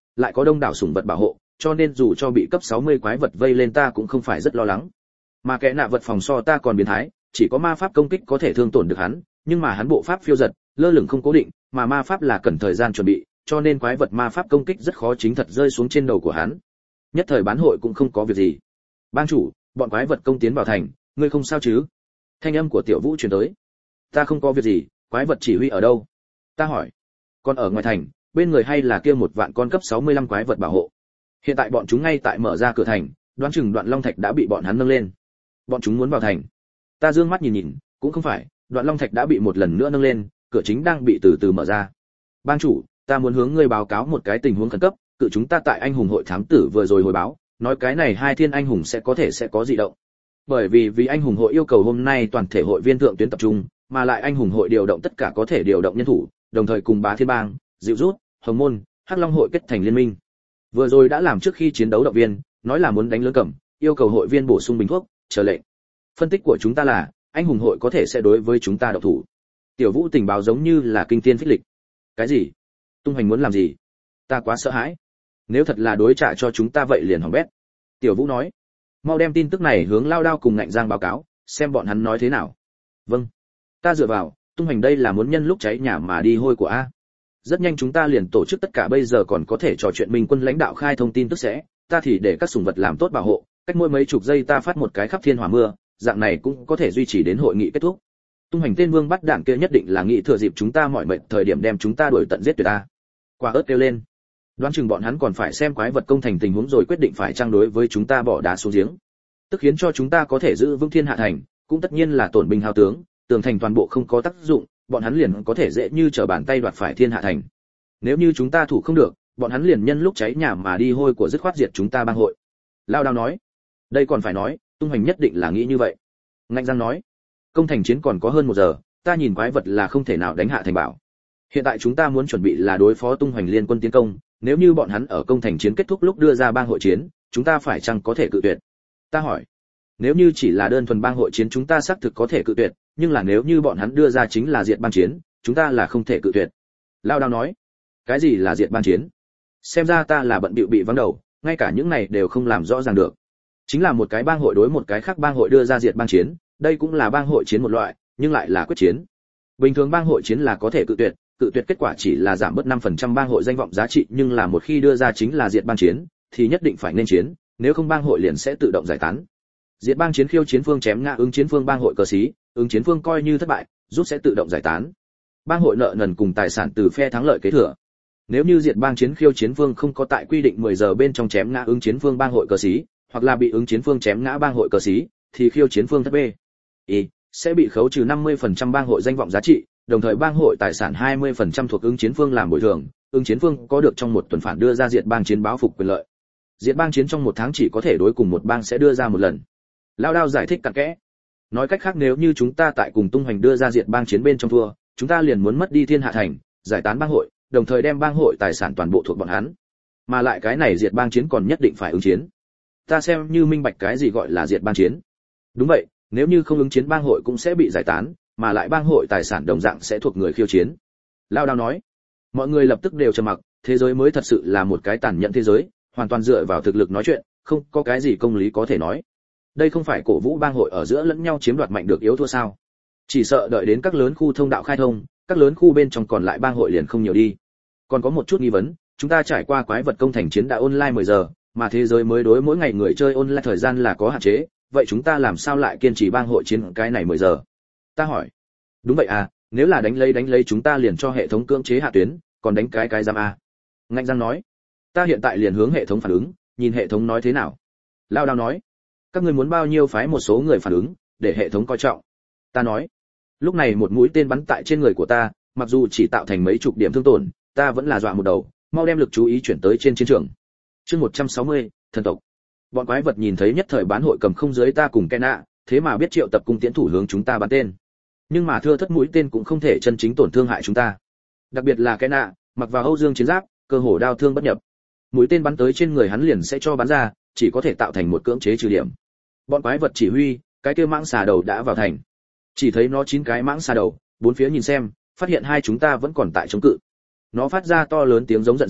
lại có đông đảo sủng vật bảo hộ, cho nên dù cho bị cấp sáu mươi quái vật vây lên ta cũng không phải rất lo lắng. Mà kẻ nạ vật phòng so ta còn biến thái, chỉ có ma pháp công kích có thể thương tổn được hắn, nhưng mà hắn bộ pháp phiêu dật, lơ lửng không cố định, mà ma pháp là cần thời gian chuẩn bị, cho nên quái vật ma pháp công kích rất khó chính thật rơi xuống trên đầu của hắn. Nhất thời bán hội cũng không có việc gì. Bang chủ, bọn quái vật công tiến vào thành, ngươi không sao chứ? Thanh âm của Tiểu Vũ truyền tới. Ta không có việc gì, quái vật chỉ huy ở đâu? Ta hỏi. Còn ở ngoài thành, bên người hay là kia một vạn con cấp sáu mươi lăm quái vật bảo hộ. Hiện tại bọn chúng ngay tại mở ra cửa thành, đoán chừng Đoạn Long Thạch đã bị bọn hắn nâng lên. Bọn chúng muốn vào thành. Ta dương mắt nhìn nhìn, cũng không phải, Đoạn Long Thạch đã bị một lần nữa nâng lên, cửa chính đang bị từ từ mở ra. Bang chủ, ta muốn hướng ngươi báo cáo một cái tình huống khẩn cấp, cự chúng ta tại anh hùng hội thám tử vừa rồi hồi báo, nói cái này hai thiên anh hùng sẽ có thể sẽ có dị động. Bởi vì vì anh hùng hội yêu cầu hôm nay toàn thể hội viên thượng tuyến tập trung, mà lại anh hùng hội điều động tất cả có thể điều động nhân thủ, đồng thời cùng Bá Thiên Bang, Dịu Rút, Hồng Môn, Hắc Long hội kết thành liên minh. Vừa rồi đã làm trước khi chiến đấu động viên, nói là muốn đánh lớn cẩm, yêu cầu hội viên bổ sung bình thuốc, chờ lệnh. Phân tích của chúng ta là, anh hùng hội có thể sẽ đối với chúng ta động thủ. Tiểu Vũ tình báo giống như là kinh tiên phích lịch. Cái gì? Tung Hoành muốn làm gì? Ta quá sợ hãi. Nếu thật là đối trả cho chúng ta vậy liền hỏng bét. Tiểu Vũ nói, mau đem tin tức này hướng Lao Đao cùng Ngạnh Giang báo cáo, xem bọn hắn nói thế nào. Vâng. Ta dựa vào, Tung Hoành đây là muốn nhân lúc cháy nhà mà đi hôi của a. Rất nhanh chúng ta liền tổ chức tất cả bây giờ còn có thể trò chuyện Minh quân lãnh đạo khai thông tin tức sẽ, ta thì để các sủng vật làm tốt bảo hộ, cách mỗi mấy chục giây ta phát một cái khắp thiên hỏa mưa, dạng này cũng có thể duy trì đến hội nghị kết thúc. Tung Hoành tên vương bắt đạn kia nhất định là nghĩ thừa dịp chúng ta mọi mệnh thời điểm đem chúng ta đuổi tận giết tuyệt ta. Quả ớt kêu lên. Đoán chừng bọn hắn còn phải xem quái vật công thành tình huống rồi quyết định phải trang đối với chúng ta bỏ đá xuống giếng. Tức khiến cho chúng ta có thể giữ vững thiên hạ thành, cũng tất nhiên là tổn binh hao tướng, tường thành toàn bộ không có tác dụng, bọn hắn liền có thể dễ như trở bàn tay đoạt phải thiên hạ thành. Nếu như chúng ta thủ không được, bọn hắn liền nhân lúc cháy nhà mà đi hôi của dứt khoát diệt chúng ta bang hội. Lao Đao nói. Đây còn phải nói, Tung Hoành nhất định là nghĩ như vậy. Ngạnh Giang nói. Công thành chiến còn có hơn một giờ, ta nhìn quái vật là không thể nào đánh hạ thành bảo. Hiện tại chúng ta muốn chuẩn bị là đối phó Tung Hoành liên quân tiến công, nếu như bọn hắn ở công thành chiến kết thúc lúc đưa ra bang hội chiến, chúng ta phải chăng có thể cự tuyệt? Ta hỏi. Nếu như chỉ là đơn thuần bang hội chiến chúng ta xác thực có thể cự tuyệt, nhưng là nếu như bọn hắn đưa ra chính là diệt bang chiến, chúng ta là không thể cự tuyệt. Lao Đao nói. Cái gì là diệt bang chiến? Xem ra ta là bận bịu bị vắng đầu, ngay cả những này đều không làm rõ ràng được. Chính là một cái bang hội đối một cái khác bang hội đưa ra diệt bang chiến, đây cũng là bang hội chiến một loại, nhưng lại là quyết chiến. Bình thường bang hội chiến là có thể cự tuyệt, cự tuyệt kết quả chỉ là giảm bớt năm phần trăm bang hội danh vọng giá trị, nhưng là một khi đưa ra chính là diệt bang chiến, thì nhất định phải nên chiến, nếu không bang hội liền sẽ tự động giải tán. Diệt bang chiến khiêu chiến phương chém ngã ứng chiến phương bang hội cờ xí, ứng chiến phương coi như thất bại, rút sẽ tự động giải tán. Bang hội nợ nần cùng tài sản từ phe thắng lợi kế thừa. Nếu như diệt bang chiến khiêu chiến phương không có tại quy định mười giờ bên trong chém ngã ứng chiến phương bang hội cờ xí, hoặc là bị ứng chiến phương chém ngã bang hội cờ xí, thì khiêu chiến phương thất bê. Y sẽ bị khấu trừ năm mươi phần trăm bang hội danh vọng giá trị, đồng thời bang hội tài sản hai mươi phần trăm thuộc ứng chiến phương làm bồi thường, ứng chiến phương có được trong một tuần phản đưa ra diệt bang chiến báo phục quyền lợi. Diệt bang chiến trong một tháng chỉ có thể đối cùng một bang sẽ đưa ra một lần. Lao Đao giải thích cặn kẽ. Nói cách khác nếu như chúng ta tại cùng Tung Hoành đưa ra diệt bang chiến bên trong thua, chúng ta liền muốn mất đi thiên hạ thành, giải tán bang hội, đồng thời đem bang hội tài sản toàn bộ thuộc bọn hắn. Mà lại cái này diệt bang chiến còn nhất định phải ứng chiến. Ta xem như minh bạch cái gì gọi là diệt bang chiến. Đúng vậy, nếu như không ứng chiến bang hội cũng sẽ bị giải tán, mà lại bang hội tài sản đồng dạng sẽ thuộc người khiêu chiến. Lao Đao nói. Mọi người lập tức đều trầm mặc, thế giới mới thật sự là một cái tàn nhẫn thế giới, hoàn toàn dựa vào thực lực nói chuyện, không có cái gì công lý có thể nói. Đây không phải cổ vũ bang hội ở giữa lẫn nhau chiếm đoạt mạnh được yếu thua sao? Chỉ sợ đợi đến các lớn khu thông đạo khai thông, các lớn khu bên trong còn lại bang hội liền không nhiều đi. Còn có một chút nghi vấn, chúng ta trải qua quái vật công thành chiến đã online mười giờ, mà thế giới mới đối mỗi ngày người chơi online thời gian là có hạn chế, vậy chúng ta làm sao lại kiên trì bang hội chiến cái này mười giờ? Ta hỏi. Đúng vậy à, nếu là đánh lấy đánh lấy chúng ta liền cho hệ thống cưỡng chế hạ tuyến, còn đánh cái cái giam a. Ngạnh Giang nói. Ta hiện tại liền hướng hệ thống phản ứng, nhìn hệ thống nói thế nào. Lao Đao nói. Các ngươi muốn bao nhiêu phái một số người phản ứng, để hệ thống coi trọng. Ta nói. Lúc này một mũi tên bắn tại trên người của ta, mặc dù chỉ tạo thành mấy chục điểm thương tổn, ta vẫn là dọa một đầu, mau đem lực chú ý chuyển tới trên chiến trường. Chương một trăm sáu mươi, thần tộc. Bọn quái vật nhìn thấy nhất thời bán hội cầm không dưới ta cùng Kena, thế mà biết triệu tập cung tiễn thủ hướng chúng ta bắn tên. Nhưng mà thưa thất mũi tên cũng không thể chân chính tổn thương hại chúng ta. Đặc biệt là Kena, mặc vào Âu Dương chiến giáp, cơ hồ đao thương bất nhập. Mũi tên bắn tới trên người hắn liền sẽ cho bắn ra, chỉ có thể tạo thành một cưỡng chế trừ điểm. Bọn quái vật chỉ huy, cái kia mãng xà đầu đã vào thành. Chỉ thấy nó chín cái mãng xà đầu, bốn phía nhìn xem, phát hiện hai chúng ta vẫn còn tại chống cự. Nó phát ra to lớn tiếng giống giận dữ,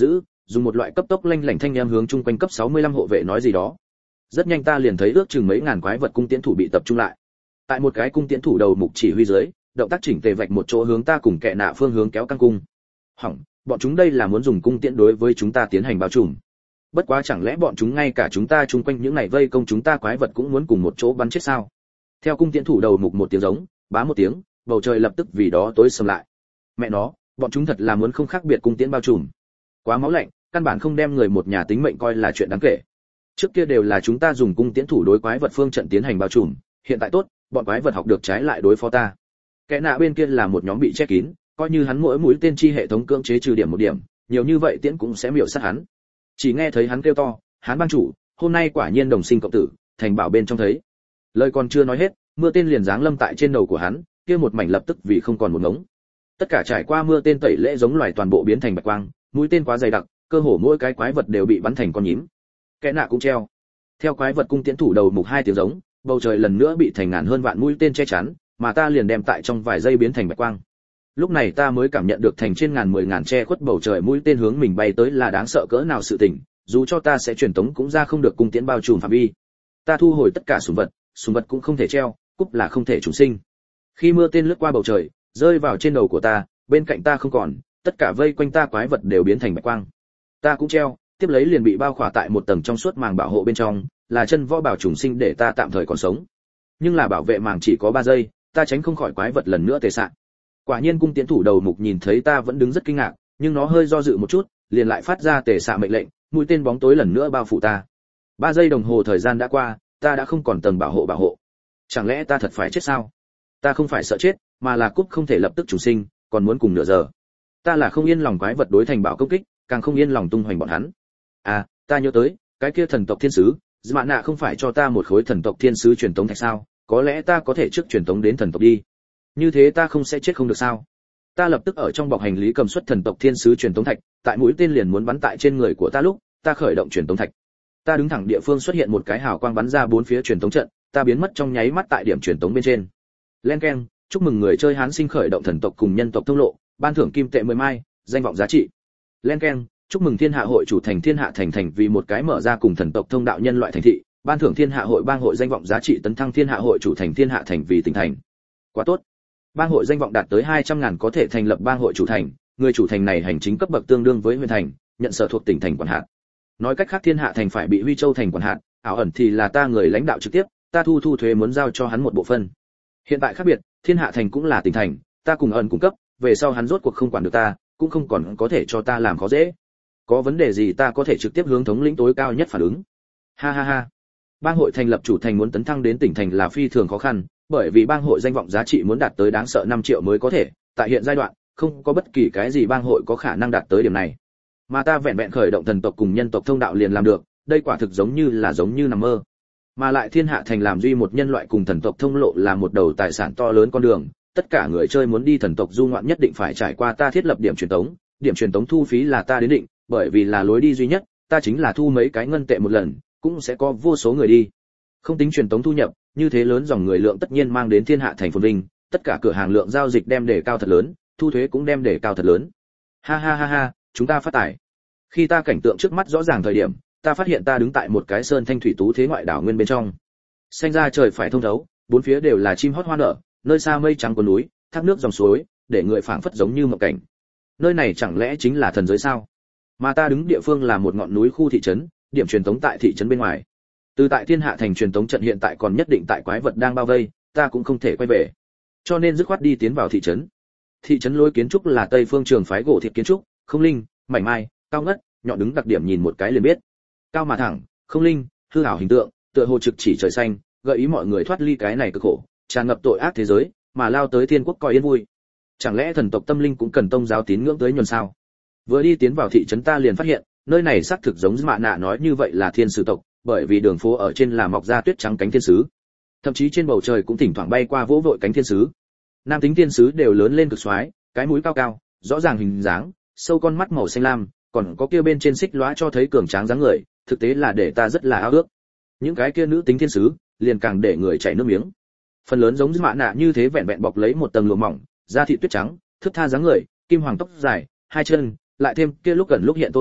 dùng một loại cấp tốc lanh lảnh thanh âm hướng chung quanh cấp sáu mươi lăm hộ vệ nói gì đó. Rất nhanh ta liền thấy ước chừng mấy ngàn quái vật cung tiễn thủ bị tập trung lại. Tại một cái cung tiễn thủ đầu mục chỉ huy dưới, động tác chỉnh tề vạch một chỗ hướng ta cùng kệ nạ phương hướng kéo căng cung. Hỏng, bọn chúng đây là muốn dùng cung tiễn đối với chúng ta tiến hành bao trùm. Bất quá chẳng lẽ bọn chúng ngay cả chúng ta chung quanh những này vây công chúng ta quái vật cũng muốn cùng một chỗ bắn chết sao? Theo cung tiễn thủ đầu mục một tiếng giống, bá một tiếng, bầu trời lập tức vì đó tối sầm lại. Mẹ nó, bọn chúng thật là muốn không khác biệt cung tiễn bao trùm. Quá máu lạnh, căn bản không đem người một nhà tính mệnh coi là chuyện đáng kể. Trước kia đều là chúng ta dùng cung tiễn thủ đối quái vật phương trận tiến hành bao trùm, hiện tại tốt, bọn quái vật học được trái lại đối phó ta. Kẻ nạ bên kia là một nhóm bị che kín, coi như hắn mỗi mũi tên chi hệ thống cưỡng chế trừ điểm một điểm, nhiều như vậy tiễn cũng sẽ miểu sát hắn. Chỉ nghe thấy hắn kêu to, "Hán bang chủ, hôm nay quả nhiên đồng sinh cộng tử, thành bảo bên trong thấy." Lời còn chưa nói hết, mưa tên liền giáng lâm tại trên đầu của hắn, kia một mảnh lập tức vì không còn một ngống. Tất cả trải qua mưa tên tẩy lễ giống loài toàn bộ biến thành bạch quang, mũi tên quá dày đặc, cơ hồ mỗi cái quái vật đều bị bắn thành con nhím. Kẻ nạ cũng treo. Theo quái vật cung tiễn thủ đầu mục hai tiếng giống, bầu trời lần nữa bị thành ngàn hơn vạn mũi tên che chắn, mà ta liền đem tại trong vài giây biến thành bạch quang. Lúc này ta mới cảm nhận được thành trên ngàn mười ngàn che khuất bầu trời mũi tên hướng mình bay tới là đáng sợ cỡ nào sự tình, dù cho ta sẽ truyền tống cũng ra không được cung tiễn bao trùm phạm vi. Ta thu hồi tất cả súng vật, súng vật cũng không thể treo, cúp là không thể trùng sinh. Khi mưa tên lướt qua bầu trời, rơi vào trên đầu của ta, bên cạnh ta không còn, tất cả vây quanh ta quái vật đều biến thành bạch quang. Ta cũng treo, tiếp lấy liền bị bao khỏa tại một tầng trong suốt màng bảo hộ bên trong, là chân võ bảo trùng sinh để ta tạm thời còn sống. Nhưng là bảo vệ màng chỉ có ba giây, ta tránh không khỏi quái vật lần nữa tề sạn. Quả nhiên cung tiễn thủ đầu mục nhìn thấy ta vẫn đứng rất kinh ngạc, nhưng nó hơi do dự một chút, liền lại phát ra tề xạ mệnh lệnh, mũi tên bóng tối lần nữa bao phủ ta. Ba giây đồng hồ thời gian đã qua, ta đã không còn tầng bảo hộ bảo hộ. Chẳng lẽ ta thật phải chết sao? Ta không phải sợ chết, mà là cúp không thể lập tức trùng sinh, còn muốn cùng nửa giờ. Ta là không yên lòng quái vật đối thành bảo công kích, càng không yên lòng tung hoành bọn hắn. À, ta nhớ tới, cái kia thần tộc thiên sứ, Mạn Nạ không phải cho ta một khối thần tộc thiên sứ truyền tống thạch sao? Có lẽ ta có thể trước truyền tống đến thần tộc đi. Như thế ta không sẽ chết không được sao? Ta lập tức ở trong bọc hành lý cầm xuất thần tộc thiên sứ truyền tống thạch, tại mũi tên liền muốn bắn tại trên người của ta lúc, ta khởi động truyền tống thạch. Ta đứng thẳng địa phương xuất hiện một cái hào quang bắn ra bốn phía truyền tống trận, ta biến mất trong nháy mắt tại điểm truyền tống bên trên. Len keng, chúc mừng người chơi Hán sinh khởi động thần tộc cùng nhân tộc thông lộ, ban thưởng kim tệ mười mai, danh vọng giá trị. Len keng, chúc mừng thiên hạ hội chủ thành thiên hạ thành thành vì một cái mở ra cùng thần tộc thông đạo nhân loại thành thị, ban thưởng thiên hạ hội bang hội danh vọng giá trị tấn thăng thiên hạ hội chủ thành thiên hạ thành vì tỉnh thành. Quá tốt. Bang hội danh vọng đạt tới hai trăm ngàn có thể thành lập bang hội chủ thành, người chủ thành này hành chính cấp bậc tương đương với huyện thành, nhận sở thuộc tỉnh thành quản hạt. Nói cách khác thiên hạ thành phải bị Huy Châu thành quản hạt, ảo ẩn thì là ta người lãnh đạo trực tiếp, ta thu thu thuế muốn giao cho hắn một bộ phân. Hiện tại khác biệt, thiên hạ thành cũng là tỉnh thành, ta cùng ẩn cung cấp, về sau hắn rốt cuộc không quản được ta, cũng không còn có thể cho ta làm khó dễ. Có vấn đề gì ta có thể trực tiếp hướng thống lĩnh tối cao nhất phản ứng. Ha ha ha. Bang hội thành lập chủ thành muốn tấn thăng đến tỉnh thành là phi thường khó khăn, bởi vì bang hội danh vọng giá trị muốn đạt tới đáng sợ năm triệu mới có thể, tại hiện giai đoạn, không có bất kỳ cái gì bang hội có khả năng đạt tới điểm này. Mà ta vẹn vẹn khởi động thần tộc cùng nhân tộc thông đạo liền làm được, đây quả thực giống như là giống như nằm mơ. Mà lại thiên hạ thành làm duy một nhân loại cùng thần tộc thông lộ là một đầu tài sản to lớn con đường, tất cả người chơi muốn đi thần tộc du ngoạn nhất định phải trải qua ta thiết lập điểm truyền tống, điểm truyền tống thu phí là ta đến định, bởi vì là lối đi duy nhất, ta chính là thu mấy cái ngân tệ một lần, cũng sẽ có vô số người đi. Không tính truyền tống thu nhập, như thế lớn dòng người lượng tất nhiên mang đến thiên hạ thành phồn vinh, tất cả cửa hàng lượng giao dịch đem để cao thật lớn, thu thuế cũng đem để cao thật lớn. Ha ha ha ha, chúng ta phát tài. Khi ta cảnh tượng trước mắt rõ ràng thời điểm, ta phát hiện ta đứng tại một cái sơn thanh thủy tú thế ngoại đảo nguyên bên trong. Xanh ra trời phải thông thấu, bốn phía đều là chim hót hoa nở, nơi xa mây trắng có núi, thác nước dòng suối, để người phảng phất giống như một cảnh. Nơi này chẳng lẽ chính là thần giới sao? Mà ta đứng địa phương là một ngọn núi khu thị trấn, điểm truyền tống tại thị trấn bên ngoài. Từ tại thiên hạ thành truyền tống trận hiện tại còn nhất định tại quái vật đang bao vây, ta cũng không thể quay về. Cho nên dứt khoát đi tiến vào thị trấn. Thị trấn lối kiến trúc là Tây phương trường phái gỗ thiệt kiến trúc, không linh, mảnh mai, cao ngất, nhọn đứng đặc điểm nhìn một cái liền biết. Cao mà thẳng, không linh, hư ảo hình tượng, tựa hồ trực chỉ trời xanh, gợi ý mọi người thoát ly cái này cực khổ, tràn ngập tội ác thế giới, mà lao tới thiên quốc coi yên vui. Chẳng lẽ thần tộc tâm linh cũng cần tông giáo tín ngưỡng tới nhuần sao? Vừa đi tiến vào thị trấn ta liền phát hiện, nơi này xác thực giống Mạ Nạ nói như vậy là thiên sứ tộc, bởi vì đường phố ở trên là mọc ra tuyết trắng cánh thiên sứ. Thậm chí trên bầu trời cũng thỉnh thoảng bay qua vỗ vội cánh thiên sứ. Nam tính thiên sứ đều lớn lên cực xoái, cái mũi cao cao, rõ ràng hình dáng, sâu con mắt màu xanh lam, còn có kia bên trên xích lóa cho thấy cường tráng dáng người, thực tế là để ta rất là ao ước. Những cái kia nữ tính thiên sứ, liền càng để người chảy nước miếng. Phần lớn giống Mạ Nạ như thế vẹn vẹn bọc lấy một tầng lụa mỏng, da thịt tuyết trắng, thướt tha dáng người, kim hoàng tóc dài, hai chân, lại thêm kia lúc gần lúc hiện tô nhũ,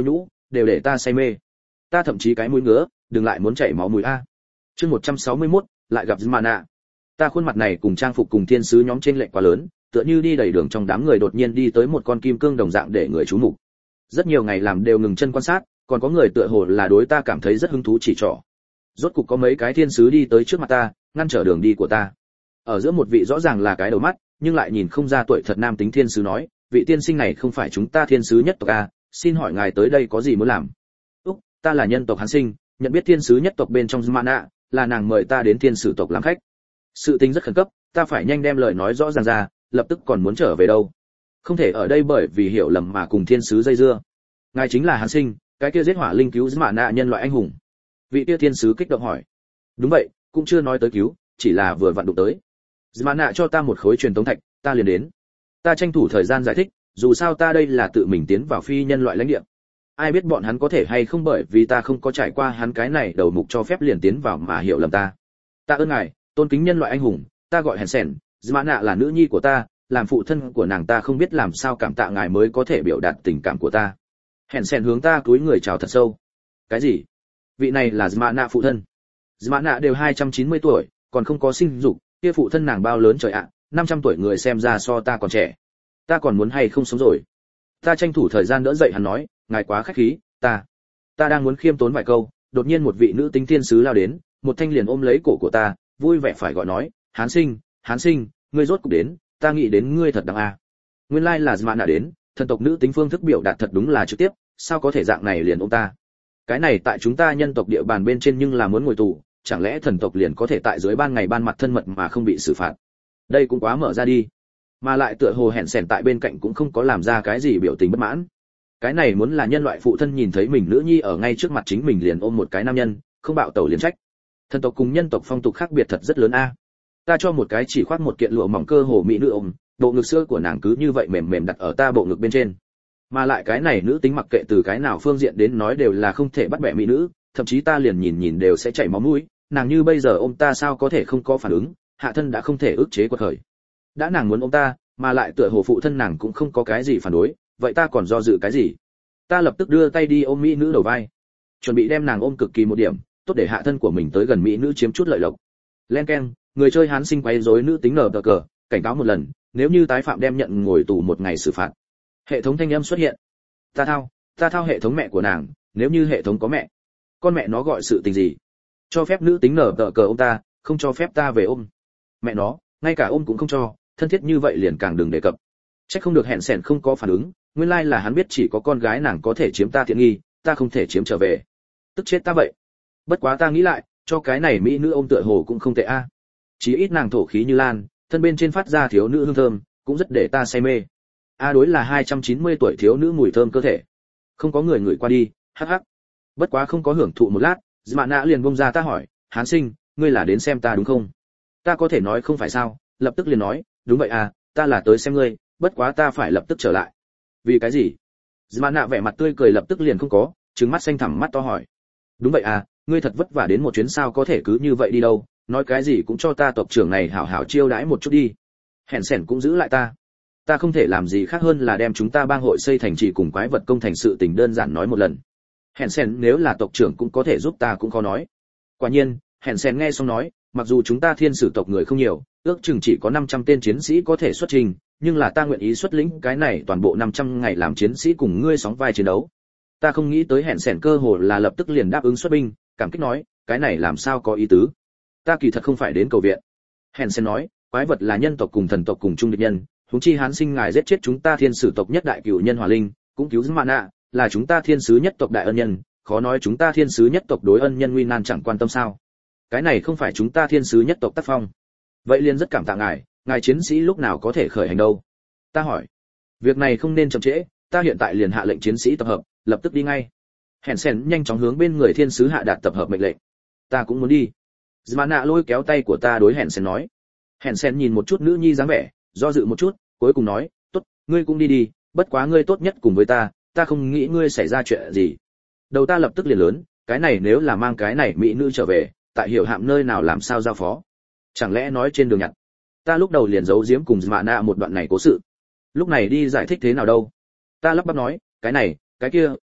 đều để ta say mê. Ta thậm chí cái mũi ngứa, đừng lại muốn chảy máu mũi a. Chương một trăm sáu mươi mốt, lại gặp Zmana. Ta khuôn mặt này cùng trang phục cùng thiên sứ nhóm trên lệnh quá lớn, tựa như đi đầy đường trong đám người đột nhiên đi tới một con kim cương đồng dạng để người chú mục. Rất nhiều ngày làm đều ngừng chân quan sát, còn có người tựa hồ là đối ta cảm thấy rất hứng thú chỉ trỏ. Rốt cục có mấy cái thiên sứ đi tới trước mặt ta, ngăn trở đường đi của ta. Ở giữa một vị rõ ràng là cái đầu mắt, nhưng lại nhìn không ra tuổi thật nam tính thiên sứ nói, vị tiên sinh này không phải chúng ta thiên sứ nhất tộc a, xin hỏi ngài tới đây có gì muốn làm? Úc, ta là nhân tộc Hán Sinh, nhận biết thiên sứ nhất tộc bên trong Zmana, là nàng mời ta đến thiên sử tộc làm khách. Sự tình rất khẩn cấp, ta phải nhanh đem lời nói rõ ràng ra, lập tức còn muốn trở về đâu. Không thể ở đây bởi vì hiểu lầm mà cùng thiên sứ dây dưa. Ngài chính là Hán Sinh, cái kia giết hỏa linh cứu Zmana nhân loại anh hùng. Vị kia thiên sứ kích động hỏi. Đúng vậy, cũng chưa nói tới cứu, chỉ là vừa vặn đụng tới. Zmana cho ta một khối truyền tống thạch, ta liền đến. Ta tranh thủ thời gian giải thích, dù sao ta đây là tự mình tiến vào phi nhân loại lãnh địa. Ai biết bọn hắn có thể hay không bởi vì ta không có trải qua hắn cái này đầu mục cho phép liền tiến vào mà hiểu lầm ta. Ta ơn ngài, tôn kính nhân loại anh hùng, ta gọi Hansen, Zmana là nữ nhi của ta, làm phụ thân của nàng ta không biết làm sao cảm tạ ngài mới có thể biểu đạt tình cảm của ta. Hansen hướng ta cúi người chào thật sâu. Cái gì? Vị này là Zmana phụ thân. Zmana đều hai trăm chín mươi tuổi, còn không có sinh dục, kia phụ thân nàng bao lớn trời ạ, năm trăm tuổi người xem ra so ta còn trẻ. Ta còn muốn hay không sống rồi. Ta tranh thủ thời gian đỡ dậy hắn nói, ngài quá khách khí, ta ta đang muốn khiêm tốn vài câu, đột nhiên một vị nữ tính thiên sứ lao đến, một thanh liền ôm lấy cổ của ta, vui vẻ phải gọi nói, Hán Sinh, Hán Sinh, ngươi rốt cục đến, ta nghĩ đến ngươi thật đáng a. Nguyên lai là Zmana đến, thần tộc nữ tính phương thức biểu đạt thật đúng là trực tiếp, sao có thể dạng này liền ôm ta. Cái này tại chúng ta nhân tộc địa bàn bên trên nhưng là muốn ngồi tù, chẳng lẽ thần tộc liền có thể tại dưới ban ngày ban mặt thân mật mà không bị xử phạt? Đây cũng quá mở ra đi. Mà lại tựa hồ hẹn sẻn tại bên cạnh cũng không có làm ra cái gì biểu tình bất mãn. Cái này muốn là nhân loại phụ thân nhìn thấy mình nữ nhi ở ngay trước mặt chính mình liền ôm một cái nam nhân, không bạo tẩu liền trách. Thần tộc cùng nhân tộc phong tục khác biệt thật rất lớn a. Ta cho một cái chỉ khoác một kiện lụa mỏng cơ hồ mỹ nữ ôm, bộ ngực sữa của nàng cứ như vậy mềm mềm đặt ở ta bộ ngực bên trên. Mà lại cái này nữ tính mặc kệ từ cái nào phương diện đến nói đều là không thể bắt bẻ mỹ nữ, thậm chí ta liền nhìn nhìn đều sẽ chảy máu mũi, nàng như bây giờ ôm ta sao có thể không có phản ứng, hạ thân đã không thể ức chế quật khởi. Đã nàng muốn ôm ta, mà lại tựa hồ phụ thân nàng cũng không có cái gì phản đối, vậy ta còn do dự cái gì? Ta lập tức đưa tay đi ôm mỹ nữ đầu vai, chuẩn bị đem nàng ôm cực kỳ một điểm, tốt để hạ thân của mình tới gần mỹ nữ chiếm chút lợi lộc. Len keng, người chơi Hán Sinh quấy rối nữ tính nở tờ cờ, cảnh cáo một lần, nếu như tái phạm đem nhận ngồi tù một ngày xử phạt. Hệ thống thanh âm xuất hiện. Ta thao, ta thao hệ thống mẹ của nàng, nếu như hệ thống có mẹ, con mẹ nó gọi sự tình gì? Cho phép nữ tính nở tờ cờ ôm ta, không cho phép ta về ôm. Mẹ nó, ngay cả ôm cũng không cho, thân thiết như vậy liền càng đừng đề cập. Chắc không được hẹn sẻn không có phản ứng, nguyên lai là hắn biết chỉ có con gái nàng có thể chiếm ta tiện nghi, ta không thể chiếm trở về. Tức chết ta vậy. Bất quá ta nghĩ lại, cho cái này mỹ nữ ôm tựa hồ cũng không tệ a. À. Chỉ ít nàng thổ khí như lan, thân bên trên phát ra thiếu nữ hương thơm, cũng rất để ta say mê. A đối là hai trăm chín mươi tuổi thiếu nữ mùi thơm cơ thể. Không có người ngửi qua đi, hắc hắc. Bất quá không có hưởng thụ một lát, Zmana liền bông ra ta hỏi, Hán Sinh, ngươi là đến xem ta đúng không? Ta có thể nói không phải sao, lập tức liền nói, đúng vậy à, ta là tới xem ngươi, bất quá ta phải lập tức trở lại. Vì cái gì? Zmana vẻ mặt tươi cười lập tức liền không có, trừng mắt xanh thẳm mắt to hỏi. Đúng vậy à, ngươi thật vất vả đến một chuyến sao có thể cứ như vậy đi đâu, nói cái gì cũng cho ta tộc trưởng này hảo hảo chiêu đãi một chút đi. Hẹn sẻn cũng giữ lại ta. Ta không thể làm gì khác hơn là đem chúng ta bang hội xây thành trì cùng quái vật công thành sự tình đơn giản nói một lần. Hẹn sẻn nếu là tộc trưởng cũng có thể giúp ta cũng khó nói. Quả nhiên, hẹn sẻn nghe xong nói, mặc dù chúng ta thiên sử tộc người không nhiều, ước chừng chỉ có năm trăm tên chiến sĩ có thể xuất trình, nhưng là ta nguyện ý xuất lĩnh cái này toàn bộ năm trăm ngày làm chiến sĩ cùng ngươi sóng vai chiến đấu. Ta không nghĩ tới hẹn sẻn cơ hồ là lập tức liền đáp ứng xuất binh, cảm kích nói, cái này làm sao có ý tứ. Ta kỳ thật không phải đến cầu viện. Hẹn sẻn nói, quái vật là nhân tộc cùng thần tộc cùng chung địch nhân, huống chi Hán Sinh ngài giết chết chúng ta thiên sử tộc nhất đại cửu nhân hỏa linh, cũng cứu Zmana, là chúng ta thiên sứ nhất tộc đại ân nhân, khó nói chúng ta thiên sứ nhất tộc đối ân nhân nguy nan chẳng quan tâm sao? Cái này không phải chúng ta thiên sứ nhất tộc tác phong. Vậy liền rất cảm tạ ngài, ngài chiến sĩ lúc nào có thể khởi hành đâu? Ta hỏi. Việc này không nên chậm trễ, ta hiện tại liền hạ lệnh chiến sĩ tập hợp, lập tức đi ngay. Hẹn sẻn nhanh chóng hướng bên người thiên sứ hạ đạt tập hợp mệnh lệnh. Ta cũng muốn đi. Zmana lôi kéo tay của ta đối hẹn sẻn nói. Hẹn sẻn nhìn một chút nữ nhi dáng vẻ, do dự một chút, cuối cùng nói, tốt, ngươi cũng đi đi, bất quá ngươi tốt nhất cùng với ta, ta không nghĩ ngươi xảy ra chuyện gì. Đầu ta lập tức liền lớn, cái này nếu là mang cái này mỹ nữ trở về, tại hiểu hạm nơi nào làm sao giao phó? Chẳng lẽ nói trên đường nhặt? Ta lúc đầu liền giấu giếm cùng Zmana một đoạn này cố sự. Lúc này đi giải thích thế nào đâu? Ta lắp bắp nói, cái này, cái kia,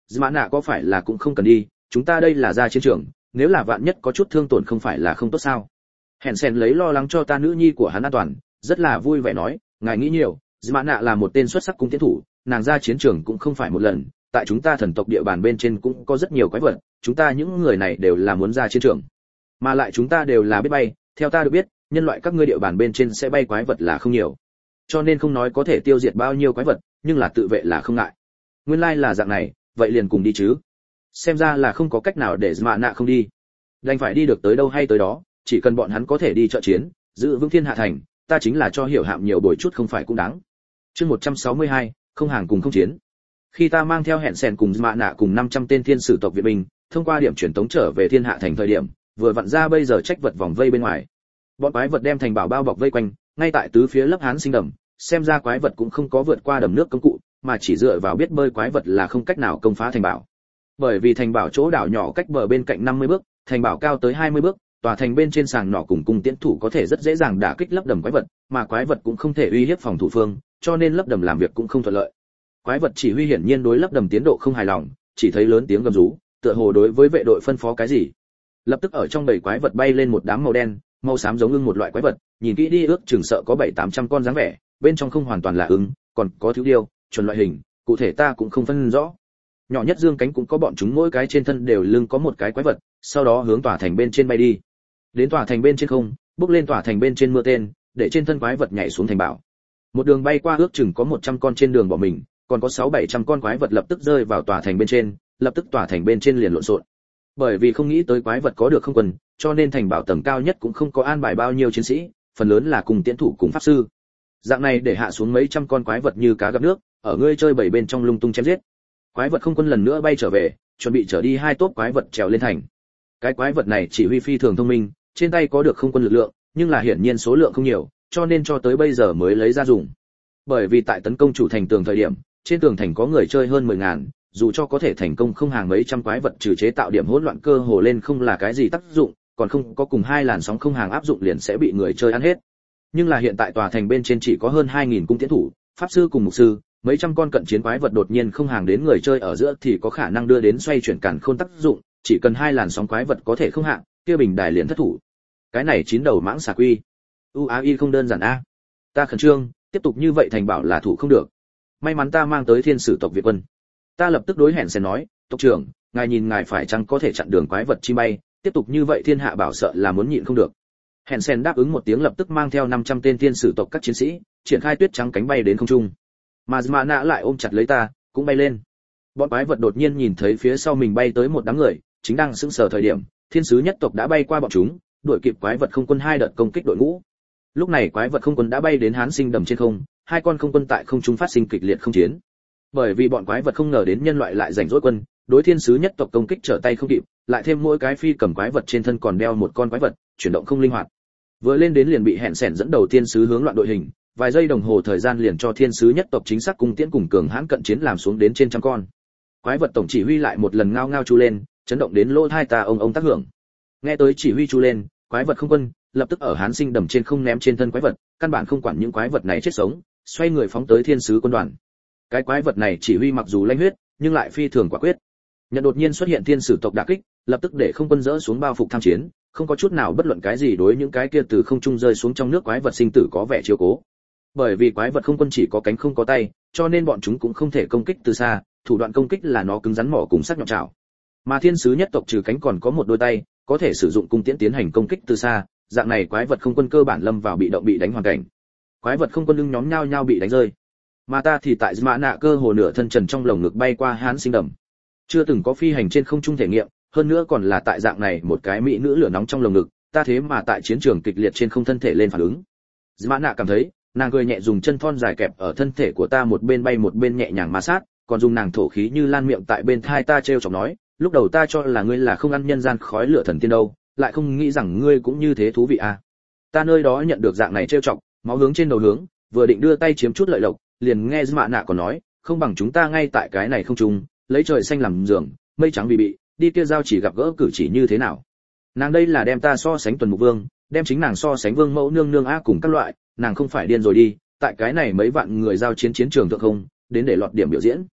Mã Nạ có phải là cũng không cần đi, chúng ta đây là ra chiến trường, nếu là vạn nhất có chút thương tổn không phải là không tốt sao? Hẹn Sen lấy lo lắng cho ta nữ nhi của hắn an toàn, rất là vui vẻ nói, ngài nghĩ nhiều, Mã Nạ là một tên xuất sắc cung tiến thủ, nàng ra chiến trường cũng không phải một lần, tại chúng ta thần tộc địa bàn bên trên cũng có rất nhiều quái vật, chúng ta những người này đều là muốn ra chiến trường. Mà lại chúng ta đều là biết bay, theo ta được biết, nhân loại các ngươi địa bàn bên trên sẽ bay quái vật là không nhiều. Cho nên không nói có thể tiêu diệt bao nhiêu quái vật, nhưng là tự vệ là không ngại. Nguyên lai là dạng này, vậy liền cùng đi chứ. Xem ra là không có cách nào để Mã Nạ không đi. Đành phải đi được tới đâu hay tới đó, chỉ cần bọn hắn có thể đi trợ chiến, giữ vững thiên hạ thành, ta chính là cho hiểu hạm nhiều bồi chút không phải cũng đáng. Chương một trăm sáu mươi hai, không hàng cùng không chiến. Khi ta mang theo Hẹn Sen cùng Mã Nạ cùng năm trăm tên thiên sử tộc viện binh, thông qua điểm truyền tống trở về thiên hạ thành thời điểm, vừa vặn ra bây giờ trách vật vòng vây bên ngoài. Bọn quái vật đem thành bảo bao bọc vây quanh, ngay tại tứ phía lấp hán sinh đầm, xem ra quái vật cũng không có vượt qua đầm nước công cụ, mà chỉ dựa vào biết bơi quái vật là không cách nào công phá thành bảo. Bởi vì thành bảo chỗ đảo nhỏ cách bờ bên cạnh năm mươi bước, thành bảo cao tới hai mươi bước, tòa thành bên trên sàng nỏ cùng cung tiễn thủ có thể rất dễ dàng đả kích lấp đầm quái vật, mà quái vật cũng không thể uy hiếp phòng thủ phương, cho nên lấp đầm làm việc cũng không thuận lợi. Quái vật chỉ huy hiển nhiên đối lấp đầm tiến độ không hài lòng, chỉ thấy lớn tiếng gầm rú, tựa hồ đối với vệ đội phân phó cái gì. Lập tức ở trong bầy quái vật bay lên một đám màu đen, màu xám giống ưng một loại quái vật, nhìn kỹ đi ước chừng sợ có bảy tám trăm con dáng vẻ, bên trong không hoàn toàn là ưng, còn có thiếu điêu, chuẩn loại hình, cụ thể ta cũng không phân rõ. Nhỏ nhất dương cánh cũng có bọn chúng mỗi cái trên thân đều lưng có một cái quái vật, sau đó hướng tòa thành bên trên bay đi. Đến tòa thành bên trên không, bước lên tòa thành bên trên mưa tên, để trên thân quái vật nhảy xuống thành bảo. Một đường bay qua ước chừng có một trăm con trên đường bỏ mình, còn có sáu bảy trăm con quái vật lập tức rơi vào tòa thành bên trên, lập tức tòa thành bên trên liền lộn xộn. Bởi vì không nghĩ tới quái vật có được không quân, cho nên thành bảo tầng cao nhất cũng không có an bài bao nhiêu chiến sĩ, phần lớn là cùng tiến thủ cùng pháp sư. Dạng này để hạ xuống mấy trăm con quái vật như cá gặp nước, ở ngươi chơi bảy bên trong lung tung chém giết. Quái vật không quân lần nữa bay trở về, chuẩn bị trở đi hai tốp quái vật trèo lên thành. Cái quái vật này chỉ huy phi thường thông minh, trên tay có được không quân lực lượng, nhưng là hiển nhiên số lượng không nhiều, cho nên cho tới bây giờ mới lấy ra dùng. Bởi vì tại tấn công chủ thành tường thời điểm, trên tường thành có người chơi hơn mười ngàn, dù cho có thể thành công không hàng mấy trăm quái vật trừ chế tạo điểm hỗn loạn cơ hồ lên không là cái gì tác dụng, còn không có cùng hai làn sóng không hàng áp dụng liền sẽ bị người chơi ăn hết. Nhưng là hiện tại tòa thành bên trên chỉ có hơn hai nghìn cung tiến thủ, pháp sư cùng mục sư, mấy trăm con cận chiến quái vật đột nhiên không hàng đến người chơi ở giữa thì có khả năng đưa đến xoay chuyển cản khôn tác dụng, chỉ cần hai làn sóng quái vật có thể không hạng, kia bình đài liền thất thủ. Cái này chín đầu mãng xà quy. u a i không đơn giản a. Ta khẩn trương, tiếp tục như vậy thành bảo là thủ không được. May mắn ta mang tới thiên sử tộc Việt quân. Ta lập tức đối Hẹn Sen nói, tộc trưởng, ngài nhìn ngài phải chăng có thể chặn đường quái vật chi bay, tiếp tục như vậy thiên hạ bảo sợ là muốn nhịn không được. Hẹn Sen đáp ứng một tiếng lập tức mang theo năm trăm tên thiên sử tộc các chiến sĩ, triển khai tuyết trắng cánh bay đến không trung. Mà Mã Nạ lại ôm chặt lấy ta, cũng bay lên. Bọn quái vật đột nhiên nhìn thấy phía sau mình bay tới một đám người, chính đang sững sờ thời điểm, thiên sứ nhất tộc đã bay qua bọn chúng, đuổi kịp quái vật không quân hai đợt công kích đội ngũ. Lúc này quái vật không quân đã bay đến hán sinh đầm trên không, hai con không quân tại không trung phát sinh kịch liệt không chiến. Bởi vì bọn quái vật không ngờ đến nhân loại lại giành dỗi quân, đối thiên sứ nhất tộc công kích trở tay không kịp, lại thêm mỗi cái phi cầm quái vật trên thân còn đeo một con quái vật, chuyển động không linh hoạt. Vừa lên đến liền bị Hẹn Sen dẫn đầu thiên sứ hướng loạn đội hình, vài giây đồng hồ thời gian liền cho thiên sứ nhất tộc chính xác cung tiễn cùng cường hãn cận chiến làm xuống đến trên trăm con. Quái vật tổng chỉ huy lại một lần ngao ngao chu lên, chấn động đến lỗ tai ta ông ông tác hưởng. Nghe tới chỉ huy chu lên, quái vật không quân lập tức ở hán sinh đầm trên không ném trên thân quái vật, căn bản không quản những quái vật này chết sống, xoay người phóng tới thiên sứ quân đoàn. Cái quái vật này chỉ huy mặc dù lanh huyết, nhưng lại phi thường quả quyết. Nhận đột nhiên xuất hiện thiên sử tộc đả kích, lập tức để không quân dỡ xuống bao phục tham chiến, không có chút nào bất luận cái gì đối những cái kia từ không trung rơi xuống trong nước quái vật sinh tử có vẻ chiếu cố. Bởi vì quái vật không quân chỉ có cánh không có tay, cho nên bọn chúng cũng không thể công kích từ xa, thủ đoạn công kích là nó cứng rắn mỏ cùng sắc nhọn chảo. Mà thiên sứ nhất tộc trừ cánh còn có một đôi tay, có thể sử dụng cung tiễn tiến hành công kích từ xa, dạng này quái vật không quân cơ bản lâm vào bị động bị đánh hoàn cảnh. Quái vật không quân lưng nhóm nhau nhau bị đánh rơi. Mà ta thì tại Mã Nạ cơ hồ nửa thân trần trong lồng ngực bay qua hán sinh đầm. Chưa từng có phi hành trên không trung thể nghiệm, hơn nữa còn là tại dạng này một cái mỹ nữ lửa nóng trong lồng ngực, ta thế mà tại chiến trường kịch liệt trên không thân thể lên phản ứng. Mã Nạ cảm thấy, nàng cười nhẹ dùng chân thon dài kẹp ở thân thể của ta một bên bay một bên nhẹ nhàng ma sát, còn dùng nàng thổ khí như lan miệng tại bên thai ta trêu chọc nói, lúc đầu ta cho là ngươi là không ăn nhân gian khói lửa thần tiên đâu, lại không nghĩ rằng ngươi cũng như thế thú vị à. Ta nơi đó nhận được dạng này trêu chọc, máu hướng trên đầu hướng, vừa định đưa tay chiếm chút lợi lộc, liền nghe Mã Nạ còn nói, không bằng chúng ta ngay tại cái này không trung, lấy trời xanh làm giường, mây trắng vì bị, đi kia giao chỉ gặp gỡ cử chỉ như thế nào. Nàng đây là đem ta so sánh tuần mục vương, đem chính nàng so sánh vương mẫu nương nương a cùng các loại, nàng không phải điên rồi đi, tại cái này mấy vạn người giao chiến chiến trường thượng không, đến để lọt điểm biểu diễn.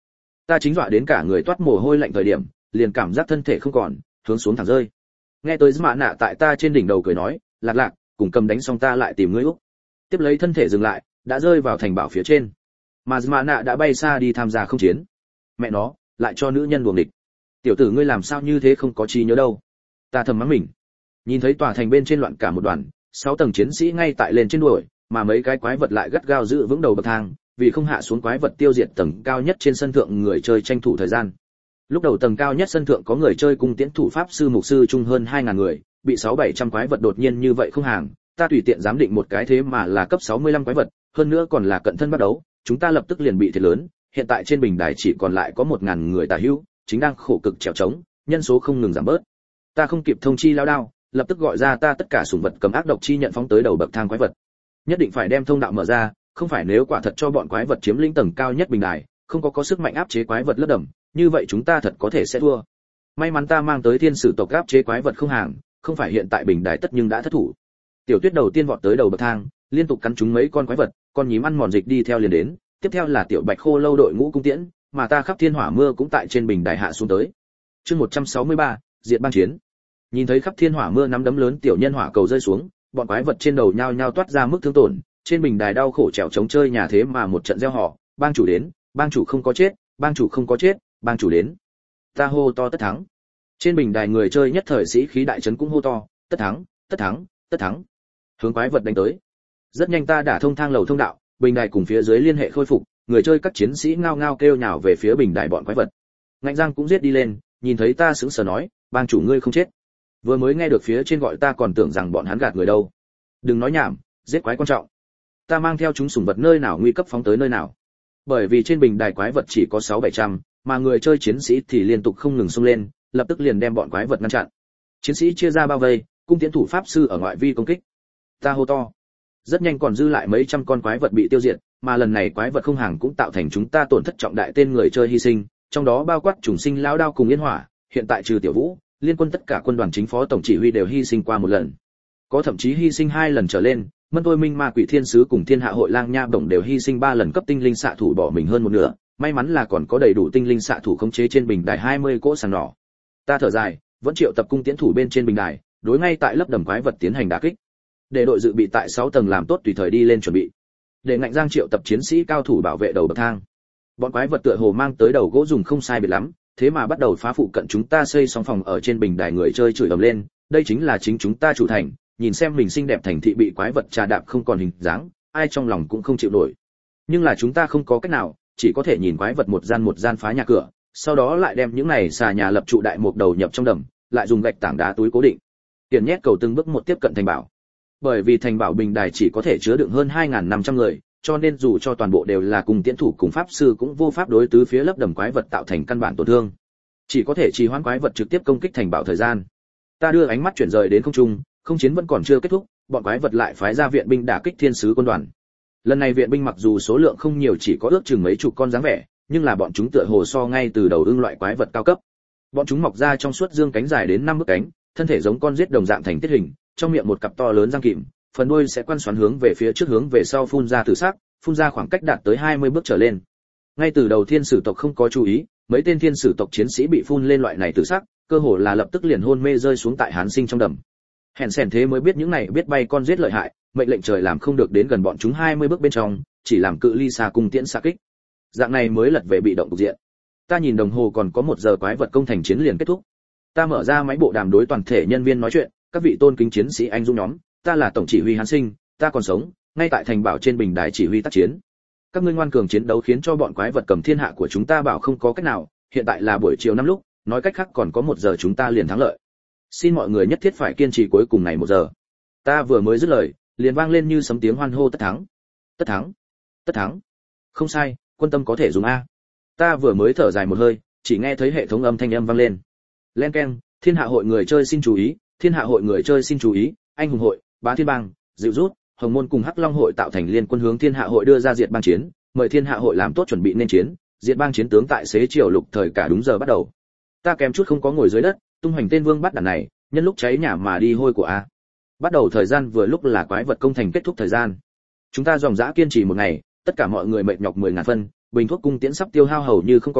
Ta chính dọa đến cả người toát mồ hôi lạnh thời điểm, liền cảm giác thân thể không còn, hướng xuống thẳng rơi. Nghe tới mạ nạ tại ta trên đỉnh đầu cười nói, lạc lạc, cùng cầm đánh xong ta lại tìm ngươi úc. Tiếp lấy thân thể dừng lại, đã rơi vào thành bảo phía trên. Mà mạ nạ đã bay xa đi tham gia không chiến. Mẹ nó, lại cho nữ nhân đuồng địch. Tiểu tử ngươi làm sao như thế không có trí nhớ đâu. Ta thầm mắng mình. Nhìn thấy tòa thành bên trên loạn cả một đoàn, sáu tầng chiến sĩ ngay tại lên trên đuổi, mà mấy cái quái vật lại gắt gao giữ vững đầu bậc thang, vì không hạ xuống quái vật tiêu diệt tầng cao nhất trên sân thượng người chơi tranh thủ thời gian. Lúc đầu tầng cao nhất sân thượng có người chơi cung tiễn thủ pháp sư mục sư chung hơn hai ngàn người, bị sáu bảy trăm quái vật đột nhiên như vậy không hàng, ta tùy tiện giám định một cái thế mà là cấp sáu mươi lăm quái vật, hơn nữa còn là cận thân bắt đấu, chúng ta lập tức liền bị thiệt lớn, hiện tại trên bình đài chỉ còn lại có một ngàn người tà hữu, chính đang khổ cực trèo trống, nhân số không ngừng giảm bớt. Ta không kịp thông chi lao đao, lập tức gọi ra ta tất cả sủng vật cầm ác độc chi nhận phóng tới đầu bậc thang quái vật. Nhất định phải đem thông đạo mở ra, không phải nếu quả thật cho bọn quái vật chiếm lĩnh tầng cao nhất bình đài, không có có sức mạnh áp chế quái vật lấp đầm, như vậy chúng ta thật có thể sẽ thua. May mắn ta mang tới thiên sử tộc áp chế quái vật không hàng, không phải hiện tại bình đài tất nhưng đã thất thủ. Tiểu Tuyết đầu tiên vọt tới đầu bậc thang, liên tục cắn trúng mấy con quái vật, con nhím ăn mòn dịch đi theo liền đến, tiếp theo là tiểu Bạch Khô lâu đội ngũ cung tiễn, mà ta khắp thiên hỏa mưa cũng tại trên bình đài hạ xuống tới. Chương một trăm sáu mươi ba, diệt bang chiến. Nhìn thấy khắp thiên hỏa mưa nắm đấm lớn tiểu nhân hỏa cầu rơi xuống, bọn quái vật trên đầu nhao nhao toát ra mức thương tổn, trên bình đài đau khổ trèo chống chơi nhà thế mà một trận reo hò, bang chủ đến, bang chủ không có chết, bang chủ không có chết, bang chủ đến. Ta hô to tất thắng. Trên bình đài người chơi nhất thời sĩ khí đại trấn cũng hô to, tất thắng, tất thắng, tất thắng. Hướng quái vật đánh tới. Rất nhanh ta đã thông thang lầu thông đạo, bình đài cùng phía dưới liên hệ khôi phục, người chơi các chiến sĩ ngao ngao kêu nhào về phía bình đài bọn quái vật. Ngạnh Giang cũng giết đi lên, nhìn thấy ta sững sờ nói, bang chủ ngươi không chết. Vừa mới nghe được phía trên gọi ta còn tưởng rằng bọn hắn gạt người đâu. Đừng nói nhảm, giết quái quan trọng. Ta mang theo chúng sủng vật nơi nào nguy cấp phóng tới nơi nào. Bởi vì trên bình đài quái vật chỉ có sáu bảy trăm, mà người chơi chiến sĩ thì liên tục không ngừng xông lên, lập tức liền đem bọn quái vật ngăn chặn. Chiến sĩ chia ra bao vây, cung tiến thủ pháp sư ở ngoại vi công kích. Ta hô to. Rất nhanh còn dư lại mấy trăm con quái vật bị tiêu diệt, mà lần này quái vật không hàng cũng tạo thành chúng ta tổn thất trọng đại tên người chơi hy sinh, trong đó bao quát trùng sinh lão đao cùng yên hỏa, hiện tại trừ tiểu vũ, liên quân tất cả quân đoàn chính phó tổng chỉ huy đều hy sinh qua một lần. Có thậm chí hy sinh hai lần trở lên, Mân Tôi Minh Ma Quỷ Thiên Sứ cùng Thiên Hạ Hội Lang Nha Đồng đều hy sinh ba lần cấp tinh linh xạ thủ bỏ mình hơn một nửa, may mắn là còn có đầy đủ tinh linh xạ thủ khống chế trên bình đài hai mươi cỗ sàng nỏ. Ta thở dài, vẫn triệu tập cung tiễn thủ bên trên bình đài, đối ngay tại lớp đầm quái vật tiến hành đả kích. Để đội dự bị tại sáu tầng làm tốt tùy thời đi lên chuẩn bị. Để Ngạnh Giang triệu tập chiến sĩ cao thủ bảo vệ đầu bậc thang. Bọn quái vật tựa hồ mang tới đầu gỗ dùng không sai biệt lắm, thế mà bắt đầu phá phụ cận chúng ta xây xong phòng ở trên bình đài, người chơi chửi ầm lên, đây chính là chính chúng ta chủ thành, nhìn xem mình xinh đẹp thành thị bị quái vật trà đạp không còn hình dáng, ai trong lòng cũng không chịu nổi. Nhưng là chúng ta không có cách nào, chỉ có thể nhìn quái vật một gian một gian phá nhà cửa, sau đó lại đem những này xà nhà lập trụ đại mục đầu nhập trong đầm, lại dùng gạch tảng đá túi cố định. Tiền nhét cầu từng bước một tiếp cận thành bảo. Bởi vì thành bảo bình đài chỉ có thể chứa đựng hơn hai nghìn năm trăm người, cho nên dù cho toàn bộ đều là cùng tiễn thủ cùng pháp sư cũng vô pháp đối tứ phía lớp đầm quái vật tạo thành căn bản tổn thương, chỉ có thể trì hoãn quái vật trực tiếp công kích thành bảo thời gian. Ta đưa ánh mắt chuyển rời đến không trung, không chiến vẫn còn chưa kết thúc, bọn quái vật lại phái ra viện binh đả kích thiên sứ quân đoàn. Lần này viện binh mặc dù số lượng không nhiều, chỉ có ước chừng mấy chục con dáng vẻ, nhưng là bọn chúng tựa hồ so ngay từ đầu ưng loại quái vật cao cấp. Bọn chúng mọc ra trong suốt dương cánh dài đến năm bước cánh, thân thể giống con rết đồng dạng thành tiết hình, trong miệng một cặp to lớn răng kìm, phần đuôi sẽ quăn xoắn hướng về phía trước hướng về sau phun ra tử sắc, phun ra khoảng cách đạt tới hai mươi bước trở lên. Ngay từ đầu thiên sử tộc không có chú ý, mấy tên thiên sử tộc chiến sĩ bị phun lên loại này tử sắc, cơ hồ là lập tức liền hôn mê rơi xuống tại hán sinh trong đầm. Hèn sèn thế mới biết những này biết bay con giết lợi hại, mệnh lệnh trời làm không được đến gần bọn chúng hai mươi bước bên trong, chỉ làm cự ly xa cùng tiễn xa kích. Dạng này mới lật về bị động cục diện. Ta nhìn đồng hồ còn có một giờ quái vật công thành chiến liền kết thúc. Ta mở ra máy bộ đàm đối toàn thể nhân viên nói chuyện, các vị tôn kính chiến sĩ anh dũng nhóm, ta là tổng chỉ huy hán sinh, ta còn sống, ngay tại thành bảo trên bình đài chỉ huy tác chiến. Các ngươi ngoan cường chiến đấu khiến cho bọn quái vật cầm thiên hạ của chúng ta bảo không có cách nào, hiện tại là buổi chiều năm lúc, nói cách khác còn có một giờ chúng ta liền thắng lợi. Xin mọi người nhất thiết phải kiên trì cuối cùng này một giờ. Ta vừa mới dứt lời, liền vang lên như sấm tiếng hoan hô tất thắng. Tất thắng. Tất thắng. Không sai, quân tâm có thể dùng a. Ta vừa mới thở dài một hơi, chỉ nghe thấy hệ thống âm thanh âm vang lên. Len keng, Thiên Hạ hội người chơi xin chú ý, Thiên Hạ hội người chơi xin chú ý, Anh hùng hội, Bá Thiên bang, Dịu rút, Hồng môn cùng Hắc Long hội tạo thành liên quân hướng Thiên Hạ hội đưa ra diệt bang chiến, mời Thiên Hạ hội làm tốt chuẩn bị nên chiến, diệt bang chiến tướng tại xế chiều lục thời cả đúng giờ bắt đầu. Ta kém chút không có ngồi dưới đất, tung hoành tên vương bắt đàn này, nhân lúc cháy nhà mà đi hôi của a. Bắt đầu thời gian vừa lúc là quái vật công thành kết thúc thời gian. Chúng ta dòng dã kiên trì một ngày, tất cả mọi người mệt nhọc mười ngàn phân, bình thuốc cung tiễn sắp tiêu hao hầu như không còn,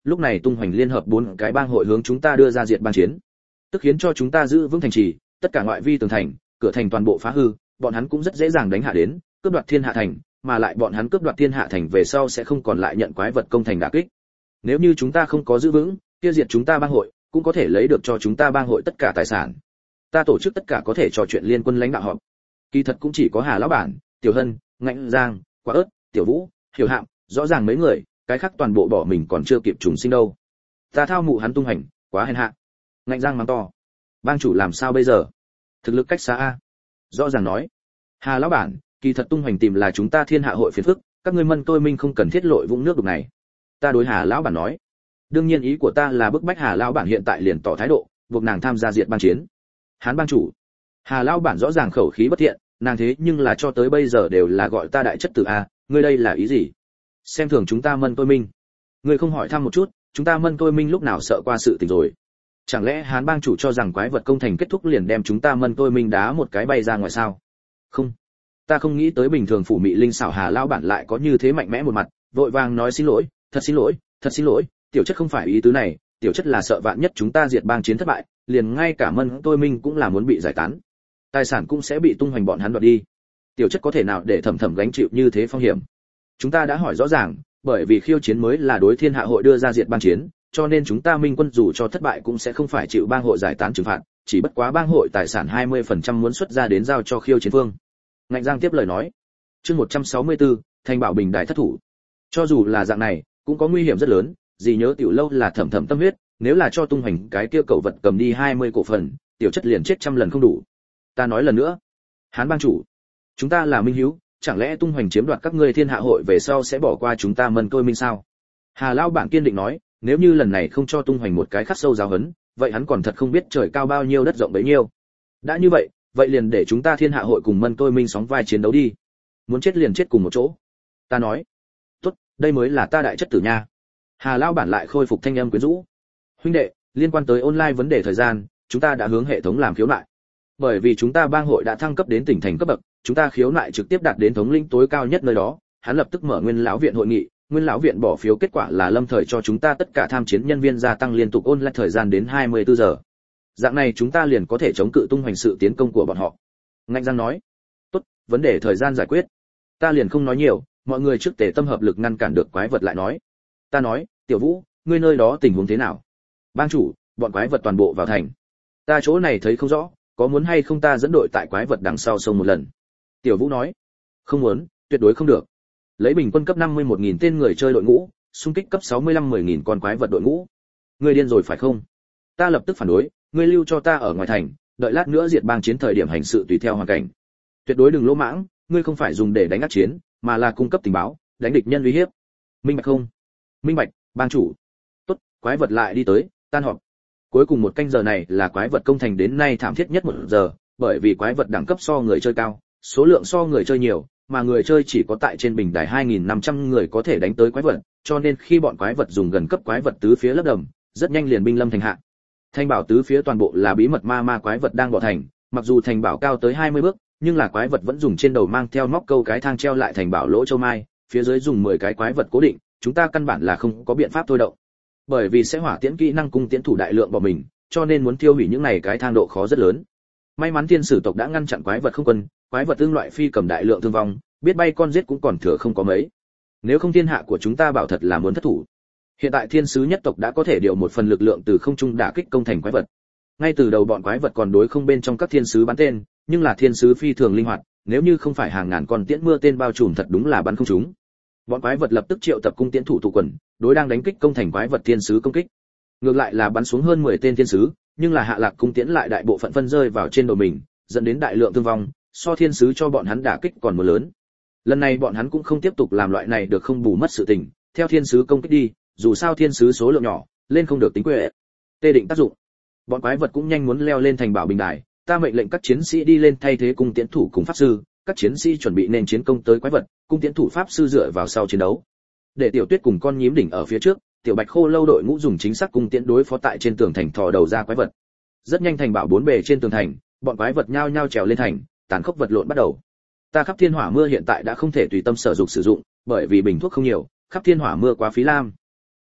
lúc này tung hoành liên hợp bốn cái bang hội hướng chúng ta đưa ra diệt bang chiến, tức khiến cho chúng ta giữ vững thành trì, tất cả ngoại vi tường thành, cửa thành toàn bộ phá hư, bọn hắn cũng rất dễ dàng đánh hạ đến, cướp đoạt thiên hạ thành, mà lại bọn hắn cướp đoạt thiên hạ thành về sau sẽ không còn lại nhận quái vật công thành đả kích. Nếu như chúng ta không có giữ vững, kia diệt chúng ta bang hội, cũng có thể lấy được cho chúng ta bang hội tất cả tài sản. Ta tổ chức tất cả có thể trò chuyện liên quân lãnh đạo họp. Kỳ thật cũng chỉ có Hà lão bản, Tiểu Hân, Ngạnh Giang, Quả ớt, Tiểu Vũ, Hiểu Hạm, rõ ràng mấy người, cái khác toàn bộ bỏ mình còn chưa kịp trùng sinh đâu. Ta thao mụ hắn tung hành, quá hèn hạ. Ngạnh Giang mắng to. Bang chủ làm sao bây giờ? Thực lực cách xa a. Rõ ràng nói. Hà lão bản, kỳ thật tung hành tìm là chúng ta thiên hạ hội phiền phức, các ngươi Mân Tôi Minh không cần thiết lội vũng nước đục này. Ta đối Hà lão bản nói. Đương nhiên ý của ta là bức bách Hà lão bản hiện tại liền tỏ thái độ, buộc nàng tham gia diệt bang chiến. Hán bang chủ. Hà lão bản rõ ràng khẩu khí bất thiện, nàng thế nhưng là cho tới bây giờ đều là gọi ta đại chất tử a, ngươi đây là ý gì? Xem thường chúng ta Mân Tôi Minh. Ngươi không hỏi thăm một chút, chúng ta Mân Tôi Minh lúc nào sợ qua sự tình rồi? Chẳng lẽ Hán bang chủ cho rằng quái vật công thành kết thúc liền đem chúng ta Mân Tôi Minh đá một cái bay ra ngoài sao? Không, ta không nghĩ tới bình thường phủ mị linh xảo Hà lão bản lại có như thế mạnh mẽ một mặt, vội vàng nói xin lỗi, thật xin lỗi, thật xin lỗi, tiểu chất không phải ý tứ này, tiểu chất là sợ vạn nhất chúng ta diệt bang chiến thất bại, liền ngay cả Mân Tôi Minh cũng là muốn bị giải tán, tài sản cũng sẽ bị tung hoành bọn hắn đoạt đi. Tiểu chất có thể nào để thầm thầm gánh chịu như thế phong hiểm? Chúng ta đã hỏi rõ ràng, bởi vì khiêu chiến mới là đối thiên hạ hội đưa ra diệt bang chiến, cho nên chúng ta Minh quân dù cho thất bại cũng sẽ không phải chịu bang hội giải tán trừng phạt, chỉ bất quá bang hội tài sản hai mươi phần trăm muốn xuất ra đến giao cho khiêu chiến phương. Ngạnh Giang tiếp lời nói. Chương một trăm sáu mươi tư, thành bảo bình đại thất thủ. Cho dù là dạng này, cũng có nguy hiểm rất lớn, gì nhớ tiểu lâu là thầm thầm tâm huyết, nếu là cho tung hoành cái kia cậu vật cầm đi hai mươi cổ phần, tiểu chất liền chết trăm lần không đủ. Ta nói lần nữa, Hán bang chủ, chúng ta là minh hiếu, chẳng lẽ tung hoành chiếm đoạt các ngươi thiên hạ hội về sau sẽ bỏ qua chúng ta Mân Tôi Minh sao? Hà lão bản kiên định nói, nếu như lần này không cho tung hoành một cái khắc sâu giáo huấn, vậy hắn còn thật không biết trời cao bao nhiêu đất rộng bấy nhiêu. Đã như vậy, vậy liền để chúng ta thiên hạ hội cùng Mân Tôi Minh sóng vai chiến đấu đi. Muốn chết liền chết cùng một chỗ. Ta nói, tốt, đây mới là ta đại chất tử nha. Hà lão bản lại khôi phục thanh âm quyến rũ. Huynh đệ, liên quan tới online vấn đề thời gian, chúng ta đã hướng hệ thống làm khiếu nại. Bởi vì chúng ta bang hội đã thăng cấp đến tỉnh thành cấp bậc, chúng ta khiếu nại trực tiếp đạt đến thống lĩnh tối cao nhất nơi đó, hắn lập tức mở Nguyên lão viện hội nghị, Nguyên lão viện bỏ phiếu kết quả là lâm thời cho chúng ta tất cả tham chiến nhân viên gia tăng liên tục online thời gian đến hai mươi tư giờ. Dạng này chúng ta liền có thể chống cự tung hoành sự tiến công của bọn họ. Ngạnh Giang nói, tốt, vấn đề thời gian giải quyết. Ta liền không nói nhiều, mọi người trước tề tâm hợp lực ngăn cản được quái vật lại nói. Ta nói, Tiểu Vũ, ngươi nơi đó tình huống thế nào? Bang chủ, bọn quái vật toàn bộ vào thành. Ta chỗ này thấy không rõ, có muốn hay không ta dẫn đội tại quái vật đằng sau sông một lần? Tiểu Vũ nói, không muốn, tuyệt đối không được. Lấy bình quân cấp năm mươi mốt nghìn tên người chơi đội ngũ, xung kích cấp sáu mươi lăm mười nghìn con quái vật đội ngũ. Ngươi điên rồi phải không? Ta lập tức phản đối, ngươi lưu cho ta ở ngoài thành, đợi lát nữa diệt bang chiến thời điểm hành sự tùy theo hoàn cảnh. Tuyệt đối đừng lỗ mãng, ngươi không phải dùng để đánh ác chiến, mà là cung cấp tình báo, đánh địch nhân uy hiếp. Minh bạch không? Minh bạch, bang chủ. Tốt, quái vật lại đi tới, tan họp. Cuối cùng một canh giờ này là quái vật công thành đến nay thảm thiết nhất một giờ, bởi vì quái vật đẳng cấp so người chơi cao, số lượng so người chơi nhiều, mà người chơi chỉ có tại trên bình đài hai nghìn năm trăm người có thể đánh tới quái vật, cho nên khi bọn quái vật dùng gần cấp quái vật tứ phía lấp đầm, rất nhanh liền binh lâm thành hạ. Thành bảo tứ phía toàn bộ là bí mật ma ma quái vật đang bỏ thành, mặc dù thành bảo cao tới hai mươi bước, nhưng là quái vật vẫn dùng trên đầu mang theo móc câu cái thang treo lại thành bảo lỗ châu mai, phía dưới dùng mười cái quái vật cố định, chúng ta căn bản là không có biện pháp thôi động. Bởi vì sẽ hỏa tiễn kỹ năng cung tiễn thủ đại lượng bỏ mình, cho nên muốn tiêu hủy những này cái thang độ khó rất lớn. May mắn thiên sử tộc đã ngăn chặn quái vật không quân, quái vật tương loại phi cầm đại lượng thương vong, biết bay con giết cũng còn thừa không có mấy. Nếu không thiên hạ của chúng ta bảo thật là muốn thất thủ. Hiện tại thiên sứ nhất tộc đã có thể điều một phần lực lượng từ không trung đả kích công thành quái vật. Ngay từ đầu bọn quái vật còn đối không bên trong các thiên sứ bắn tên, nhưng là thiên sứ phi thường linh hoạt, nếu như không phải hàng ngàn con tiễn mưa tên bao trùm thật đúng là bắn không trúng. Bọn quái vật lập tức triệu tập cung tiễn thủ tụ quần, đối đang đánh kích công thành quái vật thiên sứ công kích. Ngược lại là bắn xuống hơn mười tên thiên sứ, nhưng là hạ lạc cung tiễn lại đại bộ phận phân rơi vào trên đầu mình, dẫn đến đại lượng thương vong, so thiên sứ cho bọn hắn đả kích còn một lớn. Lần này bọn hắn cũng không tiếp tục làm loại này được không bù mất sự tình, theo thiên sứ công kích đi, dù sao thiên sứ số lượng nhỏ, lên không được tính quệ. Tê định tác dụng. Bọn quái vật cũng nhanh muốn leo lên thành bảo bình đài, ta mệnh lệnh các chiến sĩ đi lên thay thế cung tiễn thủ cùng pháp sư, các chiến sĩ chuẩn bị nên chiến công tới quái vật, cung tiễn thủ pháp sư dựa vào sau chiến đấu. Để Tiểu Tuyết cùng con nhím đỉnh ở phía trước, Tiểu Bạch Khô lâu đội ngũ dùng chính xác cung tiễn đối phó tại trên tường thành thò đầu ra quái vật. Rất nhanh thành bảo bốn bề trên tường thành, bọn quái vật nhao nhao trèo lên thành, tàn khốc vật lộn bắt đầu. Ta khắp thiên hỏa mưa hiện tại đã không thể tùy tâm sở dục sử dụng, bởi vì bình thuốc không nhiều, khắp thiên hỏa mưa quá phí lam.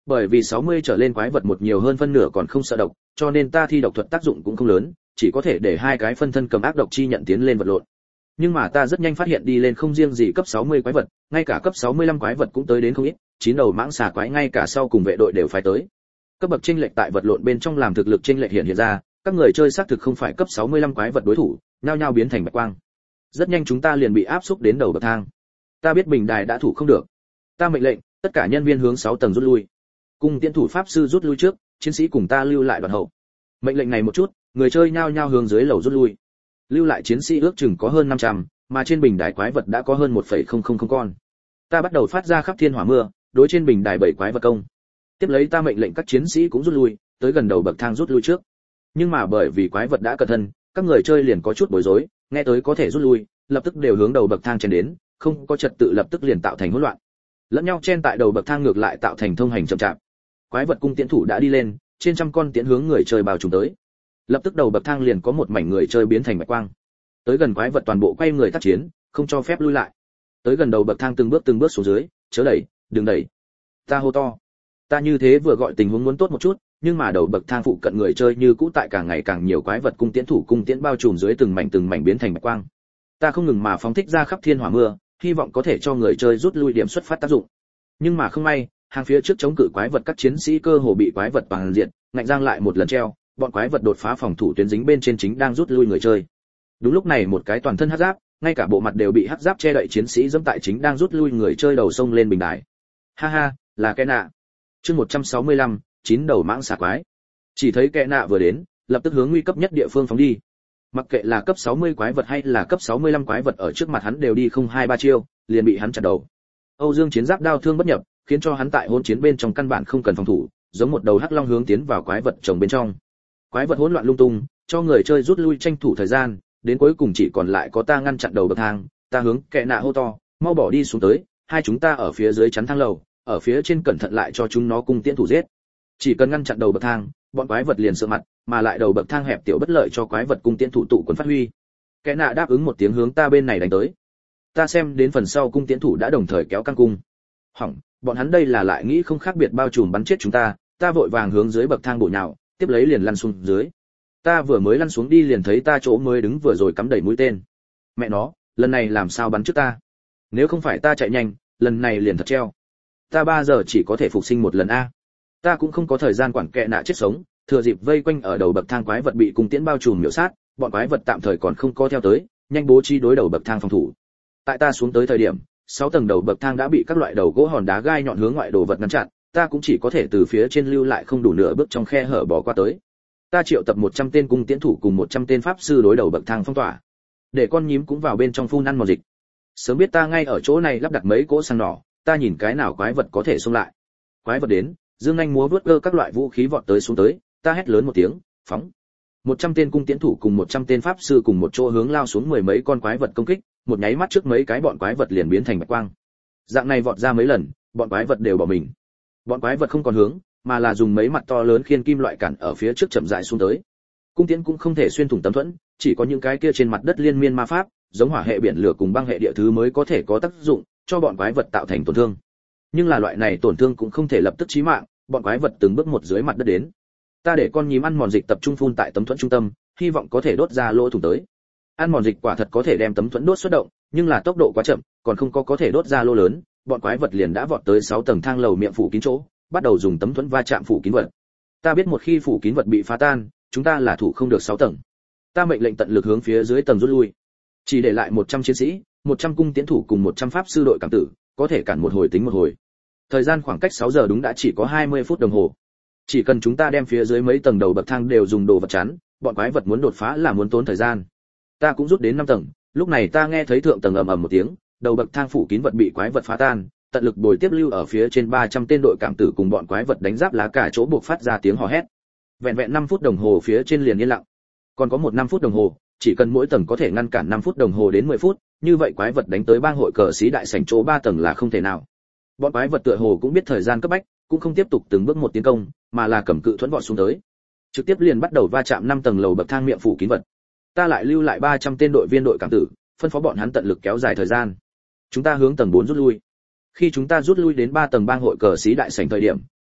Bởi vì sáu mươi trở lên quái vật một nhiều hơn phân nửa còn không sợ độc, cho nên ta thi độc thuật tác dụng cũng không lớn, chỉ có thể để hai cái phân thân cầm ác độc chi nhận tiến lên vật lộn. Nhưng mà ta rất nhanh phát hiện đi lên không riêng gì cấp sáu mươi quái vật, ngay cả cấp sáu mươi lăm quái vật cũng tới đến không ít, chín đầu mãng xà quái ngay cả sau cùng vệ đội đều phải tới. Cấp bậc chênh lệch tại vật lộn bên trong làm thực lực chênh lệch hiện hiện ra, các người chơi xác thực không phải cấp sáu mươi lăm quái vật đối thủ, nhao nhao biến thành bạch quang. Rất nhanh chúng ta liền bị áp xúc đến đầu bậc thang. Ta biết bình đài đã thủ không được. Ta mệnh lệnh, tất cả nhân viên hướng sáu tầng rút lui. Cung tiễn thủ pháp sư rút lui trước, chiến sĩ cùng ta lưu lại đoàn hậu. Mệnh lệnh này một chút, người chơi nhao nhao hướng dưới lầu rút lui. Lưu lại chiến sĩ ước chừng có hơn năm trăm, mà trên bình đài quái vật đã có hơn một phẩy không không không con. Ta bắt đầu phát ra khắp thiên hỏa mưa, đối trên bình đài bảy quái vật công. Tiếp lấy ta mệnh lệnh các chiến sĩ cũng rút lui, tới gần đầu bậc thang rút lui trước. Nhưng mà bởi vì quái vật đã cẩn thân, các người chơi liền có chút bối rối, nghe tới có thể rút lui, lập tức đều hướng đầu bậc thang chen đến, không có trật tự lập tức liền tạo thành hỗn loạn. Lẫn nhau chen tại đầu bậc thang ngược lại tạo thành thông hành chậm chạp. Quái vật cung tiễn thủ đã đi lên, trên trăm con tiễn hướng người chơi bao trùm tới. Lập tức đầu bậc thang liền có một mảnh người chơi biến thành bạch quang. Tới gần quái vật toàn bộ quay người tác chiến, không cho phép lui lại. Tới gần đầu bậc thang từng bước từng bước xuống dưới, chớ đẩy, đừng đẩy. Ta hô to. Ta như thế vừa gọi tình huống muốn tốt một chút, nhưng mà đầu bậc thang phụ cận người chơi như cũ tại càng ngày càng nhiều quái vật cung tiễn thủ cung tiễn bao trùm dưới từng mảnh từng mảnh biến thành bạch quang. Ta không ngừng mà phóng thích ra khắp thiên hỏa mưa, hy vọng có thể cho người chơi rút lui điểm xuất phát tác dụng. Nhưng mà không may, hàng phía trước chống cự quái vật các chiến sĩ cơ hồ bị quái vật toàn diện, ngạnh giang lại một lần treo, bọn quái vật đột phá phòng thủ tuyến dính bên trên chính đang rút lui người chơi. Đúng lúc này một cái toàn thân hắc giáp, ngay cả bộ mặt đều bị hắc giáp che đậy chiến sĩ dẫm tại chính đang rút lui người chơi đầu sông lên bình đài. Ha ha, là cái nạ. Chương một trăm sáu mươi lăm, chín đầu mãng xà quái. Chỉ thấy kẻ nạ vừa đến, lập tức hướng nguy cấp nhất địa phương phóng đi. Mặc kệ là cấp sáu mươi quái vật hay là cấp sáu mươi lăm quái vật ở trước mặt hắn đều đi không hai ba chiêu, liền bị hắn chặt đầu. Âu Dương chiến giáp đao thương bất nhập, khiến cho hắn tại hỗn chiến bên trong căn bản không cần phòng thủ, giống một đầu hắc long hướng tiến vào quái vật chồng bên trong. Quái vật hỗn loạn lung tung, cho người chơi rút lui tranh thủ thời gian, đến cuối cùng chỉ còn lại có ta ngăn chặn đầu bậc thang, ta hướng kẻ nạ hô to, mau bỏ đi xuống tới, hai chúng ta ở phía dưới chắn thang lầu, ở phía trên cẩn thận lại cho chúng nó cung tiễn thủ giết. Chỉ cần ngăn chặn đầu bậc thang, bọn quái vật liền sợ mặt, mà lại đầu bậc thang hẹp tiểu bất lợi cho quái vật cung tiễn thủ tụ quần phát huy. Kẻ nạ đáp ứng một tiếng hướng ta bên này đánh tới. Ta xem đến phần sau cung tiễn thủ đã đồng thời kéo căng cung. Hỏng, bọn hắn đây là lại nghĩ không khác biệt bao trùm bắn chết chúng ta, ta vội vàng hướng dưới bậc thang bổ nhào, tiếp lấy liền lăn xuống dưới. Ta vừa mới lăn xuống đi liền thấy ta chỗ mới đứng vừa rồi cắm đầy mũi tên. Mẹ nó, lần này làm sao bắn trước ta? Nếu không phải ta chạy nhanh, lần này liền thật treo. Ta ba giờ chỉ có thể phục sinh một lần a. Ta cũng không có thời gian quản kệ nạ chết sống, thừa dịp vây quanh ở đầu bậc thang quái vật bị cung tiễn bao trùm miểu sát, bọn quái vật tạm thời còn không có theo tới, nhanh bố trí đối đầu bậc thang phòng thủ. Tại ta xuống tới thời điểm, sáu tầng đầu bậc thang đã bị các loại đầu gỗ hòn đá gai nhọn hướng ngoại đồ vật ngăn chặn, ta cũng chỉ có thể từ phía trên lưu lại không đủ nửa bước trong khe hở bỏ qua tới. Ta triệu tập một trăm tên cung tiễn thủ cùng một trăm tên pháp sư đối đầu bậc thang phong tỏa, để con nhím cũng vào bên trong phun ăn mòn dịch. Sớm biết ta ngay ở chỗ này lắp đặt mấy cỗ xăng nỏ, ta nhìn cái nào quái vật có thể xông lại. Quái vật đến, dương anh múa vớt cơ các loại vũ khí vọt tới xuống tới, ta hét lớn một tiếng, phóng. một trăm tên cung tiễn thủ cùng một trăm tên pháp sư cùng một chỗ hướng lao xuống mười mấy con quái vật công kích, một nháy mắt trước mấy cái bọn quái vật liền biến thành bạch quang. Dạng này vọt ra mấy lần, bọn quái vật đều bỏ mình. Bọn quái vật không còn hướng, mà là dùng mấy mặt to lớn khiên kim loại cản ở phía trước chậm rãi xuống tới. Cung tiễn cũng không thể xuyên thủng tấm thuẫn, chỉ có những cái kia trên mặt đất liên miên ma pháp, giống hỏa hệ biển lửa cùng băng hệ địa thứ mới có thể có tác dụng, cho bọn quái vật tạo thành tổn thương. Nhưng là loại này tổn thương cũng không thể lập tức chí mạng, bọn quái vật từng bước một dưới mặt đất đến. Ta để con nhím ăn mòn dịch tập trung phun tại tấm thuẫn trung tâm, hy vọng có thể đốt ra lỗ thủng tới. Ăn mòn dịch quả thật có thể đem tấm thuẫn đốt xuất động, nhưng là tốc độ quá chậm, còn không có có thể đốt ra lỗ lớn, bọn quái vật liền đã vọt tới sáu tầng thang lầu miệng phủ kín chỗ, bắt đầu dùng tấm thuẫn va chạm phủ kín vật. Ta biết một khi phủ kín vật bị phá tan, chúng ta là thủ không được sáu tầng. Ta mệnh lệnh tận lực hướng phía dưới tầng rút lui. Chỉ để lại một trăm chiến sĩ, một trăm cung tiễn thủ cùng một trăm pháp sư đội cảm tử, có thể cản một hồi tính một hồi. Thời gian khoảng cách sáu giờ đúng đã chỉ có hai mươi phút đồng hồ. Chỉ cần chúng ta đem phía dưới mấy tầng đầu bậc thang đều dùng đồ vật chắn, bọn quái vật muốn đột phá là muốn tốn thời gian. Ta cũng rút đến năm tầng, lúc này ta nghe thấy thượng tầng ầm ầm một tiếng, đầu bậc thang phủ kín vật bị quái vật phá tan, tận lực bồi tiếp lưu ở phía trên ba trăm tên đội cảm tử cùng bọn quái vật đánh giáp lá cả chỗ buộc phát ra tiếng hò hét. Vẹn vẹn năm phút đồng hồ phía trên liền yên lặng. Còn có một năm phút đồng hồ, chỉ cần mỗi tầng có thể ngăn cản năm phút đồng hồ đến mười phút, như vậy quái vật đánh tới bang hội cờ sĩ đại sảnh chỗ ba tầng là không thể nào. Bọn quái vật tựa hồ cũng biết thời gian cấp bách, cũng không tiếp tục từng bước một tiến công, mà là cầm cự thuẫn vọt xuống tới. Trực tiếp liền bắt đầu va chạm năm tầng lầu bậc thang miệng phủ kín vật. Ta lại lưu lại ba trăm tên đội viên đội cảm tử, phân phó bọn hắn tận lực kéo dài thời gian. Chúng ta hướng tầng bốn rút lui. Khi chúng ta rút lui đến ba tầng bang hội cờ sĩ đại sảnh thời điểm,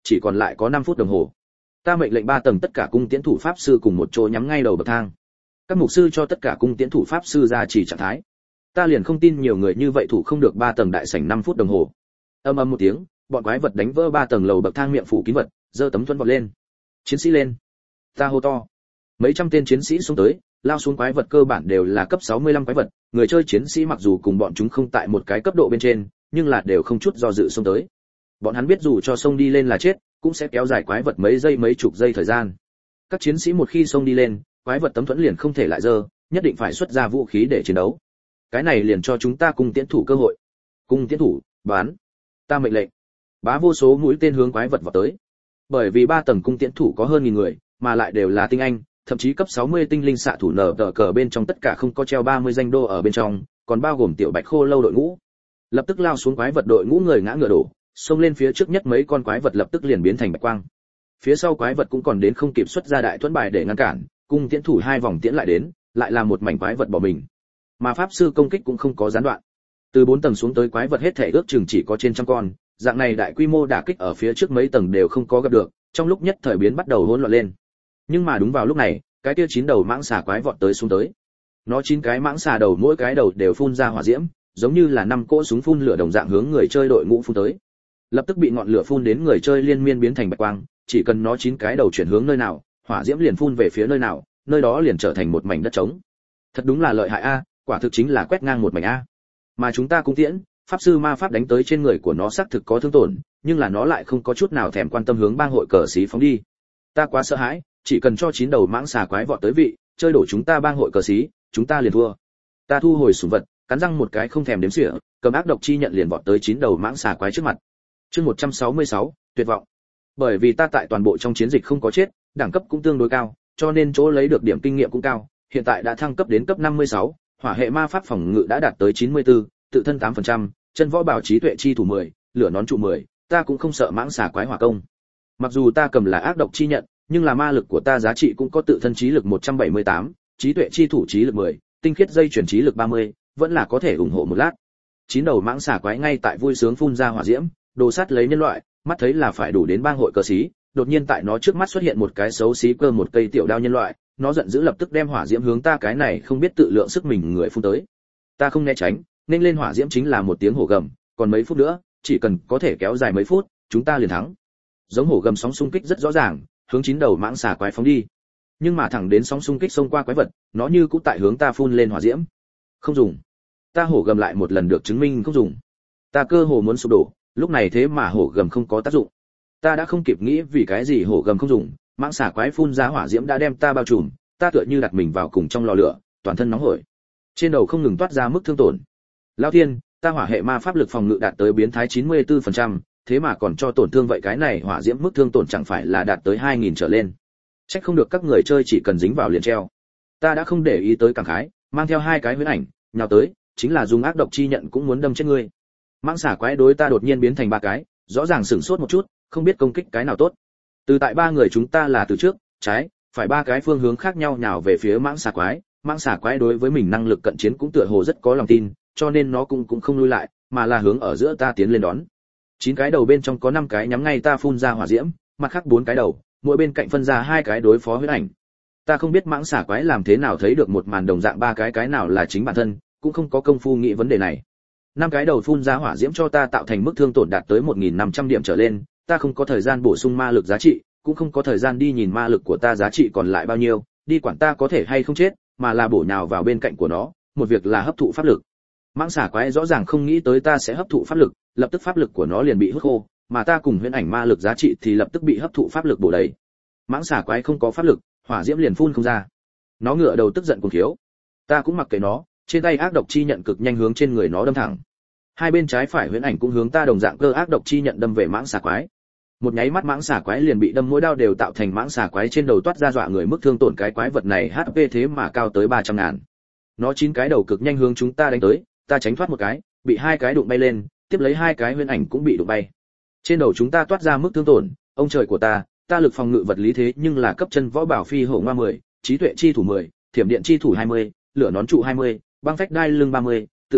chỉ còn lại có năm phút đồng hồ. Ta mệnh lệnh ba tầng tất cả cung tiễn thủ pháp sư cùng một chỗ nhắm ngay đầu bậc thang. Các mục sư cho tất cả cung tiễn thủ pháp sư ra chỉ trạng thái. Ta liền không tin nhiều người như vậy thủ không được ba tầng đại sảnh năm phút đồng hồ. Âm ầm một tiếng, bọn quái vật đánh vỡ ba tầng lầu bậc thang miệng phủ kín vật, giơ tấm thuẫn vọt lên. Chiến sĩ lên! Ta hô to. Mấy trăm tên chiến sĩ xuống tới, lao xuống quái vật cơ bản đều là cấp sáu mươi lăm quái vật, người chơi chiến sĩ mặc dù cùng bọn chúng không tại một cái cấp độ bên trên, nhưng là đều không chút do dự xông tới. Bọn hắn biết dù cho xông đi lên là chết, cũng sẽ kéo dài quái vật mấy giây mấy chục giây thời gian. Các chiến sĩ một khi xông đi lên, quái vật tấm thuẫn liền không thể lại dơ, nhất định phải xuất ra vũ khí để chiến đấu. Cái này liền cho chúng ta cung tiễn thủ cơ hội. Cung tiễn thủ, bắn. Ta mệnh lệnh. Bá vô số mũi tên hướng quái vật vào tới. Bởi vì ba tầng cung tiễn thủ có hơn nghìn người, mà lại đều là tinh anh, thậm chí cấp sáu mươi tinh linh xạ thủ nở tờ cờ bên trong tất cả không có treo ba mươi danh đô ở bên trong, còn bao gồm tiểu bạch khô lâu đội ngũ. Lập tức lao xuống quái vật đội ngũ người ngã ngựa đổ, xông lên phía trước nhất mấy con quái vật lập tức liền biến thành bạch quang. Phía sau quái vật cũng còn đến không kịp xuất ra đại thuẫn bài để ngăn cản, cung tiễn thủ hai vòng tiễn lại đến, lại là một mảnh quái vật bỏ mình. Mà pháp sư công kích cũng không có gián đoạn. Từ bốn tầng xuống tới quái vật hết thể ước chừng chỉ có trên trăm con, dạng này đại quy mô đả kích ở phía trước mấy tầng đều không có gặp được, trong lúc nhất thời biến bắt đầu hỗn loạn lên. Nhưng mà đúng vào lúc này, cái kia chín đầu mãng xà quái vọt tới xuống tới. Nó chín cái mãng xà đầu mỗi cái đầu đều phun ra hỏa diễm, giống như là năm cỗ súng phun lửa đồng dạng hướng người chơi đội ngũ phun tới. Lập tức bị ngọn lửa phun đến người chơi liên miên biến thành bạch quang, chỉ cần nó chín cái đầu chuyển hướng nơi nào, hỏa diễm liền phun về phía nơi nào, nơi đó liền trở thành một mảnh đất trống. Thật đúng là lợi hại a, quả thực chính là quét ngang một mảnh a. Mà chúng ta cung tiễn, pháp sư ma pháp đánh tới trên người của nó xác thực có thương tổn, nhưng là nó lại không có chút nào thèm quan tâm hướng bang hội cờ xí phóng đi. Ta quá sợ hãi, chỉ cần cho chín đầu mãng xà quái vọt tới vị, chơi đổ chúng ta bang hội cờ xí, chúng ta liền thua. Ta thu hồi súng vật, cắn răng một cái không thèm đếm xỉa, cầm ác độc chi nhận liền vọt tới chín đầu mãng xà quái trước mặt. Chương một trăm sáu mươi sáu, tuyệt vọng. Bởi vì ta tại toàn bộ trong chiến dịch không có chết, đẳng cấp cũng tương đối cao, cho nên chỗ lấy được điểm kinh nghiệm cũng cao, hiện tại đã thăng cấp đến cấp năm mươi sáu, hỏa hệ ma pháp phòng ngự đã đạt tới chín mươi tư, tự thân tám phần trăm, chân võ bảo trí tuệ chi thủ mười, lửa nón trụ mười, ta cũng không sợ mãng xà quái hỏa công. Mặc dù ta cầm là ác độc chi nhận, nhưng là ma lực của ta giá trị cũng có tự thân trí lực một trăm bảy mươi tám, trí tuệ chi thủ trí lực mười, tinh khiết dây chuyển trí lực ba mươi, vẫn là có thể ủng hộ một lát. Chín đầu mãng xà quái ngay tại vui sướng phun ra hỏa diễm, đồ sát lấy nhân loại, mắt thấy là phải đủ đến bang hội cờ xí, đột nhiên tại nó trước mắt xuất hiện một cái xấu xí cơ một cây tiểu đao nhân loại, nó giận dữ lập tức đem hỏa diễm hướng ta cái này không biết tự lượng sức mình người phun tới. Ta không né tránh, nên lên hỏa diễm chính là một tiếng hổ gầm, còn mấy phút nữa, chỉ cần có thể kéo dài mấy phút, chúng ta liền thắng. Giống hổ gầm sóng xung kích rất rõ ràng, hướng chín đầu mãng xà quái phóng đi. Nhưng mà thẳng đến sóng xung kích xông qua quái vật, nó như cũng tại hướng ta phun lên hỏa diễm. Không dùng. Ta hổ gầm lại một lần được chứng minh không dùng. Ta cơ hồ muốn sụp đổ, lúc này thế mà hổ gầm không có tác dụng. Ta đã không kịp nghĩ vì cái gì hổ gầm không dùng, mãng xà quái phun ra hỏa diễm đã đem ta bao trùm, ta tựa như đặt mình vào cùng trong lò lửa, toàn thân nóng hổi. Trên đầu không ngừng toát ra mức thương tổn. Lão thiên, ta hỏa hệ ma pháp lực phòng ngự đạt tới biến thái chín mươi tư phần trăm, thế mà còn cho tổn thương vậy cái này hỏa diễm mức thương tổn chẳng phải là đạt tới hai nghìn trở lên. Trách không được các người chơi chỉ cần dính vào liền treo. Ta đã không để ý tới cảm khái, mang theo hai cái huyễn ảnh, nhào tới, chính là dùng ác độc chi nhận cũng muốn đâm chết ngươi. Mãng xà quái đối ta đột nhiên biến thành ba cái, rõ ràng sửng sốt một chút, không biết công kích cái nào tốt. Từ tại ba người chúng ta là từ trước, trái, phải ba cái phương hướng khác nhau nhào về phía mãng xà quái, mãng xà quái đối với mình năng lực cận chiến cũng tựa hồ rất có lòng tin, cho nên nó cũng cũng không lui lại, mà là hướng ở giữa ta tiến lên đón. Chín cái đầu bên trong có năm cái nhắm ngay ta phun ra hỏa diễm, mặt khác bốn cái đầu, mỗi bên cạnh phân ra hai cái đối phó huyết ảnh. Ta không biết mãng xà quái làm thế nào thấy được một màn đồng dạng ba cái cái nào là chính bản thân, cũng không có công phu nghĩ vấn đề này. Năm cái đầu phun ra hỏa diễm cho ta tạo thành mức thương tổn đạt tới một nghìn năm trăm điểm trở lên, ta không có thời gian bổ sung ma lực giá trị, cũng không có thời gian đi nhìn ma lực của ta giá trị còn lại bao nhiêu, đi quản ta có thể hay không chết, mà là bổ nhào vào bên cạnh của nó, một việc là hấp thụ pháp lực. Mãng xà quái rõ ràng không nghĩ tới ta sẽ hấp thụ pháp lực, lập tức pháp lực của nó liền bị hút khô, mà ta cùng huyễn ảnh ma lực giá trị thì lập tức bị hấp thụ pháp lực bổ đầy. Mãng xà quái không có pháp lực, hỏa diễm liền phun không ra. Nó ngửa đầu tức giận cuồng thiếu. Ta cũng mặc kệ nó, trên tay ác độc chi nhận cực nhanh hướng trên người nó đâm thẳng. Hai bên trái phải huyễn ảnh cũng hướng ta đồng dạng cơ ác độc chi nhận đâm về mãng xà quái. Một nháy mắt mãng xà quái liền bị đâm mỗi đao đều tạo thành mãng xà quái trên đầu toát ra dọa người mức thương tổn cái quái vật này hát pê thế mà cao tới ba trăm ngàn. Nó chín cái đầu cực nhanh hướng chúng ta đánh tới, ta tránh thoát một cái, bị hai cái đụng bay lên, tiếp lấy hai cái huyễn ảnh cũng bị đụng bay. Trên đầu chúng ta toát ra mức thương tổn, ông trời của ta, ta lực phòng ngự vật lý thế nhưng là cấp chân võ bảo phi hổ ngoa mười, trí tuệ chi thủ mười, thiểm điện chi thủ hai mươi, lửa nón trụ hai mươi, băng phách đai lưng ba mươi, tự thân một,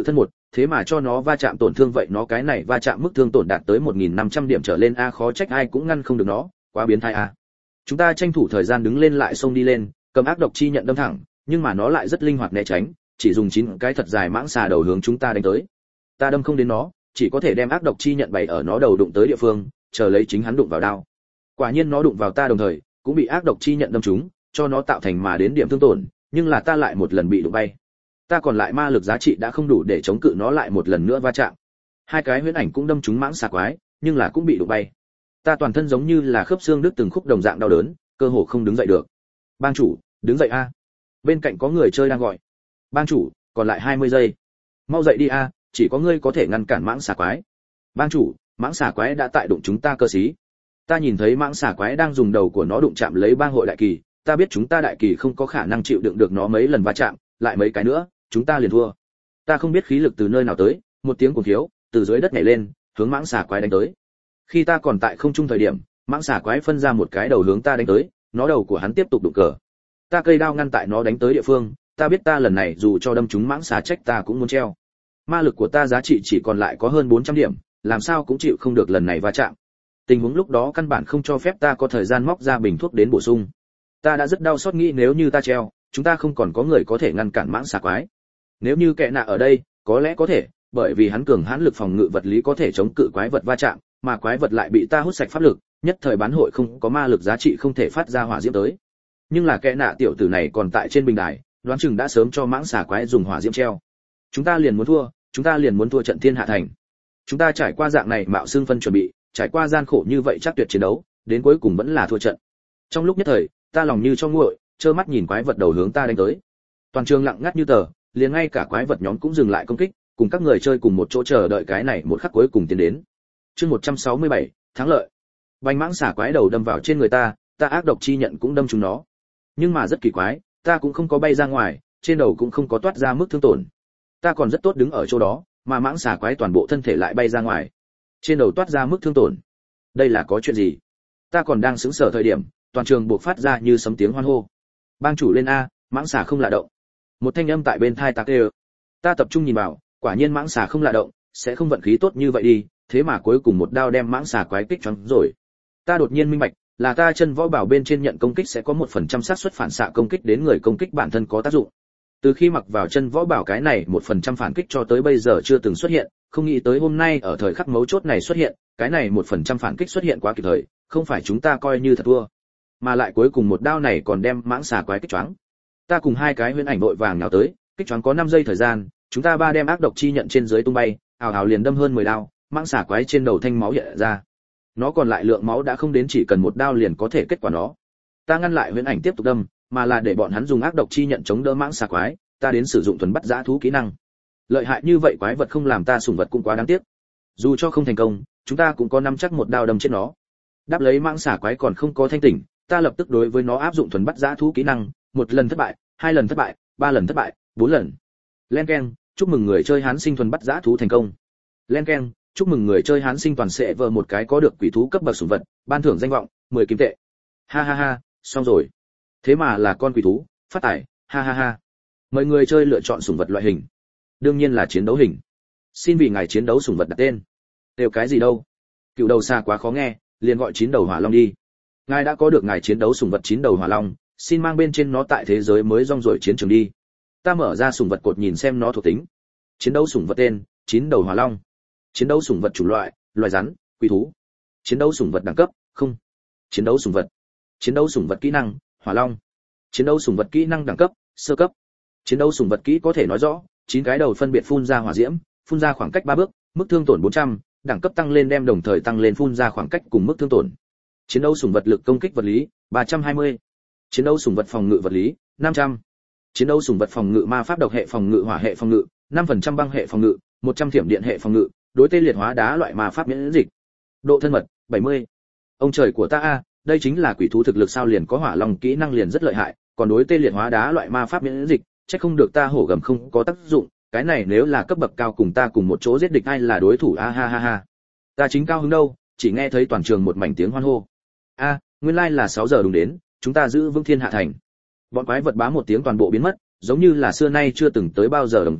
thế mà cho nó va chạm tổn thương vậy nó cái này va chạm mức thương tổn đạt tới một nghìn năm trăm điểm trở lên a, khó trách ai cũng ngăn không được nó, quá biến thái a. Chúng ta tranh thủ thời gian đứng lên lại xông đi lên, cầm ác độc chi nhận đâm thẳng, nhưng mà nó lại rất linh hoạt né tránh, chỉ dùng chín cái thật dài mãng xà đầu hướng chúng ta đánh tới. Ta đâm không đến nó, chỉ có thể đem ác độc chi nhận bày ở nó đầu đụng tới địa phương, chờ lấy chính hắn đụng vào đao. Quả nhiên nó đụng vào ta đồng thời, cũng bị ác độc chi nhận đâm trúng, cho nó tạo thành mà đến điểm thương tổn, nhưng là ta lại một lần bị đụng bay. Ta còn lại ma lực giá trị đã không đủ để chống cự nó lại một lần nữa va chạm. Hai cái huyễn ảnh cũng đâm trúng mãng xà quái, nhưng là cũng bị đụng bay. Ta toàn thân giống như là khớp xương đứt từng khúc đồng dạng đau đớn, cơ hồ không đứng dậy được. Bang chủ, đứng dậy a. Bên cạnh có người chơi đang gọi. Bang chủ, còn lại hai mươi giây. Mau dậy đi a, chỉ có ngươi có thể ngăn cản mãng xà quái. Bang chủ, mãng xà quái đã tại đụng chúng ta cơ sĩ. Ta nhìn thấy mãng xà quái đang dùng đầu của nó đụng chạm lấy bang hội đại kỳ, ta biết chúng ta đại kỳ không có khả năng chịu đựng được nó mấy lần va chạm, lại mấy cái nữa, chúng ta liền thua. Ta không biết khí lực từ nơi nào tới, một tiếng cuồng thiếu, từ dưới đất nhảy lên, hướng mãng xà quái đánh tới. Khi ta còn tại không trung thời điểm, mãng xà quái phân ra một cái đầu hướng ta đánh tới, nó đầu của hắn tiếp tục đụng cờ. Ta cây đao ngăn tại nó đánh tới địa phương, ta biết ta lần này dù cho đâm trúng mãng xà trách ta cũng muốn treo. Ma lực của ta giá trị chỉ còn lại có hơn bốn trăm điểm, làm sao cũng chịu không được lần này va chạm. Tình huống lúc đó căn bản không cho phép ta có thời gian móc ra bình thuốc đến bổ sung. Ta đã rất đau xót nghĩ nếu như ta treo, chúng ta không còn có người có thể ngăn cản mãng xà quái. Nếu như kẻ nạ ở đây, có lẽ có thể, bởi vì hắn cường hãn lực phòng ngự vật lý có thể chống cự quái vật va chạm, mà quái vật lại bị ta hút sạch pháp lực, nhất thời bán hội không có ma lực giá trị không thể phát ra hỏa diễm tới. Nhưng là kẻ nạ tiểu tử này còn tại trên bình đài, đoán chừng đã sớm cho mãng xà quái dùng hỏa diễm treo. Chúng ta liền muốn thua, chúng ta liền muốn thua trận thiên hạ thành. Chúng ta trải qua dạng này mạo xương phân chuẩn bị, trải qua gian khổ như vậy chắc tuyệt chiến đấu, đến cuối cùng vẫn là thua trận. Trong lúc nhất thời, ta lòng như cho nguội, trơ mắt nhìn quái vật đầu hướng ta đánh tới. Toàn trường lặng ngắt như tờ, liền ngay cả quái vật nhóm cũng dừng lại công kích, cùng các người chơi cùng một chỗ chờ đợi cái này một khắc cuối cùng tiến đến. Chương một trăm sáu mươi bảy, thắng lợi. Bành mãng xà quái đầu đâm vào trên người ta, ta ác độc chi nhận cũng đâm trúng nó. Nhưng mà rất kỳ quái, ta cũng không có bay ra ngoài, trên đầu cũng không có toát ra mức thương tổn. Ta còn rất tốt đứng ở chỗ đó, mà mãng xà quái toàn bộ thân thể lại bay ra ngoài. Trên đầu toát ra mức thương tổn. Đây là có chuyện gì? Ta còn đang sững sờ thời điểm, toàn trường buộc phát ra như sấm tiếng hoan hô. Bang chủ lên a, mãng xà không lạ động. Một thanh âm tại bên tai ta kêu. Ta tập trung nhìn vào, quả nhiên mãng xà không lạ động, sẽ không vận khí tốt như vậy đi, thế mà cuối cùng một đao đem mãng xà quái kích choáng rồi. Ta đột nhiên minh bạch, là ta chân võ bảo bên trên nhận công kích sẽ có một phần trăm xác suất phản xạ công kích đến người công kích bản thân có tác dụng. Từ khi mặc vào chân võ bảo cái này một phần trăm phản kích cho tới bây giờ chưa từng xuất hiện, không nghĩ tới hôm nay ở thời khắc mấu chốt này xuất hiện, cái này một phần trăm phản kích xuất hiện quá kịp thời, không phải chúng ta coi như thật thua, mà lại cuối cùng một đao này còn đem mãng xà quái kích choáng. Ta cùng hai cái huyễn ảnh đội vàng nhào tới, kích choáng có năm giây thời gian, chúng ta ba đem ác độc chi nhận trên dưới tung bay, ào ào liền đâm hơn mười đao, mãng xà quái trên đầu thanh máu hiện ra. Nó còn lại lượng máu đã không đến chỉ cần một đao liền có thể kết quả nó. Ta ngăn lại huyễn ảnh tiếp tục đâm, mà là để bọn hắn dùng ác độc chi nhận chống đỡ mãng xà quái, ta đến sử dụng thuần bắt dã thú kỹ năng. Lợi hại như vậy quái vật không làm ta sủng vật cũng quá đáng tiếc. Dù cho không thành công, chúng ta cũng có năm chắc một đao đâm chết nó. Đáp lấy mãng xà quái còn không có thanh tỉnh, ta lập tức đối với nó áp dụng thuần bắt dã thú kỹ năng, một lần thất bại, hai lần thất bại, ba lần thất bại, bốn lần. Len keng, chúc mừng người chơi hán sinh thuần bắt dã thú thành công. Len keng, chúc mừng người chơi hán sinh toàn sẽ vờ một cái có được quỷ thú cấp bậc sủng vật, ban thưởng danh vọng mười kim tệ. Ha ha ha, xong rồi. Thế mà là con quỷ thú, phát tải, ha ha ha. Mời người chơi lựa chọn sủng vật loại hình. Đương nhiên là chiến đấu hình. Xin vì ngài chiến đấu sủng vật đặt tên. Đều cái gì đâu? Cựu đầu xa quá khó nghe, liền gọi chín đầu hỏa long đi. Ngài đã có được ngài chiến đấu sủng vật chín đầu hỏa long, xin mang bên trên nó tại thế giới mới rong ruổi chiến trường đi. Ta mở ra sủng vật cột nhìn xem nó thuộc tính. Chiến đấu sủng vật tên, chín đầu hỏa long. Chiến đấu sủng vật chủ loại, loài rắn, quỷ thú. Chiến đấu sủng vật đẳng cấp, không. Chiến đấu sủng vật. Chiến đấu sủng vật kỹ năng, hỏa long. Chiến đấu sủng vật kỹ năng đẳng cấp, sơ cấp. Chiến đấu sủng vật kỹ có thể nói rõ, chín cái đầu phân biệt phun ra hỏa diễm, phun ra khoảng cách ba bước, mức thương tổn bốn trăm, đẳng cấp tăng lên đem đồng thời tăng lên phun ra khoảng cách cùng mức thương tổn. Chiến đấu sủng vật lực công kích vật lý, ba trăm hai mươi. Chiến đấu sủng vật phòng ngự vật lý, năm trăm. Chiến đấu sủng vật phòng ngự ma pháp độc hệ phòng ngự hỏa hệ phòng ngự, năm phần trăm băng hệ phòng ngự, một trăm thiểm điện hệ phòng ngự, đối tê liệt hóa đá loại ma pháp miễn dịch. Độ thân mật, bảy mươi. Ông trời của ta a, đây chính là quỷ thú thực lực sao liền có hỏa long kỹ năng liền rất lợi hại, còn đối tê liệt hóa đá loại ma pháp miễn dịch, chắc không được ta hổ gầm không có tác dụng, cái này nếu là cấp bậc cao cùng ta cùng một chỗ giết địch ai là đối thủ a ha ha ha. Ta chính cao hứng đâu, chỉ nghe thấy toàn trường một mảnh tiếng hoan hô. A, nguyên lai là sáu giờ đúng đến, chúng ta giữ vững thiên hạ thành. Bọn quái vật bá một tiếng toàn bộ biến mất, giống như là xưa nay chưa từng tới bao giờ đồng dạng,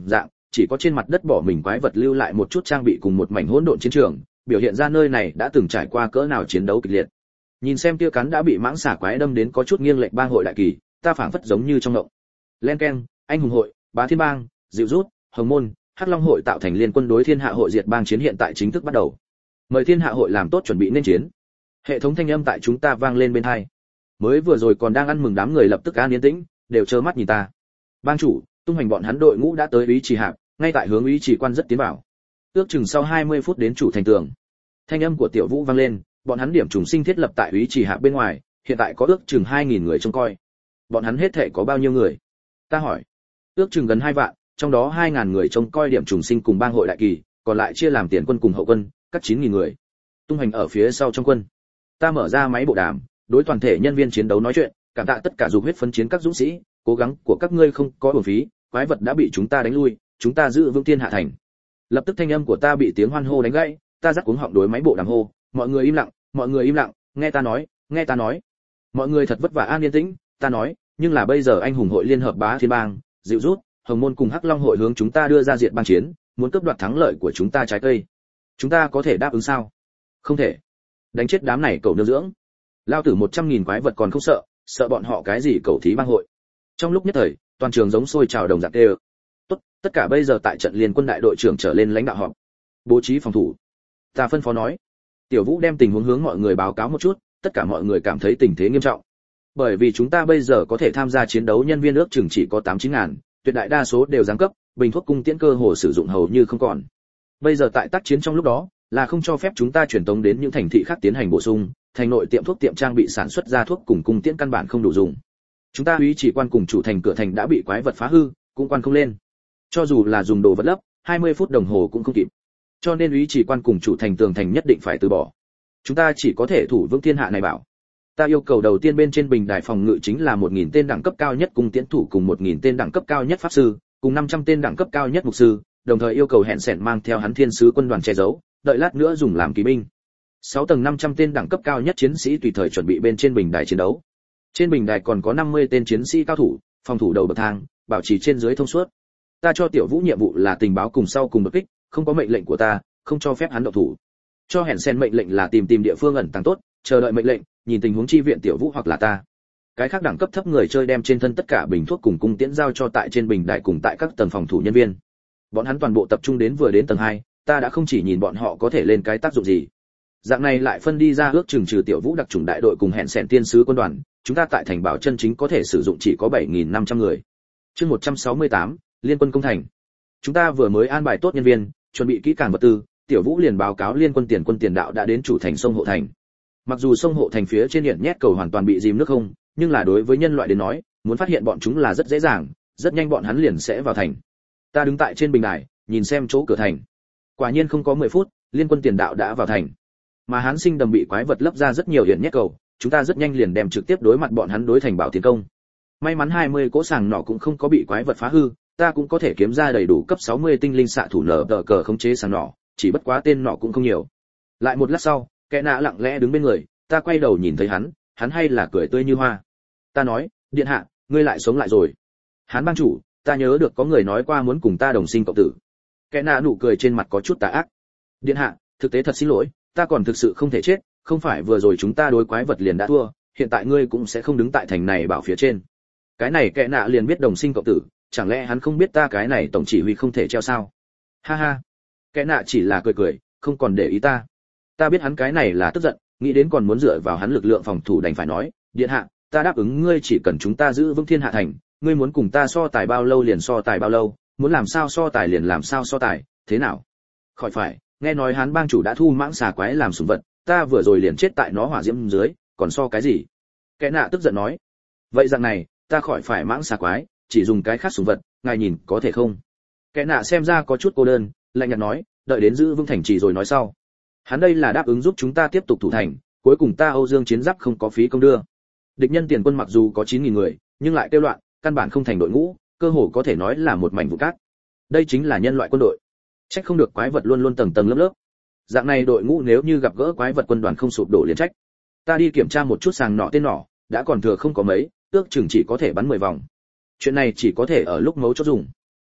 chỉ có trên mặt đất bỏ mình quái vật lưu lại một chút trang bị cùng một mảnh hỗn độn chiến trường, biểu hiện ra nơi này đã từng trải qua cỡ nào chiến đấu kịch liệt. Nhìn xem kia cắn đã bị mãng xà quái đâm đến có chút nghiêng lệch bang hội đại kỳ, ta phảng phất giống như trong động. Len keng, anh hùng hội, bá thiên bang, dịu rút, hồng môn, hắc long hội tạo thành liên quân đối thiên hạ hội diệt bang chiến hiện tại chính thức bắt đầu. Mời thiên hạ hội làm tốt chuẩn bị nên chiến. Hệ thống thanh âm tại chúng ta vang lên bên tai. Mới vừa rồi còn đang ăn mừng đám người lập tức an yên tĩnh, đều trơ mắt nhìn ta. Bang chủ, tung hành bọn hắn đội ngũ đã tới ý chỉ hạp, ngay tại hướng ý chỉ quan rất tiến vào. Ước chừng sau hai mươi phút đến chủ thành tường. Thanh âm của Tiểu Vũ vang lên, bọn hắn điểm trùng sinh thiết lập tại ý chỉ hạp bên ngoài, hiện tại có ước chừng hai nghìn người trông coi. Bọn hắn hết thể có bao nhiêu người? Ta hỏi. Ước chừng gần hai vạn, trong đó hai nghìn người trông coi điểm trùng sinh cùng bang hội đại kỳ, còn lại chia làm tiền quân cùng hậu quân, các chín nghìn người. Tung hành ở phía sau trong quân. Ta mở ra máy bộ đàm, đối toàn thể nhân viên chiến đấu nói chuyện, cảm tạ tất cả dục huyết phấn chiến các dũng sĩ, cố gắng của các ngươi không có uổng phí, quái vật đã bị chúng ta đánh lui, chúng ta giữ vững thiên hạ thành. Lập tức thanh âm của ta bị tiếng hoan hô đánh gãy, ta giắt cuống họng đối máy bộ đàm hô, mọi người im lặng, mọi người im lặng, nghe ta nói, nghe ta nói. Mọi người thật vất vả an yên tĩnh, ta nói, nhưng là bây giờ anh hùng hội liên hợp bá thiên bang, dịu rút, hồng môn cùng hắc long hội hướng chúng ta đưa ra diệt bang chiến, muốn cướp đoạt thắng lợi của chúng ta trái cây. Chúng ta có thể đáp ứng sao? Không thể. Đánh chết đám này cậu nương dưỡng. Lao tử một trăm nghìn quái vật còn không sợ, sợ bọn họ cái gì cậu thí bang hội. Trong lúc nhất thời, toàn trường giống sôi trào đồng dạng tê. Tốt, tất cả bây giờ tại trận liên quân đại đội trưởng trở lên lãnh đạo họp. Bố trí phòng thủ. Ta phân phó nói. Tiểu Vũ đem tình huống hướng mọi người báo cáo một chút, tất cả mọi người cảm thấy tình thế nghiêm trọng. Bởi vì chúng ta bây giờ có thể tham gia chiến đấu nhân viên ước chừng chỉ có tám chín ngàn, tuyệt đại đa số đều giáng cấp, bình thuốc cung tiễn cơ hồ sử dụng hầu như không còn. Bây giờ tại tác chiến trong lúc đó, là không cho phép chúng ta truyền tống đến những thành thị khác tiến hành bổ sung, thành nội tiệm thuốc tiệm trang bị sản xuất ra thuốc cùng cung tiễn căn bản không đủ dùng. Chúng ta úy chỉ quan cùng chủ thành cửa thành đã bị quái vật phá hư, cũng quan không lên. Cho dù là dùng đồ vật lấp, hai mươi phút đồng hồ cũng không kịp. Cho nên úy chỉ quan cùng chủ thành tường thành nhất định phải từ bỏ. Chúng ta chỉ có thể thủ vững thiên hạ này bảo. Ta yêu cầu đầu tiên bên trên bình đài phòng ngự chính là một nghìn tên đẳng cấp cao nhất cung tiễn thủ cùng một nghìn tên đẳng cấp cao nhất pháp sư, cùng năm trăm tên đẳng cấp cao nhất mục sư, đồng thời yêu cầu hẹn sẻn mang theo hắn thiên sứ quân đoàn che giấu, đợi lát nữa dùng làm kỵ binh. sáu tầng năm trăm tên đẳng cấp cao nhất chiến sĩ tùy thời chuẩn bị bên trên bình đài chiến đấu. Trên bình đài còn có năm mươi tên chiến sĩ cao thủ, phòng thủ đầu bậc thang, bảo trì trên dưới thông suốt. Ta cho Tiểu Vũ nhiệm vụ là tình báo cùng sau cùng đột kích, không có mệnh lệnh của ta, không cho phép hắn động thủ. Cho hẹn sen mệnh lệnh là tìm tìm địa phương ẩn tàng tốt, chờ đợi mệnh lệnh, nhìn tình huống chi viện Tiểu Vũ hoặc là ta. Cái khác đẳng cấp thấp người chơi đem trên thân tất cả bình thuốc cùng cung tiễn giao cho tại trên bình đài cùng tại các tầng phòng thủ nhân viên. Bọn hắn toàn bộ tập trung đến vừa đến tầng hai, ta đã không chỉ nhìn bọn họ có thể lên cái tác dụng gì. Dạng này lại phân đi ra ước chừng trừ Tiểu Vũ đặc chủng đại đội cùng hẹn sẻn tiên sứ quân đoàn, chúng ta tại thành bảo chân chính có thể sử dụng chỉ có bảy nghìn năm trăm người. Chương một trăm sáu mươi tám, liên quân công thành. Chúng ta vừa mới an bài tốt nhân viên, chuẩn bị kỹ càng vật tư, Tiểu Vũ liền báo cáo liên quân tiền quân tiền đạo đã đến chủ thành sông hộ thành. Mặc dù sông hộ thành phía trên điện nhét cầu hoàn toàn bị dìm nước không, nhưng là đối với nhân loại đến nói, muốn phát hiện bọn chúng là rất dễ dàng, rất nhanh bọn hắn liền sẽ vào thành. Ta đứng tại trên bình đài, nhìn xem chỗ cửa thành. Quả nhiên không có mười phút, liên quân tiền đạo đã vào thành. Mà Hán Sinh đầm bị quái vật lấp ra rất nhiều điện nhét cầu, chúng ta rất nhanh liền đem trực tiếp đối mặt bọn hắn đối thành bảo tiến công. May mắn hai mươi cỗ sàng nỏ cũng không có bị quái vật phá hư, ta cũng có thể kiếm ra đầy đủ cấp sáu mươi tinh linh xạ thủ nở đỡ cờ khống chế sàng nỏ, chỉ bất quá tên nỏ cũng không nhiều. Lại một lát sau, kẻ nạ lặng lẽ đứng bên người, ta quay đầu nhìn thấy hắn, hắn hay là cười tươi như hoa. Ta nói, điện hạ, ngươi lại sống lại rồi. Hán bang chủ, ta nhớ được có người nói qua muốn cùng ta đồng sinh cộng tử. Kẻ nạ nụ cười trên mặt có chút tà ác. Điện hạ, thực tế thật xin lỗi, ta còn thực sự không thể chết, không phải vừa rồi chúng ta đối quái vật liền đã thua, hiện tại ngươi cũng sẽ không đứng tại thành này bảo phía trên. Cái này kẻ nạ liền biết đồng sinh cộng tử, chẳng lẽ hắn không biết ta cái này tổng chỉ huy không thể treo sao? Ha ha. Kẻ nạ chỉ là cười cười, không còn để ý ta. Ta biết hắn cái này là tức giận, nghĩ đến còn muốn dựa vào hắn lực lượng phòng thủ đành phải nói, điện hạ, ta đáp ứng ngươi chỉ cần chúng ta giữ vững thiên hạ thành, ngươi muốn cùng ta so tài bao lâu liền so tài bao lâu, muốn làm sao so tài liền làm sao so tài, thế nào? Khỏi phải, nghe nói hắn bang chủ đã thu mãng xà quái làm sủng vật, ta vừa rồi liền chết tại nó hỏa diễm dưới, còn so cái gì? Kẻ nạ tức giận nói. Vậy dạng này, ta khỏi phải mãng xà quái, chỉ dùng cái khác sủng vật, ngài nhìn có thể không? Kẻ nạ xem ra có chút cô đơn, lạnh nhạt nói, đợi đến giữ vững thành trì rồi nói sau. Hắn đây là đáp ứng giúp chúng ta tiếp tục thủ thành, cuối cùng ta Âu Dương chiến giáp không có phí công đưa. Địch nhân tiền quân mặc dù có chín nghìn người, nhưng lại tiêu loạn, căn bản không thành đội ngũ, cơ hồ có thể nói là một mảnh vụn cát. Đây chính là nhân loại quân đội. Trách không được quái vật luôn luôn tầng tầng lớp lớp. Dạng này đội ngũ nếu như gặp gỡ quái vật quân đoàn không sụp đổ liền trách. Ta đi kiểm tra một chút sàng nỏ tên nỏ, đã còn thừa không có mấy, ước chừng chỉ có thể bắn mười vòng. Chuyện này chỉ có thể ở lúc mấu chốt dùng.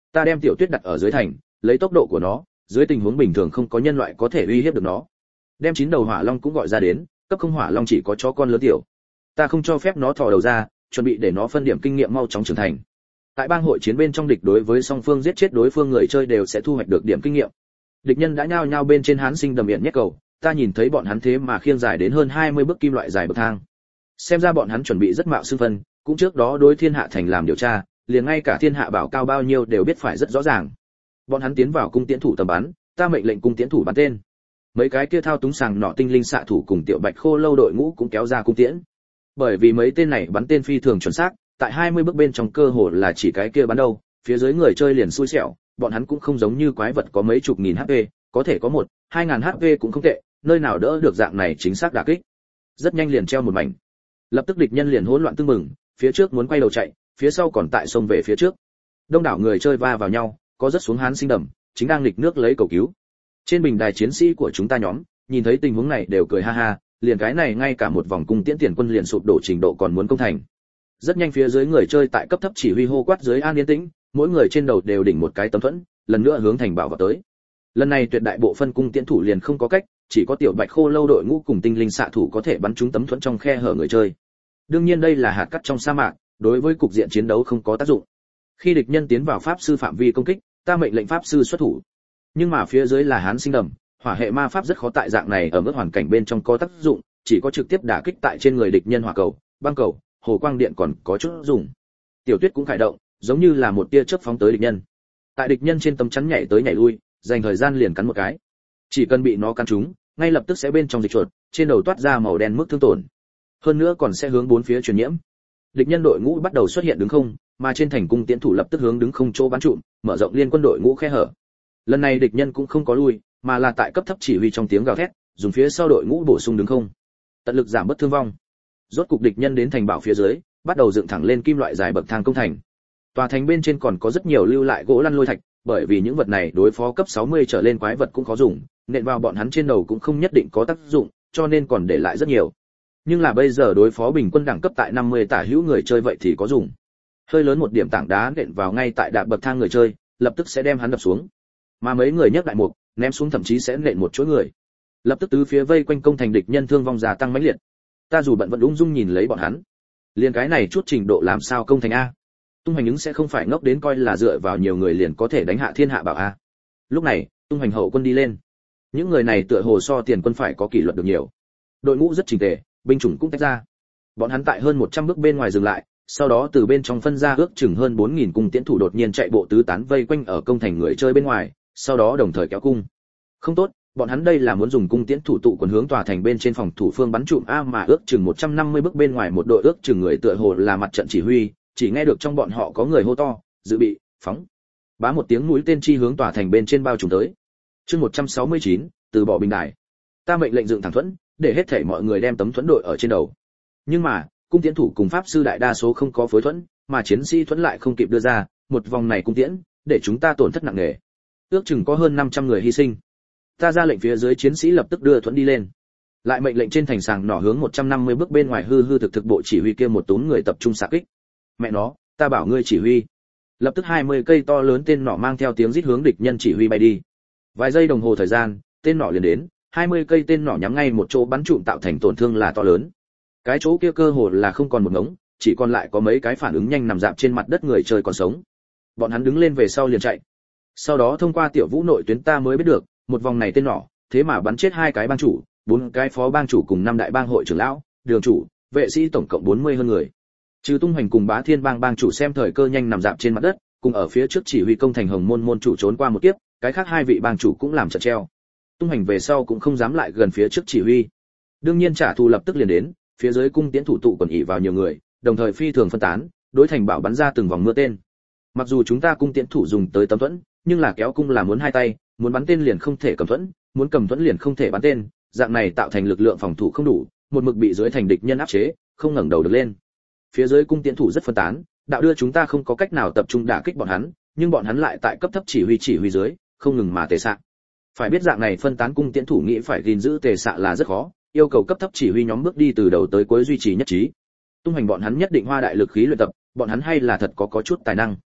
Ta đem Tiểu Tuyết đặt ở dưới thành, lấy tốc độ của nó, dưới tình huống bình thường không có nhân loại có thể uy hiếp được nó. Đem chín đầu hỏa long cũng gọi ra đến, cấp không hỏa long chỉ có chó con lớn tiểu. Ta không cho phép nó thò đầu ra, chuẩn bị để nó phân điểm kinh nghiệm mau chóng trưởng thành. Tại bang hội chiến bên trong, địch đối với song phương giết chết đối phương người chơi đều sẽ thu hoạch được điểm kinh nghiệm. Địch nhân đã nhao nhao bên trên hán sinh đầm miệng nhét cầu, ta nhìn thấy bọn hắn thế mà khiêng dài đến hơn hai mươi bước kim loại dài bậc thang. Xem ra bọn hắn chuẩn bị rất mạo xưng phân, cũng trước đó đối Thiên Hạ thành làm điều tra, liền ngay cả Thiên Hạ bảo cao bao nhiêu đều biết phải rất rõ ràng. Bọn hắn tiến vào cung tiễn thủ tầm bắn, ta mệnh lệnh cung tiễn thủ bắn tên. Mấy cái kia thao túng sàng nọ tinh linh xạ thủ cùng Tiểu Bạch Khô Lâu đội ngũ cũng kéo ra cung tiễn. Bởi vì mấy tên này bắn tên phi thường chuẩn xác, tại hai mươi bước bên trong cơ hồ là chỉ cái kia bắn đâu, phía dưới người chơi liền xui xẻo, bọn hắn cũng không giống như quái vật có mấy chục nghìn hát pê, có thể có một, hai ngàn hát pê cũng không tệ, nơi nào đỡ được dạng này chính xác đả kích. Rất nhanh liền treo một mảnh. Lập tức địch nhân liền hỗn loạn tương mừng, phía trước muốn quay đầu chạy, phía sau còn tại sông về phía trước. Đông đảo người chơi va vào nhau, có rất xuống hán sinh đầm, chính đang nghịch nước lấy cầu cứu. Trên bình đài chiến sĩ của chúng ta nhóm, nhìn thấy tình huống này đều cười ha ha, liền cái này ngay cả một vòng cung tiễn tiền quân liền sụp đổ trình độ còn muốn công thành. Rất nhanh phía dưới người chơi tại cấp thấp chỉ huy hô quát dưới an yên tĩnh, mỗi người trên đầu đều đỉnh một cái tấm thuẫn, lần nữa hướng thành bảo vào tới. Lần này tuyệt đại bộ phân cung tiễn thủ liền không có cách, chỉ có Tiểu Bạch Khô Lâu đội ngũ cùng tinh linh xạ thủ có thể bắn trúng tấm thuẫn trong khe hở người chơi. Đương nhiên đây là hạt cát trong sa mạc, đối với cục diện chiến đấu không có tác dụng. Khi địch nhân tiến vào pháp sư phạm vi công kích, ta mệnh lệnh pháp sư xuất thủ. Nhưng mà phía dưới là hán sinh đầm, hỏa hệ ma pháp rất khó tại dạng này ở mức hoàn cảnh bên trong có tác dụng, chỉ có trực tiếp đả kích tại trên người địch nhân hỏa cầu, băng cầu, hồ quang điện còn có chút dùng. Tiểu Tuyết cũng khởi động, giống như là một tia chớp phóng tới địch nhân. Tại địch nhân trên tấm chắn nhảy tới nhảy lui, dành thời gian liền cắn một cái. Chỉ cần bị nó cắn trúng, ngay lập tức sẽ bên trong dịch chuột, trên đầu toát ra màu đen mức thương tổn. Hơn nữa còn sẽ hướng bốn phía truyền nhiễm. Địch nhân đội ngũ bắt đầu xuất hiện đứng không, mà trên thành cung tiễn thủ lập tức hướng đứng không chỗ bắn trụm, mở rộng liên quân đội ngũ khe hở. Lần này địch nhân cũng không có lui, mà là tại cấp thấp chỉ huy trong tiếng gào thét, dùng phía sau đội ngũ bổ sung đứng không, tận lực giảm bớt thương vong. Rốt cục địch nhân đến thành bảo phía dưới, bắt đầu dựng thẳng lên kim loại dài bậc thang công thành. Tòa thành bên trên còn có rất nhiều lưu lại gỗ lăn lôi thạch, bởi vì những vật này đối phó cấp sáu mươi trở lên quái vật cũng có dùng, nện vào bọn hắn trên đầu cũng không nhất định có tác dụng, cho nên còn để lại rất nhiều. Nhưng là bây giờ đối phó bình quân đẳng cấp tại năm mươi tả hữu người chơi vậy thì có dùng. Hơi lớn một điểm tảng đá nện vào ngay tại đạp bậc thang người chơi, lập tức sẽ đem hắn đập xuống. Mà mấy người nhấc đại mục, ném xuống thậm chí sẽ nện một chuỗi người. Lập tức tứ phía vây quanh công thành, địch nhân thương vong gia tăng mãnh liệt. Ta dù bận vẫn ung dung nhìn lấy bọn hắn. Liên cái này chút trình độ làm sao công thành a? Tung Hoành ứng sẽ không phải ngốc đến coi là dựa vào nhiều người liền có thể đánh hạ thiên hạ bảo a. Lúc này, Tung Hoành hậu quân đi lên. Những người này tựa hồ so tiền quân phải có kỷ luật được nhiều. Đội ngũ rất chỉnh tề, binh chủng cũng tách ra. Bọn hắn tại hơn một trăm bước bên ngoài dừng lại, sau đó từ bên trong phân ra ước chừng hơn bốn nghìn cung tiễn thủ đột nhiên chạy bộ tứ tán vây quanh ở công thành người chơi bên ngoài, sau đó đồng thời kéo cung. Không tốt, bọn hắn đây là muốn dùng cung tiễn thủ tụ quần hướng tòa thành bên trên phòng thủ phương bắn trụm a, mà ước chừng một trăm năm mươi bước bên ngoài một đội ước chừng người tựa hồ là mặt trận chỉ huy, chỉ nghe được trong bọn họ có người hô to, dự bị, phóng. Bá một tiếng mũi tên chi hướng tòa thành bên trên bao trùm tới. Chương một trăm sáu mươi chín, từ bỏ bình đài. Ta mệnh lệnh dựng thẳng thuẫn, để hết thảy mọi người đem tấm thuẫn đội ở trên đầu. Nhưng mà, cung tiễn thủ cùng pháp sư đại đa số không có phối thuẫn, mà chiến sĩ thuẫn lại không kịp đưa ra, một vòng này cung tiễn, để chúng ta tổn thất nặng nề. Ước chừng có hơn năm trăm người hy sinh. Ta ra lệnh phía dưới chiến sĩ lập tức đưa thuẫn đi lên. Lại mệnh lệnh trên thành sàng nỏ hướng một trăm năm mươi bước bên ngoài hư hư thực thực bộ chỉ huy kia một túm người tập trung xạ kích. Mẹ nó, ta bảo ngươi chỉ huy. Lập tức hai mươi cây to lớn tên nỏ mang theo tiếng rít hướng địch nhân chỉ huy bay đi. Vài giây đồng hồ thời gian, tên nỏ liền đến, hai mươi cây tên nỏ nhắm ngay một chỗ bắn trụm tạo thành tổn thương là to lớn. Cái chỗ kia cơ hồ là không còn một ngống, chỉ còn lại có mấy cái phản ứng nhanh nằm rạp trên mặt đất người chơi còn sống. Bọn hắn đứng lên về sau liền chạy. Sau đó thông qua tiểu vũ nội tuyến ta mới biết được, một vòng này tên nỏ, thế mà bắn chết hai cái bang chủ, bốn cái phó bang chủ cùng năm đại bang hội trưởng lão, đường chủ, vệ sĩ tổng cộng bốn mươi hơn người. Trừ Tung Hoành cùng Bá Thiên bang bang chủ xem thời cơ nhanh nằm rạp trên mặt đất, cùng ở phía trước chỉ huy công thành Hồng Môn môn chủ trốn qua một kiếp, cái khác hai vị bang chủ cũng làm trận treo. Tung Hoành về sau cũng không dám lại gần phía trước chỉ huy. Đương nhiên trả thù lập tức liền đến, phía dưới cung tiễn thủ tụ quần ỉ vào nhiều người, đồng thời phi thường phân tán, đối thành bảo bắn ra từng vòng mưa tên. Mặc dù chúng ta cung tiễn thủ dùng tới tấm thuẫn, nhưng là kéo cung là muốn hai tay, muốn bắn tên liền không thể cầm thuẫn, muốn cầm thuẫn liền không thể bắn tên, dạng này tạo thành lực lượng phòng thủ không đủ, một mực bị dưới thành địch nhân áp chế, không ngẩng đầu được lên. Phía dưới cung tiễn thủ rất phân tán, đạo đưa chúng ta không có cách nào tập trung đả kích bọn hắn, nhưng bọn hắn lại tại cấp thấp chỉ huy chỉ huy dưới, không ngừng mà tề xạ. Phải biết dạng này phân tán cung tiễn thủ nghĩ phải gìn giữ tề xạ là rất khó, yêu cầu cấp thấp chỉ huy nhóm bước đi từ đầu tới cuối duy trì nhất trí. Tung Hoành bọn hắn nhất định hoa đại lực khí luyện tập, bọn hắn hay là thật có có chút tài năng.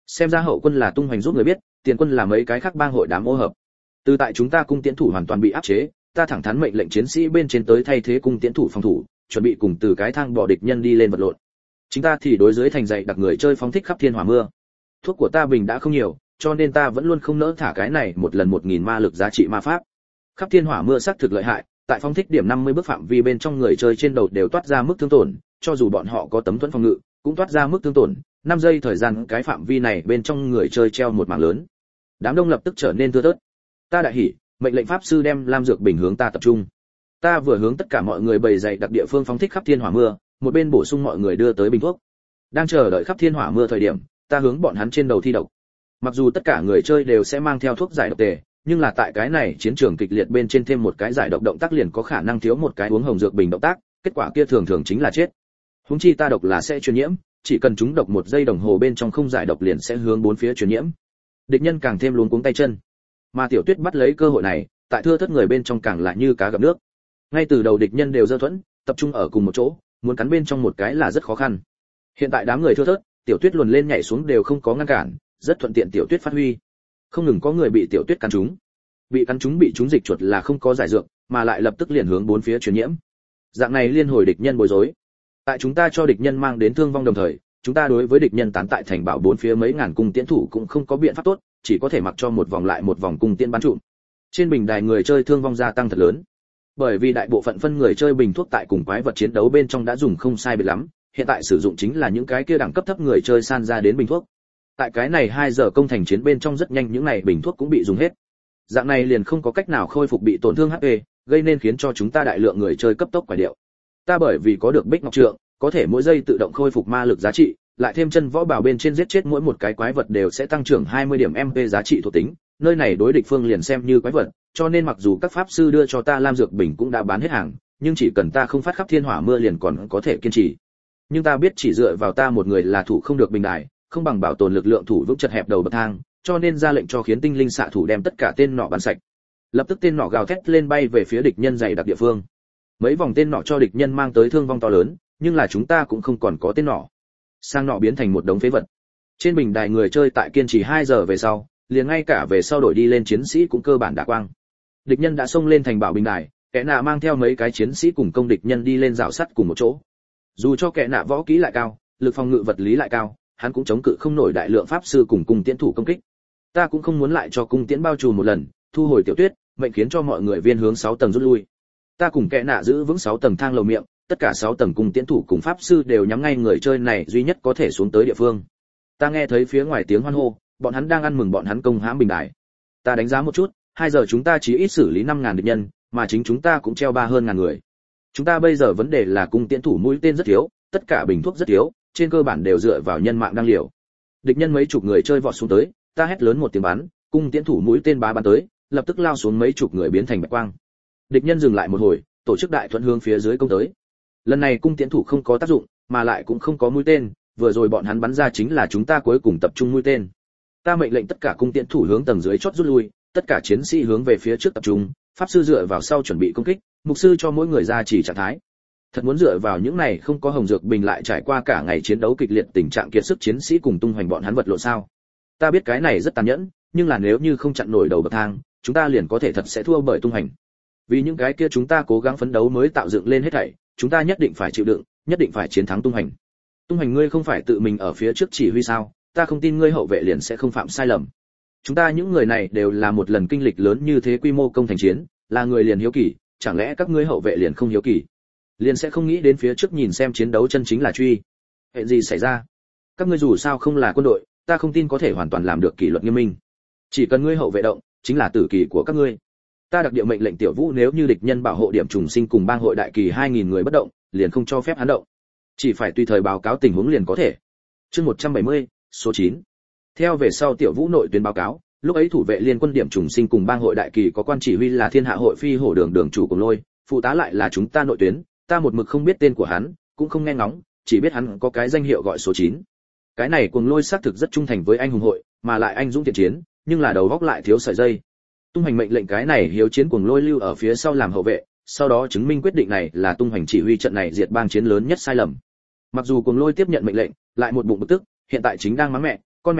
xem ra hậu quân là tung hoành giúp người biết, tiền quân là mấy cái khác bang hội đám ô hợp. Từ tại chúng ta cung tiễn thủ hoàn toàn bị áp chế, ta thẳng thắn mệnh lệnh chiến sĩ bên trên tới thay thế cung tiễn thủ phòng thủ, chuẩn bị cùng từ cái thang bỏ địch nhân đi lên vật lộn. Chính ta thì đối dưới thành dạy đặc người chơi phóng thích khắp thiên hỏa mưa. Thuốc của ta bình đã không nhiều, cho nên ta vẫn luôn không nỡ thả cái này một lần một nghìn ma lực giá trị ma pháp. Khắp thiên hỏa mưa sắc thực lợi hại, tại phóng thích điểm năm mươi bước phạm vi bên trong người chơi trên đầu đều toát ra mức thương tổn, cho dù bọn họ có tấm thuẫn phòng ngự, cũng toát ra mức thương tổn, năm giây thời gian cái phạm vi này bên trong người chơi treo một mảng lớn. Đám đông lập tức trở nên thưa thớt. Ta đại hỉ, mệnh lệnh pháp sư đem lam dược bình hướng ta tập trung. Ta vừa hướng tất cả mọi người bày dày đặc địa phương phóng thích khắp thiên hỏa mưa, một bên bổ sung mọi người đưa tới bình thuốc. Đang chờ đợi khắp thiên hỏa mưa thời điểm, ta hướng bọn hắn trên đầu thi độc. Mặc dù tất cả người chơi đều sẽ mang theo thuốc giải độc tề, nhưng là tại cái này chiến trường kịch liệt bên trên thêm một cái giải độc động tác liền có khả năng thiếu một cái uống hồng dược bình động tác, kết quả kia thường thường chính là chết. Huống chi ta độc là sẽ truyền nhiễm, chỉ cần chúng độc một giây đồng hồ bên trong không giải độc liền sẽ hướng bốn phía truyền nhiễm. Địch nhân càng thêm luống cuống tay chân. Mà Tiểu Tuyết bắt lấy cơ hội này, tại thưa thớt người bên trong càng lại như cá gặp nước. Ngay từ đầu địch nhân đều dơ thuẫn, tập trung ở cùng một chỗ, muốn cắn bên trong một cái là rất khó khăn. Hiện tại đám người thưa thớt, Tiểu Tuyết luồn lên nhảy xuống đều không có ngăn cản, rất thuận tiện Tiểu Tuyết phát huy. Không ngừng có người bị Tiểu Tuyết cắn trúng. Bị cắn trúng bị trúng dịch chuột là không có giải dược, mà lại lập tức liền hướng bốn phía truyền nhiễm. Dạng này liên hồi địch nhân bối rối. Tại chúng ta cho địch nhân mang đến thương vong đồng thời, chúng ta đối với địch nhân tán tại thành bảo bốn phía mấy ngàn cung tiễn thủ cũng không có biện pháp tốt, chỉ có thể mặc cho một vòng lại một vòng cung tiễn bắn trụm. Trên bình đài người chơi thương vong gia tăng thật lớn. Bởi vì đại bộ phận phân người chơi bình thuốc tại cùng quái vật chiến đấu bên trong đã dùng không sai biệt lắm, hiện tại sử dụng chính là những cái kia đẳng cấp thấp người chơi san ra đến bình thuốc. Tại cái này hai giờ công thành chiến bên trong rất nhanh những này bình thuốc cũng bị dùng hết. Dạng này liền không có cách nào khôi phục bị tổn thương hát pê, gây nên khiến cho chúng ta đại lượng người chơi cấp tốc quả điệu. Ta bởi vì có được Bích Ngọc Trượng, có thể mỗi giây tự động khôi phục ma lực giá trị, lại thêm chân võ bảo bên trên giết chết mỗi một cái quái vật đều sẽ tăng trưởng hai mươi điểm em pê giá trị thuộc tính, nơi này đối địch phương liền xem như quái vật, cho nên mặc dù các pháp sư đưa cho ta lam dược bình cũng đã bán hết hàng, nhưng chỉ cần ta không phát khắp thiên hỏa mưa liền còn có thể kiên trì. Nhưng ta biết chỉ dựa vào ta một người là thủ không được bình đài, không bằng bảo tồn lực lượng thủ vững chật hẹp đầu bậc thang, cho nên ra lệnh cho khiến tinh linh xạ thủ đem tất cả tên nỏ bắn sạch. Lập tức tên nỏ gào thét lên bay về phía địch nhân dày đặc địa phương. Mấy vòng tên nỏ cho địch nhân mang tới thương vong to lớn, nhưng là chúng ta cũng không còn có tên nỏ. Sang nỏ biến thành một đống phế vật. Trên bình đài người chơi tại kiên trì hai giờ về sau, liền ngay cả về sau đổi đi lên chiến sĩ cũng cơ bản đã quang. Địch nhân đã xông lên thành bảo bình đài, kẻ nạ mang theo mấy cái chiến sĩ cùng công địch nhân đi lên rào sắt cùng một chỗ. Dù cho kẻ nạ võ kỹ lại cao, lực phòng ngự vật lý lại cao, hắn cũng chống cự không nổi đại lượng pháp sư cùng cung tiễn thủ công kích. Ta cũng không muốn lại cho cung tiễn bao trùm một lần, thu hồi Tiểu Tuyết, mệnh khiến cho mọi người viên hướng sáu tầng rút lui. Ta cùng kẻ nạ giữ vững sáu tầng thang lầu miệng, tất cả sáu tầng cung tiễn thủ cùng pháp sư đều nhắm ngay người chơi này duy nhất có thể xuống tới địa phương. Ta nghe thấy phía ngoài tiếng hoan hô, bọn hắn đang ăn mừng bọn hắn công hãm bình đài. Ta đánh giá một chút, hai giờ chúng ta chỉ ít xử lý năm ngàn địch nhân, mà chính chúng ta cũng treo ba hơn ngàn người. Chúng ta bây giờ vấn đề là cung tiễn thủ mũi tên rất thiếu, tất cả bình thuốc rất thiếu, trên cơ bản đều dựa vào nhân mạng đang liều. Địch nhân mấy chục người chơi vọt xuống tới, ta hét lớn một tiếng bắn, cung tiễn thủ mũi tên bá bắn tới, lập tức lao xuống mấy chục người biến thành bạch quang. Địch nhân dừng lại một hồi, tổ chức đại thuận hướng phía dưới công tới. Lần này cung tiễn thủ không có tác dụng, mà lại cũng không có mũi tên, vừa rồi bọn hắn bắn ra chính là chúng ta cuối cùng tập trung mũi tên. Ta mệnh lệnh tất cả cung tiễn thủ hướng tầng dưới chót rút lui, tất cả chiến sĩ hướng về phía trước tập trung, pháp sư dựa vào sau chuẩn bị công kích, mục sư cho mỗi người ra chỉ trạng thái. Thật muốn dựa vào những này không có hồng dược bình lại trải qua cả ngày chiến đấu kịch liệt tình trạng kiệt sức chiến sĩ cùng tung hoành bọn hắn vật lộn sao? Ta biết cái này rất tàn nhẫn, nhưng là nếu như không chặn nổi đầu bậc thang, chúng ta liền có thể thật sẽ thua bởi tung hoành. Vì những cái kia chúng ta cố gắng phấn đấu mới tạo dựng lên hết thảy, chúng ta nhất định phải chịu đựng, nhất định phải chiến thắng tung hoành. Tung hoành ngươi không phải tự mình ở phía trước chỉ huy sao? Ta không tin ngươi hậu vệ liền sẽ không phạm sai lầm. Chúng ta những người này đều là một lần kinh lịch lớn như thế quy mô công thành chiến, là người liền hiếu kỳ, chẳng lẽ các ngươi hậu vệ liền không hiếu kỳ? Liền sẽ không nghĩ đến phía trước nhìn xem chiến đấu chân chính là truy. Hệ gì xảy ra? Các ngươi dù sao không là quân đội, ta không tin có thể hoàn toàn làm được kỷ luật nghiêm minh. Chỉ cần ngươi hậu vệ động, chính là tử kỳ của các ngươi. Ta đặc địa mệnh lệnh Tiểu Vũ nếu như địch nhân bảo hộ điểm trùng sinh cùng bang hội đại kỳ hai nghìn người bất động, liền không cho phép hắn động. Chỉ phải tùy thời báo cáo tình huống liền có thể. Chương một trăm bảy mươi, số chín. Theo về sau Tiểu Vũ nội tuyến báo cáo, lúc ấy thủ vệ liên quân điểm trùng sinh cùng bang hội đại kỳ có quan chỉ huy là Thiên Hạ hội phi hổ đường đường chủ Cùng Lôi, phụ tá lại là chúng ta nội tuyến, ta một mực không biết tên của hắn, cũng không nghe ngóng, chỉ biết hắn có cái danh hiệu gọi số chín. Cái này Cuồng Lôi xác thực rất trung thành với anh hùng hội, mà lại anh dũng thiện chiến, nhưng là đầu góc lại thiếu sợi dây. Tung Hoành mệnh lệnh cái này hiếu chiến Cuồng Lôi lưu ở phía sau làm hậu vệ, sau đó chứng minh quyết định này là Tung Hoành chỉ huy trận này diệt bang chiến lớn nhất sai lầm. Mặc dù Cuồng Lôi tiếp nhận mệnh lệnh, lại một bụng bực tức, hiện tại chính đang mắng mẹ, con mẹ nó,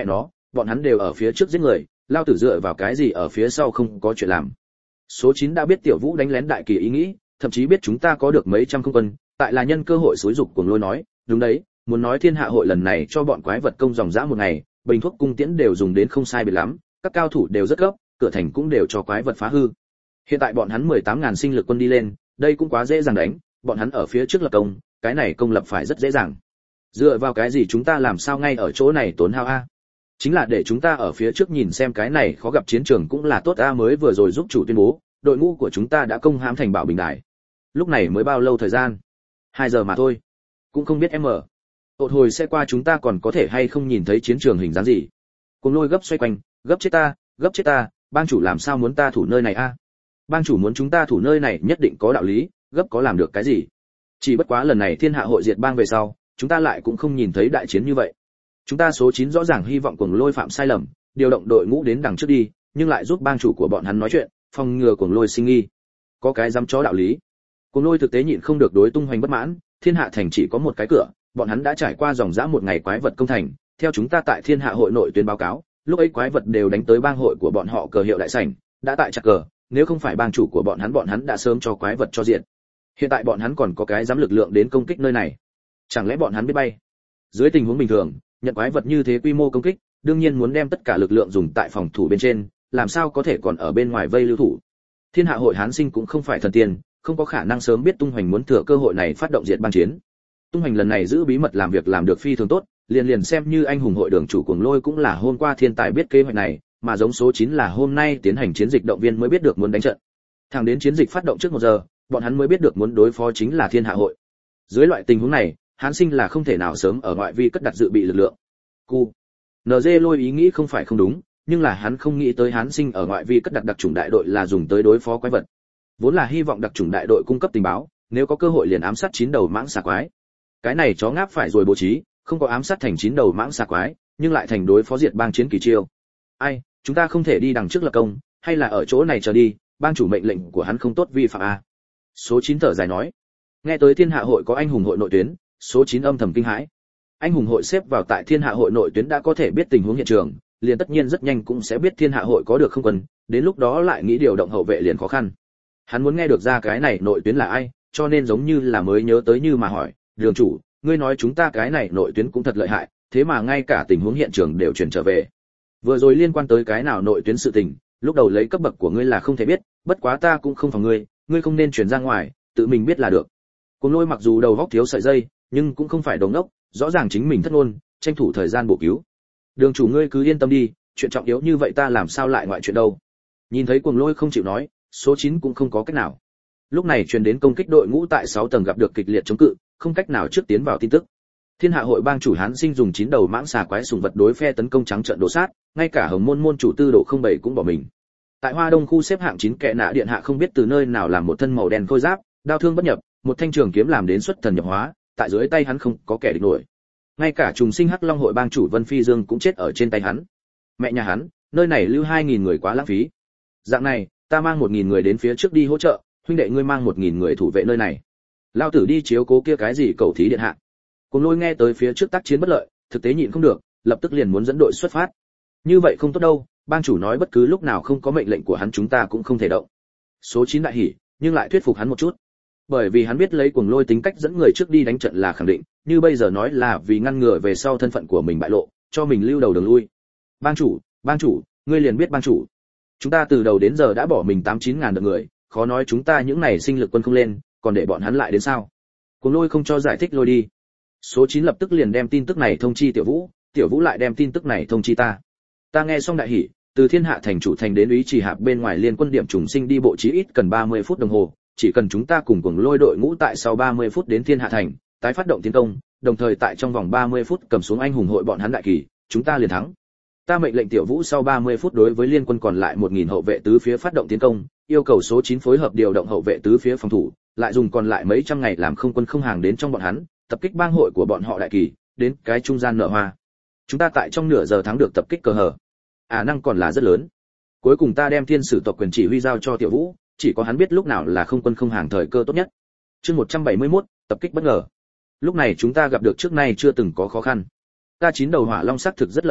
bọn hắn đều ở phía trước giết người, lao tử dựa vào cái gì ở phía sau không có chuyện làm. Số chín đã biết Tiểu Vũ đánh lén đại kỳ ý nghĩ, thậm chí biết chúng ta có được mấy trăm không quân, tại là nhân cơ hội xúi dục Cuồng Lôi nói, đúng đấy, muốn nói thiên hạ hội lần này cho bọn quái vật công dòng dã một ngày, bình thuốc cung tiễn đều dùng đến không sai biệt lắm, các cao thủ đều rất gấp, cửa thành cũng đều cho quái vật phá hư. Hiện tại bọn hắn mười tám ngàn sinh lực quân đi lên, đây cũng quá dễ dàng đánh, bọn hắn ở phía trước lập công, cái này công lập phải rất dễ dàng. Dựa vào cái gì chúng ta làm sao ngay ở chỗ này tốn hao a? Chính là để chúng ta ở phía trước nhìn xem cái này khó gặp chiến trường cũng là tốt a, mới vừa rồi giúp chủ tuyên bố, đội ngũ của chúng ta đã công hãm thành Bảo Bình Đài. Lúc này mới bao lâu thời gian? hai giờ mà thôi. Cũng không biết em ở. Một hồi sẽ qua chúng ta còn có thể hay không nhìn thấy chiến trường hình dáng gì. Cuồng Lôi gấp xoay quanh, gấp chết ta, gấp chết ta, bang chủ làm sao muốn ta thủ nơi này a? Bang chủ muốn chúng ta thủ nơi này nhất định có đạo lý, gấp có làm được cái gì? Chỉ bất quá lần này thiên hạ hội diệt bang về sau, chúng ta lại cũng không nhìn thấy đại chiến như vậy. Chúng ta số chín rõ ràng hy vọng Cuồng Lôi phạm sai lầm, điều động đội ngũ đến đằng trước đi, nhưng lại giúp bang chủ của bọn hắn nói chuyện, phòng ngừa Cuồng Lôi sinh nghi. Có cái dám chó đạo lý. Cuồng Lôi thực tế nhịn không được đối Tung Hoành bất mãn, thiên hạ thành chỉ có một cái cửa, bọn hắn đã trải qua dòng dã một ngày quái vật công thành, theo chúng ta tại thiên hạ hội nội tuyên báo cáo, lúc ấy quái vật đều đánh tới bang hội của bọn họ cờ hiệu đại sảnh, đã tại chặt cờ, nếu không phải bang chủ của bọn hắn bọn hắn đã sớm cho quái vật cho diện. Hiện tại bọn hắn còn có cái dám lực lượng đến công kích nơi này. Chẳng lẽ bọn hắn biết bay? Dưới tình huống bình thường, nhận quái vật như thế quy mô công kích, đương nhiên muốn đem tất cả lực lượng dùng tại phòng thủ bên trên, làm sao có thể còn ở bên ngoài vây lưu thủ. Thiên hạ hội Hán Sinh cũng không phải thần tiên, không có khả năng sớm biết Tung Hoành muốn thừa cơ hội này phát động diệt bang chiến. Tung Hoành lần này giữ bí mật làm việc làm được phi thường tốt, liền liền xem như anh hùng hội đường chủ Cuồng Lôi cũng là hôm qua thiên tài biết kế hoạch này, mà giống số chín là hôm nay tiến hành chiến dịch động viên mới biết được muốn đánh trận. Thẳng đến chiến dịch phát động trước một giờ, bọn hắn mới biết được muốn đối phó chính là thiên hạ hội. Dưới loại tình huống này, Hán Sinh là không thể nào sớm ở ngoại vi cất đặt dự bị lực lượng. Cu. en giê Lôi ý nghĩ không phải không đúng, nhưng là hắn không nghĩ tới Hán Sinh ở ngoại vi cất đặt đặc chủng đại đội là dùng tới đối phó quái vật. Vốn là hy vọng đặc chủng đại đội cung cấp tình báo, nếu có cơ hội liền ám sát chín đầu mãng xà quái. Cái này chó ngáp phải rồi bố trí, không có ám sát thành chín đầu mãng xà quái, nhưng lại thành đối phó diệt bang chiến kỳ chiêu. Ai, chúng ta không thể đi đằng trước lập công, hay là ở chỗ này chờ đi, bang chủ mệnh lệnh của hắn không tốt vi phạm a. Số chín thở dài nói. Nghe tới thiên hạ hội có anh hùng hội nội tuyến, số chín âm thầm kinh hãi. Anh hùng hội xếp vào tại thiên hạ hội nội tuyến đã có thể biết tình huống hiện trường, liền tất nhiên rất nhanh cũng sẽ biết thiên hạ hội có được không quân, đến lúc đó lại nghĩ điều động hậu vệ liền khó khăn. Hắn muốn nghe được ra cái này nội tuyến là ai, cho nên giống như là mới nhớ tới như mà hỏi, đường chủ, ngươi nói chúng ta cái này nội tuyến cũng thật lợi hại, thế mà ngay cả tình huống hiện trường đều chuyển trở về. Vừa rồi liên quan tới cái nào nội tuyến sự tình, lúc đầu lấy cấp bậc của ngươi là không thể biết, bất quá ta cũng không phòng ngươi, ngươi không nên truyền ra ngoài, tự mình biết là được. Cuồng Lôi mặc dù đầu góc thiếu sợi dây, nhưng cũng không phải đồ ngốc, rõ ràng chính mình thất ngôn, tranh thủ thời gian bổ cứu. Đường chủ ngươi cứ yên tâm đi, chuyện trọng yếu như vậy ta làm sao lại ngoại chuyện đâu. Nhìn thấy Cuồng Lôi không chịu nói, số chín cũng không có cách nào. Lúc này truyền đến công kích đội ngũ tại sáu tầng gặp được kịch liệt chống cự, không cách nào trước tiến vào tin tức. Thiên hạ hội bang chủ Hán Sinh dùng chín đầu mãng xà quái sùng vật đối phe tấn công trắng trợn đổ sát, ngay cả Hồng Môn môn chủ Tư Độ không bảy cũng bỏ mình. Tại Hoa Đông khu xếp hạng chín kẻ nạ điện hạ không biết từ nơi nào làm một thân màu đen khôi giáp, đao thương bất nhập, một thanh trường kiếm làm đến xuất thần nhập hóa, tại dưới tay hắn không có kẻ địch nổi. Ngay cả trùng sinh Hắc Long hội bang chủ Vân Phi Dương cũng chết ở trên tay hắn. Mẹ nhà hắn, nơi này lưu hai nghìn người quá lãng phí. Dạng này, ta mang một nghìn người đến phía trước đi hỗ trợ, huynh đệ ngươi mang một nghìn người thủ vệ nơi này. Lao tử đi chiếu cố kia cái gì cầu thí điện hạ. Cuồng Lôi nghe tới phía trước tác chiến bất lợi, thực tế nhịn không được, lập tức liền muốn dẫn đội xuất phát. Như vậy không tốt đâu, bang chủ nói bất cứ lúc nào không có mệnh lệnh của hắn chúng ta cũng không thể động. Số chín đại hỉ, nhưng lại thuyết phục hắn một chút. Bởi vì hắn biết lấy Cuồng Lôi tính cách dẫn người trước đi đánh trận là khẳng định, như bây giờ nói là vì ngăn ngừa về sau thân phận của mình bại lộ, cho mình lưu đầu đường lui. Bang chủ, bang chủ, ngươi liền biết bang chủ. Chúng ta từ đầu đến giờ đã bỏ mình tám chín ngàn đợt người, khó nói chúng ta những này sinh lực quân không lên, còn để bọn hắn lại đến sao? Cuồng Lôi không cho giải thích lôi đi. Số chín lập tức liền đem tin tức này thông chi Tiểu Vũ, Tiểu Vũ lại đem tin tức này thông chi ta. Ta nghe xong đại hỉ, từ Thiên Hạ thành chủ thành đến Úy Trì Hạp bên ngoài liên quân điểm trùng sinh đi bộ chí ít cần ba mươi phút đồng hồ, chỉ cần chúng ta cùng Cuồng Lôi đội ngũ tại sau ba mươi phút đến Thiên Hạ thành, tái phát động tiến công, đồng thời tại trong vòng ba mươi phút cầm xuống anh hùng hội bọn hắn đại kỳ, chúng ta liền thắng. Ta mệnh lệnh Tiểu Vũ sau ba mươi phút đối với liên quân còn lại một nghìn hậu vệ tứ phía phát động tiến công, yêu cầu số chín phối hợp điều động hậu vệ tứ phía phòng thủ, lại dùng còn lại mấy trăm ngày làm không quân không hàng đến trong bọn hắn, tập kích bang hội của bọn họ đại kỳ, đến cái trung gian nở hoa. Chúng ta tại trong nửa giờ thắng được tập kích cờ hở. Khả năng còn là rất lớn. Cuối cùng ta đem thiên sử tộc quyền chỉ huy giao cho Tiểu Vũ, chỉ có hắn biết lúc nào là không quân không hàng thời cơ tốt nhất. Chương một trăm bảy mươi mốt, tập kích bất ngờ. Lúc này chúng ta gặp được trước nay chưa từng có khó khăn. Ta chín đầu hỏa long sắc thực rất lợi hại,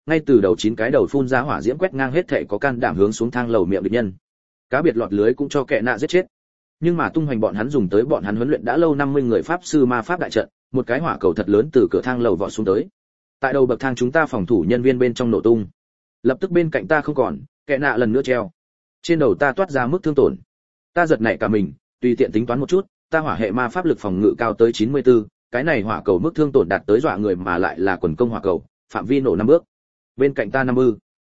ngay từ đầu chín cái đầu phun ra hỏa diễm quét ngang hết thảy có can đảm hướng xuống thang lầu miệng địch nhân. Cá biệt lọt lưới cũng cho kẻ nạ giết chết. Nhưng mà tung hoành bọn hắn dùng tới bọn hắn huấn luyện đã lâu năm mươi người pháp sư ma pháp đại trận, một cái hỏa cầu thật lớn từ cửa thang lầu vọt xuống tới. Tại đầu bậc thang chúng ta phòng thủ nhân viên bên trong nổ tung. Lập tức bên cạnh ta không còn, kẻ nạ lần nữa treo. Trên đầu ta toát ra mức thương tổn. Ta giật nảy cả mình, tùy tiện tính toán một chút, ta hỏa hệ ma pháp lực phòng ngự cao tới chín mươi tư, cái này hỏa cầu mức thương tổn đạt tới dọa người mà lại là quần công hỏa cầu, phạm vi nổ năm bước. Bên cạnh ta năm ư.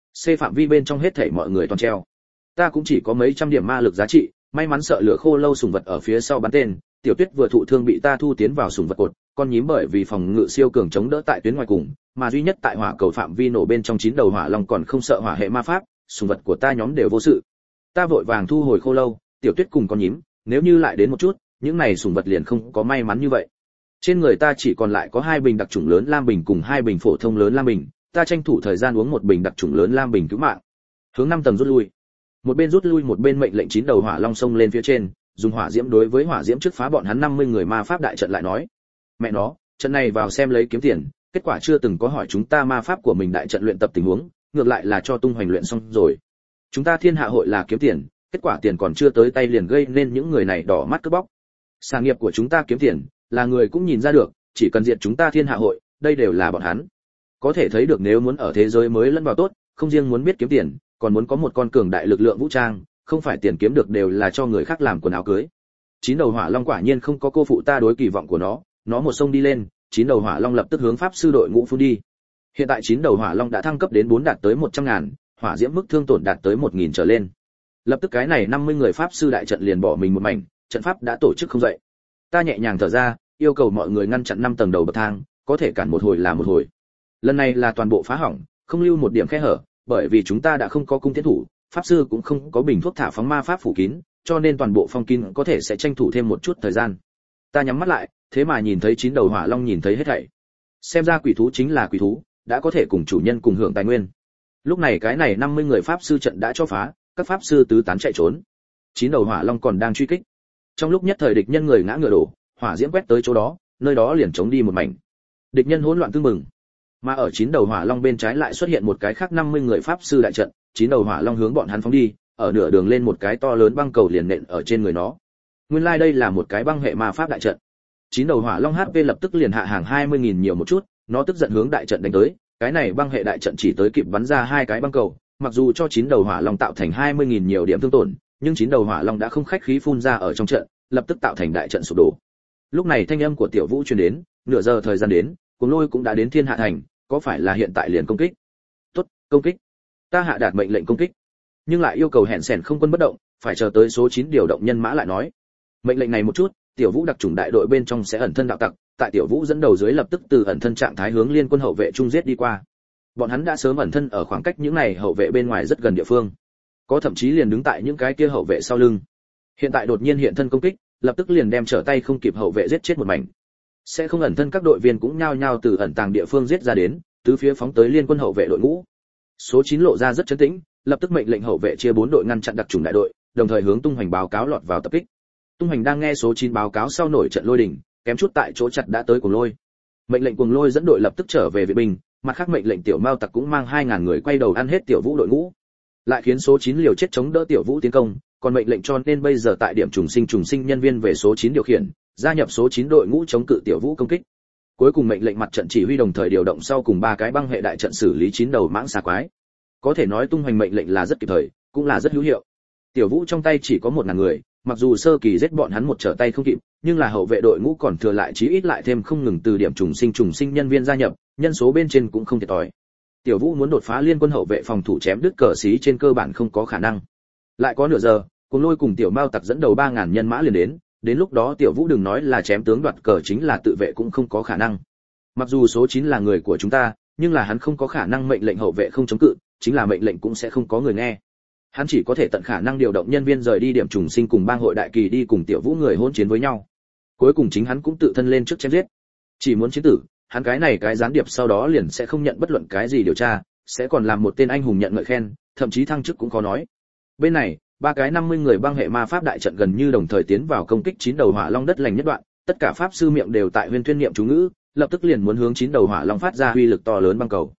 C phạm vi bên trong hết thảy mọi người toàn treo. Ta cũng chỉ có mấy trăm điểm ma lực giá trị, may mắn sợ lửa khô lâu sùng vật ở phía sau bắn tên, tiểu tuyết vừa thụ thương bị ta thu tiến vào sùng vật cột, con nhím bởi vì phòng ngự siêu cường chống đỡ tại tuyến ngoài cùng, mà duy nhất tại hỏa cầu phạm vi nổ bên trong chín đầu hỏa long còn không sợ hỏa hệ ma pháp, sùng vật của ta nhóm đều vô sự. Ta vội vàng thu hồi khô lâu, tiểu tuyết cùng con nhím, nếu như lại đến một chút, những này sùng vật liền không có may mắn như vậy. Trên người ta chỉ còn lại có hai bình đặc chủng lớn lam bình cùng hai bình phổ thông lớn lam bình, ta tranh thủ thời gian uống một bình đặc chủng lớn lam bình cứu mạng. Hướng năm tầng rút lui. Một bên rút lui một bên mệnh lệnh chín đầu hỏa long xông lên phía trên, dùng hỏa diễm đối với hỏa diễm trước phá bọn hắn năm mươi người ma pháp đại trận lại nói. Mẹ nó, trận này vào xem lấy kiếm tiền, kết quả chưa từng có hỏi chúng ta ma pháp của mình đại trận luyện tập tình huống, ngược lại là cho tung hoành luyện xong rồi. Chúng ta thiên hạ hội là kiếm tiền, kết quả tiền còn chưa tới tay liền gây nên những người này đỏ mắt cướp bóc. Sản nghiệp của chúng ta kiếm tiền, là người cũng nhìn ra được, chỉ cần diệt chúng ta thiên hạ hội, đây đều là bọn hắn. Có thể thấy được nếu muốn ở thế giới mới lẫn vào tốt, không riêng muốn biết kiếm tiền, còn muốn có một con cường đại lực lượng vũ trang, không phải tiền kiếm được đều là cho người khác làm quần áo cưới. Chín đầu hỏa long quả nhiên không có cô phụ ta đối kỳ vọng của nó, nó một sông đi lên, chín đầu hỏa long lập tức hướng pháp sư đội ngũ phun đi. Hiện tại chín đầu hỏa long đã thăng cấp đến bốn đạt tới một trăm ngàn, hỏa diễm mức thương tổn đạt tới một nghìn trở lên. Lập tức cái này năm mươi người pháp sư đại trận liền bỏ mình một mảnh, trận pháp đã tổ chức không dậy. Ta nhẹ nhàng thở ra, yêu cầu mọi người ngăn chặn năm tầng đầu bậc thang, có thể cản một hồi là một hồi. Lần này là toàn bộ phá hỏng, không lưu một điểm khe hở, bởi vì chúng ta đã không có cung tiến thủ, pháp sư cũng không có bình thuốc thả phóng ma pháp phủ kín, cho nên toàn bộ phong kín có thể sẽ tranh thủ thêm một chút thời gian. Ta nhắm mắt lại, thế mà nhìn thấy chín đầu hỏa long nhìn thấy hết thảy. Xem ra quỷ thú chính là quỷ thú, đã có thể cùng chủ nhân cùng hưởng tài nguyên. Lúc này cái này năm mươi người pháp sư trận đã cho phá, các pháp sư tứ tán chạy trốn. Chín đầu hỏa long còn đang truy kích. Trong lúc nhất thời địch nhân người ngã ngựa đổ, hỏa diễm quét tới chỗ đó, nơi đó liền chống đi một mảnh. Địch nhân hỗn loạn tương mừng. Mà ở chín đầu hỏa long bên trái lại xuất hiện một cái khác năm mươi người pháp sư đại trận, chín đầu hỏa long hướng bọn hắn phóng đi, ở nửa đường lên một cái to lớn băng cầu liền nện ở trên người nó. Nguyên lai like đây là một cái băng hệ ma pháp đại trận. Chín đầu hỏa long hát pê lập tức liền hạ hàng hai mươi nghìn nhiều một chút, nó tức giận hướng đại trận đánh tới, cái này băng hệ đại trận chỉ tới kịp bắn ra hai cái băng cầu, mặc dù cho chín đầu hỏa long tạo thành hai mươi nghìn nhiều điểm thương tổn, nhưng chín đầu hỏa long đã không khách khí phun ra ở trong trận, lập tức tạo thành đại trận sụp đổ. Lúc này thanh âm của Tiểu Vũ truyền đến, nửa giờ thời gian đến, Cuồng Lôi cũng đã đến Thiên Hạ thành, có phải là hiện tại liền công kích? Tốt, công kích. Ta hạ đạt mệnh lệnh công kích, nhưng lại yêu cầu hẹn sẻn không quân bất động, phải chờ tới số chín điều động nhân mã lại nói. Mệnh lệnh này một chút, Tiểu Vũ đặc chủng đại đội bên trong sẽ ẩn thân đạo tặc, tại Tiểu Vũ dẫn đầu dưới lập tức từ ẩn thân trạng thái hướng liên quân hậu vệ trung giết đi qua. Bọn hắn đã sớm ẩn thân ở khoảng cách những này hậu vệ bên ngoài rất gần địa phương, có thậm chí liền đứng tại những cái kia hậu vệ sau lưng. Hiện tại đột nhiên hiện thân công kích, lập tức liền đem trở tay không kịp hậu vệ giết chết một mảnh. Sẽ không ẩn thân các đội viên cũng nhao nhao từ ẩn tàng địa phương giết ra đến, tứ phía phóng tới liên quân hậu vệ đội ngũ. Số chín lộ ra rất trấn tĩnh, lập tức mệnh lệnh hậu vệ chia bốn đội ngăn chặn đặc chủng đại đội, đồng thời hướng Tung Hoành báo cáo lọt vào tập kích. Tung Hoành đang nghe số chín báo cáo sau nổi trận lôi đình, kém chút tại chỗ chặt đã tới Cuồng Lôi. Mệnh lệnh Cuồng Lôi dẫn đội lập tức trở về viện binh, mặt khác mệnh lệnh Tiểu Mao Tặc cũng mang hai ngàn người quay đầu ăn hết Tiểu Vũ đội ngũ. Lại khiến số chín liều chết chống đỡ Tiểu Vũ tiến công, còn mệnh lệnh cho nên bây giờ tại điểm trùng sinh trùng sinh nhân viên về số chín điều khiển, gia nhập số chín đội ngũ chống cự Tiểu Vũ công kích. Cuối cùng mệnh lệnh mặt trận chỉ huy đồng thời điều động sau cùng ba cái băng hệ đại trận xử lý chín đầu mãng xà quái. Có thể nói Tung Hoành mệnh lệnh là rất kịp thời, cũng là rất hữu hiệu. Tiểu Vũ trong tay chỉ có một ngàn người, mặc dù sơ kỳ giết bọn hắn một trở tay không kịp, nhưng là hậu vệ đội ngũ còn thừa lại chí ít lại thêm không ngừng từ điểm trùng sinh trùng sinh nhân viên gia nhập, nhân số bên trên cũng không thiệt thòi. Tiểu Vũ muốn đột phá liên quân hậu vệ phòng thủ chém đứt cờ xí trên cơ bản không có khả năng. Lại có nửa giờ, Cuồng Lôi cùng Tiểu Mao Tặc dẫn đầu ba ngàn nhân mã liền đến, đến lúc đó Tiểu Vũ đừng nói là chém tướng đoạt cờ chính là tự vệ cũng không có khả năng. Mặc dù số chín là người của chúng ta, nhưng là hắn không có khả năng mệnh lệnh hậu vệ không chống cự, chính là mệnh lệnh cũng sẽ không có người nghe. Hắn chỉ có thể tận khả năng điều động nhân viên rời đi điểm trùng sinh cùng bang hội đại kỳ đi cùng Tiểu Vũ người hỗn chiến với nhau. Cuối cùng chính hắn cũng tự thân lên trước chém giết. Chỉ muốn chiến tử, hắn cái này cái gián điệp sau đó liền sẽ không nhận bất luận cái gì điều tra, sẽ còn làm một tên anh hùng nhận ngợi khen, thậm chí thăng chức cũng khó nói. Bên này, ba cái năm mươi người băng hệ ma pháp đại trận gần như đồng thời tiến vào công kích chín đầu hỏa long đất lành nhất đoạn, tất cả pháp sư miệng đều tại huyên thuyên niệm chú ngữ, lập tức liền muốn hướng chín đầu hỏa long phát ra uy lực to lớn băng cầu.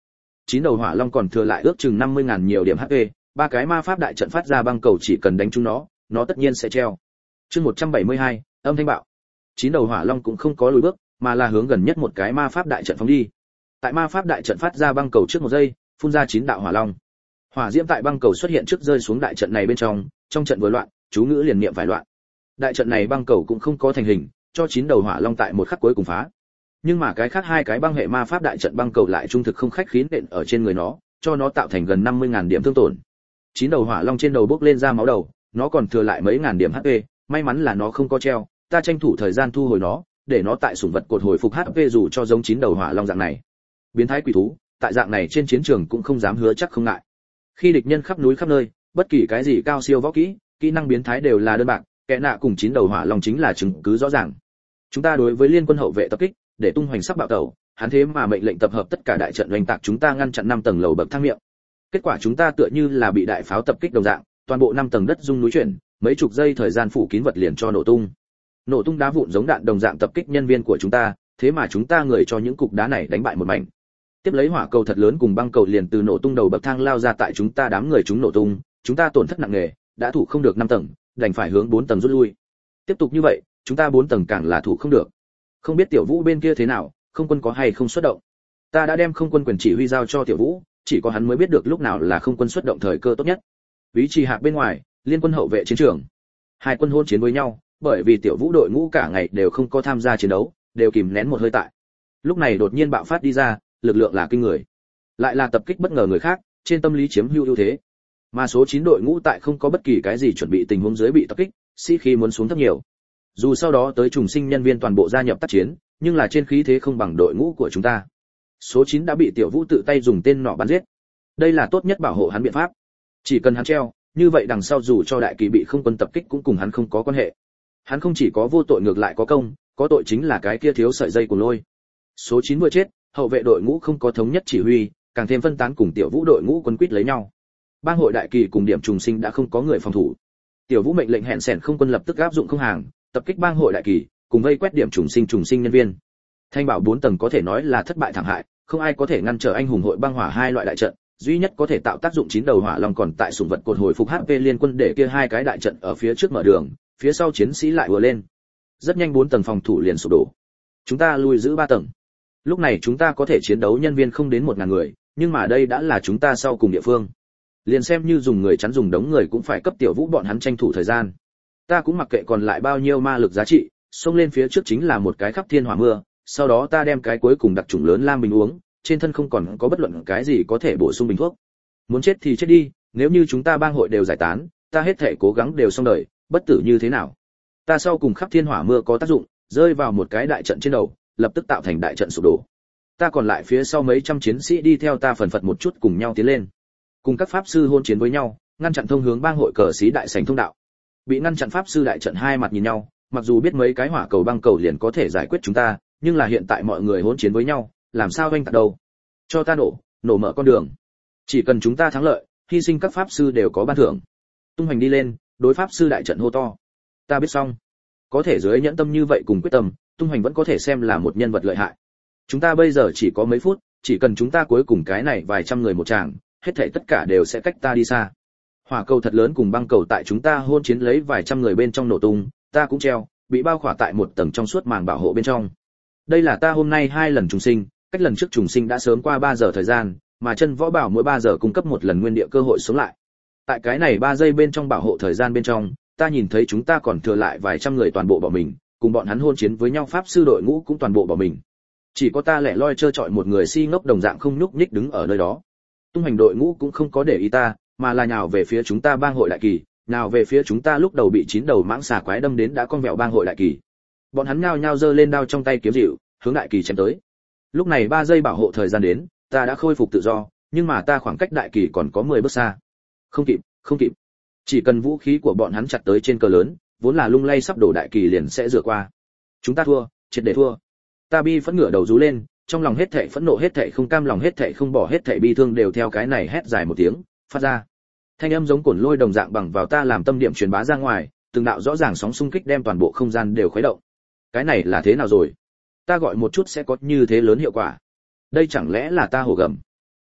chín đầu hỏa long còn thừa lại ước chừng năm mươi ngàn nhiều điểm hát pê, ba cái ma pháp đại trận phát ra băng cầu chỉ cần đánh trúng nó, nó tất nhiên sẽ treo. Chương một trăm bảy mươi hai, âm thanh bạo. Chín đầu hỏa long cũng không có lùi bước, mà là hướng gần nhất một cái ma pháp đại trận phóng đi. Tại ma pháp đại trận phát ra băng cầu trước một giây, phun ra chín đạo hỏa long. Hỏa diễm tại băng cầu xuất hiện trước rơi xuống đại trận này bên trong, trong trận vừa loạn, chú ngữ liền niệm phải loạn. Đại trận này băng cầu cũng không có thành hình, cho chín đầu hỏa long tại một khắc cuối cùng phá. Nhưng mà cái khác hai cái băng hệ ma pháp đại trận băng cầu lại trung thực không khách khí nện ở trên người nó, cho nó tạo thành gần năm mươi ngàn điểm thương tổn. Chín đầu hỏa long trên đầu bốc lên ra máu đầu, nó còn thừa lại mấy ngàn điểm hát pê, may mắn là nó không có treo, ta tranh thủ thời gian thu hồi nó, để nó tại sủng vật cột hồi phục hát pê dù cho giống chín đầu hỏa long dạng này. Biến thái quỷ thú, tại dạng này trên chiến trường cũng không dám hứa chắc không ngại. Khi địch nhân khắp núi khắp nơi, bất kỳ cái gì cao siêu võ kỹ, kỹ năng biến thái đều là đơn bạc, kẻ nạ cùng chín đầu hỏa long chính là chứng cứ rõ ràng. Chúng ta đối với liên quân hậu vệ tập kích, để tung hoành sắc bạo tẩu, hắn thế mà mệnh lệnh tập hợp tất cả đại trận oanh tạc chúng ta ngăn chặn năm tầng lầu bậc thang miệng. Kết quả chúng ta tựa như là bị đại pháo tập kích đồng dạng, toàn bộ năm tầng đất rung núi chuyển, mấy chục giây thời gian phủ kín vật liền cho nổ tung. Nổ tung đá vụn giống đạn đồng dạng tập kích nhân viên của chúng ta, thế mà chúng ta người cho những cục đá này đánh bại một mảnh. Tiếp lấy hỏa cầu thật lớn cùng băng cầu liền từ nổ tung đầu bậc thang lao ra tại chúng ta đám người chúng nổ tung, chúng ta tổn thất nặng nề, đã thủ không được năm tầng, đành phải hướng bốn tầng rút lui. Tiếp tục như vậy, chúng ta bốn tầng càng là thủ không được. Không biết Tiểu Vũ bên kia thế nào, không quân có hay không xuất động. Ta đã đem không quân quyền chỉ huy giao cho Tiểu Vũ, chỉ có hắn mới biết được lúc nào là không quân xuất động thời cơ tốt nhất. Ý trì hạc bên ngoài, liên quân hậu vệ chiến trường. Hai quân hôn chiến với nhau, bởi vì Tiểu Vũ đội ngũ cả ngày đều không có tham gia chiến đấu, đều kìm nén một hơi tại. Lúc này đột nhiên bạo phát đi ra, lực lượng là kinh người. Lại là tập kích bất ngờ người khác, trên tâm lý chiếm hữu ưu thế. Mà số chín đội ngũ tại không có bất kỳ cái gì chuẩn bị tình huống dưới bị tập kích, sĩ khí muốn xuống thấp nhiều. Dù sau đó tới trùng sinh nhân viên toàn bộ gia nhập tác chiến, nhưng là trên khí thế không bằng đội ngũ của chúng ta. Số chín đã bị Tiểu Vũ tự tay dùng tên nỏ bắn giết. Đây là tốt nhất bảo hộ hắn biện pháp. Chỉ cần hắn treo, như vậy đằng sau dù cho đại kỳ bị không quân tập kích cũng cùng hắn không có quan hệ. Hắn không chỉ có vô tội ngược lại có công, có tội chính là cái kia thiếu sợi dây của lôi. Số chín vừa chết, hậu vệ đội ngũ không có thống nhất chỉ huy, càng thêm phân tán cùng Tiểu Vũ đội ngũ quân quýt lấy nhau. Bang hội đại kỳ cùng điểm trùng sinh đã không có người phòng thủ. Tiểu Vũ mệnh lệnh hẹn sẻn không quân lập tức áp dụng không hàng, tập kích bang hội đại kỳ, cùng vây quét điểm trùng sinh trùng sinh nhân viên. Thanh bảo bốn tầng có thể nói là thất bại thảm hại, không ai có thể ngăn trở anh hùng hội băng hỏa hai loại đại trận, duy nhất có thể tạo tác dụng chín đầu hỏa long còn tại sủng vật cột hồi phục hát pê liên quân để kia hai cái đại trận ở phía trước mở đường, phía sau chiến sĩ lại ùa lên. Rất nhanh bốn tầng phòng thủ liền sụp đổ. Chúng ta lui giữ ba tầng. Lúc này chúng ta có thể chiến đấu nhân viên không đến một ngàn người, nhưng mà đây đã là chúng ta sau cùng địa phương. Liền xem như dùng người chắn dùng đống người cũng phải cấp Tiểu Vũ bọn hắn tranh thủ thời gian. Ta cũng mặc kệ còn lại bao nhiêu ma lực giá trị, xông lên phía trước chính là một cái khắp thiên hỏa mưa, sau đó ta đem cái cuối cùng đặc chủng lớn lam bình uống, trên thân không còn có bất luận cái gì có thể bổ sung bình thuốc. Muốn chết thì chết đi, nếu như chúng ta bang hội đều giải tán, ta hết thể cố gắng đều xong đời, bất tử như thế nào. Ta sau cùng khắp thiên hỏa mưa có tác dụng, rơi vào một cái đại trận trên đầu, lập tức tạo thành đại trận sụp đổ. Ta còn lại phía sau mấy trăm chiến sĩ đi theo ta phần phật một chút cùng nhau tiến lên. Cùng các pháp sư hôn chiến với nhau, ngăn chặn thông hướng bang hội cờ xí đại sảnh thông đạo. Bị ngăn chặn pháp sư đại trận hai mặt nhìn nhau, mặc dù biết mấy cái hỏa cầu băng cầu liền có thể giải quyết chúng ta, nhưng là hiện tại mọi người hỗn chiến với nhau, làm sao oanh tạc đâu? Cho ta nổ, nổ mở con đường. Chỉ cần chúng ta thắng lợi, hy sinh các pháp sư đều có ban thưởng. Tung hoành đi lên, đối pháp sư đại trận hô to. Ta biết xong. Có thể dưới nhẫn tâm như vậy cùng quyết tâm, Tung hoành vẫn có thể xem là một nhân vật lợi hại. Chúng ta bây giờ chỉ có mấy phút, chỉ cần chúng ta cuối cùng cái này vài trăm người một tràng, hết thảy tất cả đều sẽ cách ta đi xa. Hỏa cầu thật lớn cùng băng cầu tại chúng ta hôn chiến lấy vài trăm người bên trong nổ tung, ta cũng treo, bị bao khỏa tại một tầng trong suốt màng bảo hộ bên trong. Đây là ta hôm nay hai lần trùng sinh, cách lần trước trùng sinh đã sớm qua ba giờ thời gian, mà chân võ bảo mỗi ba giờ cung cấp một lần nguyên địa cơ hội sống lại. Tại cái này ba giây bên trong bảo hộ thời gian bên trong, ta nhìn thấy chúng ta còn thừa lại vài trăm người toàn bộ bỏ mình, cùng bọn hắn hôn chiến với nhau pháp sư đội ngũ cũng toàn bộ bỏ mình. Chỉ có ta lẻ loi trơ trọi một người si ngốc đồng dạng không nhúc nhích đứng ở nơi đó. Tung hành đội ngũ cũng không có để ý ta, mà là nhào về phía chúng ta bang hội đại kỳ, nhào về phía chúng ta lúc đầu bị chín đầu mãng xà quái đâm đến đã con vẹo bang hội đại kỳ. Bọn hắn nhao nhao giơ lên đao trong tay kiếm dịu, hướng đại kỳ chém tới. Lúc này ba giây bảo hộ thời gian đến, ta đã khôi phục tự do, nhưng mà ta khoảng cách đại kỳ còn có mười bước xa. Không kịp, không kịp. Chỉ cần vũ khí của bọn hắn chặt tới trên cờ lớn, vốn là lung lay sắp đổ đại kỳ liền sẽ rửa qua. Chúng ta thua, triệt để thua. Ta bi phẫn ngửa đầu rú lên, trong lòng hết thảy phẫn nộ hết thảy không cam lòng hết thảy không bỏ hết thảy bi thương đều theo cái này hét dài một tiếng, phát ra. Thanh âm giống cồn lôi đồng dạng bằng vào ta làm tâm điểm truyền bá ra ngoài, từng đạo rõ ràng sóng xung kích đem toàn bộ không gian đều khuấy động. Cái này là thế nào rồi? Ta gọi một chút sẽ có như thế lớn hiệu quả. Đây chẳng lẽ là ta hổ gầm?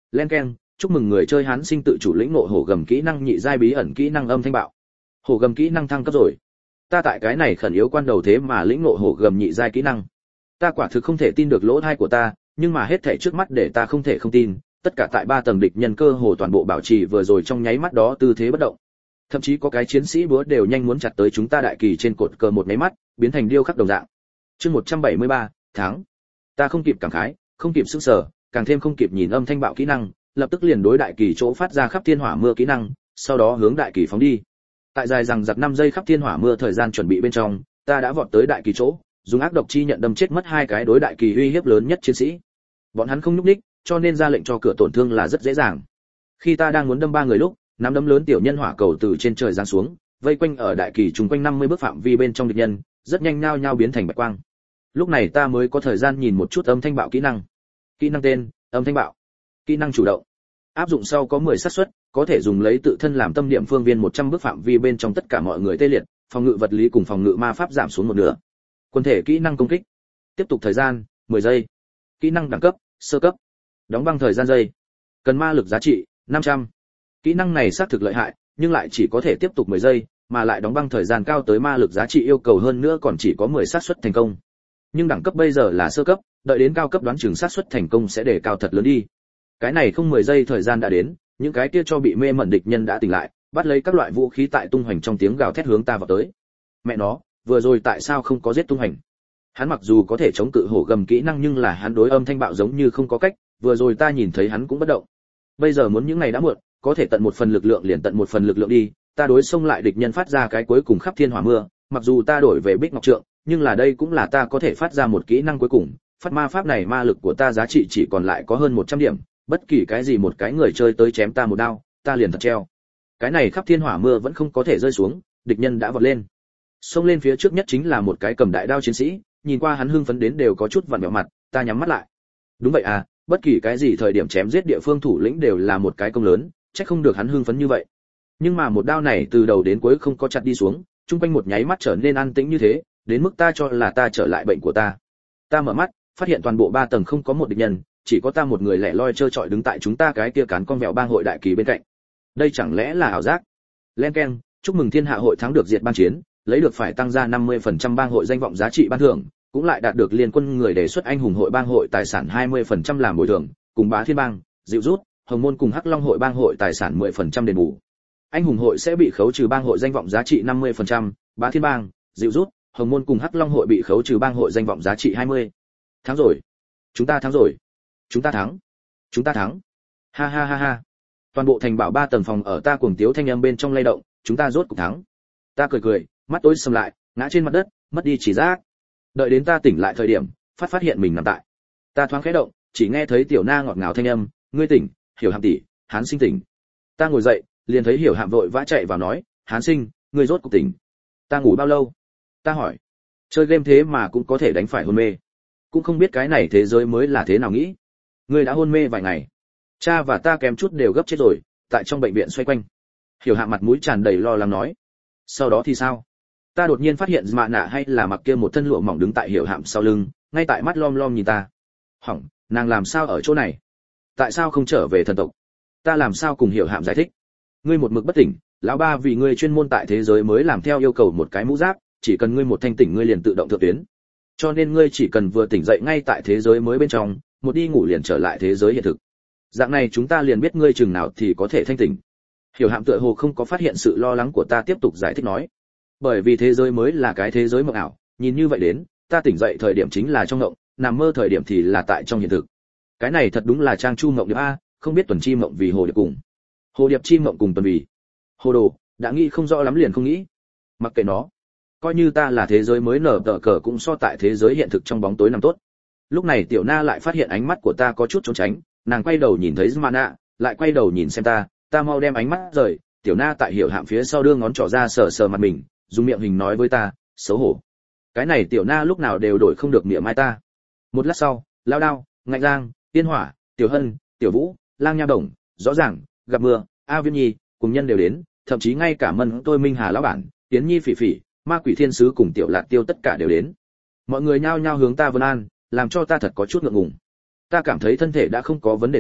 Len keng, chúc mừng người chơi Hán Sinh tự chủ lĩnh ngộ hổ gầm kỹ năng nhị giai bí ẩn kỹ năng âm thanh bạo. Hổ gầm kỹ năng thăng cấp rồi. Ta tại cái này khẩn yếu quan đầu thế mà lĩnh ngộ hổ gầm nhị giai kỹ năng. Ta quả thực không thể tin được lỗ tai của ta, nhưng mà hết thảy trước mắt để ta không thể không tin, tất cả tại ba tầng địch nhân cơ hồ toàn bộ bảo trì vừa rồi trong nháy mắt đó tư thế bất động. Thậm chí có cái chiến sĩ búa đều nhanh muốn chặt tới chúng ta đại kỳ trên cột cờ một nháy mắt, biến thành điêu khắc đồng dạng. Chương một trăm bảy mươi ba, tháng. Ta không kịp cảm khái, không kịp sững sờ, càng thêm không kịp nhìn âm thanh bạo kỹ năng, lập tức liền đối đại kỳ chỗ phát ra khắp thiên hỏa mưa kỹ năng, sau đó hướng đại kỳ phóng đi. Tại dài rằng giặc năm giây khắp thiên hỏa mưa thời gian chuẩn bị bên trong, ta đã vọt tới đại kỳ chỗ, dùng ác độc chi nhận đâm chết mất hai cái đối đại kỳ uy hiếp lớn nhất chiến sĩ. Bọn hắn không nhúc nhích, cho nên ra lệnh cho cửa tổn thương là rất dễ dàng. Khi ta đang muốn đâm ba người lúc, nắm đấm lớn tiểu nhân hỏa cầu từ trên trời giáng xuống, vây quanh ở đại kỳ trùng quanh năm mươi bước phạm vi bên trong địch nhân, rất nhanh nhao nhao biến thành bạch quang. Lúc này ta mới có thời gian nhìn một chút âm thanh bạo kỹ năng. Kỹ năng tên: âm thanh bạo. Kỹ năng chủ động. Áp dụng sau có mười xác suất, có thể dùng lấy tự thân làm tâm điểm phương viên một trăm bước phạm vi bên trong tất cả mọi người tê liệt, phòng ngự vật lý cùng phòng ngự ma pháp giảm xuống một nửa. Quần thể kỹ năng công kích. Tiếp tục thời gian mười giây. Kỹ năng đẳng cấp: sơ cấp. Đóng băng thời gian giây. Cần ma lực giá trị năm trăm. Kỹ năng này xác thực lợi hại, nhưng lại chỉ có thể tiếp tục mười giây, mà lại đóng băng thời gian cao tới ma lực giá trị yêu cầu hơn nữa còn chỉ có mười xác suất thành công. Nhưng đẳng cấp bây giờ là sơ cấp, đợi đến cao cấp đoán chừng xác suất thành công sẽ để cao thật lớn đi. Cái này không mười giây thời gian đã đến, những cái kia cho bị mê mẩn địch nhân đã tỉnh lại, bắt lấy các loại vũ khí tại tung hoành trong tiếng gào thét hướng ta vào tới. Mẹ nó, vừa rồi tại sao không có giết tung hoành? Hắn mặc dù có thể chống cự hổ gầm kỹ năng nhưng là hắn đối âm thanh bạo giống như không có cách, vừa rồi ta nhìn thấy hắn cũng bất động. Bây giờ muốn những ngày đã muộn, có thể tận một phần lực lượng liền tận một phần lực lượng đi, ta đối xông lại địch nhân phát ra cái cuối cùng khắp thiên hỏa mưa, mặc dù ta đổi về Bích Ngọc Trượng, nhưng là đây cũng là ta có thể phát ra một kỹ năng cuối cùng, phát ma pháp này ma lực của ta giá trị chỉ còn lại có hơn một trăm điểm, bất kỳ cái gì một cái người chơi tới chém ta một đao, ta liền thật treo. Cái này khắp thiên hỏa mưa vẫn không có thể rơi xuống, địch nhân đã vọt lên. Xông lên phía trước nhất chính là một cái cầm đại đao chiến sĩ, nhìn qua hắn hưng phấn đến đều có chút vặn vẹo mặt, ta nhắm mắt lại. Đúng vậy à, bất kỳ cái gì thời điểm chém giết địa phương thủ lĩnh đều là một cái công lớn, chắc không được hắn hưng phấn như vậy. Nhưng mà một đao này từ đầu đến cuối không có chặt đi xuống, trung quanh một nháy mắt trở nên an tĩnh như thế, đến mức ta cho là ta trở lại bệnh của ta. Ta mở mắt, phát hiện toàn bộ ba tầng không có một địch nhân, chỉ có ta một người lẻ loi trơ trọi đứng tại chúng ta cái kia cán con vẹo bang hội đại kỳ bên cạnh. Đây chẳng lẽ là ảo giác? Len keng, chúc mừng thiên hạ hội thắng được diệt bang chiến, lấy được phải tăng ra năm mươi phần trăm bang hội danh vọng giá trị ban thưởng, cũng lại đạt được liên quân người đề xuất anh hùng hội bang hội tài sản hai mươi phần trăm làm bồi thường, cùng bá thiên bang, dịu rút, hồng môn cùng hắc long hội bang hội tài sản mười phần trăm đền bù. Anh hùng hội sẽ bị khấu trừ bang hội danh vọng giá trị năm mươi phần trăm, bá thiên bang, dịu rút, hồng môn cùng hắc long hội bị khấu trừ bang hội danh vọng giá trị hai mươi. Thắng rồi, chúng ta thắng rồi, chúng ta thắng, chúng ta thắng, ha ha ha ha. Toàn bộ thành bảo ba tầng phòng ở ta cuồng tiếu thanh âm bên trong lay động, chúng ta rốt cục thắng. Ta cười cười, mắt tối sầm lại, ngã trên mặt đất, mất đi chỉ giác. Đợi đến ta tỉnh lại thời điểm, phát phát hiện mình nằm tại. Ta thoáng khẽ động, chỉ nghe thấy tiểu na ngọt ngào thanh âm, ngươi tỉnh, Hiểu Hàm tỷ, Hán Sinh tỉnh. Ta ngồi dậy, liền thấy Hiểu Hàm vội vã chạy vào nói, Hán Sinh, ngươi rốt cục tỉnh. Ta ngủ bao lâu? Ta hỏi. Chơi game thế mà cũng có thể đánh phải hôn mê. Cũng không biết cái này thế giới mới là thế nào nghĩ. Ngươi đã hôn mê vài ngày. Cha và ta kém chút đều gấp chết rồi, tại trong bệnh viện xoay quanh. Hiểu Hàm mặt mũi tràn đầy lo lắng nói. Sau đó thì sao? Ta đột nhiên phát hiện mạ nạ hay là mặc kia một thân lụa mỏng đứng tại Hiểu Hàm sau lưng, ngay tại mắt lom lom nhìn ta. Hỏng, nàng làm sao ở chỗ này? Tại sao không trở về thần tộc? Ta làm sao cùng Hiểu Hàm giải thích? Ngươi một mực bất tỉnh, lão ba vì ngươi chuyên môn tại thế giới mới làm theo yêu cầu một cái mũ giáp, chỉ cần ngươi một thanh tỉnh ngươi liền tự động thượng tuyến. Cho nên ngươi chỉ cần vừa tỉnh dậy ngay tại thế giới mới bên trong, một đi ngủ liền trở lại thế giới hiện thực. Dạng này chúng ta liền biết ngươi chừng nào thì có thể thanh tỉnh. Hiểu Hàm tựa hồ không có phát hiện sự lo lắng của ta, tiếp tục giải thích nói. Bởi vì thế giới mới là cái thế giới mộng ảo, nhìn như vậy đến, ta tỉnh dậy thời điểm chính là trong mộng, nằm mơ thời điểm thì là tại trong hiện thực. Cái này thật đúng là trang chu mộng điệp a, không biết tuần chi mộng vì hồ điệp cùng. Hồ điệp chi mộng cùng tuần vì. Hồ đồ, đã nghĩ không rõ lắm liền không nghĩ. Mặc kệ nó, coi như ta là thế giới mới nở tờ cờ cũng so tại thế giới hiện thực trong bóng tối nằm tốt. Lúc này tiểu na lại phát hiện ánh mắt của ta có chút trốn tránh, nàng quay đầu nhìn thấy Mana, lại quay đầu nhìn xem ta, ta mau đem ánh mắt rời, tiểu na tại Hiểu Hàm phía sau đưa ngón trỏ ra sờ sờ mặt mình, dùng miệng hình nói với ta, xấu hổ. Cái này tiểu na lúc nào đều đổi không được miệng mai ta. Một lát sau, Lao Đao, Ngạnh Giang, Tiên Hỏa, Tiểu Hân, Tiểu Vũ, Lang Nha Đồng, rõ ràng, Gặp Mưa, A Viên Nhi, cùng nhân đều đến, thậm chí ngay cả Mân Tôi Minh Hà lão bản, Tiến Nhi Phỉ Phỉ, Ma Quỷ Thiên Sứ cùng Tiểu Lạc Tiêu tất cả đều đến. Mọi người nhao nhao hướng ta vân an, làm cho ta thật có chút ngượng ngùng. Ta cảm thấy thân thể đã không có vấn đề gì,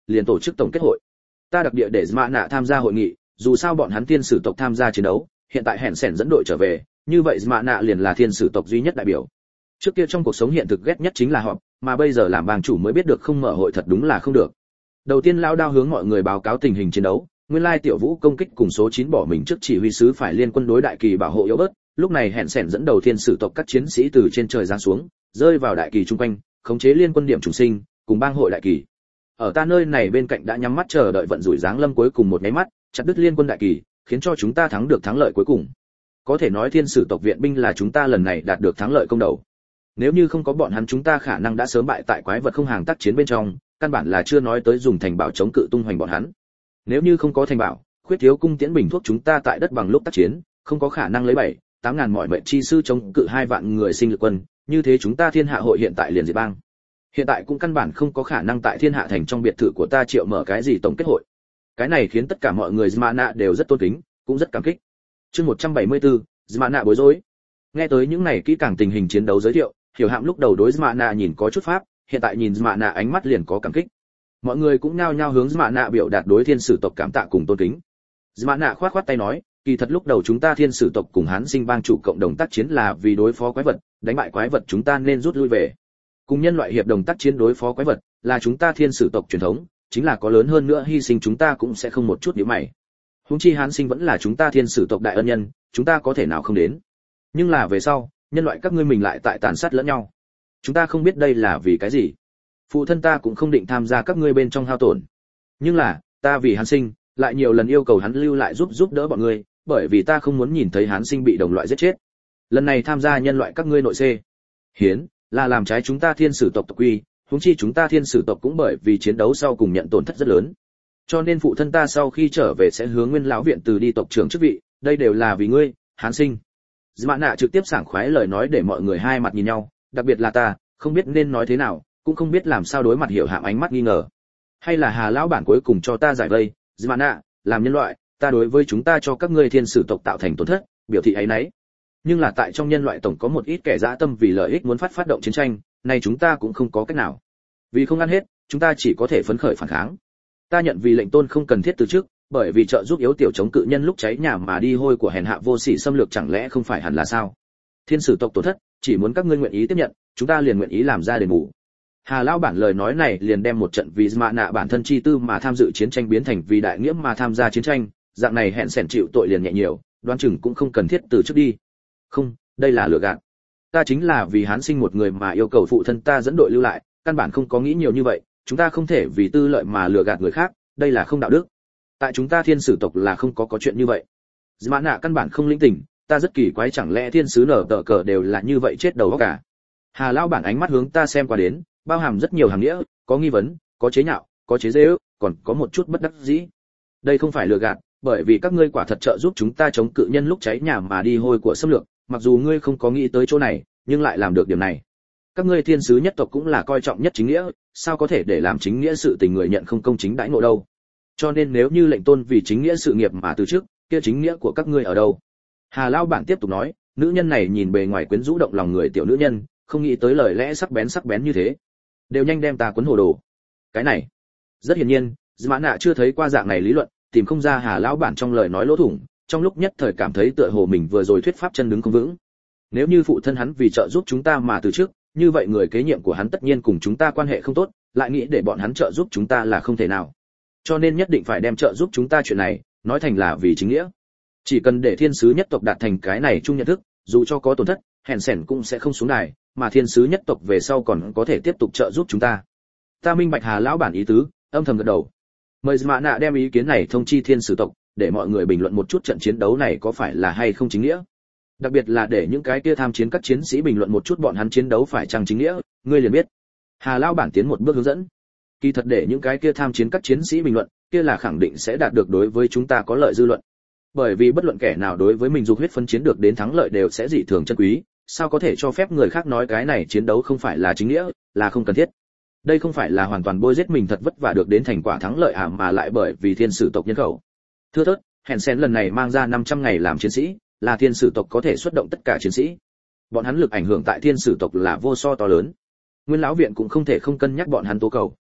liền tổ chức tổng kết hội. Ta đặc địa để Mã Nạ tham gia hội nghị, dù sao bọn hắn thiên sử tộc tham gia chiến đấu, hiện tại hẹn sẻn dẫn đội trở về, như vậy Mã Nạ liền là thiên sử tộc duy nhất đại biểu. Trước kia trong cuộc sống hiện thực ghét nhất chính là họp, mà bây giờ làm bang chủ mới biết được không mở hội thật đúng là không được. Đầu tiên Lão Đao hướng mọi người báo cáo tình hình chiến đấu, nguyên lai Tiểu Vũ công kích cùng số chín bỏ mình trước chỉ huy sứ phải liên quân đối đại kỳ bảo hộ yếu bớt, lúc này hẹn sẻn dẫn đầu thiên sử tộc các chiến sĩ từ trên trời giáng xuống, rơi vào đại kỳ trung quanh, khống chế liên quân điểm trùng sinh, cùng bang hội đại kỳ. Ở ta nơi này bên cạnh đã nhắm mắt chờ đợi vận rủi giáng lâm cuối cùng một cái mắt, chặt đứt liên quân đại kỳ, khiến cho chúng ta thắng được thắng lợi cuối cùng. Có thể nói thiên sử tộc viện binh là chúng ta lần này đạt được thắng lợi công đầu. Nếu như không có bọn hắn chúng ta khả năng đã sớm bại tại quái vật không hàng tác chiến bên trong, căn bản là chưa nói tới dùng thành bảo chống cự tung hoành bọn hắn. Nếu như không có thành bảo, khuyết thiếu cung tiễn bình thuốc chúng ta tại đất bằng lúc tác chiến, không có khả năng lấy bảy, tám ngàn mọi mệnh chi sư chống cự hai vạn người sinh lực quân, như thế chúng ta thiên hạ hội hiện tại liền diệt bang. Hiện tại cũng căn bản không có khả năng tại thiên hạ thành trong biệt thự của ta triệu mở cái gì tổng kết hội. Cái này khiến tất cả mọi người Mã Nạ đều rất tôn kính, cũng rất cảm kích. Chương một trăm bảy mươi tư, Mã Nạ bối rối. Nghe tới những này kỹ càng tình hình chiến đấu giới thiệu, Hiểu Hạm lúc đầu đối Mã Nạ nhìn có chút pháp, hiện tại nhìn Mã Nạ ánh mắt liền có cảm kích. Mọi người cũng nhao nhao hướng Mã Nạ biểu đạt đối thiên sử tộc cảm tạ cùng tôn kính. Mã Nạ khoát khoát tay nói, kỳ thật lúc đầu chúng ta thiên sử tộc cùng Hán Sinh bang chủ cộng đồng tác chiến là vì đối phó quái vật, đánh bại quái vật chúng ta nên rút lui về. Cùng nhân loại hiệp đồng tác chiến đối phó quái vật, là chúng ta thiên sử tộc truyền thống, chính là có lớn hơn nữa hy sinh chúng ta cũng sẽ không một chút nhíu mày. Huống chi Hán Sinh vẫn là chúng ta thiên sử tộc đại ân nhân, chúng ta có thể nào không đến. Nhưng là về sau, nhân loại các ngươi mình lại tại tàn sát lẫn nhau. Chúng ta không biết đây là vì cái gì. Phụ thân ta cũng không định tham gia các ngươi bên trong hao tổn. Nhưng là, ta vì Hán Sinh, lại nhiều lần yêu cầu hắn lưu lại giúp giúp đỡ bọn ngươi, bởi vì ta không muốn nhìn thấy Hán Sinh bị đồng loại giết chết. Lần này tham gia nhân loại các ngươi nội xê hiến, là làm trái chúng ta thiên sử tộc tộc quy, huống chi chúng ta thiên sử tộc cũng bởi vì chiến đấu sau cùng nhận tổn thất rất lớn. Cho nên phụ thân ta sau khi trở về sẽ hướng Nguyên lão viện từ đi tộc trưởng chức vị, đây đều là vì ngươi, Hán Sinh. Mã Nạ trực tiếp sảng khoái lời nói để mọi người hai mặt nhìn nhau, đặc biệt là ta, không biết nên nói thế nào, cũng không biết làm sao đối mặt Hiểu Hạm ánh mắt nghi ngờ. Hay là Hà lão bản cuối cùng cho ta giải vây, Mã Nạ, làm nhân loại, ta đối với chúng ta cho các ngươi thiên sử tộc tạo thành tổn thất, biểu thị ấy nấy. Nhưng là tại trong nhân loại tổng có một ít kẻ dã tâm vì lợi ích muốn phát phát động chiến tranh, này chúng ta cũng không có cách nào. Vì không ăn hết, chúng ta chỉ có thể phấn khởi phản kháng. Ta nhận vì lệnh tôn không cần thiết từ trước, bởi vì trợ giúp yếu tiểu chống cự nhân lúc cháy nhà mà đi hôi của hèn hạ vô sỉ xâm lược chẳng lẽ không phải hẳn là sao? Thiên sử tộc tổn thất, chỉ muốn các ngươi nguyện ý tiếp nhận, chúng ta liền nguyện ý làm ra đền bù. Hà lão bản lời nói này liền đem một trận vì Mã Nạ bản thân chi tư mà tham dự chiến tranh biến thành vì đại nghĩa mà tham gia chiến tranh, dạng này hẹn sẻn chịu tội liền nhẹ nhiều, đoán chừng cũng không cần thiết từ trước đi. Không, đây là lừa gạt. Ta chính là vì Hán Sinh một người mà yêu cầu phụ thân ta dẫn đội lưu lại, căn bản không có nghĩ nhiều như vậy, chúng ta không thể vì tư lợi mà lừa gạt người khác, đây là không đạo đức. Tại chúng ta thiên sử tộc là không có có chuyện như vậy. Mã Nạ căn bản không linh tỉnh, ta rất kỳ quái chẳng lẽ thiên sứ nở tờ cờ đều là như vậy chết đầu óc cả. Hà lão bản ánh mắt hướng ta xem qua đến, bao hàm rất nhiều hàng nghĩa, có nghi vấn, có chế nhạo, có chế giễu, còn có một chút bất đắc dĩ. Đây không phải lừa gạt, bởi vì các ngươi quả thật trợ giúp chúng ta chống cự nhân lúc cháy nhà mà đi hôi của xâm lược, mặc dù ngươi không có nghĩ tới chỗ này, nhưng lại làm được điểm này. Các ngươi thiên sứ nhất tộc cũng là coi trọng nhất chính nghĩa, sao có thể để làm chính nghĩa sự tình người nhận không công chính đãi ngộ đâu. Cho nên nếu như lệnh tôn vì chính nghĩa sự nghiệp mà từ trước, kia chính nghĩa của các ngươi ở đâu? Hà lão bản tiếp tục nói, nữ nhân này nhìn bề ngoài quyến rũ động lòng người tiểu nữ nhân, không nghĩ tới lời lẽ sắc bén sắc bén như thế, đều nhanh đem ta cuốn hồ đồ. Cái này, rất hiển nhiên, Mã Nạ chưa thấy qua dạng này lý luận, tìm không ra Hà lão bản trong lời nói lỗ thủng, trong lúc nhất thời cảm thấy tựa hồ mình vừa rồi thuyết pháp chân đứng không vững. Nếu như phụ thân hắn vì trợ giúp chúng ta mà từ trước, như vậy người kế nhiệm của hắn tất nhiên cùng chúng ta quan hệ không tốt, lại nghĩ để bọn hắn trợ giúp chúng ta là không thể nào. Cho nên nhất định phải đem trợ giúp chúng ta chuyện này nói thành là vì chính nghĩa. Chỉ cần để thiên sứ nhất tộc đạt thành cái này chung nhận thức, dù cho có tổn thất, hèn sẻn cũng sẽ không xuống đài, mà thiên sứ nhất tộc về sau còn có thể tiếp tục trợ giúp chúng ta. Ta minh bạch Hà lão bản ý tứ, âm thầm gật đầu. Mời Mã Nạ đem ý kiến này thông chi thiên sứ tộc, để mọi người bình luận một chút trận chiến đấu này có phải là hay không chính nghĩa. Đặc biệt là để những cái kia tham chiến các chiến sĩ bình luận một chút bọn hắn chiến đấu phải chăng chính nghĩa, ngươi liền biết. Hà lão bản tiến một bước hướng dẫn. Kỳ thật để những cái kia tham chiến các chiến sĩ bình luận, kia là khẳng định sẽ đạt được đối với chúng ta có lợi dư luận. Bởi vì bất luận kẻ nào đối với mình dục huyết phân chiến được đến thắng lợi đều sẽ dị thường chân quý, sao có thể cho phép người khác nói cái này chiến đấu không phải là chính nghĩa, là không cần thiết. Đây không phải là hoàn toàn bôi giết mình thật vất vả được đến thành quả thắng lợi à, mà lại bởi vì thiên sử tộc nhân khẩu thưa thớt, hèn sen lần này mang ra năm trăm ngày làm chiến sĩ, là thiên sử tộc có thể xuất động tất cả chiến sĩ. Bọn hắn lực ảnh hưởng tại thiên sử tộc là vô so to lớn. Nguyên lão viện cũng không thể không cân nhắc bọn hắn tố cầu.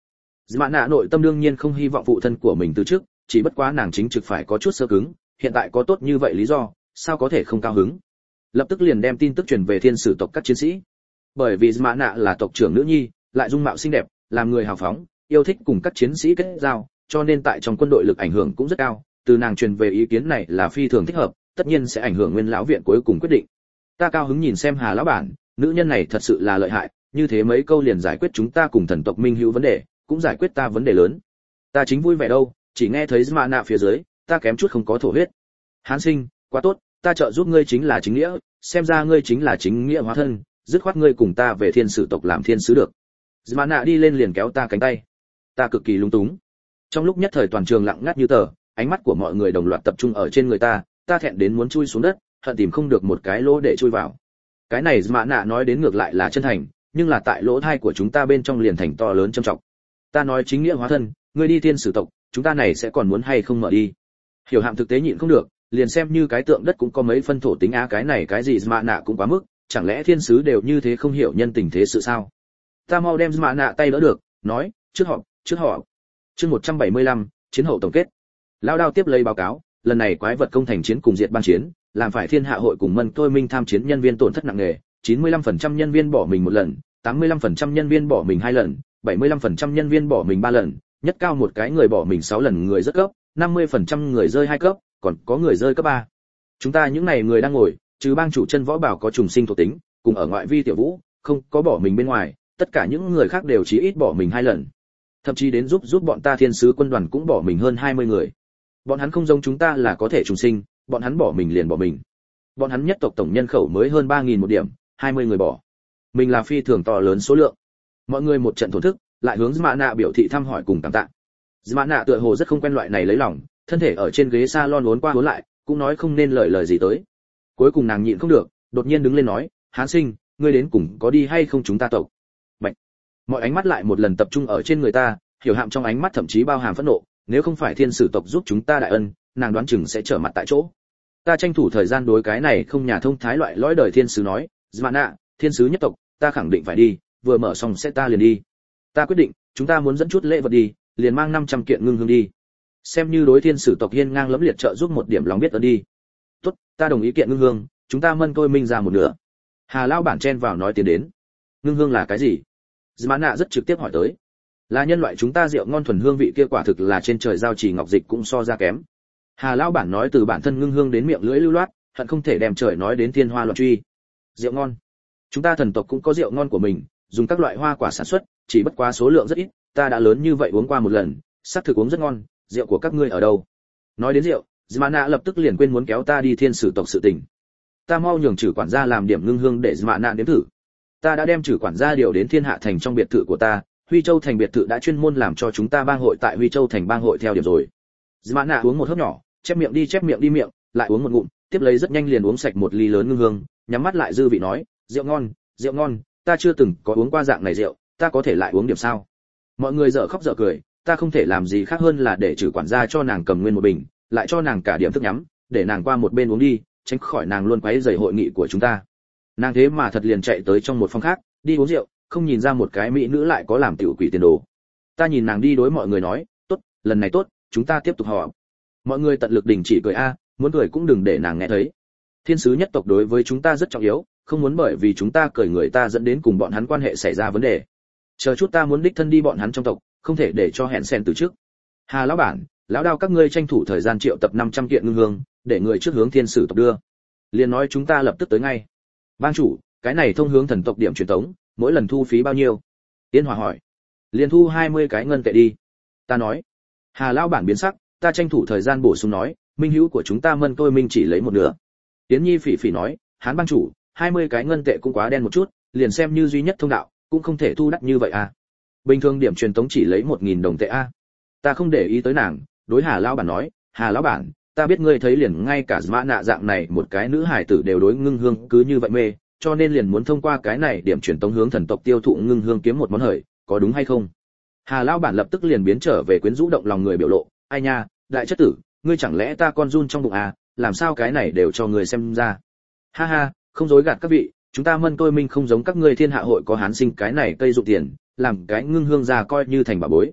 Mã Nạ nội tâm đương nhiên không hy vọng phụ thân của mình từ trước, chỉ bất quá nàng chính trực phải có chút sơ cứng, hiện tại có tốt như vậy lý do, sao có thể không cao hứng. Lập tức liền đem tin tức truyền về thiên sử tộc các chiến sĩ. Bởi vì Mã Nạ là tộc trưởng nữ nhi, lại dung mạo xinh đẹp, làm người hào phóng, yêu thích cùng các chiến sĩ kết giao, cho nên tại trong quân đội lực ảnh hưởng cũng rất cao, từ nàng truyền về ý kiến này là phi thường thích hợp, tất nhiên sẽ ảnh hưởng Nguyên lão viện cuối cùng quyết định. Ta cao hứng nhìn xem Hà lão bản, nữ nhân này thật sự là lợi hại, như thế mấy câu liền giải quyết chúng ta cùng thần tộc minh hữu vấn đề, cũng giải quyết ta vấn đề lớn. Ta chính vui vẻ đâu, chỉ nghe thấy Mã Nạ phía dưới, ta kém chút không có thổ huyết. Hán sinh, quá tốt, ta trợ giúp ngươi chính là chính nghĩa, xem ra ngươi chính là chính nghĩa hóa thân, dứt khoát ngươi cùng ta về thiên sử tộc làm thiên sứ được. Mã Nạ đi lên liền kéo ta cánh tay. Ta cực kỳ lung túng. Trong lúc nhất thời toàn trường lặng ngắt như tờ, ánh mắt của mọi người đồng loạt tập trung ở trên người ta, ta thẹn đến muốn chui xuống đất, hận tìm không được một cái lỗ để chui vào. Cái này Mã Nạ nói đến ngược lại là chân thành, nhưng là tại lỗ thai của chúng ta bên trong liền thành to lớn trầm trọng. Ta nói chính nghĩa hóa thân, ngươi đi thiên sử tộc, chúng ta này sẽ còn muốn hay không mở đi. Hiểu Hạm thực tế nhịn không được, liền xem như cái tượng đất cũng có mấy phân thổ tính á, cái này cái gì Mã Nạ cũng quá mức, chẳng lẽ thiên sứ đều như thế không hiểu nhân tình thế sự sao? Ta mau đem Mã Nạ tay đỡ được, nói, trước họ, trước họ. Chương một trăm bảy mươi lăm, chiến hậu tổng kết. Lão Đao tiếp lấy báo cáo, lần này quái vật công thành chiến cùng diệt ban chiến, làm phải thiên hạ hội cùng Mân Tôi Minh tham chiến nhân viên tổn thất nặng nề, chín mươi lăm phần trăm nhân viên bỏ mình một lần, tám mươi lăm phần trăm nhân viên bỏ mình hai lần, bảy mươi lăm phần trăm nhân viên bỏ mình ba lần, nhất cao một cái người bỏ mình sáu lần người rất cấp, năm mươi phần trăm người rơi hai cấp, còn có người rơi cấp ba. Chúng ta những này người đang ngồi, trừ bang chủ chân võ bảo có trùng sinh thuộc tính, cùng ở ngoại vi tiểu vũ, không có bỏ mình bên ngoài, tất cả những người khác đều chí ít bỏ mình hai lần. Thậm chí đến giúp giúp bọn ta thiên sứ quân đoàn cũng bỏ mình hơn hai mươi người. Bọn hắn không giống chúng ta là có thể trùng sinh, bọn hắn bỏ mình liền bỏ mình. Bọn hắn nhất tộc tổng nhân khẩu mới hơn ba nghìn một điểm, hai mươi người bỏ. Mình là phi thường to lớn số lượng. Mọi người một trận thổn thức, lại hướng Mã Nạ biểu thị thăm hỏi cùng cảm tạ. Mã Nạ tựa hồ rất không quen loại này lấy lòng, thân thể ở trên ghế salon uốn qua uốn lại, cũng nói không nên lời lời gì tới. Cuối cùng nàng nhịn không được, đột nhiên đứng lên nói, Hán sinh, ngươi đến cùng có đi hay không chúng ta tộc? Bạch. Mọi ánh mắt lại một lần tập trung ở trên người ta, Hiểu Hạm trong ánh mắt thậm chí bao hàm phẫn nộ, nếu không phải thiên sử tộc giúp chúng ta đại ân, nàng đoán chừng sẽ trở mặt tại chỗ. Ta tranh thủ thời gian đối cái này không nhà thông thái loại lõi đời thiên sứ nói, Mã Nạ, thiên sứ nhất tộc, ta khẳng định phải đi, vừa mở xong sẽ ta liền đi. Ta quyết định, chúng ta muốn dẫn chút lễ vật đi, liền mang năm trăm kiện ngưng hương đi. Xem như đối thiên sử tộc hiên ngang lẫm liệt trợ giúp một điểm lòng biết ơn đi. Tốt, ta đồng ý kiện ngưng hương, chúng ta Mân Tôi Minh ra một nửa. Hà lão bản chen vào nói tiến đến. Ngưng hương là cái gì? Mã Nạ rất trực tiếp hỏi tới. Là nhân loại chúng ta rượu ngon thuần hương vị kia quả thực là trên trời giao chỉ ngọc dịch cũng so ra kém. Hà lão bản nói từ bản thân ngưng hương đến miệng lưỡi lưu loát, hận không thể đem trời nói đến thiên hoa loạn truy. Rượu ngon. Chúng ta thần tộc cũng có rượu ngon của mình, dùng các loại hoa quả sản xuất, chỉ bất quá số lượng rất ít, ta đã lớn như vậy uống qua một lần, xác thực uống rất ngon, rượu của các ngươi ở đâu? Nói đến rượu, Mã Nạ lập tức liền quên muốn kéo ta đi thiên sử tộc sự tình. Ta mau nhường trừ quản gia làm điểm ngưng hương để Mã Nạ nếm thử. Ta đã đem trừ quản gia điều đến Thiên Hạ thành trong biệt thự của ta, Huy Châu thành biệt thự đã chuyên môn làm cho chúng ta bang hội tại Huy Châu thành bang hội theo điểm rồi. Mã Nạ uống một hớp nhỏ, chép miệng đi chép miệng đi miệng, lại uống một ngụm, tiếp lấy rất nhanh liền uống sạch một ly lớn ngưng hương, nhắm mắt lại dư vị nói, rượu ngon, rượu ngon, ta chưa từng có uống qua dạng này rượu, ta có thể lại uống điểm sao? Mọi người dở khóc dở cười, ta không thể làm gì khác hơn là để trừ quản gia cho nàng cầm nguyên một bình, lại cho nàng cả điểm thức nhắm, để nàng qua một bên uống đi, tránh khỏi nàng luôn quấy rầy hội nghị của chúng ta. Nàng thế mà thật liền chạy tới trong một phòng khác, đi uống rượu, không nhìn ra một cái mỹ nữ lại có làm tiểu quỷ tiền đồ. Ta nhìn nàng đi đối mọi người nói, tốt, lần này tốt, chúng ta tiếp tục họp. Mọi người tận lực đình chỉ cười a, muốn cười cũng đừng để nàng nghe thấy. Thiên sứ nhất tộc đối với chúng ta rất trọng yếu, không muốn bởi vì chúng ta cười người ta dẫn đến cùng bọn hắn quan hệ xảy ra vấn đề. Chờ chút ta muốn đích thân đi bọn hắn trong tộc, không thể để cho hẹn sen từ trước. Hà lão bản, lão Đao các ngươi tranh thủ thời gian triệu tập năm trăm kiện ngưng hương, để người trước hướng thiên sử tộc đưa. Liền nói chúng ta lập tức tới ngay. Bang chủ, cái này thông hướng thần tộc điểm truyền tống, mỗi lần thu phí bao nhiêu? Tiên Hòa hỏi. Liền thu hai mươi cái ngân tệ đi. Ta nói. Hà lão bản biến sắc, ta tranh thủ thời gian bổ sung nói, minh hữu của chúng ta Mân Tôi Minh chỉ lấy một nửa. Tiến Nhi phỉ phỉ nói, Hán bang chủ, hai mươi cái ngân tệ cũng quá đen một chút, liền xem như duy nhất thông đạo, cũng không thể thu đắt như vậy à. Bình thường điểm truyền tống chỉ lấy một nghìn đồng tệ a. Ta không để ý tới nàng, đối Hà lão bản nói, Hà lão bản, ta biết ngươi thấy liền ngay cả Mã Nạ dạng này một cái nữ hải tử đều đối ngưng hương cứ như vậy mê, cho nên liền muốn thông qua cái này điểm truyền tống hướng thần tộc tiêu thụ ngưng hương kiếm một món hời, có đúng hay không? Hà lão bản lập tức liền biến trở về quyến rũ động lòng người biểu lộ, ai nha, đại chất tử, ngươi chẳng lẽ ta con run trong bụng à, làm sao cái này đều cho người xem ra? Ha ha, không dối gạt các vị, chúng ta Mân Tôi Minh không giống các ngươi thiên hạ hội có hán sinh cái này cây dụng tiền, làm cái ngưng hương ra coi như thành bà bối.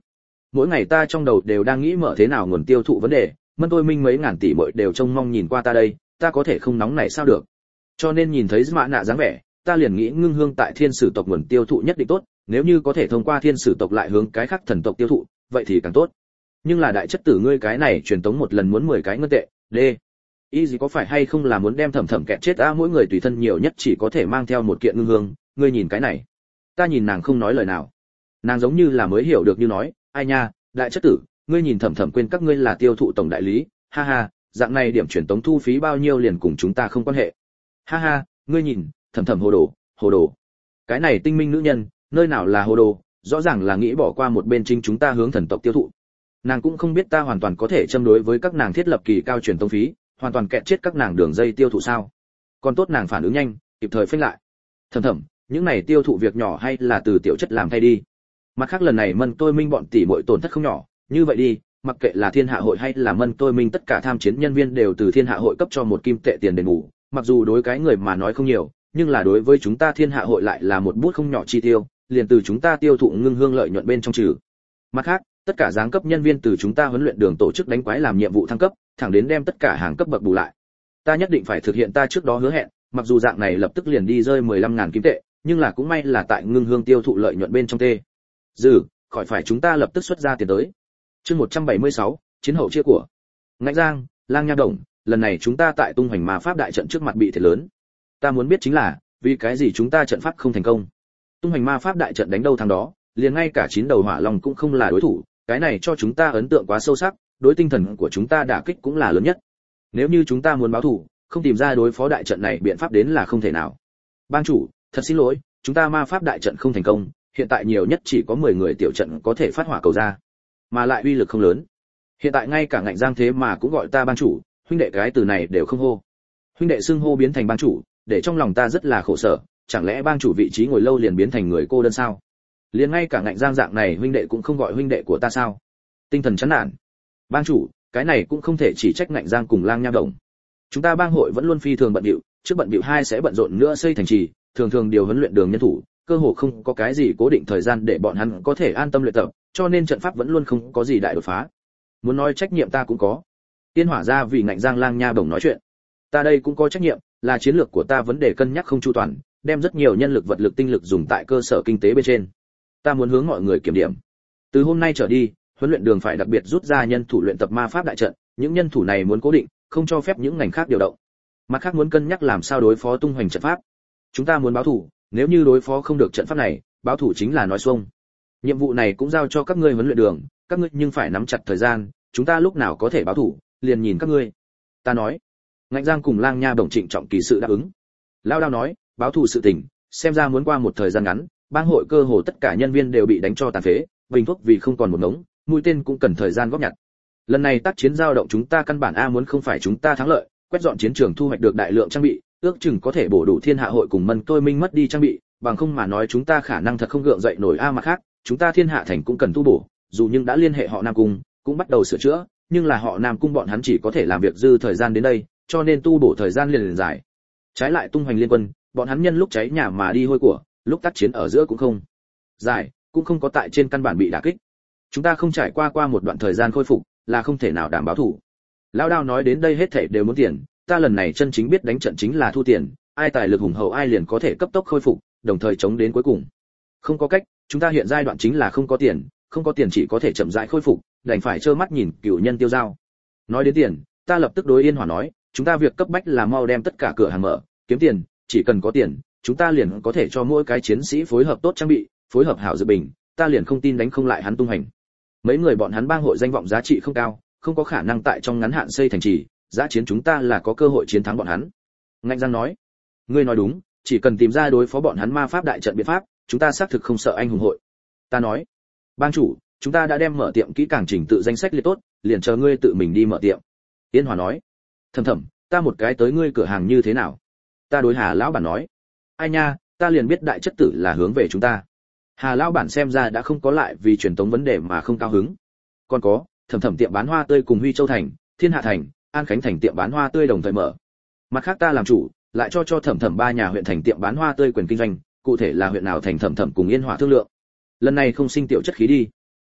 mỗi ngày ta trong đầu đều đang nghĩ mở thế nào nguồn tiêu thụ vấn đề, Mân Tôi Minh mấy ngàn tỷ mỗi đều trông mong nhìn qua ta đây, ta có thể không nóng này sao được. Cho nên nhìn thấy Mã Nạ dáng vẻ, ta liền nghĩ ngưng hương tại thiên sử tộc nguồn tiêu thụ nhất định tốt, nếu như có thể thông qua thiên sử tộc lại hướng cái khác thần tộc tiêu thụ, vậy thì càng tốt. Nhưng là đại chất tử ngươi cái này truyền tống một lần muốn mười cái ngân tệ, d. Ý gì có phải hay không là muốn đem Thẩm Thẩm kẹt chết a, mỗi người tùy thân nhiều nhất chỉ có thể mang theo một kiện ngưng hương, ngươi nhìn cái này. Ta nhìn nàng không nói lời nào. Nàng giống như là mới hiểu được như nói, ai nha, đại chất tử, ngươi nhìn Thẩm Thẩm quên các ngươi là tiêu thụ tổng đại lý, ha ha, dạng này điểm truyền tống thu phí bao nhiêu liền cùng chúng ta không quan hệ. Ha ha, ngươi nhìn, Thẩm Thẩm hồ đồ, hồ đồ. Cái này tinh minh nữ nhân, nơi nào là hồ đồ, rõ ràng là nghĩ bỏ qua một bên chính chúng ta hướng thần tộc tiêu thụ. Nàng cũng không biết ta hoàn toàn có thể châm đối với các nàng thiết lập kỳ cao truyền tống phí, hoàn toàn kẹt chết các nàng đường dây tiêu thụ sao? Còn tốt nàng phản ứng nhanh, kịp thời phanh lại. Thầm thầm, những này tiêu thụ việc nhỏ hay là từ tiểu chất làm thay đi. Mặt khác lần này Mân Tôi Minh bọn tỷ muội tổn thất không nhỏ, như vậy đi, mặc kệ là Thiên Hạ hội hay là Mân Tôi Minh tất cả tham chiến nhân viên đều từ Thiên Hạ hội cấp cho một kim tệ tiền đền bù, mặc dù đối cái người mà nói không nhiều, nhưng là đối với chúng ta Thiên Hạ hội lại là một bút không nhỏ chi tiêu, liền từ chúng ta tiêu thụ ngưng hương lợi nhuận bên trong trừ. Mặt khác, tất cả giáng cấp nhân viên từ chúng ta huấn luyện đường tổ chức đánh quái làm nhiệm vụ thăng cấp, thẳng đến đem tất cả hàng cấp bậc bù lại. Ta nhất định phải thực hiện ta trước đó hứa hẹn, mặc dù dạng này lập tức liền đi rơi mười lăm ngàn kim tệ, nhưng là cũng may là tại ngưng hương tiêu thụ lợi nhuận bên trong tê. Dừ, khỏi phải chúng ta lập tức xuất ra tiền tới. Chương một trăm bảy mươi sáu, chiến hậu chia của. Ngạnh Giang, Lang Nha Đồng, lần này chúng ta tại tung hoành ma pháp đại trận trước mặt bị thiệt lớn. Ta muốn biết chính là, vì cái gì chúng ta trận pháp không thành công? Tung hoành ma pháp đại trận đánh đâu thắng đó, liền ngay cả chín đầu hỏa long cũng không là đối thủ, cái này cho chúng ta ấn tượng quá sâu sắc, đối tinh thần của chúng ta đả kích cũng là lớn nhất. Nếu như chúng ta muốn báo thù, không tìm ra đối phó đại trận này biện pháp đến là không thể nào. Bang chủ, thật xin lỗi, chúng ta ma pháp đại trận không thành công, hiện tại nhiều nhất chỉ có mười người tiểu trận có thể phát hỏa cầu ra, mà lại uy lực không lớn. Hiện tại ngay cả Ngạnh Giang thế mà cũng gọi ta bang chủ, huynh đệ cái từ này đều không hô. Huynh đệ xưng hô biến thành bang chủ, để trong lòng ta rất là khổ sở, chẳng lẽ bang chủ vị trí ngồi lâu liền biến thành người cô đơn sao? Liền ngay cả Ngạnh Giang dạng này huynh đệ cũng không gọi huynh đệ của ta sao? Tinh thần chán nản. Bang chủ, cái này cũng không thể chỉ trách Ngạnh Giang cùng Lang Nha Đồng. Chúng ta bang hội vẫn luôn phi thường bận bịu, trước bận bịu hai sẽ bận rộn nữa xây thành trì, thường thường điều huấn luyện đường nhân thủ, cơ hồ không có cái gì cố định thời gian để bọn hắn có thể an tâm luyện tập, cho nên trận pháp vẫn luôn không có gì đại đột phá. Muốn nói trách nhiệm ta cũng có. Tiên Hỏa ra vì Ngạnh Giang Lang Nha Đồng nói chuyện. Ta đây cũng có trách nhiệm, là chiến lược của ta vấn đề cân nhắc không chu toàn, đem rất nhiều nhân lực vật lực tinh lực dùng tại cơ sở kinh tế bên trên. Ta muốn hướng mọi người kiểm điểm. Từ hôm nay trở đi, huấn luyện đường phải đặc biệt rút ra nhân thủ luyện tập ma pháp đại trận, những nhân thủ này muốn cố định, không cho phép những ngành khác điều động. Mặt khác muốn cân nhắc làm sao đối phó tung hoành trận pháp. Chúng ta muốn báo thủ, nếu như đối phó không được trận pháp này, báo thủ chính là nói xuông. Nhiệm vụ này cũng giao cho các ngươi huấn luyện đường, các ngươi nhưng phải nắm chặt thời gian, chúng ta lúc nào có thể báo thủ, liền nhìn các ngươi. Ta nói. Ngạnh Giang cùng Lang Nha Đồng trịnh trọng kỳ sự đáp ứng. Lao Đao nói, báo thù sự tình, xem ra muốn qua một thời gian ngắn, bang hội cơ hồ tất cả nhân viên đều bị đánh cho tàn phế, bình thuốc vì không còn một ngống, mũi tên cũng cần thời gian góp nhặt. Lần này tác chiến giao động chúng ta căn bản a muốn không phải chúng ta thắng lợi, quét dọn chiến trường thu hoạch được đại lượng trang bị, ước chừng có thể bổ đủ Thiên Hạ hội cùng Mân Tôi Minh mất đi trang bị, bằng không mà nói chúng ta khả năng thật không gượng dậy nổi a mà khác, chúng ta Thiên Hạ thành cũng cần tu bổ, dù nhưng đã liên hệ họ Nam cung, cũng bắt đầu sửa chữa, nhưng là họ Nam cung bọn hắn chỉ có thể làm việc dư thời gian đến đây, cho nên tu bổ thời gian liền liền dài. Trái lại tung hoành liên quân, bọn hắn nhân lúc cháy nhà mà đi hôi của, lúc tác chiến ở giữa cũng không dài, cũng không có tại trên căn bản bị đả kích. Chúng ta không trải qua qua một đoạn thời gian khôi phục, là không thể nào đảm bảo thủ. Lão Đao nói đến đây hết thảy đều muốn tiền, ta lần này chân chính biết đánh trận chính là thu tiền, ai tài lực hùng hậu ai liền có thể cấp tốc khôi phục, đồng thời chống đến cuối cùng. Không có cách, chúng ta hiện giai đoạn chính là không có tiền, không có tiền chỉ có thể chậm rãi khôi phục, đành phải trơ mắt nhìn cửu nhân tiêu dao. Nói đến tiền, ta lập tức đối Yên Hỏa nói, chúng ta việc cấp bách là mau đem tất cả cửa hàng mở, kiếm tiền, chỉ cần có tiền, chúng ta liền có thể cho mỗi cái chiến sĩ phối hợp tốt trang bị, phối hợp hảo dự bình, ta liền không tin đánh không lại hắn tung hành. Mấy người bọn hắn bang hội danh vọng giá trị không cao, không có khả năng tại trong ngắn hạn xây thành trì, giá chiến chúng ta là có cơ hội chiến thắng bọn hắn. Ngạnh Giang nói, ngươi nói đúng, chỉ cần tìm ra đối phó bọn hắn ma pháp đại trận biện pháp, chúng ta xác thực không sợ anh hùng hội. Ta nói, bang chủ, chúng ta đã đem mở tiệm kỹ càng trình tự danh sách liệt tốt, liền chờ ngươi tự mình đi mở tiệm. Yên Hòa nói, thầm thầm, ta một cái tới ngươi cửa hàng như thế nào? Ta đối Hà lão bản nói, ai nha, ta liền biết đại chất tử là hướng về chúng ta. Hà lão bản xem ra đã không có lại vì truyền tống vấn đề mà không cao hứng. Còn có, thầm thầm tiệm bán hoa tươi cùng Huy Châu thành, Thiên Hạ thành, An Khánh thành tiệm bán hoa tươi đồng thời mở. Mặt khác ta làm chủ, lại cho cho thầm thầm ba nhà huyện thành tiệm bán hoa tươi quyền kinh doanh, cụ thể là huyện nào thành thầm thầm cùng Yên Hòa thương lượng. Lần này không sinh tiểu chất khí đi.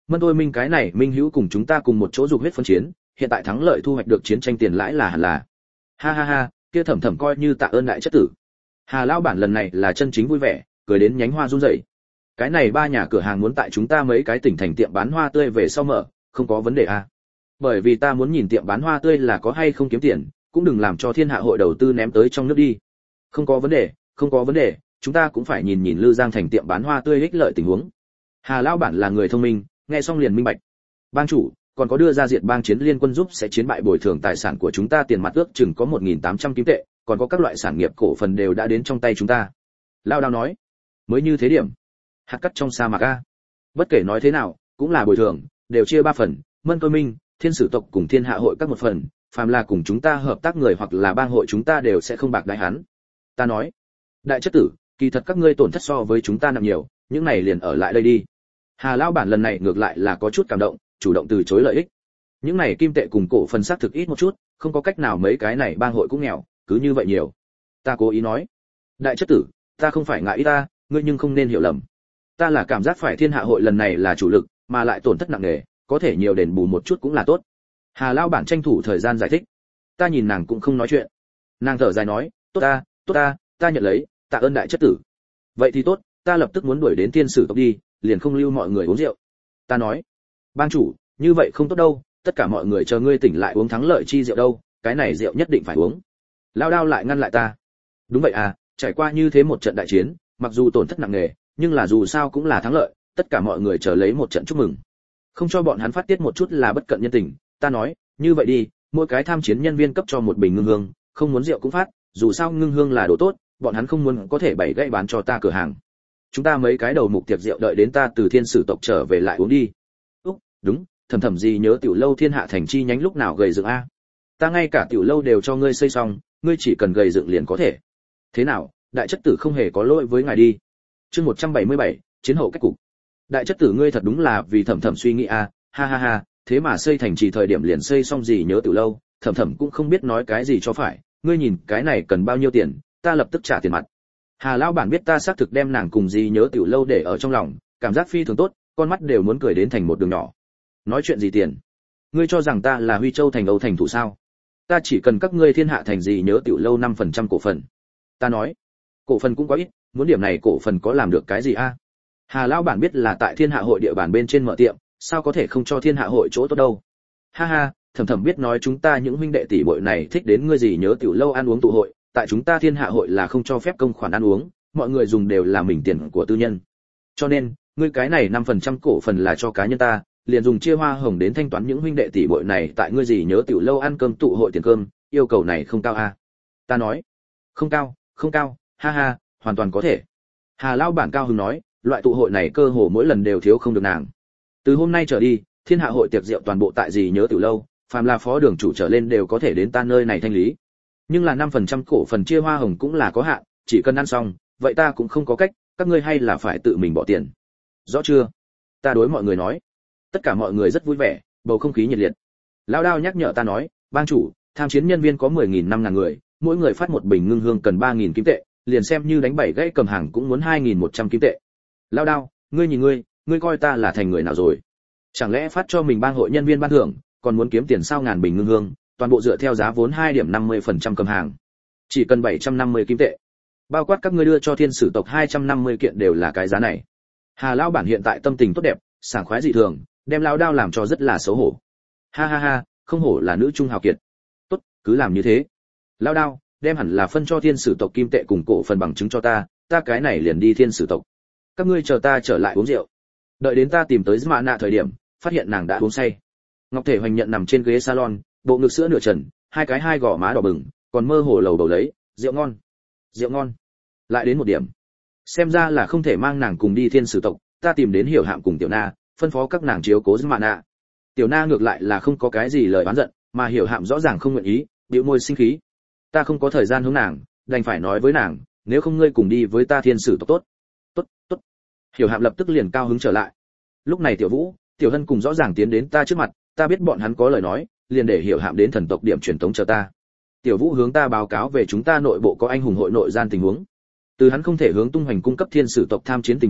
Mân Thôi Minh cái này minh hữu cùng chúng ta cùng một chỗ dục huyết phân chiến, hiện tại thắng lợi thu hoạch được chiến tranh tiền lãi là hẳn là. Ha ha ha, kia Thẩm Thẩm coi như tạ ơn đại chất tử. Hà lão bản lần này là chân chính vui vẻ, cười đến nhánh hoa run rẩy. Cái này ba nhà cửa hàng muốn tại chúng ta mấy cái tỉnh thành tiệm bán hoa tươi về sau mở, không có vấn đề à? Bởi vì ta muốn nhìn tiệm bán hoa tươi là có hay không kiếm tiền, cũng đừng làm cho Thiên Hạ hội đầu tư ném tới trong nước đi. Không có vấn đề, không có vấn đề, chúng ta cũng phải nhìn nhìn Lư Giang thành tiệm bán hoa tươi ích lợi tình huống. Hà lão bản là người thông minh, nghe xong liền minh bạch. Bang chủ, còn có đưa ra diện bang chiến liên quân giúp sẽ chiến bại bồi thường tài sản của chúng ta tiền mặt ước chừng có một nghìn tám trăm kim tệ, còn có các loại sản nghiệp cổ phần đều đã đến trong tay chúng ta. Lao Đao nói, mới như thế điểm. Hạt cắt trong sa mạc a. Bất kể nói thế nào, cũng là bồi thường, đều chia ba phần, Mân Tôi Minh, Thiên Sử tộc cùng Thiên Hạ hội các một phần, phàm là cùng chúng ta hợp tác người hoặc là bang hội chúng ta đều sẽ không bạc đãi hắn. Ta nói, đại chất tử, kỳ thật các ngươi tổn thất so với chúng ta nặng nhiều, những này liền ở lại đây đi. Hà lão bản lần này ngược lại là có chút cảm động, chủ động từ chối lợi ích. Những này kim tệ cùng cổ phần xác thực ít một chút, không có cách nào mấy cái này bang hội cũng nghèo, cứ như vậy nhiều. Ta cố ý nói, đại chất tử, ta không phải ngại ý ta, ngươi nhưng không nên hiểu lầm. Ta là cảm giác phải Thiên Hạ hội lần này là chủ lực, mà lại tổn thất nặng nề, có thể nhiều đền bù một chút cũng là tốt. Hà lão bản tranh thủ thời gian giải thích. Ta nhìn nàng cũng không nói chuyện. Nàng thở dài nói, tốt ta, tốt ta, ta nhận lấy, tạ ơn đại chất tử. Vậy thì tốt, ta lập tức muốn đuổi đến Thiên Sử tộc đi, liền không lưu mọi người uống rượu. Ta nói, bang chủ, như vậy không tốt đâu, tất cả mọi người chờ ngươi tỉnh lại uống thắng lợi chi rượu đâu, cái này rượu nhất định phải uống. Lao Đao lại ngăn lại ta. Đúng vậy à, trải qua như thế một trận đại chiến, mặc dù tổn thất nặng nề, nhưng là dù sao cũng là thắng lợi, tất cả mọi người chờ lấy một trận chúc mừng. Không cho bọn hắn phát tiết một chút là bất cận nhân tình, ta nói, như vậy đi, mỗi cái tham chiến nhân viên cấp cho một bình ngưng hương, không muốn rượu cũng phát, dù sao ngưng hương là đồ tốt, bọn hắn không muốn có thể bày gãy bán cho ta cửa hàng. Chúng ta mấy cái đầu mục tiệc rượu đợi đến ta từ Thiên Sử tộc trở về lại uống đi. Úc, đúng, Thầm Thầm gì nhớ tiểu lâu Thiên Hạ thành chi nhánh lúc nào gầy dựng a? Ta ngay cả tiểu lâu đều cho ngươi xây xong, ngươi chỉ cần gầy dựng liền có thể. Thế nào, đại chất tử không hề có lỗi với ngài đi. Chương một trăm bảy mươi bảy, chiến hậu cách cục. Đại chất tử ngươi thật đúng là vì Thầm Thầm suy nghĩ a, ha ha ha, thế mà xây thành trì thời điểm liền xây xong gì nhớ tiểu lâu, Thầm Thầm cũng không biết nói cái gì cho phải, ngươi nhìn, cái này cần bao nhiêu tiền, ta lập tức trả tiền mặt. Hà lão bản biết ta xác thực đem nàng cùng gì nhớ tiểu lâu để ở trong lòng, cảm giác phi thường tốt, con mắt đều muốn cười đến thành một đường nhỏ. Nói chuyện gì tiền? Ngươi cho rằng ta là Huy Châu thành Âu thành thủ sao? Ta chỉ cần các ngươi Thiên Hạ thành gì nhớ tiểu lâu năm phần trăm cổ phần. Ta nói, cổ phần cũng quá ít, muốn điểm này cổ phần có làm được cái gì a? Hà lão bản biết là tại Thiên Hạ hội địa bàn bên trên mở tiệm, sao có thể không cho Thiên Hạ hội chỗ tốt đâu? Ha ha, Thầm Thầm biết nói chúng ta những huynh đệ tỷ muội này thích đến ngươi gì nhớ tiểu lâu ăn uống tụ hội, tại chúng ta Thiên Hạ hội là không cho phép công khoản ăn uống, mọi người dùng đều là mình tiền của tư nhân. Cho nên, ngươi cái này năm phần trăm cổ phần là cho cá nhân ta, liền dùng chia hoa hồng đến thanh toán những huynh đệ tỷ muội này tại ngươi gì nhớ tiểu lâu ăn cơm tụ hội tiền cơm, yêu cầu này không cao a? Ta nói, không cao, không cao, ha ha, hoàn toàn có thể. Hà lão bản cao hứng nói, loại tụ hội này cơ hồ mỗi lần đều thiếu không được nàng. Từ hôm nay trở đi, Thiên Hạ hội tiệc rượu toàn bộ tại gì nhớ tiểu lâu, phàm là phó đường chủ trở lên đều có thể đến ta nơi này thanh lý. Nhưng là năm phần trăm cổ phần chia hoa hồng cũng là có hạn, chỉ cần ăn xong, vậy ta cũng không có cách, các ngươi hay là phải tự mình bỏ tiền. Rõ chưa? Ta đối mọi người nói. Tất cả mọi người rất vui vẻ, bầu không khí nhiệt liệt. Lão Đao nhắc nhở ta nói, bang chủ, tham chiến nhân viên có mười nghìn năm ngàn người, mỗi người phát một bình ngưng hương cần ba nghìn kim tệ, liền xem như đánh bảy gãy cầm hàng cũng muốn hai nghìn một trăm kim tệ. Lão Đao, ngươi nhìn ngươi, ngươi coi ta là thành người nào rồi? Chẳng lẽ phát cho mình bang hội nhân viên ban thưởng, còn muốn kiếm tiền sao? Ngàn bình ngưng hương, toàn bộ dựa theo giá vốn hai điểm năm mươi phần trăm cầm hàng, chỉ cần bảy trăm năm mươi kim tệ, bao quát các ngươi đưa cho Thiên Sử tộc hai trăm năm mươi kiện đều là cái giá này. Hà lão bản hiện tại tâm tình tốt đẹp, sảng khoái dị thường, đem Lão Đao làm cho rất là xấu hổ. Ha ha ha, không hổ là nữ trung hào kiệt. Tốt, cứ làm như thế. Lão Đao, đem hẳn là phân cho Thiên Sử tộc kim tệ cùng cổ phần bằng chứng cho ta, ta cái này liền đi Thiên Sử tộc. Các ngươi chờ ta trở lại uống rượu. Đợi đến ta tìm tới Mã Nạ thời điểm, phát hiện nàng đã uống say. Ngọc Thể Hoành nhận nằm trên ghế salon, bộ ngực sữa nửa trần, hai cái hai gò má đỏ bừng, còn mơ hồ lầu bầu lấy, rượu ngon, rượu ngon. Lại đến một điểm, xem ra là không thể mang nàng cùng đi Thiên Sử tộc, ta tìm đến Hiểu Hạm cùng Tiểu Na, phân phó các nàng chiếu cố Mã Nạ. Tiểu Na ngược lại là không có cái gì lời oán giận, mà Hiểu Hạm rõ ràng không nguyện ý, bĩu môi sinh khí. Ta không có thời gian hướng nàng, đành phải nói với nàng, nếu không ngươi cùng đi với ta Thiên Sử tộc tốt. Tốt, tốt. Hiểu Hạm lập tức liền cao hứng trở lại. Lúc này Tiểu Vũ, Tiểu Hân cùng rõ ràng tiến đến ta trước mặt, ta biết bọn hắn có lời nói, liền để Hiểu Hạm đến thần tộc điểm truyền tống chờ ta. Tiểu Vũ hướng ta báo cáo về chúng ta nội bộ có anh hùng hội nội gian tình huống. Từ hắn không thể hướng tung hoành cung cấp Thiên Sử tộc tham chiến tình huống,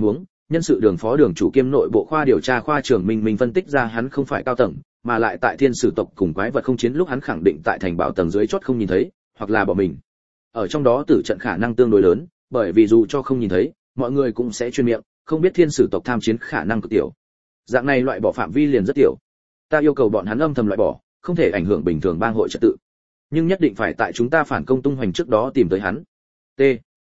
nhân sự đường phó đường chủ kiêm nội bộ khoa điều tra khoa trưởng Minh Minh phân tích ra hắn không phải cao tầng, mà lại tại thiên sử tộc cùng quái vật không chiến lúc hắn khẳng định tại thành bảo tầng dưới chót không nhìn thấy, hoặc là bỏ mình. Ở trong đó tử trận khả năng tương đối lớn, bởi vì dù cho không nhìn thấy, mọi người cũng sẽ chuyên miệng, không biết thiên sử tộc tham chiến khả năng cực tiểu. Dạng này loại bỏ phạm vi liền rất tiểu. Ta yêu cầu bọn hắn âm thầm loại bỏ, không thể ảnh hưởng bình thường bang hội trật tự. Nhưng nhất định phải tại chúng ta phản công tung hoành trước đó tìm tới hắn. T.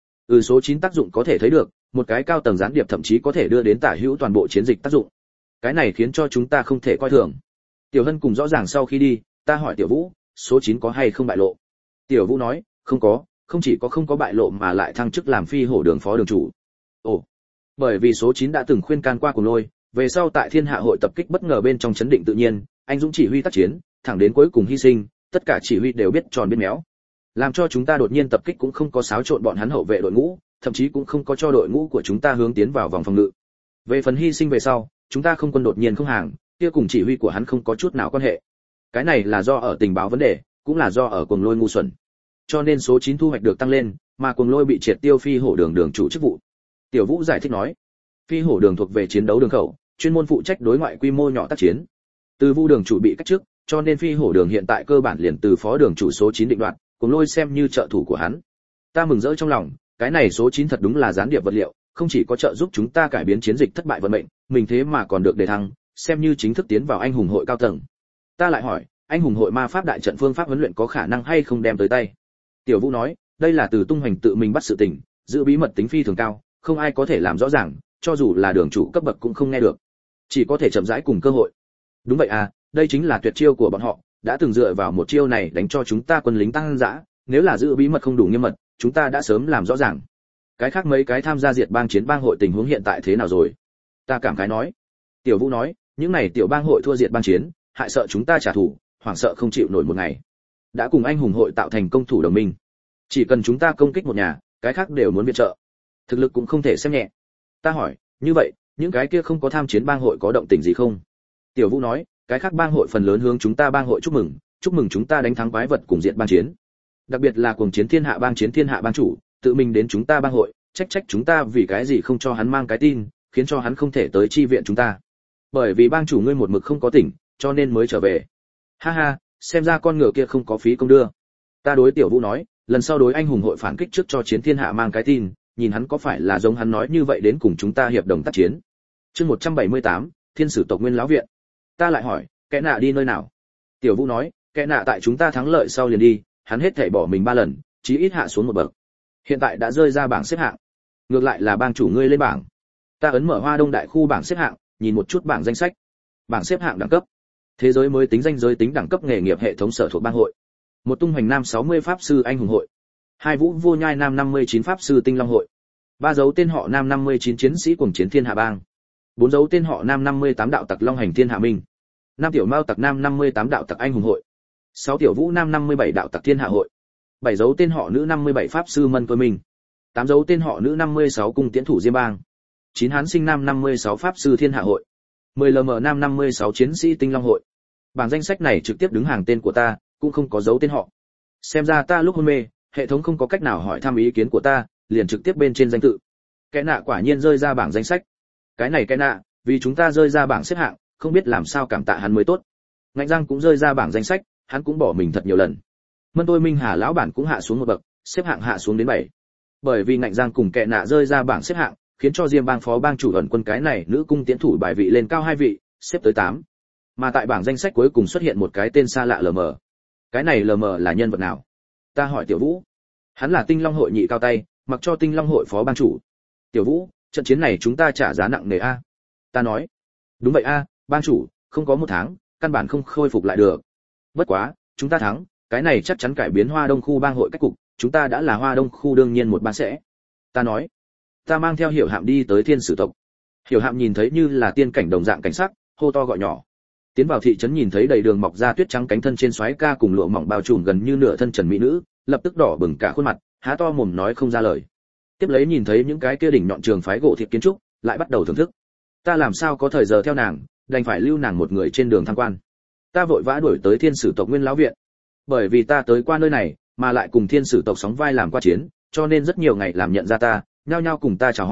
Ừ số chín tác dụng có thể thấy được, một cái cao tầng gián điệp thậm chí có thể đưa đến tả hữu toàn bộ chiến dịch tác dụng. Cái này khiến cho chúng ta không thể coi thường. Tiểu Hân cùng rõ ràng sau khi đi, ta hỏi Tiểu Vũ, số chín có hay không bại lộ? Tiểu Vũ nói, không có, không chỉ có không có bại lộ mà lại thăng chức làm phi hổ đường phó đường chủ. Ồ, bởi vì số chín đã từng khuyên can qua Cuồng Lôi, về sau tại Thiên Hạ hội tập kích bất ngờ bên trong chấn định tự nhiên, anh dũng chỉ huy tác chiến, thẳng đến cuối cùng hy sinh, tất cả chỉ huy đều biết tròn biết méo. Làm cho chúng ta đột nhiên tập kích cũng không có xáo trộn bọn hắn hậu vệ đội ngũ, thậm chí cũng không có cho đội ngũ của chúng ta hướng tiến vào vòng phòng ngự. Về phần hy sinh về sau, chúng ta không quân đột nhiên không hàng, kia cùng chỉ huy của hắn không có chút nào quan hệ. Cái này là do ở tình báo vấn đề, cũng là do ở Cuồng Lôi ngu xuẩn. Cho nên số chín thu hoạch được tăng lên, mà Cuồng Lôi bị triệt tiêu phi hổ đường đường chủ chức vụ. Tiểu Vũ giải thích nói, phi hổ đường thuộc về chiến đấu đường khẩu, chuyên môn phụ trách đối ngoại quy mô nhỏ tác chiến. Từ Vu đường chủ bị cách chức, cho nên phi hổ đường hiện tại cơ bản liền từ phó đường chủ số chín định đoạt, Cuồng Lôi xem như trợ thủ của hắn. Ta mừng rỡ trong lòng, cái này số chín thật đúng là gián điệp vật liệu, không chỉ có trợ giúp chúng ta cải biến chiến dịch thất bại vận mệnh, mình thế mà còn được đề thăng, xem như chính thức tiến vào anh hùng hội cao tầng. Ta lại hỏi, anh hùng hội ma pháp đại trận phương pháp huấn luyện có khả năng hay không đem tới tay? Tiểu Vũ nói, đây là từ tung hoành tự mình bắt sự tình, giữ bí mật tính phi thường cao, không ai có thể làm rõ ràng, cho dù là đường chủ cấp bậc cũng không nghe được, chỉ có thể chậm rãi cùng cơ hội. Đúng vậy à, đây chính là tuyệt chiêu của bọn họ, đã từng dựa vào một chiêu này đánh cho chúng ta quân lính tăng dã, nếu là giữ bí mật không đủ nghiêm mật, chúng ta đã sớm làm rõ ràng. Cái khác mấy cái tham gia diệt bang chiến bang hội tình huống hiện tại thế nào rồi? Ta cảm khái nói. Tiểu Vũ nói, những này tiểu bang hội thua diệt bang chiến, hại sợ chúng ta trả thù, hoảng sợ không chịu nổi một ngày. Đã cùng anh hùng hội tạo thành công thủ đồng minh. Chỉ cần chúng ta công kích một nhà, cái khác đều muốn viện trợ. Thực lực cũng không thể xem nhẹ. Ta hỏi, như vậy, những cái kia không có tham chiến bang hội có động tình gì không? Tiểu Vũ nói, cái khác bang hội phần lớn hướng chúng ta bang hội chúc mừng, chúc mừng chúng ta đánh thắng quái vật cùng diệt bang chiến. Đặc biệt là cuồng chiến thiên hạ bang chiến thiên hạ bang chủ, tự mình đến chúng ta bang hội, trách trách chúng ta vì cái gì không cho hắn mang cái tin, khiến cho hắn không thể tới chi viện chúng ta. Bởi vì bang chủ ngươi một mực không có tỉnh, cho nên mới trở về. Ha ha, xem ra con ngựa kia không có phí công đưa. Ta đối Tiểu Vũ nói, lần sau đối anh hùng hội phản kích trước cho chiến thiên hạ mang cái tin, nhìn hắn có phải là giống hắn nói như vậy đến cùng chúng ta hiệp đồng tác chiến. Chương một trăm bảy mươi tám, Thiên sử tộc Nguyên lão viện. Ta lại hỏi, kẻ nạ đi nơi nào? Tiểu Vũ nói, kẻ nạ tại chúng ta thắng lợi sau liền đi, hắn hết thảy bỏ mình ba lần, chí ít hạ xuống một bậc. Hiện tại đã rơi ra bảng xếp hạng. Ngược lại là bang chủ ngươi lên bảng. Ta ấn mở Hoa Đông đại khu bảng xếp hạng, nhìn một chút bảng danh sách. Bảng xếp hạng đẳng cấp. Thế giới mới tính danh giới tính đẳng cấp nghề nghiệp hệ thống sở thuộc bang hội. Một tung hoành nam sáu mươi pháp sư anh hùng hội. Hai vũ vô nhai nam năm mươi chín pháp sư tinh long hội. Ba dấu tên họ nam năm mươi chín chiến sĩ cuồng chiến thiên hạ bang. Bốn dấu tên họ nam năm mươi tám đạo tặc long hành thiên hạ minh. Năm tiểu mao tặc nam năm mươi tám đạo tặc anh hùng hội. Sáu tiểu vũ nam năm mươi bảy đạo tặc thiên hạ hội. Bảy dấu tên họ nữ năm mươi bảy pháp sư mân cơ minh. Tám dấu tên họ nữ năm mươi sáu cung tiễn thủ diêm bang. Chín hán sinh nam năm mươi sáu pháp sư thiên hạ hội. Mười lm nam năm mươi sáu chiến sĩ tinh long hội. Bảng danh sách này trực tiếp đứng hàng tên của ta, cũng không có dấu tên họ. Xem ra ta lúc hôn mê, hệ thống không có cách nào hỏi thăm ý kiến của ta, liền trực tiếp bên trên danh tự. Cái nạ quả nhiên rơi ra bảng danh sách. Cái này cái nạ, vì chúng ta rơi ra bảng xếp hạng, không biết làm sao cảm tạ hắn mới tốt. Ngạnh Giang cũng rơi ra bảng danh sách, hắn cũng bỏ mình thật nhiều lần. Mân Tôi Minh Hà lão bản cũng hạ xuống một bậc, xếp hạng hạ xuống đến bảy. Bởi vì Ngạnh Giang cùng kẻ nạ rơi ra bảng xếp hạng, khiến cho Diêm bang phó bang chủ ẩn quân cái này nữ cung tiến thủ bài vị lên cao hai vị, xếp tới tám. Mà tại bảng danh sách cuối cùng xuất hiện một cái tên xa lạ lờ mờ. Cái này lờ mờ là nhân vật nào? Ta hỏi Tiểu Vũ. Hắn là Tinh Long hội nhị cao tay, mặc cho Tinh Long hội phó bang chủ. Tiểu Vũ, trận chiến này chúng ta trả giá nặng nề a. Ta nói. Đúng vậy a, bang chủ, không có một tháng, căn bản không khôi phục lại được. Bất quá, chúng ta thắng, cái này chắc chắn cải biến Hoa Đông khu bang hội cách cục, chúng ta đã là Hoa Đông khu đương nhiên một bang sẽ. Ta nói. Ta mang theo Hiểu Hạm đi tới Thiên Sử tộc. Hiểu Hạm nhìn thấy như là tiên cảnh đồng dạng cảnh sắc, hô to gọi nhỏ. Tiến vào thị trấn nhìn thấy đầy đường mọc ra tuyết trắng cánh thân trên xoáy ca cùng lụa mỏng bao trùm gần như nửa thân trần mỹ nữ, lập tức đỏ bừng cả khuôn mặt, há to mồm nói không ra lời. Tiếp lấy nhìn thấy những cái kia đỉnh nhọn trường phái gỗ thiệp kiến trúc, lại bắt đầu thưởng thức. Ta làm sao có thời giờ theo nàng, đành phải lưu nàng một người trên đường tham quan. Ta vội vã đuổi tới Thiên Sử tộc Nguyên lão viện. Bởi vì ta tới qua nơi này, mà lại cùng Thiên Sử tộc sóng vai làm qua chiến, cho nên rất nhiều ngày làm nhận ra ta, nhao nhao cùng ta chào hỏi,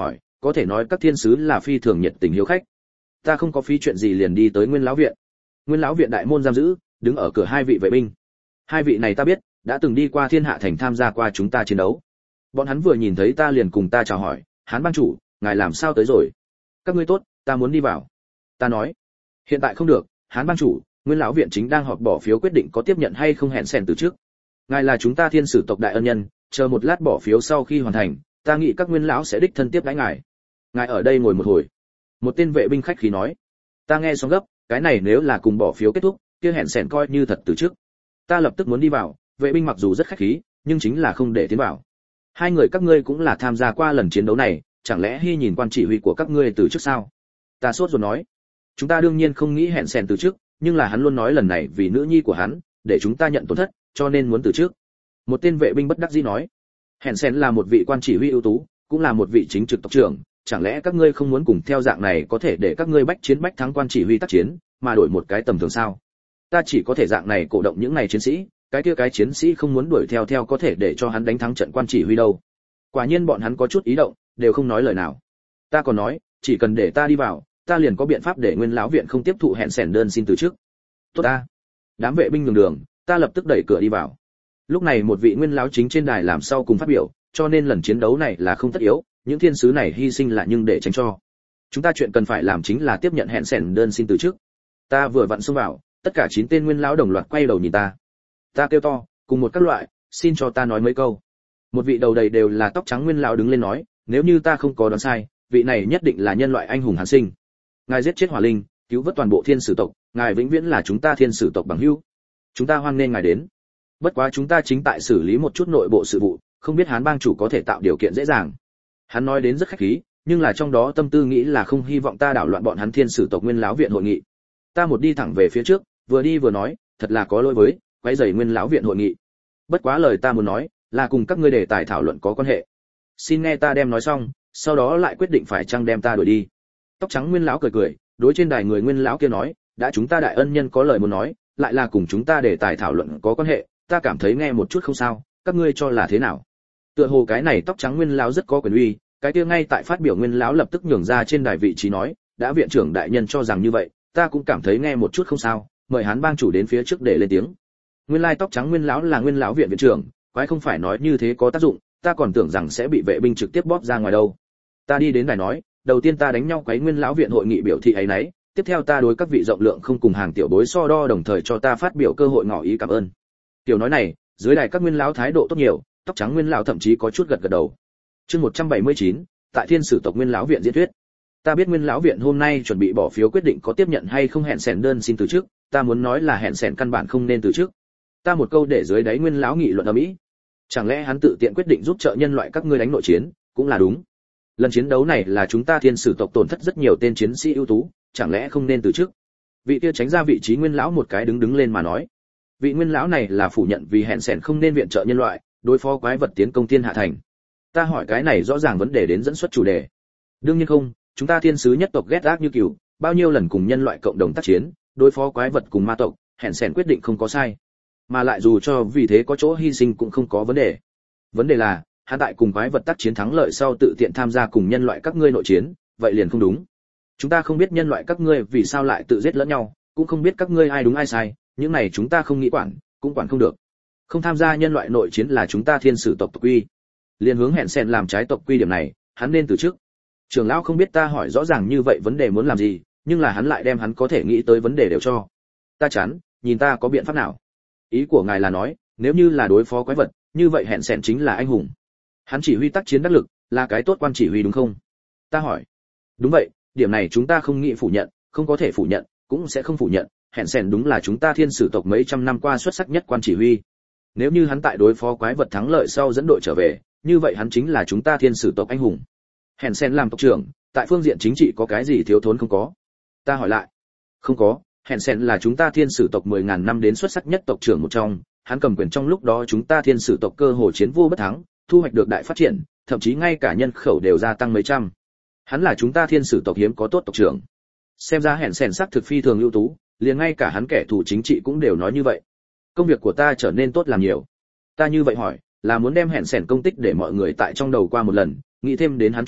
có thể nói các thiên sứ là phi thường nhiệt tình hiếu khách. Ta không có phí chuyện gì liền đi tới Nguyên lão viện. Nguyên lão viện đại môn giam giữ, đứng ở cửa hai vị vệ binh. Hai vị này ta biết, đã từng đi qua Thiên Hạ thành tham gia qua chúng ta chiến đấu. Bọn hắn vừa nhìn thấy ta liền cùng ta chào hỏi, Hán bang chủ, ngài làm sao tới rồi? Các ngươi tốt, ta muốn đi vào. Ta nói, hiện tại không được, Hán bang chủ, Nguyên lão viện chính đang họp bỏ phiếu quyết định có tiếp nhận hay không hẹn sèn từ trước. Ngài là chúng ta thiên sử tộc đại ân nhân, chờ một lát bỏ phiếu sau khi hoàn thành, ta nghĩ các Nguyên lão sẽ đích thân tiếp đãi ngài. Ngài ở đây ngồi một hồi. Một tên vệ binh khách khí nói. Ta nghe xong gấp, cái này nếu là cùng bỏ phiếu kết thúc, kia hẹn sèn coi như thật từ trước. Ta lập tức muốn đi vào, vệ binh mặc dù rất khách khí, nhưng chính là không để tiến vào. Hai người các ngươi cũng là tham gia qua lần chiến đấu này, chẳng lẽ hy nhìn quan chỉ huy của các ngươi từ trước sao? Ta sốt ruột nói. Chúng ta đương nhiên không nghĩ hẹn sèn từ trước, nhưng là hắn luôn nói lần này vì nữ nhi của hắn, để chúng ta nhận tổn thất, cho nên muốn từ trước. Một tên vệ binh bất đắc dĩ nói. Hẹn sèn là một vị quan chỉ huy ưu tú, cũng là một vị chính trực tộc trưởng, chẳng lẽ các ngươi không muốn cùng theo dạng này có thể để các ngươi bách chiến bách thắng quan chỉ huy tác chiến, mà đổi một cái tầm thường sao? Ta chỉ có thể dạng này cổ động những này chiến sĩ, cái kia cái chiến sĩ không muốn đuổi theo theo có thể để cho hắn đánh thắng trận quan chỉ huy đâu. Quả nhiên bọn hắn có chút ý động, đều không nói lời nào. Ta còn nói, chỉ cần để ta đi vào, ta liền có biện pháp để Nguyên lão viện không tiếp thụ hẹn sèn đơn xin từ trước. Tốt ta. Đám vệ binh nhường đường, ta lập tức đẩy cửa đi vào. Lúc này một vị Nguyên lão chính trên đài làm sau cùng phát biểu, cho nên lần chiến đấu này là không tất yếu, những thiên sứ này hy sinh là nhưng để tránh cho. Chúng ta chuyện cần phải làm chính là tiếp nhận hẹn sèn đơn xin từ trước. Ta vừa vặn xông vào, tất cả chín tên Nguyên lão đồng loạt quay đầu nhìn ta. Ta kêu to, cùng một các loại, xin cho ta nói mấy câu. Một vị đầu đầy đều là tóc trắng Nguyên lão đứng lên nói, nếu như ta không có đoán sai, vị này nhất định là nhân loại anh hùng Hàn Sinh. Ngài giết chết Hỏa Linh, cứu vớt toàn bộ thiên sử tộc, ngài vĩnh viễn là chúng ta thiên sử tộc bằng hữu. Chúng ta hoan nghênh ngài đến. Bất quá chúng ta chính tại xử lý một chút nội bộ sự vụ, không biết Hán bang chủ có thể tạo điều kiện dễ dàng. Hắn nói đến rất khách khí, nhưng là trong đó tâm tư nghĩ là không hy vọng ta đảo loạn bọn hắn thiên sử tộc Nguyên lão viện hội nghị. Ta một đi thẳng về phía trước, vừa đi vừa nói, thật là có lỗi với, quấy rầy Nguyên lão viện hội nghị. Bất quá lời ta muốn nói, là cùng các ngươi đề tài thảo luận có quan hệ. Xin nghe ta đem nói xong, sau đó lại quyết định phải chăng đem ta đuổi đi. Tóc trắng Nguyên lão cười cười, đối trên đài người Nguyên lão kia nói, đã chúng ta đại ân nhân có lời muốn nói, lại là cùng chúng ta đề tài thảo luận có quan hệ, ta cảm thấy nghe một chút không sao, các ngươi cho là thế nào? Tựa hồ cái này tóc trắng Nguyên lão rất có quyền uy, cái kia ngay tại phát biểu Nguyên lão lập tức nhường ra trên đài vị trí nói, đã viện trưởng đại nhân cho rằng như vậy, ta cũng cảm thấy nghe một chút không sao, mời Hán bang chủ đến phía trước để lên tiếng. Nguyên lai tóc trắng Nguyên lão là Nguyên lão viện viện trưởng, quái không phải nói như thế có tác dụng, ta còn tưởng rằng sẽ bị vệ binh trực tiếp bóp ra ngoài đâu. Ta đi đến đài nói, đầu tiên ta đánh nhau quấy Nguyên lão viện hội nghị biểu thị ấy nấy, tiếp theo ta đối các vị rộng lượng không cùng hàng tiểu bối so đo đồng thời cho ta phát biểu cơ hội ngỏ ý cảm ơn. Tiểu nói này, dưới đài các Nguyên lão thái độ tốt nhiều, tóc trắng Nguyên lão thậm chí có chút gật gật đầu. Chương một trăm bảy mươi chín, tại Thiên Sử tộc Nguyên lão viện diễn thuyết. Ta biết Nguyên lão viện hôm nay chuẩn bị bỏ phiếu quyết định có tiếp nhận hay không hẹn sèn đơn xin từ trước, ta muốn nói là hẹn sèn căn bản không nên từ trước. Ta một câu để dưới đáy Nguyên lão nghị luận ầm ĩ. Chẳng lẽ hắn tự tiện quyết định giúp trợ nhân loại các ngươi đánh nội chiến, cũng là đúng. Lần chiến đấu này là chúng ta Thiên Sử tộc tổn thất rất nhiều tên chiến sĩ ưu tú, chẳng lẽ không nên từ trước? Vị kia tránh ra vị trí Nguyên lão một cái đứng đứng lên mà nói. Vị Nguyên lão này là phủ nhận vì hẹn sèn không nên viện trợ nhân loại, đối phó quái vật tiến công Thiên Hạ thành. Ta hỏi cái này rõ ràng vấn đề đến dẫn xuất chủ đề. Đương nhiên không, chúng ta thiên sứ nhất tộc ghét ác như cừu, bao nhiêu lần cùng nhân loại cộng đồng tác chiến, đối phó quái vật cùng ma tộc, hẹn sèn quyết định không có sai. Mà lại dù cho vì thế có chỗ hy sinh cũng không có vấn đề. Vấn đề là, hắn tại cùng quái vật tác chiến thắng lợi sau tự tiện tham gia cùng nhân loại các ngươi nội chiến, vậy liền không đúng. Chúng ta không biết nhân loại các ngươi vì sao lại tự giết lẫn nhau, cũng không biết các ngươi ai đúng ai sai, những này chúng ta không nghĩ quản, cũng quản không được. Không tham gia nhân loại nội chiến là chúng ta thiên sử tộc tộc quy. Liên hướng hẹn sèn làm trái tộc quy điểm này, hắn nên từ trước. Trưởng lão không biết ta hỏi rõ ràng như vậy vấn đề muốn làm gì, nhưng là hắn lại đem hắn có thể nghĩ tới vấn đề đều cho. Ta chán, nhìn ta có biện pháp nào? Ý của ngài là nói, nếu như là đối phó quái vật, như vậy hẹn sèn chính là anh hùng. Hắn chỉ huy tác chiến đắc lực, là cái tốt quan chỉ huy đúng không? Ta hỏi. Đúng vậy, điểm này chúng ta không nghĩ phủ nhận, không có thể phủ nhận, cũng sẽ không phủ nhận, hẹn sèn đúng là chúng ta thiên sử tộc mấy trăm năm qua xuất sắc nhất quan chỉ huy. Nếu như hắn tại đối phó quái vật thắng lợi sau dẫn đội trở về, như vậy hắn chính là chúng ta thiên sử tộc anh hùng. Hẹn sèn làm tộc trưởng, tại phương diện chính trị có cái gì thiếu thốn không có? Ta hỏi lại. Không có, hẹn sèn là chúng ta thiên sử tộc mười ngàn năm đến xuất sắc nhất tộc trưởng một trong, hắn cầm quyền trong lúc đó chúng ta thiên sử tộc cơ hồ chiến vô bất thắng, thu hoạch được đại phát triển, thậm chí ngay cả nhân khẩu đều gia tăng mấy trăm. Hắn là chúng ta thiên sử tộc hiếm có tốt tộc trưởng. Xem ra hẹn sèn sắc thực phi thường ưu tú, liền ngay cả hắn kẻ thù chính trị cũng đều nói như vậy. Công việc của ta trở nên tốt làm nhiều. Ta như vậy hỏi, là muốn đem hẹn sèn công tích để mọi người tại trong đầu qua một lần, nghĩ thêm đến hắn chỗ tốt,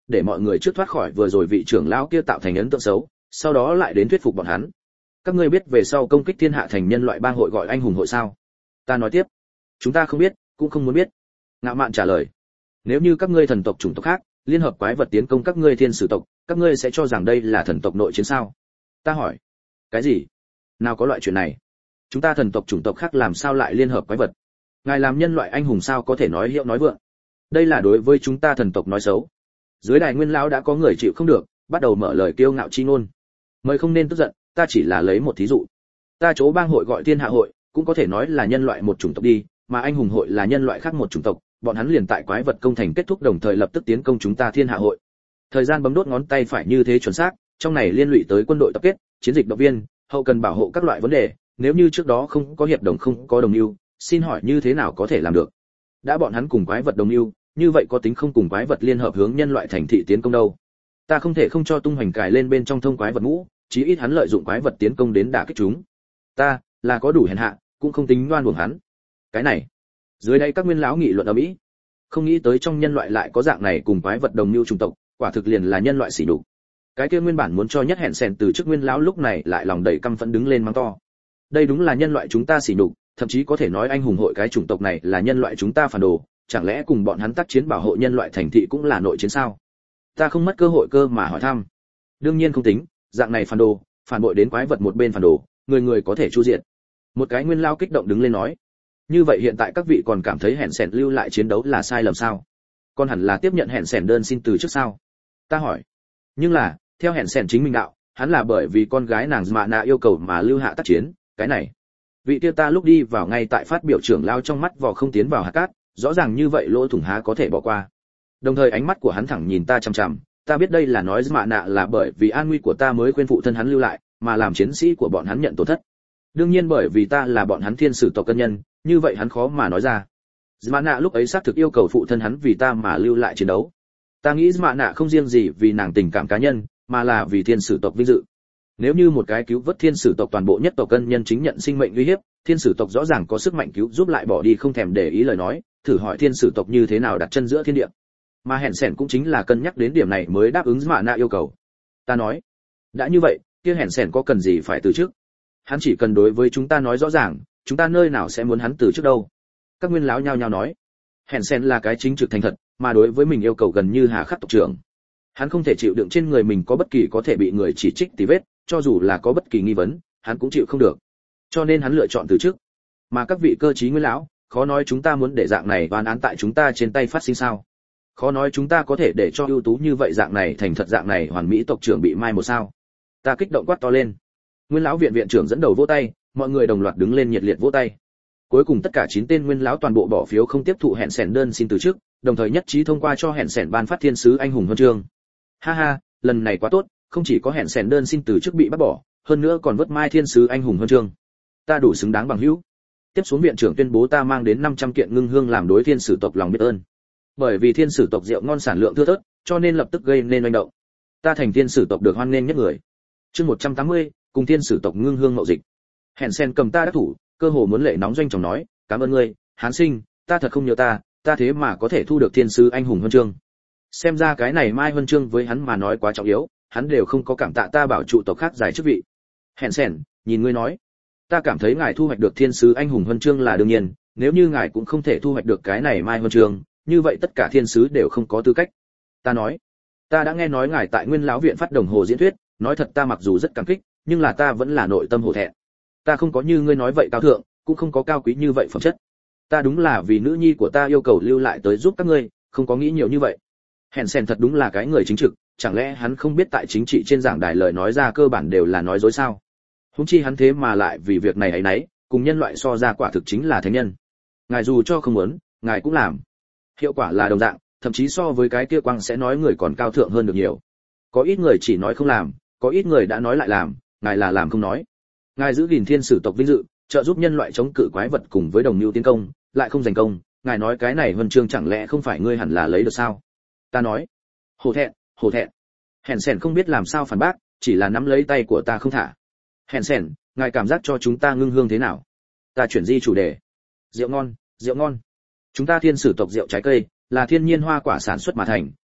để mọi người trước thoát khỏi vừa rồi vị trưởng lão kia tạo thành ấn tượng xấu, sau đó lại đến thuyết phục bọn hắn. Các ngươi biết về sau công kích thiên hạ thành nhân loại bang hội gọi anh hùng hội sao? Ta nói tiếp. Chúng ta không biết, cũng không muốn biết. Ngạo Mạn trả lời. Nếu như các ngươi thần tộc chủng tộc khác liên hợp quái vật tiến công các ngươi thiên sử tộc, các ngươi sẽ cho rằng đây là thần tộc nội chiến sao? Ta hỏi. Cái gì? Nào có loại chuyện này? Chúng ta thần tộc chủng tộc khác làm sao lại liên hợp quái vật? Ngài làm nhân loại anh hùng sao có thể nói hiệu nói vượng? Đây là đối với chúng ta thần tộc nói xấu. Dưới đài nguyên lão đã có người chịu không được, bắt đầu mở lời kiêu ngạo chi ngôn. Mời không nên tức giận, ta chỉ là lấy một thí dụ. Ta chỗ bang hội gọi thiên hạ hội, cũng có thể nói là nhân loại một chủng tộc đi, mà anh hùng hội là nhân loại khác một chủng tộc, bọn hắn liền tại quái vật công thành kết thúc đồng thời lập tức tiến công chúng ta thiên hạ hội. Thời gian bấm đốt ngón tay phải như thế chuẩn xác, trong này liên lụy tới quân đội tập kết, chiến dịch động viên, hậu cần bảo hộ các loại vấn đề, nếu như trước đó không có hiệp đồng không có đồng ưu, xin hỏi như thế nào có thể làm được? Đã bọn hắn cùng quái vật đồng ưu, như vậy có tính không cùng quái vật liên hợp hướng nhân loại thành thị tiến công đâu? Ta không thể không cho tung hoành cài lên bên trong thông quái vật ngũ, chí ít hắn lợi dụng quái vật tiến công đến đả kích chúng. Ta là có đủ hèn hạ, cũng không tính đoan uổng hắn. Cái này, dưới đây các nguyên lão nghị luận ở mỹ, không nghĩ tới trong nhân loại lại có dạng này cùng quái vật đồng lưu chủng tộc, quả thực liền là nhân loại sỉ nhục. Cái kia nguyên bản muốn cho nhất hẹn sèn từ chức nguyên lão lúc này lại lòng đầy căm phẫn đứng lên mắng to. Đây đúng là nhân loại chúng ta sỉ nhục, thậm chí có thể nói anh hùng hội cái chủng tộc này là nhân loại chúng ta phản đồ, chẳng lẽ cùng bọn hắn tác chiến bảo hộ nhân loại thành thị cũng là nội chiến sao? Ta không mất cơ hội cơ mà hỏi thăm. Đương nhiên không tính, dạng này phản đồ, phản bội đến quái vật một bên phản đồ, người người có thể chu diệt. Một cái nguyên lao kích động đứng lên nói. Như vậy hiện tại các vị còn cảm thấy hẹn sèn lưu lại chiến đấu là sai lầm sao? Còn hẳn là tiếp nhận hẹn sèn đơn xin từ trước sao? Ta hỏi. Nhưng là, theo hẹn sèn chính mình đạo, hắn là bởi vì con gái nàng Mạ Nạ yêu cầu mà lưu hạ tác chiến, cái này. Vị kia ta lúc đi vào ngay tại phát biểu trưởng lao trong mắt vò không tiến vào hạt cát, rõ ràng như vậy lỗ thủng há có thể bỏ qua. Đồng thời ánh mắt của hắn thẳng nhìn ta chằm chằm, ta biết đây là nói Mạ Nạ là bởi vì an nguy của ta mới khuyên phụ thân hắn lưu lại, mà làm chiến sĩ của bọn hắn nhận tổn thất. Đương nhiên bởi vì ta là bọn hắn thiên sử tộc cân nhân, như vậy hắn khó mà nói ra. Mạ Nạ lúc ấy xác thực yêu cầu phụ thân hắn vì ta mà lưu lại chiến đấu. Ta nghĩ Mạ Nạ không riêng gì vì nàng tình cảm cá nhân, mà là vì thiên sử tộc vinh dự. Nếu như một cái cứu vớt thiên sử tộc toàn bộ nhất tộc cân nhân chính nhận sinh mệnh uy hiếp, thiên sử tộc rõ ràng có sức mạnh cứu giúp lại bỏ đi không thèm để ý lời nói, thử hỏi thiên sử tộc như thế nào đặt chân giữa thiên địa. Mà hẹn sèn cũng chính là cân nhắc đến điểm này mới đáp ứng Mạ Nạ yêu cầu. Ta nói, đã như vậy, kia hẹn sèn có cần gì phải từ chức? Hắn chỉ cần đối với chúng ta nói rõ ràng, chúng ta nơi nào sẽ muốn hắn từ chức đâu. Các nguyên lão nhao nhao nói, hẹn sèn là cái chính trực thành thật, mà đối với mình yêu cầu gần như hà khắc tộc trưởng. Hắn không thể chịu đựng trên người mình có bất kỳ có thể bị người chỉ trích tì vết, cho dù là có bất kỳ nghi vấn, hắn cũng chịu không được. Cho nên hắn lựa chọn từ chức. Mà các vị cơ trí nguyên lão, khó nói chúng ta muốn để dạng này oan án tại chúng ta trên tay phát sinh sao? Khó nói chúng ta có thể để cho ưu tú như vậy dạng này thành thật dạng này hoàn mỹ tộc trưởng bị mai một sao? Ta kích động quát to lên. Nguyên lão viện viện trưởng dẫn đầu vỗ tay, mọi người đồng loạt đứng lên nhiệt liệt vỗ tay. Cuối cùng tất cả chín tên nguyên lão toàn bộ bỏ phiếu không tiếp thụ hẹn sèn đơn xin từ chức, đồng thời nhất trí thông qua cho hẹn sèn ban phát thiên sứ anh hùng huân chương. Ha ha, lần này quá tốt, không chỉ có hẹn sèn đơn xin từ chức bị bắt bỏ, hơn nữa còn vớt mai thiên sứ anh hùng huân chương. Ta đủ xứng đáng bằng hữu. Tiếp xuống viện trưởng tuyên bố ta mang đến năm trăm kiện ngưng hương làm đối thiên sử tộc lòng biết ơn. Bởi vì thiên sử tộc rượu ngon sản lượng thưa thớt, cho nên lập tức gây nên manh động. Ta thành thiên sử tộc được hoan nghênh nhất người. Chương một trăm tám mươi, cùng thiên sử tộc ngưng hương mậu dịch. Hẹn sen cầm ta đắc thủ, cơ hồ muốn lệ nóng doanh chồng nói, cảm ơn ngươi, Hán Sinh, ta thật không nhớ ta, ta thế mà có thể thu được thiên sứ anh hùng huân chương. Xem ra cái này mai huân chương với hắn mà nói quá trọng yếu, hắn đều không có cảm tạ ta bảo trụ tộc khác giải chức vị. Hẹn sen, nhìn ngươi nói, ta cảm thấy ngài thu hoạch được thiên sứ anh hùng huân chương là đương nhiên, nếu như ngài cũng không thể thu hoạch được cái này mai huân chương, như vậy tất cả thiên sứ đều không có tư cách. Ta nói, ta đã nghe nói ngài tại Nguyên lão viện phát đồng hồ diễn thuyết, nói thật ta mặc dù rất cảm kích, nhưng là ta vẫn là nội tâm hổ thẹn. Ta không có như ngươi nói vậy cao thượng, cũng không có cao quý như vậy phẩm chất. Ta đúng là vì nữ nhi của ta yêu cầu lưu lại tới giúp các ngươi, không có nghĩ nhiều như vậy. Hèn sen thật đúng là cái người chính trực, chẳng lẽ hắn không biết tại chính trị trên giảng đài lời nói ra cơ bản đều là nói dối sao? Huống chi hắn thế mà lại vì việc này ấy nấy, cùng nhân loại so ra quả thực chính là thánh nhân. Ngài dù cho không muốn, ngài cũng làm. Hiệu quả là đồng dạng, thậm chí so với cái kia quang sẽ nói người còn cao thượng hơn được nhiều. Có ít người chỉ nói không làm, có ít người đã nói lại làm, ngài là làm không nói. Ngài giữ gìn thiên sử tộc vinh dự, trợ giúp nhân loại chống cự quái vật cùng với đồng mưu tiến công, lại không giành công, ngài nói cái này huân chương chẳng lẽ không phải ngươi hẳn là lấy được sao? Ta nói, hổ thẹn, hổ thẹn. Hèn sèn không biết làm sao phản bác, chỉ là nắm lấy tay của ta không thả. Hèn sèn, ngài cảm giác cho chúng ta ngưng hương thế nào? Ta chuyển di chủ đề. Rượu ngon, rượu ngon. Chúng ta thiên sử tộc rượu trái cây là thiên nhiên hoa quả sản xuất mà thành,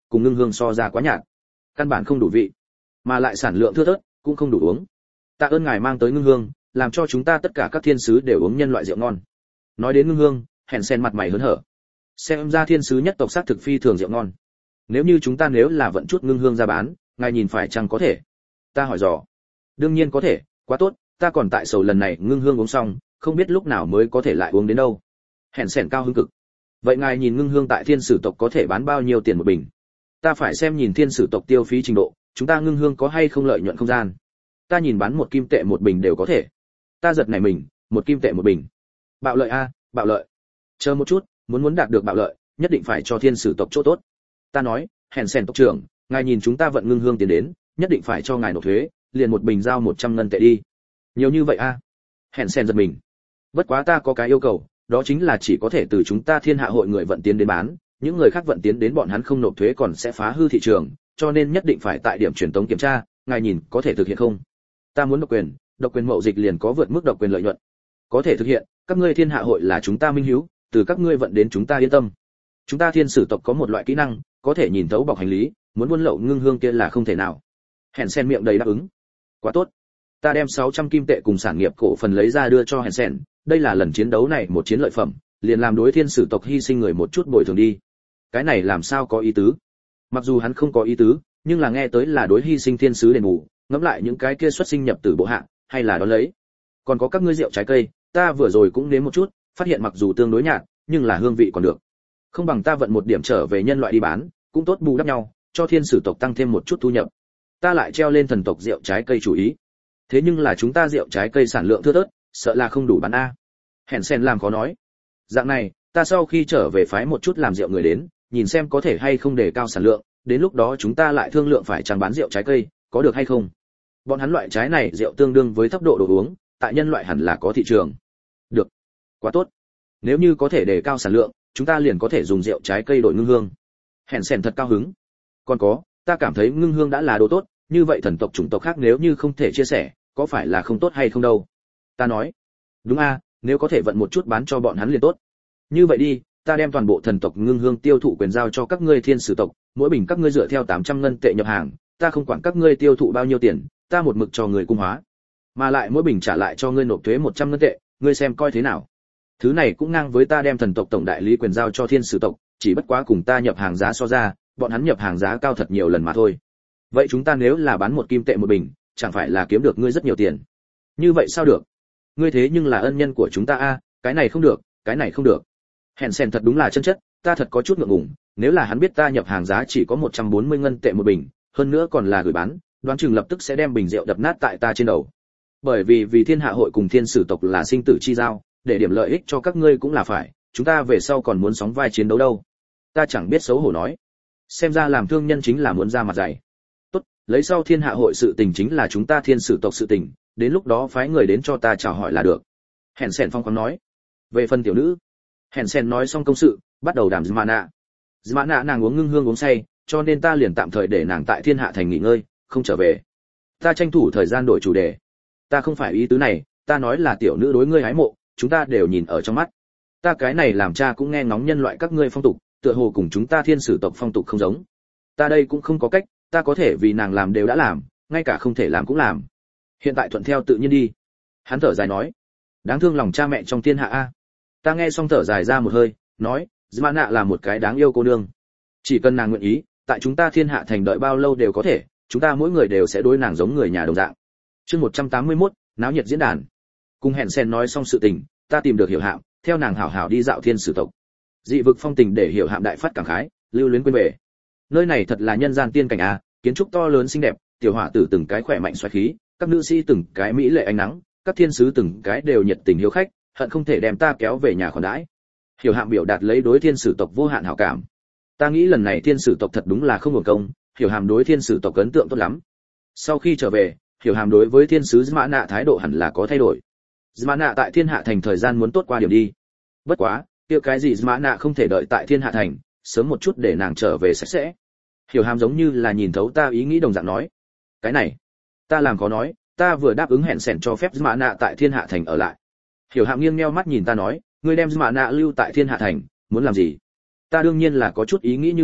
cùng ngưng hương so ra quá nhạt, căn bản không đủ vị, mà lại sản lượng thưa thớt, cũng không đủ uống. Tạ ơn ngài mang tới ngưng hương, làm cho chúng ta tất cả các thiên sứ đều uống nhân loại rượu ngon. Nói đến ngưng hương, hẹn sen mặt mày hớn hở. Xem ra thiên sứ nhất tộc sát thực phi thường rượu ngon. Nếu như chúng ta nếu là vận chút ngưng hương ra bán, ngài nhìn phải chăng có thể? Ta hỏi dò. Đương nhiên có thể, quá tốt, ta còn tại sầu lần này ngưng hương uống xong, không biết lúc nào mới có thể lại uống đến đâu. Hẹn sen cao hứng cực. Vậy ngài nhìn ngưng hương tại thiên sử tộc có thể bán bao nhiêu tiền một bình? Ta phải xem nhìn thiên sử tộc tiêu phí trình độ, chúng ta ngưng hương có hay không lợi nhuận không gian. Ta nhìn bán một kim tệ một bình đều có thể. Ta giật nảy mình, một kim tệ một bình. Bạo lợi a, bạo lợi. Chờ một chút, muốn muốn đạt được bạo lợi, nhất định phải cho thiên sử tộc chỗ tốt. Ta nói, hèn sen tộc trưởng, ngài nhìn chúng ta vận ngưng hương tiền đến, nhất định phải cho ngài nộp thuế, liền một bình giao một trăm ngân tệ đi. Nhiều như vậy a? Hèn sen giật mình. Bất quá ta có cái yêu cầu, đó chính là chỉ có thể từ chúng ta thiên hạ hội người vận tiến đến bán, những người khác vận tiến đến bọn hắn không nộp thuế còn sẽ phá hư thị trường, cho nên nhất định phải tại điểm truyền tống kiểm tra, ngài nhìn có thể thực hiện không? Ta muốn độc quyền, độc quyền mậu dịch liền có vượt mức độc quyền lợi nhuận. Có thể thực hiện, các ngươi thiên hạ hội là chúng ta minh hiếu, từ các ngươi vận đến chúng ta yên tâm. Chúng ta thiên sử tộc có một loại kỹ năng, có thể nhìn thấu bọc hành lý, muốn buôn lậu ngưng hương kia là không thể nào. Hèn sen miệng đầy đáp ứng. Quá tốt. Ta đem sáu trăm kim tệ cùng sản nghiệp cổ phần lấy ra đưa cho Hèn sen, đây là lần chiến đấu này một chiến lợi phẩm, liền làm đối thiên sử tộc hy sinh người một chút bồi thường đi. Cái này làm sao có ý tứ? Mặc dù hắn không có ý tứ, nhưng là nghe tới là đối hy sinh thiên sứ đền bù, ngẫm lại những cái kia xuất sinh nhập tử bộ hạ, hay là đó lấy. Còn có các ngươi rượu trái cây, ta vừa rồi cũng nếm một chút, phát hiện mặc dù tương đối nhạt, nhưng là hương vị còn được. Không bằng ta vận một điểm trở về nhân loại đi bán, cũng tốt bù đắp nhau, cho thiên sử tộc tăng thêm một chút thu nhập. Ta lại treo lên thần tộc rượu trái cây chủ ý. Thế nhưng là chúng ta rượu trái cây sản lượng thưa thớt, sợ là không đủ bán a. Hèn sen làm khó nói. Dạng này, ta sau khi trở về phái một chút làm rượu người đến, nhìn xem có thể hay không để cao sản lượng, đến lúc đó chúng ta lại thương lượng phải chăng bán rượu trái cây, có được hay không? Bọn hắn loại trái này rượu tương đương với thấp độ đồ uống, tại nhân loại hẳn là có thị trường. Được, quá tốt. Nếu như có thể đề cao sản lượng, chúng ta liền có thể dùng rượu trái cây đổi ngưng hương. Hèn sen thật cao hứng. Còn có, ta cảm thấy ngưng hương đã là đồ tốt, như vậy thần tộc chủng tộc khác nếu như không thể chia sẻ, có phải là không tốt hay không đâu? Ta nói, đúng a, nếu có thể vận một chút bán cho bọn hắn liền tốt. Như vậy đi, ta đem toàn bộ thần tộc ngưng hương tiêu thụ quyền giao cho các ngươi thiên sử tộc, mỗi bình các ngươi dựa theo tám trăm ngân tệ nhập hàng, ta không quản các ngươi tiêu thụ bao nhiêu tiền, ta một mực cho người cung hóa. Mà lại mỗi bình trả lại cho ngươi nộp thuế một trăm ngân tệ, ngươi xem coi thế nào. Thứ này cũng ngang với ta đem thần tộc tổng đại lý quyền giao cho thiên sử tộc, chỉ bất quá cùng ta nhập hàng giá so ra, bọn hắn nhập hàng giá cao thật nhiều lần mà thôi. Vậy chúng ta nếu là bán một kim tệ một bình, chẳng phải là kiếm được ngươi rất nhiều tiền. Như vậy sao được? Ngươi thế nhưng là ân nhân của chúng ta a, cái này không được, cái này không được. Hèn sen thật đúng là chân chất, ta thật có chút ngượng ngùng, nếu là hắn biết ta nhập hàng giá chỉ có một trăm bốn mươi ngân tệ một bình, hơn nữa còn là gửi bán, đoán chừng lập tức sẽ đem bình rượu đập nát tại ta trên đầu. Bởi vì vì thiên hạ hội cùng thiên sử tộc là sinh tử chi giao, để điểm lợi ích cho các ngươi cũng là phải, chúng ta về sau còn muốn sóng vai chiến đấu đâu. Ta chẳng biết xấu hổ nói. Xem ra làm thương nhân chính là muốn ra mặt dày. Tốt, lấy sau thiên hạ hội sự tình chính là chúng ta thiên sử tộc sự tình, đến lúc đó phái người đến cho ta chào hỏi là được. Hèn sen phong khoáng nói. Về phần tiểu nữ, Hèn sen nói xong công sự, bắt đầu đàm Zmana. Zmana nàng uống ngưng hương uống say, cho nên ta liền tạm thời để nàng tại thiên hạ thành nghỉ ngơi, không trở về. Ta tranh thủ thời gian đổi chủ đề. Ta không phải ý tứ này, ta nói là tiểu nữ đối ngươi hái mộ, chúng ta đều nhìn ở trong mắt. Ta cái này làm cha cũng nghe ngóng nhân loại các ngươi phong tục, tựa hồ cùng chúng ta thiên sử tộc phong tục không giống. Ta đây cũng không có cách, ta có thể vì nàng làm đều đã làm, ngay cả không thể làm cũng làm. Hiện tại thuận theo tự nhiên đi. Hắn thở dài nói. Đáng thương lòng cha mẹ trong thiên hạ a. Ta nghe xong thở dài ra một hơi, nói, Zmana là một cái đáng yêu cô nương. Chỉ cần nàng nguyện ý, tại chúng ta thiên hạ thành đợi bao lâu đều có thể, chúng ta mỗi người đều sẽ đối nàng giống người nhà đồng dạng. Chương một trăm tám mươi mốt, náo nhiệt diễn đàn. Cùng hẹn sen nói xong sự tình, ta tìm được Hiểu Hạm, theo nàng hảo hảo đi dạo thiên sử tộc. Dị vực phong tình để Hiểu Hạm đại phát cảm khái, lưu luyến quên về. Nơi này thật là nhân gian tiên cảnh a, kiến trúc to lớn xinh đẹp, tiểu hỏa tử từng cái khỏe mạnh xoáy khí, các nữ sĩ từng cái mỹ lệ ánh nắng, các thiên sứ từng cái đều nhiệt tình hiếu khách, hận không thể đem ta kéo về nhà khoản đãi. Hiểu Hạm biểu đạt lấy đối thiên sử tộc vô hạn hảo cảm. Ta nghĩ lần này thiên sử tộc thật đúng là không hưởng công, Hiểu Hàm đối thiên sử tộc ấn tượng tốt lắm. Sau khi trở về, Hiểu Hàm đối với thiên sứ Zmana thái độ hẳn là có thay đổi. Zmana tại thiên hạ thành thời gian muốn tốt qua điểm đi. Bất quá, kia cái gì Zmana không thể đợi tại thiên hạ thành, sớm một chút để nàng trở về sạch sẽ. Hiểu Hàm giống như là nhìn thấu ta ý nghĩ đồng dạng nói. Cái này, ta làm khó nói, ta vừa đáp ứng hẹn sẻn cho phép Zmana tại thiên hạ thành ở lại. Hiểu Hàm nghiêng nheo mắt nhìn ta nói, ngươi đem Zmana lưu tại thiên hạ thành, muốn làm gì? Ta đương nhiên là có chút ý nghĩ như vậy,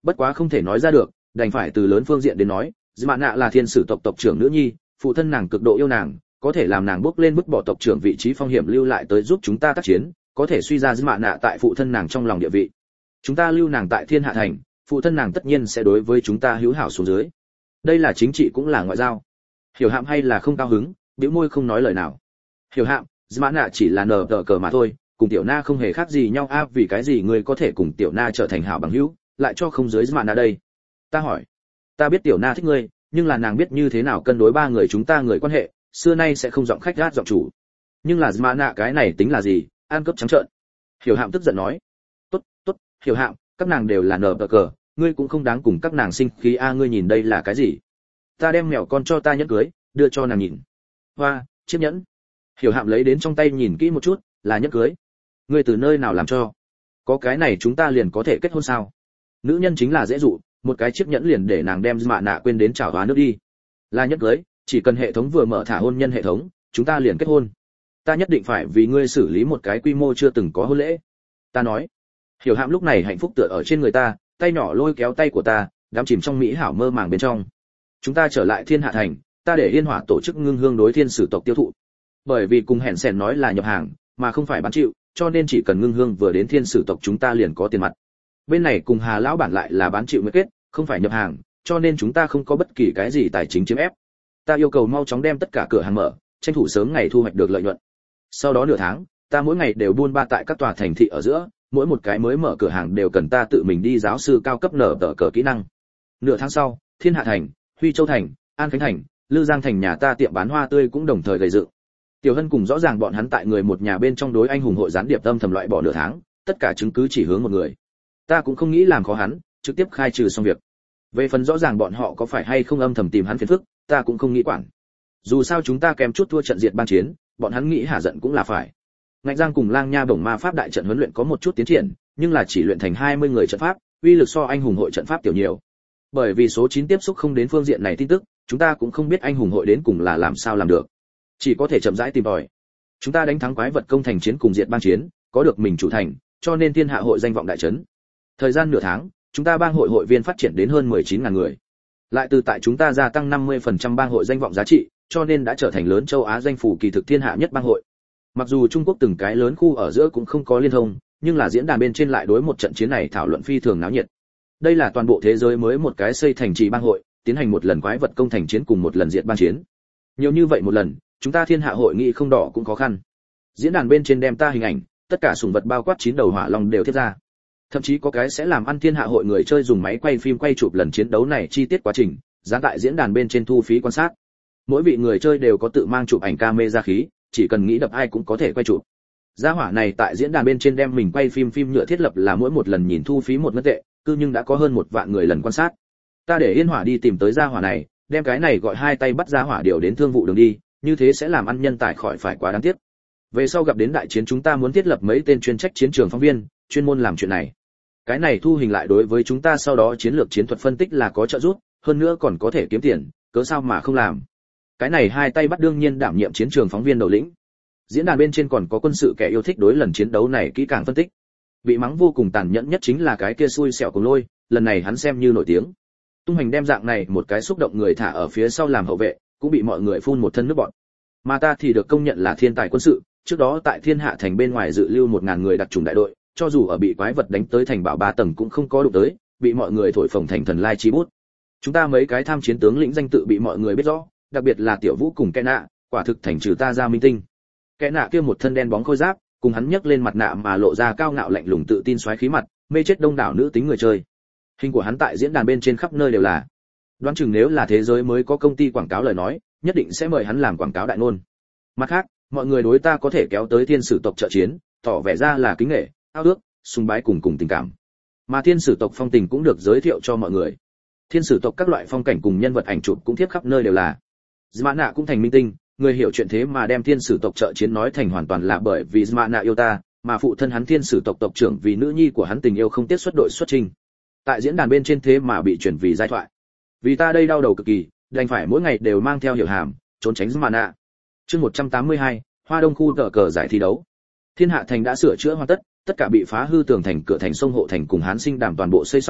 bất quá không thể nói ra được, đành phải từ lớn phương diện đến nói, Dĩ Mạn Nạ là thiên sử tộc tộc trưởng nữ nhi, phụ thân nàng cực độ yêu nàng, có thể làm nàng bước lên bức bỏ tộc trưởng vị trí phong hiểm lưu lại tới giúp chúng ta tác chiến, có thể suy ra Dĩ Mạn Nạ tại phụ thân nàng trong lòng địa vị. Chúng ta lưu nàng tại Thiên Hạ thành, phụ thân nàng tất nhiên sẽ đối với chúng ta hữu hảo xuống dưới. Đây là chính trị cũng là ngoại giao. Hiểu Hạm hay là không cao hứng, bĩu môi không nói lời nào. Hiểu Hạm, Dĩ Mạn Nạ chỉ là nở tờ cờ mà thôi, cùng Tiểu Na không hề khác gì nhau a, à, vì cái gì ngươi có thể cùng Tiểu Na trở thành hảo bằng hữu, lại cho không dưới Dĩ Mạn Nạ đây? Ta hỏi. Ta biết Tiểu Na thích ngươi, nhưng là nàng biết như thế nào cân đối ba người chúng ta người quan hệ, xưa nay sẽ không giọng khách gát giọng chủ. Nhưng là Dĩ Mạn Nạ cái này tính là gì, ăn cướp trắng trợn. Hiểu Hạm tức giận nói. Tốt, tốt, Hiểu Hạm, các nàng đều là nở tờ cờ, ngươi cũng không đáng cùng các nàng sinh khí a, ngươi nhìn đây là cái gì? Ta đem mèo con cho ta nhẫn cưới, đưa cho nàng nhìn. Hoa, chiếc nhẫn. Hiểu Hạm lấy đến trong tay nhìn kỹ một chút, là nhẫn cưới. Ngươi từ nơi nào làm cho? Có cái này chúng ta liền có thể kết hôn sao? Nữ nhân chính là dễ dụ, một cái chiếc nhẫn liền để nàng đem Dĩ Mạn Nạ quên đến chảo hóa nước đi. Là nhẫn cưới, chỉ cần hệ thống vừa mở thả hôn nhân hệ thống, chúng ta liền kết hôn. Ta nhất định phải vì ngươi xử lý một cái quy mô chưa từng có hôn lễ. Ta nói. Hiểu Hạm lúc này hạnh phúc tựa ở trên người ta, tay nhỏ lôi kéo tay của ta, đắm chìm trong mỹ hảo mơ màng bên trong. Chúng ta trở lại Thiên Hạ thành, ta để Yên Hỏa tổ chức ngưng hương đối thiên sử tộc tiêu thụ. Bởi vì cùng hẹn sèn nói là nhập hàng, mà không phải bán chịu, cho nên chỉ cần ngưng hương vừa đến thiên sử tộc chúng ta liền có tiền mặt. Bên này cùng Hà lão bản lại là bán chịu mới kết, không phải nhập hàng, cho nên chúng ta không có bất kỳ cái gì tài chính chiếm ép. Ta yêu cầu mau chóng đem tất cả cửa hàng mở, tranh thủ sớm ngày thu hoạch được lợi nhuận. Sau đó nửa tháng, ta mỗi ngày đều buôn ba tại các tòa thành thị ở giữa, mỗi một cái mới mở cửa hàng đều cần ta tự mình đi giáo sư cao cấp nở tờ cờ kỹ năng. Nửa tháng sau, Thiên Hạ thành, Huy Châu thành, An Khánh thành, Lư Giang thành nhà ta tiệm bán hoa tươi cũng đồng thời gây dựng. Tiểu Hân cùng rõ ràng bọn hắn tại người một nhà bên trong đối anh hùng hội gián điệp tâm thầm loại bỏ nửa tháng, tất cả chứng cứ chỉ hướng một người. Ta cũng không nghĩ làm khó hắn, trực tiếp khai trừ xong việc. Về phần rõ ràng bọn họ có phải hay không âm thầm tìm hắn phiền phức, ta cũng không nghĩ quản. Dù sao chúng ta kém chút thua trận diệt bang chiến, bọn hắn nghĩ hả giận cũng là phải. Ngạnh Giang cùng Lang Nha Bổng Ma pháp đại trận huấn luyện có một chút tiến triển, nhưng là chỉ luyện thành hai mươi người trận pháp, uy lực so anh hùng hội trận pháp tiểu nhiều. Bởi vì số chín tiếp xúc không đến phương diện này tin tức, chúng ta cũng không biết anh hùng hội đến cùng là làm sao làm được. Chỉ có thể chậm rãi tìm tòi. Chúng ta đánh thắng quái vật công thành chiến cùng diệt bang chiến, có được mình chủ thành, cho nên Thiên Hạ hội danh vọng đại trấn. Thời gian nửa tháng, chúng ta bang hội hội viên phát triển đến hơn mười chín nghìn người. Lại từ tại chúng ta gia tăng năm mươi phần trăm bang hội danh vọng giá trị, cho nên đã trở thành lớn châu Á danh phủ kỳ thực thiên hạ nhất bang hội. Mặc dù Trung Quốc từng cái lớn khu ở giữa cũng không có liên thông, nhưng là diễn đàn bên trên lại đối một trận chiến này thảo luận phi thường náo nhiệt. Đây là toàn bộ thế giới mới một cái xây thành trì bang hội, tiến hành một lần quái vật công thành chiến cùng một lần diệt bang chiến. Nhiều như vậy một lần, chúng ta Thiên Hạ hội nghị không đỏ cũng khó khăn. Diễn đàn bên trên đem ta hình ảnh, tất cả sủng vật bao quát chín đầu hỏa long đều thiết ra. Thậm chí có cái sẽ làm ăn Thiên Hạ hội người chơi dùng máy quay phim quay chụp lần chiến đấu này chi tiết quá trình, dán tại diễn đàn bên trên thu phí quan sát. Mỗi vị người chơi đều có tự mang chụp ảnh camera khí, chỉ cần nghĩ đập ai cũng có thể quay chụp. Gia hỏa này tại diễn đàn bên trên đem mình quay phim phim nhựa thiết lập là mỗi một lần nhìn thu phí một ngân tệ, cư nhưng đã có hơn một vạn người lần quan sát. Ta để Yên Hỏa đi tìm tới gia hỏa này, đem cái này gọi hai tay bắt gia hỏa điều đến thương vụ đường đi, như thế sẽ làm ăn nhân tài khỏi phải quá đáng tiếc. Về sau gặp đến đại chiến chúng ta muốn thiết lập mấy tên chuyên trách chiến trường phóng viên, chuyên môn làm chuyện này. Cái này thu hình lại đối với chúng ta sau đó chiến lược chiến thuật phân tích là có trợ giúp, hơn nữa còn có thể kiếm tiền, cớ sao mà không làm. Cái này hai tay bắt đương nhiên đảm nhiệm chiến trường phóng viên đầu lĩnh. Diễn đàn bên trên còn có quân sự kẻ yêu thích đối lần chiến đấu này kỹ càng phân tích. Bị mắng vô cùng tàn nhẫn nhất chính là cái kia xui xẻo cùng Lôi, lần này hắn xem như nổi tiếng. Tung Hành đem dạng này một cái xúc động người thả ở phía sau làm hậu vệ, cũng bị mọi người phun một thân nước bọt. Mà ta thì được công nhận là thiên tài quân sự, trước đó tại Thiên Hạ thành bên ngoài dự lưu một ngàn người đặc chủng đại đội, cho dù ở bị quái vật đánh tới thành bảo ba tầng cũng không có đụng tới, bị mọi người thổi phồng thành thần lai chi bút. Chúng ta mấy cái tham chiến tướng lĩnh danh tự bị mọi người biết rõ, đặc biệt là Tiểu Vũ cùng Kẻ Nạ, quả thực thành trừ ta ra minh tinh. Kẻ Nạ kia một thân đen bóng khôi giáp, cùng hắn nhấc lên mặt nạ mà lộ ra cao ngạo lạnh lùng tự tin xoáy khí mặt, mê chết đông đảo nữ tính người chơi. Hình của hắn tại diễn đàn bên trên khắp nơi đều là. Đoán chừng nếu là thế giới mới có công ty quảng cáo lời nói, nhất định sẽ mời hắn làm quảng cáo đại ngôn. Mặt khác, mọi người đối ta có thể kéo tới thiên sử tộc trợ chiến, tỏ vẻ ra là kính nể, ao ước, sùng bái cùng cùng tình cảm. Mà thiên sử tộc phong tình cũng được giới thiệu cho mọi người. Thiên sử tộc các loại phong cảnh cùng nhân vật ảnh chụp cũng thiếp khắp nơi đều là. Zmana cũng thành minh tinh, người hiểu chuyện thế mà đem thiên sử tộc trợ chiến nói thành hoàn toàn là bởi vì Zmana yêu ta, mà phụ thân hắn thiên sử tộc tộc trưởng vì nữ nhi của hắn tình yêu không tiết xuất đội xuất trình. Tại diễn đàn bên trên thế mà bị chuyển vì giai thoại. Vì ta đây đau đầu cực kỳ, đành phải mỗi ngày đều mang theo hiểu hàm, trốn tránh Zmana. Chương một trăm tám mươi hai, Hoa Đông khu cờ cờ giải thi đấu. Thiên Hạ thành đã sửa chữa hoàn tất, tất cả bị phá hư tường thành cửa thành sông hộ thành cùng Hán Sinh Đàm toàn bộ xây xong,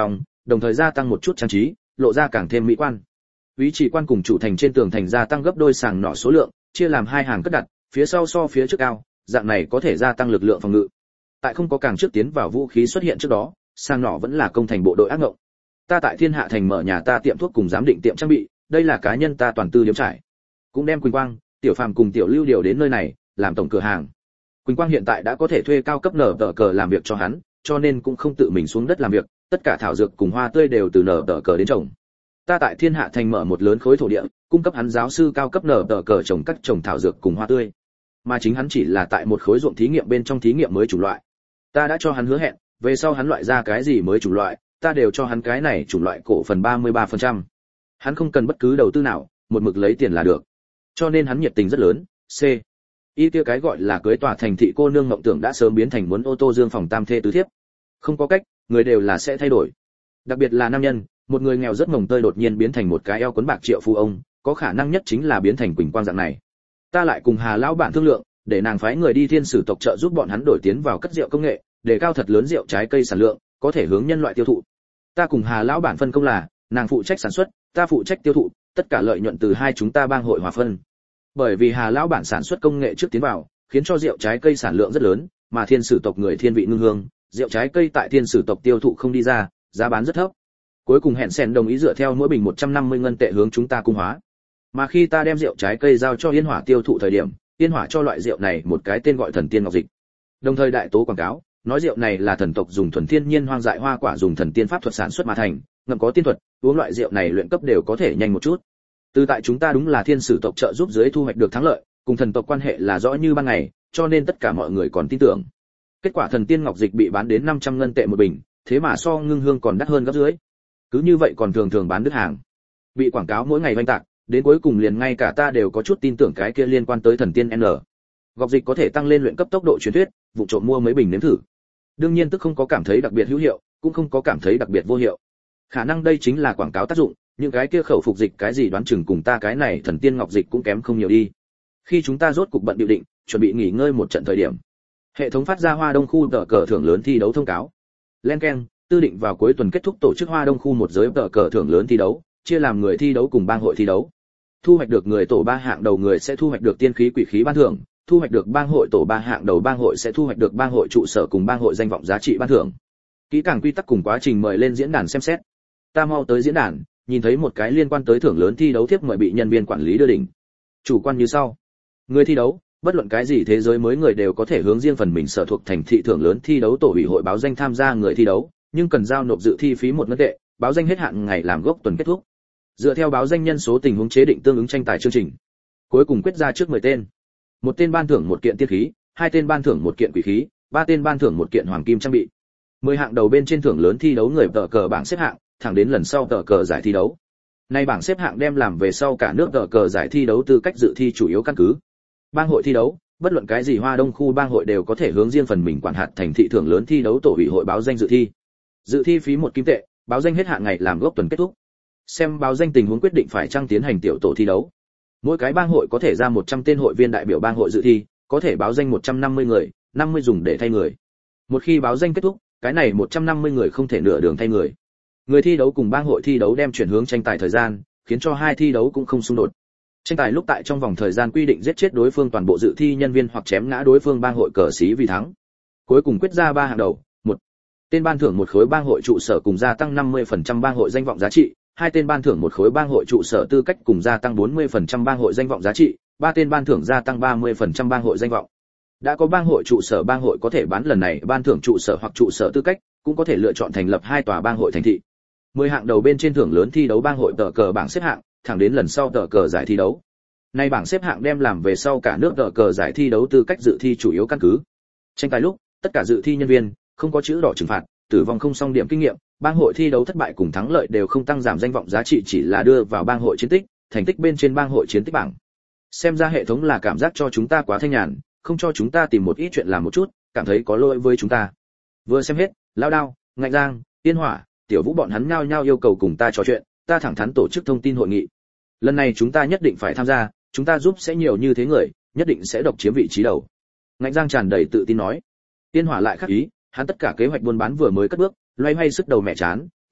đồng thời gia tăng một chút trang trí, lộ ra càng thêm mỹ quan. Úy chỉ quan cùng chủ thành trên tường thành gia tăng gấp đôi sàng nỏ số lượng, chia làm hai hàng cất đặt, phía sau so phía trước cao, dạng này có thể gia tăng lực lượng phòng ngự. Tại không có càng trước tiến vào vũ khí xuất hiện trước đó, sàng nỏ vẫn là công thành bộ đội ác ngộng. Ta tại Thiên Hạ thành mở nhà ta tiệm thuốc cùng giám định tiệm trang bị, đây là cá nhân ta toàn tư liếm trải. Cũng đem Quỳnh Quang, Tiểu Phàm cùng Tiểu Lưu điều đến nơi này, làm tổng cửa hàng. Quỳnh Quang hiện tại đã có thể thuê cao cấp nở tờ cờ làm việc cho hắn, cho nên cũng không tự mình xuống đất làm việc, tất cả thảo dược cùng hoa tươi đều từ nở tờ cờ đến trồng. Ta tại Thiên Hạ thành mở một lớn khối thổ địa, cung cấp hắn giáo sư cao cấp nở tờ cờ trồng các trồng thảo dược cùng hoa tươi. Mà chính hắn chỉ là tại một khối ruộng thí nghiệm bên trong thí nghiệm mới chủng loại. Ta đã cho hắn hứa hẹn, về sau hắn loại ra cái gì mới chủng loại, ta đều cho hắn cái này chủng loại cổ phần ba mươi ba phần trăm. Hắn không cần bất cứ đầu tư nào, một mực lấy tiền là được. Cho nên hắn nhiệt tình rất lớn. C. Y kia cái gọi là cưới tòa thành thị cô nương mộng tưởng đã sớm biến thành muốn ô tô dương phòng tam thê tứ thiếp. Không có cách, người đều là sẽ thay đổi. Đặc biệt là nam nhân, một người nghèo rất mồng tơi đột nhiên biến thành một cái eo cuốn bạc triệu phu ông, có khả năng nhất chính là biến thành Quỳnh Quang dạng này. Ta lại cùng Hà lão bản thương lượng, để nàng phái người đi thiên sử tộc trợ giúp bọn hắn đổi tiến vào cất rượu công nghệ, để cao thật lớn rượu trái cây sản lượng, có thể hướng nhân loại tiêu thụ. Ta cùng Hà lão bản phân công là, nàng phụ trách sản xuất, ta phụ trách tiêu thụ, tất cả lợi nhuận từ hai chúng ta bang hội hòa phân. Bởi vì Hà lão bản sản xuất công nghệ trước tiến vào, khiến cho rượu trái cây sản lượng rất lớn, mà thiên sử tộc người thiên vị ngưng hương, rượu trái cây tại thiên sử tộc tiêu thụ không đi ra, giá bán rất thấp. Cuối cùng hẹn sen đồng ý dựa theo mỗi bình một trăm năm mươi ngân tệ hướng chúng ta cung hóa. Mà khi ta đem rượu trái cây giao cho Yên Hỏa tiêu thụ thời điểm, Yên Hỏa cho loại rượu này một cái tên gọi Thần Tiên Ngọc Dịch. Đồng thời đại tố quảng cáo, nói rượu này là thần tộc dùng thuần thiên nhiên hoang dại hoa quả dùng thần tiên pháp thuật sản xuất mà thành, ngậm có tiên thuật, uống loại rượu này luyện cấp đều có thể nhanh một chút. Từ tại chúng ta đúng là thiên sử tộc trợ giúp dưới thu hoạch được thắng lợi, cùng thần tộc quan hệ là rõ như ban ngày, cho nên tất cả mọi người còn tin tưởng. Kết quả Thần Tiên Ngọc Dịch bị bán đến năm trăm ngân tệ một bình, thế mà so ngưng hương còn đắt hơn gấp dưới. Cứ như vậy còn thường thường bán đứt hàng. Bị quảng cáo mỗi ngày vang tạc, đến cuối cùng liền ngay cả ta đều có chút tin tưởng cái kia liên quan tới Thần Tiên N. Ngọc Dịch có thể tăng lên luyện cấp tốc độ truyền thuyết, vụ trộm mua mấy bình nếm thử. Đương nhiên tức không có cảm thấy đặc biệt hữu hiệu, cũng không có cảm thấy đặc biệt vô hiệu. Khả năng đây chính là quảng cáo tác dụng, những cái kia khẩu phục dịch cái gì đoán chừng cùng ta cái này Thần Tiên Ngọc Dịch cũng kém không nhiều đi. Khi chúng ta rốt cục bận biểu định, chuẩn bị nghỉ ngơi một trận thời điểm, hệ thống phát ra Hoa Đông khu tờ cờ thưởng lớn thi đấu thông cáo. Len keng, tư định vào cuối tuần kết thúc tổ chức Hoa Đông khu một giới tờ cờ thưởng lớn thi đấu, chia làm người thi đấu cùng bang hội thi đấu. Thu hoạch được người tổ ba hạng đầu người sẽ thu hoạch được tiên khí quỷ khí ban thưởng, thu hoạch được bang hội tổ ba hạng đầu bang hội sẽ thu hoạch được bang hội trụ sở cùng bang hội danh vọng giá trị ban thưởng. Kỹ càng quy tắc cùng quá trình mời lên diễn đàn xem xét. Ta mau tới diễn đàn, nhìn thấy một cái liên quan tới thưởng lớn thi đấu thiếp mời bị nhân viên quản lý đưa đỉnh. Chủ quan như sau: người thi đấu, bất luận cái gì thế giới mới người đều có thể hướng riêng phần mình sở thuộc thành thị thưởng lớn thi đấu tổ ủy hội báo danh tham gia người thi đấu, nhưng cần giao nộp dự thi phí một ngân tệ, báo danh hết hạn ngày làm gốc tuần kết thúc. Dựa theo báo danh nhân số tình huống chế định tương ứng tranh tài chương trình. Cuối cùng quyết ra trước mười tên. Một tên ban thưởng một kiện tiên khí, hai tên ban thưởng một kiện quỷ khí, ba tên ban thưởng một kiện hoàng kim trang bị. mười hạng đầu bên trên thưởng lớn thi đấu người tờ cờ bảng xếp hạng, thẳng đến lần sau tờ cờ giải thi đấu. Nay bảng xếp hạng đem làm về sau cả nước tờ cờ giải thi đấu tư cách dự thi chủ yếu căn cứ. Bang hội thi đấu, bất luận cái gì Hoa Đông khu bang hội đều có thể hướng riêng phần mình quản hạt thành thị thưởng lớn thi đấu tổ ủy hội báo danh dự thi. Dự thi phí một kim tệ, báo danh hết hạn ngày làm gốc tuần kết thúc. Xem báo danh tình huống quyết định phải trang tiến hành tiểu tổ thi đấu. Mỗi cái bang hội có thể ra một trăm tên hội viên đại biểu bang hội dự thi, có thể báo danh một trăm năm mươi người, năm mươi dùng để thay người. Một khi báo danh kết thúc, cái này một trăm năm mươi người không thể nửa đường thay người. Người thi đấu cùng bang hội thi đấu đem chuyển hướng tranh tài thời gian, khiến cho hai thi đấu cũng không xung đột. Tranh tài lúc tại trong vòng thời gian quy định giết chết đối phương toàn bộ dự thi nhân viên hoặc chém ngã đối phương bang hội cờ sĩ vì thắng. Cuối cùng quyết ra ba hạng đầu: một tên ban thưởng một khối bang hội trụ sở cùng gia tăng năm mươi phần trăm bang hội danh vọng giá trị, hai tên ban thưởng một khối bang hội trụ sở tư cách cùng gia tăng bốn mươi phần trăm bang hội danh vọng giá trị, ba tên ban thưởng gia tăng ba mươi phần trăm bang hội danh vọng. Đã có bang hội trụ sở bang hội có thể bán lần này ban thưởng trụ sở hoặc trụ sở tư cách, cũng có thể lựa chọn thành lập hai tòa bang hội thành thị. mười hạng đầu bên trên thưởng lớn thi đấu bang hội tờ cờ bảng xếp hạng, thẳng đến lần sau tờ cờ giải thi đấu. Nay bảng xếp hạng đem làm về sau cả nước tờ cờ giải thi đấu tư cách dự thi chủ yếu căn cứ. Tranh tài lúc, tất cả dự thi nhân viên không có chữ đỏ trừng phạt, tử vong không song điểm kinh nghiệm, bang hội thi đấu thất bại cùng thắng lợi đều không tăng giảm danh vọng giá trị, chỉ là đưa vào bang hội chiến tích, thành tích bên trên bang hội chiến tích bảng. Xem ra hệ thống là cảm giác cho chúng ta quá thanh nhàn, không cho chúng ta tìm một ít chuyện làm một chút, cảm thấy có lỗi với chúng ta. Vừa xem hết, Lao Đao, Ngạnh Giang, Yên Hỏa, Tiểu Vũ bọn hắn nhao nhao yêu cầu cùng ta trò chuyện, ta thẳng thắn tổ chức thông tin hội nghị. Lần này chúng ta nhất định phải tham gia, chúng ta giúp sẽ nhiều như thế người, nhất định sẽ độc chiếm vị trí đầu. Ngạnh Giang tràn đầy tự tin nói. Yên Hỏa lại khác ý, hắn tất cả kế hoạch buôn bán vừa mới cất bước, loay hoay sức đầu mẹ chán,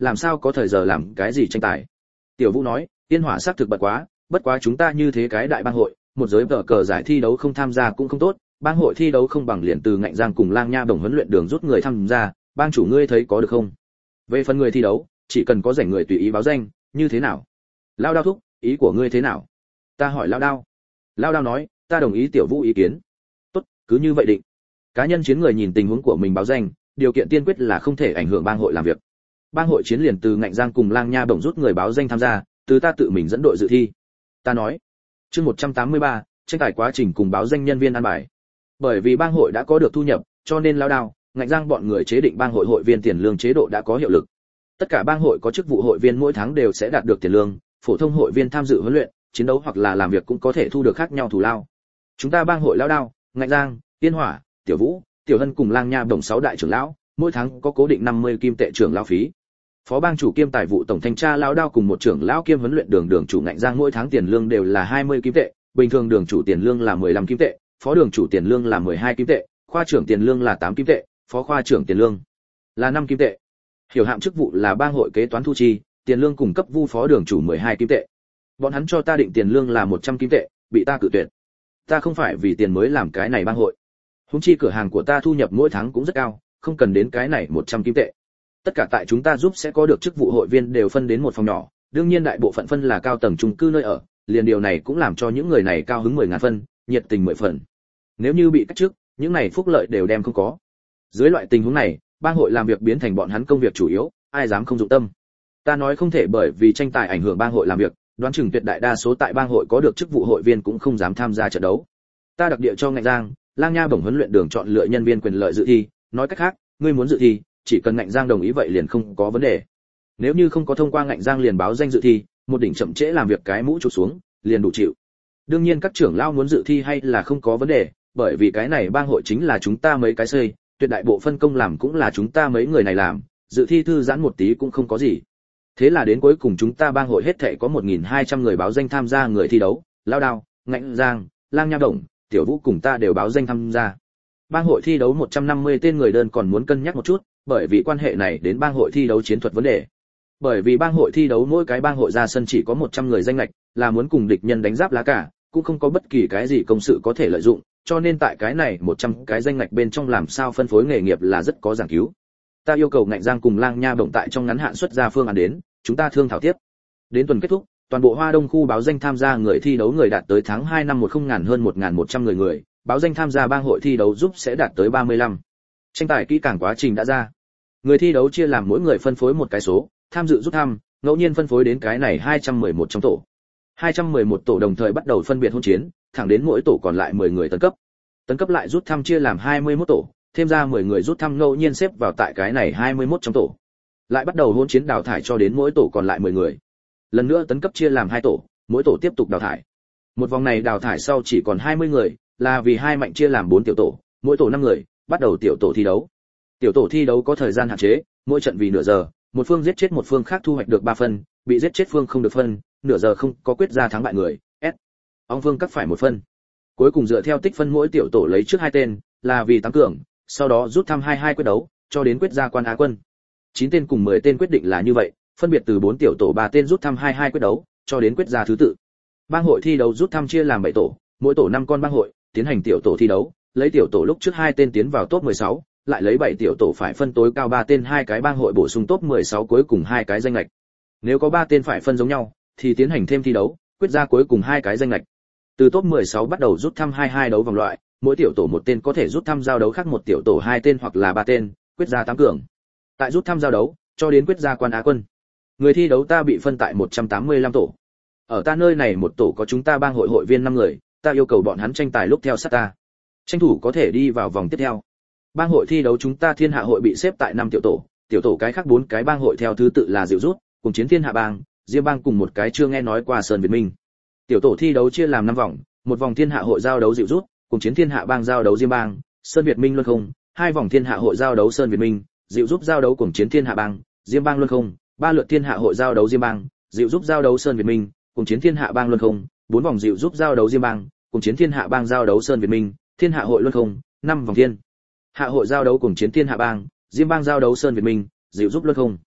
làm sao có thời giờ làm cái gì tranh tài. Tiểu Vũ nói, Yên Hỏa xác thực bận quá, bất quá chúng ta như thế cái đại bang hội, một giới cờ cờ giải thi đấu không tham gia cũng không tốt, bang hội thi đấu không bằng liền từ Ngạnh Giang cùng Lang Nha Đồng huấn luyện đường rút người tham gia, bang chủ ngươi thấy có được không? Về phần người thi đấu, chỉ cần có rảnh người tùy ý báo danh, như thế nào? Lao Đao thúc, ý của ngươi thế nào? Ta hỏi Lao Đao. Lao Đao nói, ta đồng ý Tiểu Vũ ý kiến. Tốt, cứ như vậy định. Cá nhân chiến người nhìn tình huống của mình báo danh, điều kiện tiên quyết là không thể ảnh hưởng bang hội làm việc. Bang hội chiến liền từ Ngạnh Giang cùng Lang Nha Bổng rút người báo danh tham gia, từ ta tự mình dẫn đội dự thi. Ta nói. Chương một trăm tám mươi ba, tranh tài quá trình cùng báo danh nhân viên ăn bài. Bởi vì bang hội đã có được thu nhập, cho nên Lao Đao, Ngạnh Giang bọn người chế định bang hội hội viên tiền lương chế độ đã có hiệu lực. Tất cả bang hội có chức vụ hội viên mỗi tháng đều sẽ đạt được tiền lương, phổ thông hội viên tham dự huấn luyện, chiến đấu hoặc là làm việc cũng có thể thu được khác nhau thù lao. Chúng ta bang hội Lao Đao, Ngạnh Giang, Yên Hỏa, Tiểu Vũ, Tiểu Hân cùng Lang Nha Bổng sáu đại trưởng lão, mỗi tháng có cố định năm mươi kim tệ trưởng lão phí. Phó bang chủ kiêm tài vụ tổng thanh tra Lao Đao cùng một trưởng lão kiêm huấn luyện đường đường chủ Ngạnh Giang mỗi tháng tiền lương đều là hai mươi kim tệ, bình thường đường chủ tiền lương là mười lăm kim tệ, phó đường chủ tiền lương là mười hai kim tệ, khoa trưởng tiền lương là tám kim tệ, phó khoa trưởng tiền lương là năm kim tệ. Hiểu hạm chức vụ là bang hội kế toán thu chi, tiền lương cùng cấp vu phó đường chủ mười hai kim tệ. Bọn hắn cho ta định tiền lương là một trăm kim tệ, bị ta cự tuyệt. Ta không phải vì tiền mới làm cái này bang hội. Huống chi cửa hàng của ta thu nhập mỗi tháng cũng rất cao, không cần đến cái này một trăm kim tệ. Tất cả tại chúng ta giúp sẽ có được chức vụ hội viên đều phân đến một phòng nhỏ, đương nhiên đại bộ phận phân là cao tầng chung cư nơi ở, liền điều này cũng làm cho những người này cao hứng mười ngàn phân, nhiệt tình mười phần. Nếu như bị cách chức, những này phúc lợi đều đem không có. Dưới loại tình huống này, bang hội làm việc biến thành bọn hắn công việc chủ yếu, ai dám không dụng tâm. Ta nói không thể bởi vì tranh tài ảnh hưởng bang hội làm việc, đoán chừng tuyệt đại đa số tại bang hội có được chức vụ hội viên cũng không dám tham gia trận đấu. Ta đặc địa cho Ngạnh Giang, Lang Nha Bổng huấn luyện đường chọn lựa nhân viên quyền lợi dự thi, nói cách khác, ngươi muốn dự thi, chỉ cần Ngạnh Giang đồng ý vậy liền không có vấn đề. Nếu như không có thông qua Ngạnh Giang liền báo danh dự thi, một đỉnh chậm trễ làm việc cái mũ chụp xuống, liền đủ chịu. Đương nhiên các trưởng lão muốn dự thi hay là không có vấn đề, bởi vì cái này bang hội chính là chúng ta mấy cái xây, tuyệt đại bộ phân công làm cũng là chúng ta mấy người này làm, dự thi thư giãn một tí cũng không có gì. Thế là đến cuối cùng chúng ta bang hội hết thảy có một nghìn hai trăm người báo danh tham gia người thi đấu, Lao Đao, Ngạnh Giang, Lang Nha Bổng, Tiểu Vũ cùng ta đều báo danh tham gia. Bang hội thi đấu một trăm năm mươi tên người đơn còn muốn cân nhắc một chút, bởi vì quan hệ này đến bang hội thi đấu chiến thuật vấn đề. Bởi vì bang hội thi đấu mỗi cái bang hội ra sân chỉ có một trăm người danh lệch, là muốn cùng địch nhân đánh giáp lá cả, cũng không có bất kỳ cái gì công sự có thể lợi dụng, cho nên tại cái này một trăm cái danh ngạch bên trong làm sao phân phối nghề nghiệp là rất có giảng cứu. Ta yêu cầu Ngạnh Giang cùng Lang Nha Bổng tại trong ngắn hạn xuất ra phương án đến, chúng ta thương thảo tiếp. Đến tuần kết thúc, toàn bộ Hoa Đông khu báo danh tham gia người thi đấu người đạt tới tháng hai năm một không ngàn hơn một nghìn một trăm người người, báo danh tham gia bang hội thi đấu giúp sẽ đạt tới ba mươi lăm. Tranh tài kỹ càng quá trình đã ra. Người thi đấu chia làm mỗi người phân phối một cái số, tham dự rút thăm, ngẫu nhiên phân phối đến cái này hai trăm mười một trong tổ. hai trăm mười một tổ đồng thời bắt đầu phân biệt hỗn chiến, thẳng đến mỗi tổ còn lại mười người tấn cấp. Tấn cấp lại rút thăm chia làm hai mươi mốt tổ, thêm ra mười người rút thăm ngẫu nhiên xếp vào tại cái này hai mươi mốt trong tổ. Lại bắt đầu hỗn chiến đào thải cho đến mỗi tổ còn lại mười người. Lần nữa tấn cấp chia làm hai tổ, mỗi tổ tiếp tục đào thải. Một vòng này đào thải sau chỉ còn hai mươi người, là vì hai mạnh chia làm bốn tiểu tổ, mỗi tổ năm người, bắt đầu tiểu tổ thi đấu. Tiểu tổ thi đấu có thời gian hạn chế, mỗi trận vì nửa giờ, một phương giết chết một phương khác thu hoạch được ba phân, bị giết chết phương không được phân, nửa giờ không có quyết ra thắng bại người. S. Ông phương cắt phải một phân. Cuối cùng dựa theo tích phân mỗi tiểu tổ lấy trước hai tên, là vì tăng cường, sau đó rút thăm hai hai quyết đấu, cho đến quyết ra quan á quân. chín tên cùng mười tên quyết định là như vậy, phân biệt từ bốn tiểu tổ ba tên rút thăm hai hai quyết đấu, cho đến quyết ra thứ tự. Bang hội thi đấu rút thăm chia làm bảy tổ, mỗi tổ năm con bang hội, tiến hành tiểu tổ thi đấu, lấy tiểu tổ lúc trước hai tên tiến vào top mười sáu, lại lấy bảy tiểu tổ phải phân tối cao ba tên hai cái bang hội bổ sung top mười sáu cuối cùng hai cái danh lệch. Nếu có ba tên phải phân giống nhau, thì tiến hành thêm thi đấu, quyết ra cuối cùng hai cái danh lệch. Từ top mười sáu bắt đầu rút thăm hai hai đấu vòng loại, mỗi tiểu tổ một tên có thể rút thăm giao đấu khác một tiểu tổ hai tên hoặc là ba tên, quyết ra tám cường. Tại rút thăm giao đấu, cho đến quyết ra quan á quân. Người thi đấu ta bị phân tại một trăm tám mươi lăm tổ. Ở ta nơi này một tổ có chúng ta bang hội hội viên năm người, ta yêu cầu bọn hắn tranh tài lúc theo sát ta. Tranh thủ có thể đi vào vòng tiếp theo. Bang hội thi đấu chúng ta Thiên Hạ hội bị xếp tại năm tiểu tổ, tiểu tổ cái khác bốn cái bang hội theo thứ tự là Diệu Rút, cùng chiến Thiên Hạ bang, Diêm bang cùng một cái chưa nghe nói qua Sơn Việt Minh. Tiểu tổ thi đấu chia làm năm vòng, một vòng Thiên Hạ hội giao đấu Diệu Rút, cùng chiến Thiên Hạ bang giao đấu Diêm bang, Sơn Việt Minh luân không, hai vòng Thiên Hạ hội giao đấu Sơn Việt Minh, Diệu Rút giao đấu cùng chiến Thiên Hạ bang, Diêm bang luân không, ba lượt Thiên Hạ hội giao đấu Diêm bang, Diệu Rút giao đấu Sơn Việt Minh, cùng chiến Thiên Hạ bang luân không, bốn vòng Diệu Rút giao đấu Diêm bang, cùng chiến Thiên Hạ bang giao đấu Sơn Việt Minh, Thiên Hạ hội luân không, năm vòng Thiên Hạ hội giao đấu cùng chiến Thiên Hạ bang, Diêm bang giao đấu Sơn Việt Minh, Diệu Rút luân không.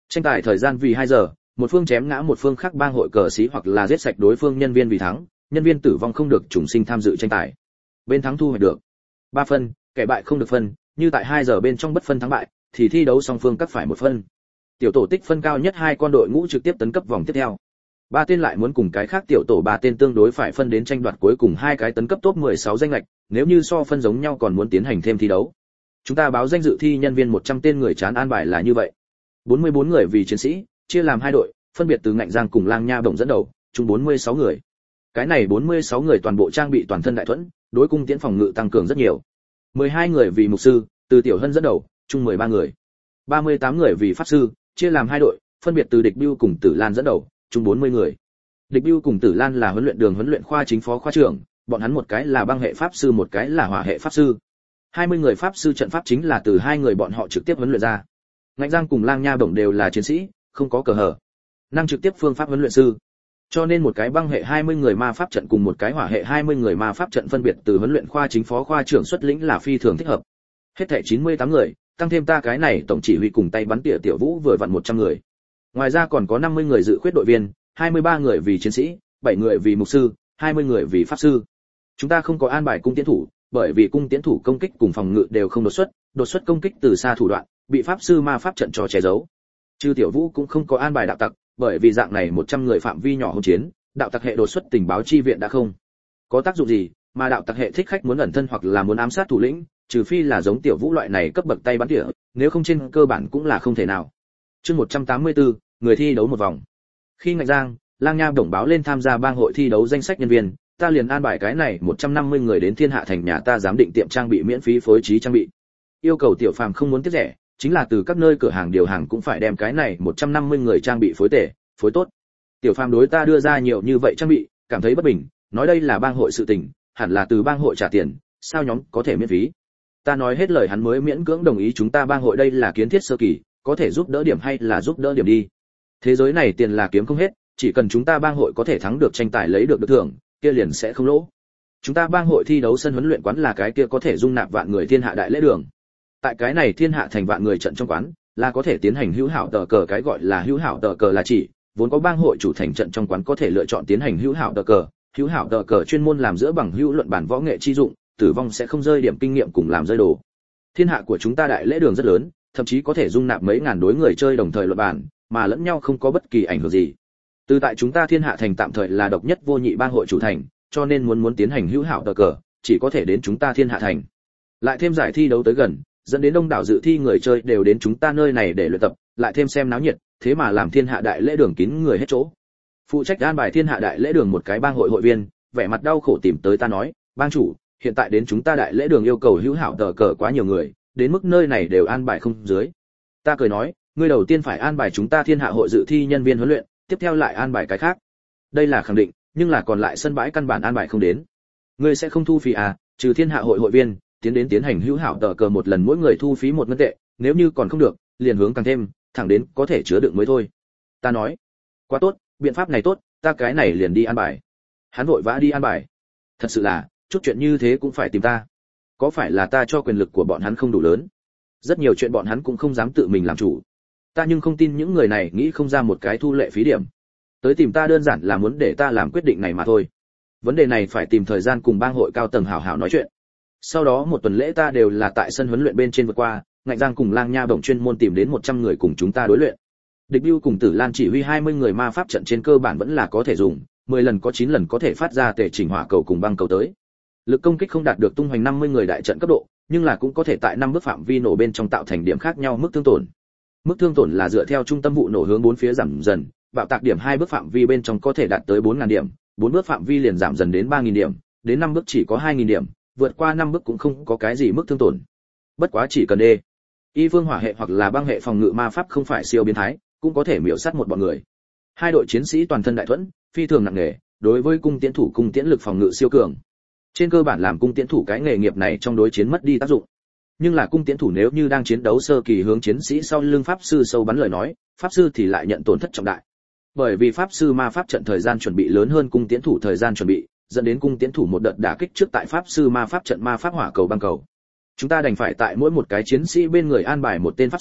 Tranh tài thời gian vì hai giờ, một phương chém ngã một phương khác bang hội cờ sĩ hoặc là giết sạch đối phương nhân viên vì thắng, nhân viên tử vong không được trùng sinh tham dự tranh tài. Bên thắng thu hoạch được ba phân, kẻ bại không được phân, như tại hai giờ bên trong bất phân thắng bại, thì thi đấu song phương cắt phải một phân. Tiểu tổ tích phân cao nhất hai con đội ngũ trực tiếp tấn cấp vòng tiếp theo. Ba tên lại muốn cùng cái khác tiểu tổ ba tên tương đối phải phân đến tranh đoạt cuối cùng hai cái tấn cấp top mười sáu danh lệch, nếu như so phân giống nhau còn muốn tiến hành thêm thi đấu. Chúng ta báo danh dự thi nhân viên một trăm tên người chán an bài là như vậy. bốn mươi bốn người vì chiến sĩ, chia làm hai đội, phân biệt từ Ngạnh Giang cùng Lang Nha Bổng dẫn đầu, chung bốn mươi sáu người. Cái này bốn mươi sáu người toàn bộ trang bị toàn thân đại thuẫn, đối cung tiễn phòng ngự tăng cường rất nhiều. mười hai người vì mục sư, từ Tiểu Hân dẫn đầu, chung mười ba người. ba mươi tám người vì pháp sư, chia làm hai đội, phân biệt từ Địch Bưu cùng Tử Lan dẫn đầu, chung bốn mươi người. Địch Bưu cùng Tử Lan là huấn luyện đường huấn luyện khoa chính phó khoa trưởng, bọn hắn một cái là băng hệ pháp sư một cái là hỏa hệ pháp sư. hai mươi người pháp sư trận pháp chính là từ hai người bọn họ trực tiếp huấn luyện ra. Ngạnh Giang cùng Lang Nha Bổng đều là chiến sĩ, không có cờ hở. Năng trực tiếp phương pháp huấn luyện sư. Cho nên một cái băng hệ hai mươi người ma pháp trận cùng một cái hỏa hệ hai mươi người ma pháp trận phân biệt từ huấn luyện khoa chính phó khoa trưởng xuất lĩnh là phi thường thích hợp. Hết thảy chín mươi tám người, tăng thêm ta cái này tổng chỉ huy cùng tay bắn tỉa tiểu vũ vừa vặn một trăm người. Ngoài ra còn có năm mươi người dự khuyết đội viên, hai mươi ba người vì chiến sĩ, bảy người vì mục sư, hai mươi người vì pháp sư. Chúng ta không có an bài cung tiễn thủ, bởi vì cung tiễn thủ công kích cùng phòng ngự đều không đột xuất, đột xuất công kích từ xa thủ đoạn, bị pháp sư ma pháp trận cho che giấu. Trừ tiểu vũ cũng không có an bài đạo tặc, bởi vì dạng này một trăm người phạm vi nhỏ hỗn chiến, đạo tặc hệ đột xuất tình báo chi viện đã không có tác dụng gì, mà đạo tặc hệ thích khách muốn ẩn thân hoặc là muốn ám sát thủ lĩnh, trừ phi là giống tiểu vũ loại này cấp bậc tay bắn tỉa, nếu không trên cơ bản cũng là không thể nào. Chương một trăm tám mươi tư, người thi đấu một vòng. Khi Ngạnh Giang, Lang Nha Bổng báo lên tham gia bang hội thi đấu danh sách nhân viên, ta liền an bài cái này một trăm năm mươi người đến Thiên Hạ thành nhà ta giám định tiệm trang bị miễn phí phối trí trang bị. Yêu cầu tiểu phàm không muốn tiết rẻ, chính là từ các nơi cửa hàng điều hàng cũng phải đem cái này một trăm năm mươi người trang bị phối tể, phối tốt. Tiểu phàm đối ta đưa ra nhiều như vậy trang bị, cảm thấy bất bình, nói đây là bang hội sự tình, hẳn là từ bang hội trả tiền, sao nhóm có thể miễn phí. Ta nói hết lời hắn mới miễn cưỡng đồng ý chúng ta bang hội đây là kiến thiết sơ kỳ, có thể giúp đỡ điểm hay là giúp đỡ điểm đi. Thế giới này tiền là kiếm không hết, chỉ cần chúng ta bang hội có thể thắng được tranh tài lấy được được thưởng, kia liền sẽ không lỗ. Chúng ta bang hội thi đấu sân huấn luyện quán là cái kia có thể dung nạp vạn người Thiên Hạ đại lễ đường. Tại cái này Thiên Hạ thành vạn người trận trong quán, là có thể tiến hành hữu hảo tờ cờ, cái gọi là hữu hảo tờ cờ là chỉ vốn có bang hội chủ thành trận trong quán có thể lựa chọn tiến hành hữu hảo tờ cờ, hữu hảo tờ cờ chuyên môn làm giữa bằng hữu luận bản võ nghệ chi dụng, tử vong sẽ không rơi điểm kinh nghiệm cùng làm rơi đồ. Thiên hạ của chúng ta đại lễ đường rất lớn, thậm chí có thể dung nạp mấy ngàn đối người chơi đồng thời luận bản, mà lẫn nhau không có bất kỳ ảnh hưởng gì. Từ tại chúng ta Thiên Hạ thành tạm thời là độc nhất vô nhị bang hội chủ thành, cho nên muốn muốn tiến hành hữu hảo tờ cờ, chỉ có thể đến chúng ta Thiên Hạ thành. Lại thêm giải thi đấu tới gần, dẫn đến đông đảo dự thi người chơi đều đến chúng ta nơi này để luyện tập, lại thêm xem náo nhiệt, thế mà làm Thiên Hạ đại lễ đường kín người hết chỗ. Phụ trách an bài Thiên Hạ đại lễ đường một cái bang hội hội viên, vẻ mặt đau khổ tìm tới ta nói, bang chủ, hiện tại đến chúng ta đại lễ đường yêu cầu hữu hảo tờ cờ quá nhiều người, đến mức nơi này đều an bài không dưới. Ta cười nói, ngươi đầu tiên phải an bài chúng ta Thiên Hạ hội dự thi nhân viên huấn luyện, tiếp theo lại an bài cái khác. Đây là khẳng định, nhưng là còn lại sân bãi căn bản an bài không đến. Ngươi sẽ không thu phí à? Trừ Thiên Hạ hội hội viên, tiến đến tiến hành hữu hảo tờ cờ một lần mỗi người thu phí một ngân tệ, nếu như còn không được, liền hướng càng thêm, thẳng đến có thể chứa đựng mới thôi. Ta nói, quá tốt, biện pháp này tốt, ta cái này liền đi an bài. Hắn vội vã đi an bài. Thật sự là, chút chuyện như thế cũng phải tìm ta. Có phải là ta cho quyền lực của bọn hắn không đủ lớn? Rất nhiều chuyện bọn hắn cũng không dám tự mình làm chủ. Ta nhưng không tin những người này nghĩ không ra một cái thu lệ phí điểm. Tới tìm ta đơn giản là muốn để ta làm quyết định này mà thôi. Vấn đề này phải tìm thời gian cùng bang hội cao tầng hảo hảo nói chuyện. Sau đó một tuần lễ ta đều là tại sân huấn luyện bên trên vượt qua, Ngạnh Giang cùng Lang Nha Bổng chuyên môn tìm đến một trăm người cùng chúng ta đối luyện. Địch Bưu cùng Tử Lan chỉ huy hai mươi người ma pháp trận trên cơ bản vẫn là có thể dùng, mười lần có chín lần có thể phát ra tề chỉnh hỏa cầu cùng băng cầu tới. Lực công kích không đạt được tung hoành năm mươi người đại trận cấp độ, nhưng là cũng có thể tại năm bước phạm vi nổ bên trong tạo thành điểm khác nhau mức thương tổn. Mức thương tổn là dựa theo trung tâm vụ nổ hướng bốn phía giảm dần, bạo tạc điểm hai bước phạm vi bên trong có thể đạt tới bốn nghìn điểm, bốn bước phạm vi liền giảm dần đến ba nghìn điểm, đến năm bước chỉ có hai nghìn điểm, vượt qua năm bước cũng không có cái gì mức thương tổn. Bất quá chỉ cần đê, y phương hỏa hệ hoặc là băng hệ phòng ngự ma pháp không phải siêu biến thái, cũng có thể miểu sát một bọn người. Hai đội chiến sĩ toàn thân đại thuẫn, phi thường nặng nề, đối với cung tiễn thủ cung tiễn lực phòng ngự siêu cường. Trên cơ bản làm cung tiễn thủ cái nghề nghiệp này trong đối chiến mất đi tác dụng. Nhưng là cung tiễn thủ nếu như đang chiến đấu sơ kỳ hướng chiến sĩ sau lưng pháp sư sâu bắn lời nói, pháp sư thì lại nhận tổn thất trọng đại. Bởi vì pháp sư ma pháp trận thời gian chuẩn bị lớn hơn cung tiễn thủ thời gian chuẩn bị, dẫn đến cung tiễn thủ một đợt đả kích trước tại pháp sư ma pháp trận ma pháp hỏa cầu băng cầu. Chúng ta đành phải tại mỗi một cái chiến sĩ bên người an bài một tên pháp sư,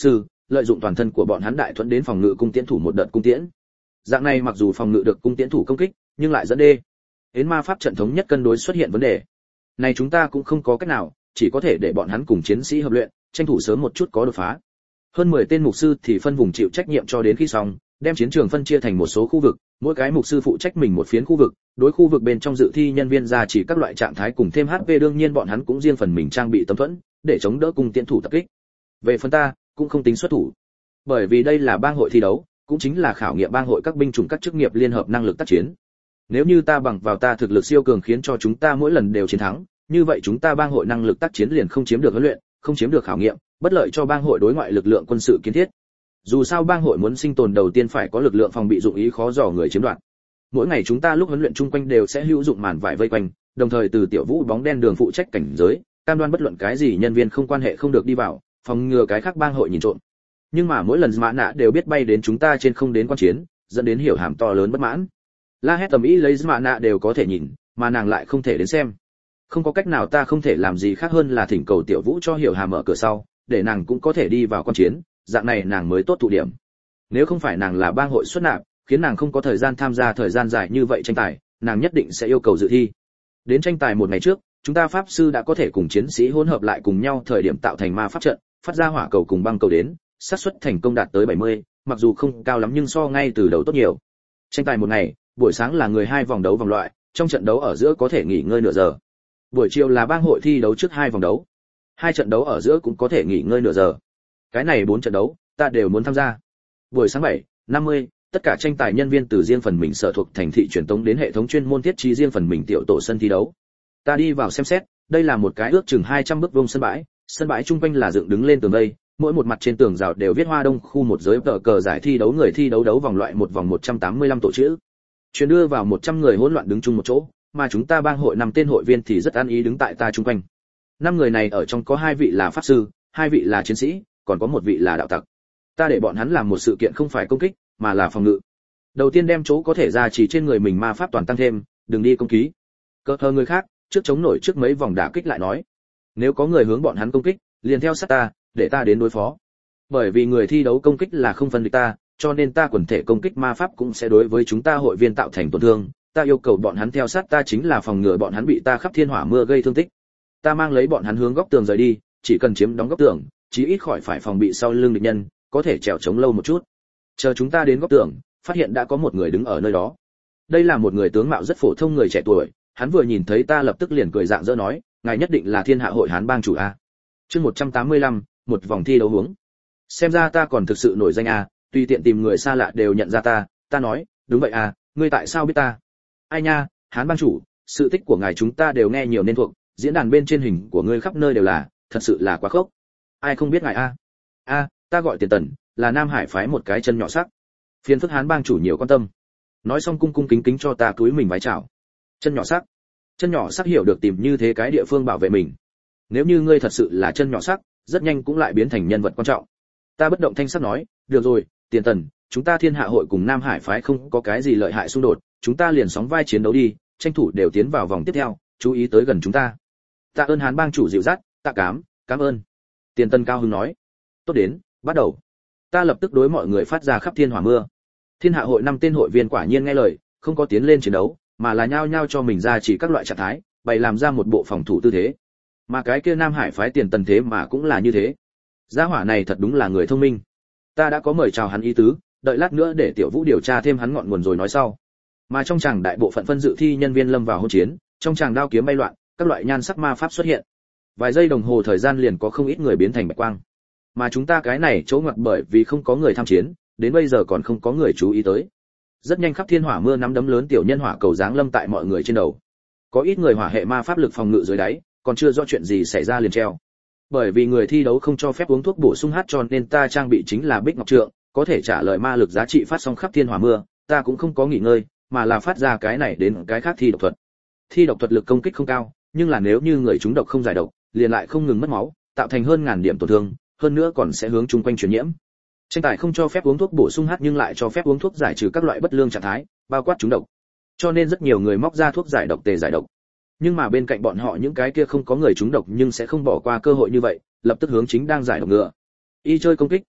lợi dụng toàn thân của bọn hắn đại thuẫn đến phòng ngự cung tiễn thủ một đợt cung tiễn. Dạng này mặc dù phòng ngự được cung tiễn thủ công kích, nhưng lại dẫn đê. Đến ma pháp trận thống nhất cân đối xuất hiện vấn đề. Này chúng ta cũng không có cách nào, chỉ có thể để bọn hắn cùng chiến sĩ hợp luyện, tranh thủ sớm một chút có đột phá. Hơn mười tên mục sư thì phân vùng chịu trách nhiệm cho đến khi xong, đem chiến trường phân chia thành một số khu vực, mỗi cái mục sư phụ trách mình một phiến khu vực, đối khu vực bên trong dự thi nhân viên ra chỉ các loại trạng thái cùng thêm hát pê, đương nhiên bọn hắn cũng riêng phần mình trang bị tấm thuẫn để chống đỡ cung tiễn thủ tập kích. Về phần ta, cũng không tính xuất thủ, bởi vì đây là bang hội thi đấu, cũng chính là khảo nghiệm bang hội các binh chủng các chức nghiệp liên hợp năng lực tác chiến. Nếu như ta bằng vào ta thực lực siêu cường khiến cho chúng ta mỗi lần đều chiến thắng, như vậy chúng ta bang hội năng lực tác chiến liền không chiếm được huấn luyện, không chiếm được khảo nghiệm, bất lợi cho bang hội đối ngoại lực lượng quân sự kiến thiết. Dù sao bang hội muốn sinh tồn đầu tiên phải có lực lượng phòng bị dụng ý khó dò người chiếm đoạt. Mỗi ngày chúng ta lúc huấn luyện chung quanh đều sẽ hữu dụng màn vải vây quanh, đồng thời từ tiểu vũ bóng đen đường phụ trách cảnh giới, cam đoan bất luận cái gì nhân viên không quan hệ không được đi vào, phòng ngừa cái khác bang hội nhìn trộm. Nhưng mà mỗi lần mã nạ đều biết bay đến chúng ta trên không đến quan chiến, dẫn đến hiểu hàm to lớn bất mãn. La hét tầm ý lấy mã nạ đều có thể nhìn, mà nàng lại không thể đến xem. Không có cách nào, ta không thể làm gì khác hơn là thỉnh cầu tiểu vũ cho hiểu hàm mở cửa sau, để nàng cũng có thể đi vào quan chiến, dạng này nàng mới tốt thụ điểm. Nếu không phải nàng là bang hội xuất nạp, khiến nàng không có thời gian tham gia thời gian dài như vậy tranh tài, nàng nhất định sẽ yêu cầu dự thi. Đến tranh tài một ngày trước, chúng ta pháp sư đã có thể cùng chiến sĩ hỗn hợp lại cùng nhau, thời điểm tạo thành ma pháp trận, phát ra hỏa cầu cùng băng cầu đến, xác suất thành công đạt tới bảy mươi, mặc dù không cao lắm nhưng so ngay từ đầu tốt nhiều. Tranh tài một ngày, buổi sáng là người hai vòng đấu vòng loại, trong trận đấu ở giữa có thể nghỉ ngơi nửa giờ. Buổi chiều là bang hội thi đấu trước hai vòng đấu. Hai trận đấu ở giữa cũng có thể nghỉ ngơi nửa giờ. Cái này bốn trận đấu, ta đều muốn tham gia. Buổi sáng bảy, năm mươi, tất cả tranh tài nhân viên từ riêng phần mình sở thuộc thành thị truyền tống đến hệ thống chuyên môn thiết trí riêng phần mình tiểu tổ sân thi đấu. Ta đi vào xem xét, đây là một cái ước chừng hai trăm bước vuông sân bãi, sân bãi trung quanh là dựng đứng lên tường vây, mỗi một mặt trên tường rào đều viết Hoa Đông khu một giới tờ cờ giải thi đấu, người thi đấu đấu vòng loại một vòng một trăm tám mươi lăm tổ chữ. Truyền đưa vào một trăm người hỗn loạn đứng chung một chỗ, mà chúng ta bang hội năm tên hội viên thì rất an ý đứng tại ta trung quanh. Năm người này ở trong có hai vị là pháp sư, hai vị là chiến sĩ, còn có một vị là đạo tặc. Ta để bọn hắn làm một sự kiện không phải công kích, mà là phòng ngự. Đầu tiên đem chỗ có thể ra chỉ trên người mình ma pháp toàn tăng thêm, đừng đi công ký. Cơ thờ người khác, trước chống nổi trước mấy vòng đả kích lại nói. Nếu có người hướng bọn hắn công kích, liền theo sát ta, để ta đến đối phó. Bởi vì người thi đấu công kích là không phân địch ta, cho nên ta quần thể công kích ma pháp cũng sẽ đối với chúng ta hội viên tạo thành tổn thương. Ta yêu cầu bọn hắn theo sát ta chính là phòng ngừa bọn hắn bị ta khắp thiên hỏa mưa gây thương tích. Ta mang lấy bọn hắn hướng góc tường rời đi, chỉ cần chiếm đóng góc tường, chí ít khỏi phải phòng bị sau lưng địch nhân, có thể trèo chống lâu một chút. Chờ chúng ta đến góc tường, phát hiện đã có một người đứng ở nơi đó. Đây là một người tướng mạo rất phổ thông người trẻ tuổi, hắn vừa nhìn thấy ta lập tức liền cười rạng rỡ nói, ngài nhất định là Thiên Hạ hội Hán bang chủ a. Chương một trăm tám mươi lăm, một vòng thi đấu hướng. Xem ra ta còn thực sự nổi danh a, tùy tiện tìm người xa lạ đều nhận ra ta. Ta nói, đúng vậy à, ngươi tại sao biết ta? Ai nha, Hán bang chủ, sự tích của ngài chúng ta đều nghe nhiều nên thuộc, diễn đàn bên trên hình của ngươi khắp nơi đều là, thật sự là quá khốc. Ai không biết ngài a? A, ta gọi Tiền Tần, là Nam Hải phái một cái chân nhỏ sắc. Phiền phức Hán bang chủ nhiều quan tâm. Nói xong cung cung kính kính cho ta cúi mình vái chào. Chân nhỏ sắc. Chân nhỏ sắc hiểu được tìm như thế cái địa phương bảo vệ mình. Nếu như ngươi thật sự là chân nhỏ sắc, rất nhanh cũng lại biến thành nhân vật quan trọng. Ta bất động thanh sắc nói, được rồi, Tiền Tần, chúng ta Thiên Hạ hội cùng Nam Hải phái không có cái gì lợi hại xung đột, chúng ta liền sóng vai chiến đấu đi, tranh thủ đều tiến vào vòng tiếp theo, chú ý tới gần chúng ta. Tạ ơn Hán bang chủ dịu dắt, tạ cám, cảm ơn. Tiền Tần cao hứng nói. Tốt đến, bắt đầu. Ta lập tức đối mọi người phát ra khắp thiên hỏa mưa. Thiên Hạ hội năm tên hội viên quả nhiên nghe lời, không có tiến lên chiến đấu, mà là nhao nhao cho mình ra chỉ các loại trạng thái, bày làm ra một bộ phòng thủ tư thế. Mà cái kia Nam Hải phái Tiền Tần thế mà cũng là như thế. Gia hỏa này thật đúng là người thông minh. Ta đã có mời chào hắn ý tứ, đợi lát nữa để Tiểu Vũ điều tra thêm hắn ngọn nguồn rồi nói sau. Mà trong tràng đại bộ phận phân dự thi nhân viên lâm vào hỗn chiến, trong tràng đao kiếm bay loạn, các loại nhan sắc ma pháp xuất hiện. Vài giây đồng hồ thời gian liền có không ít người biến thành bạch quang. Mà chúng ta cái này chỗ ngoặt bởi vì không có người tham chiến, đến bây giờ còn không có người chú ý tới. Rất nhanh khắp thiên hỏa mưa nắm đấm lớn tiểu nhân hỏa cầu giáng lâm tại mọi người trên đầu. Có ít người hỏa hệ ma pháp lực phòng ngự dưới đáy, còn chưa rõ chuyện gì xảy ra liền treo. Bởi vì người thi đấu không cho phép uống thuốc bổ sung hát cho nên ta trang bị chính là Bích Ngọc Trượng, có thể trả lời ma lực giá trị phát xong khắp thiên hỏa mưa, ta cũng không có nghỉ ngơi, mà là phát ra cái này đến cái khác thi độc thuật. Thi độc thuật lực công kích không cao, nhưng là nếu như người trúng độc không giải độc, liền lại không ngừng mất máu, tạo thành hơn ngàn điểm tổn thương, hơn nữa còn sẽ hướng chung quanh truyền nhiễm. Tranh tài không cho phép uống thuốc bổ sung hát nhưng lại cho phép uống thuốc giải trừ các loại bất lương trạng thái, bao quát trúng độc. Cho nên rất nhiều người móc ra thuốc giải độc tề giải độc. Nhưng mà bên cạnh bọn họ những cái kia không có người trúng độc nhưng sẽ không bỏ qua cơ hội như vậy, lập tức hướng chính đang giải độc ngựa. Y chơi công kích,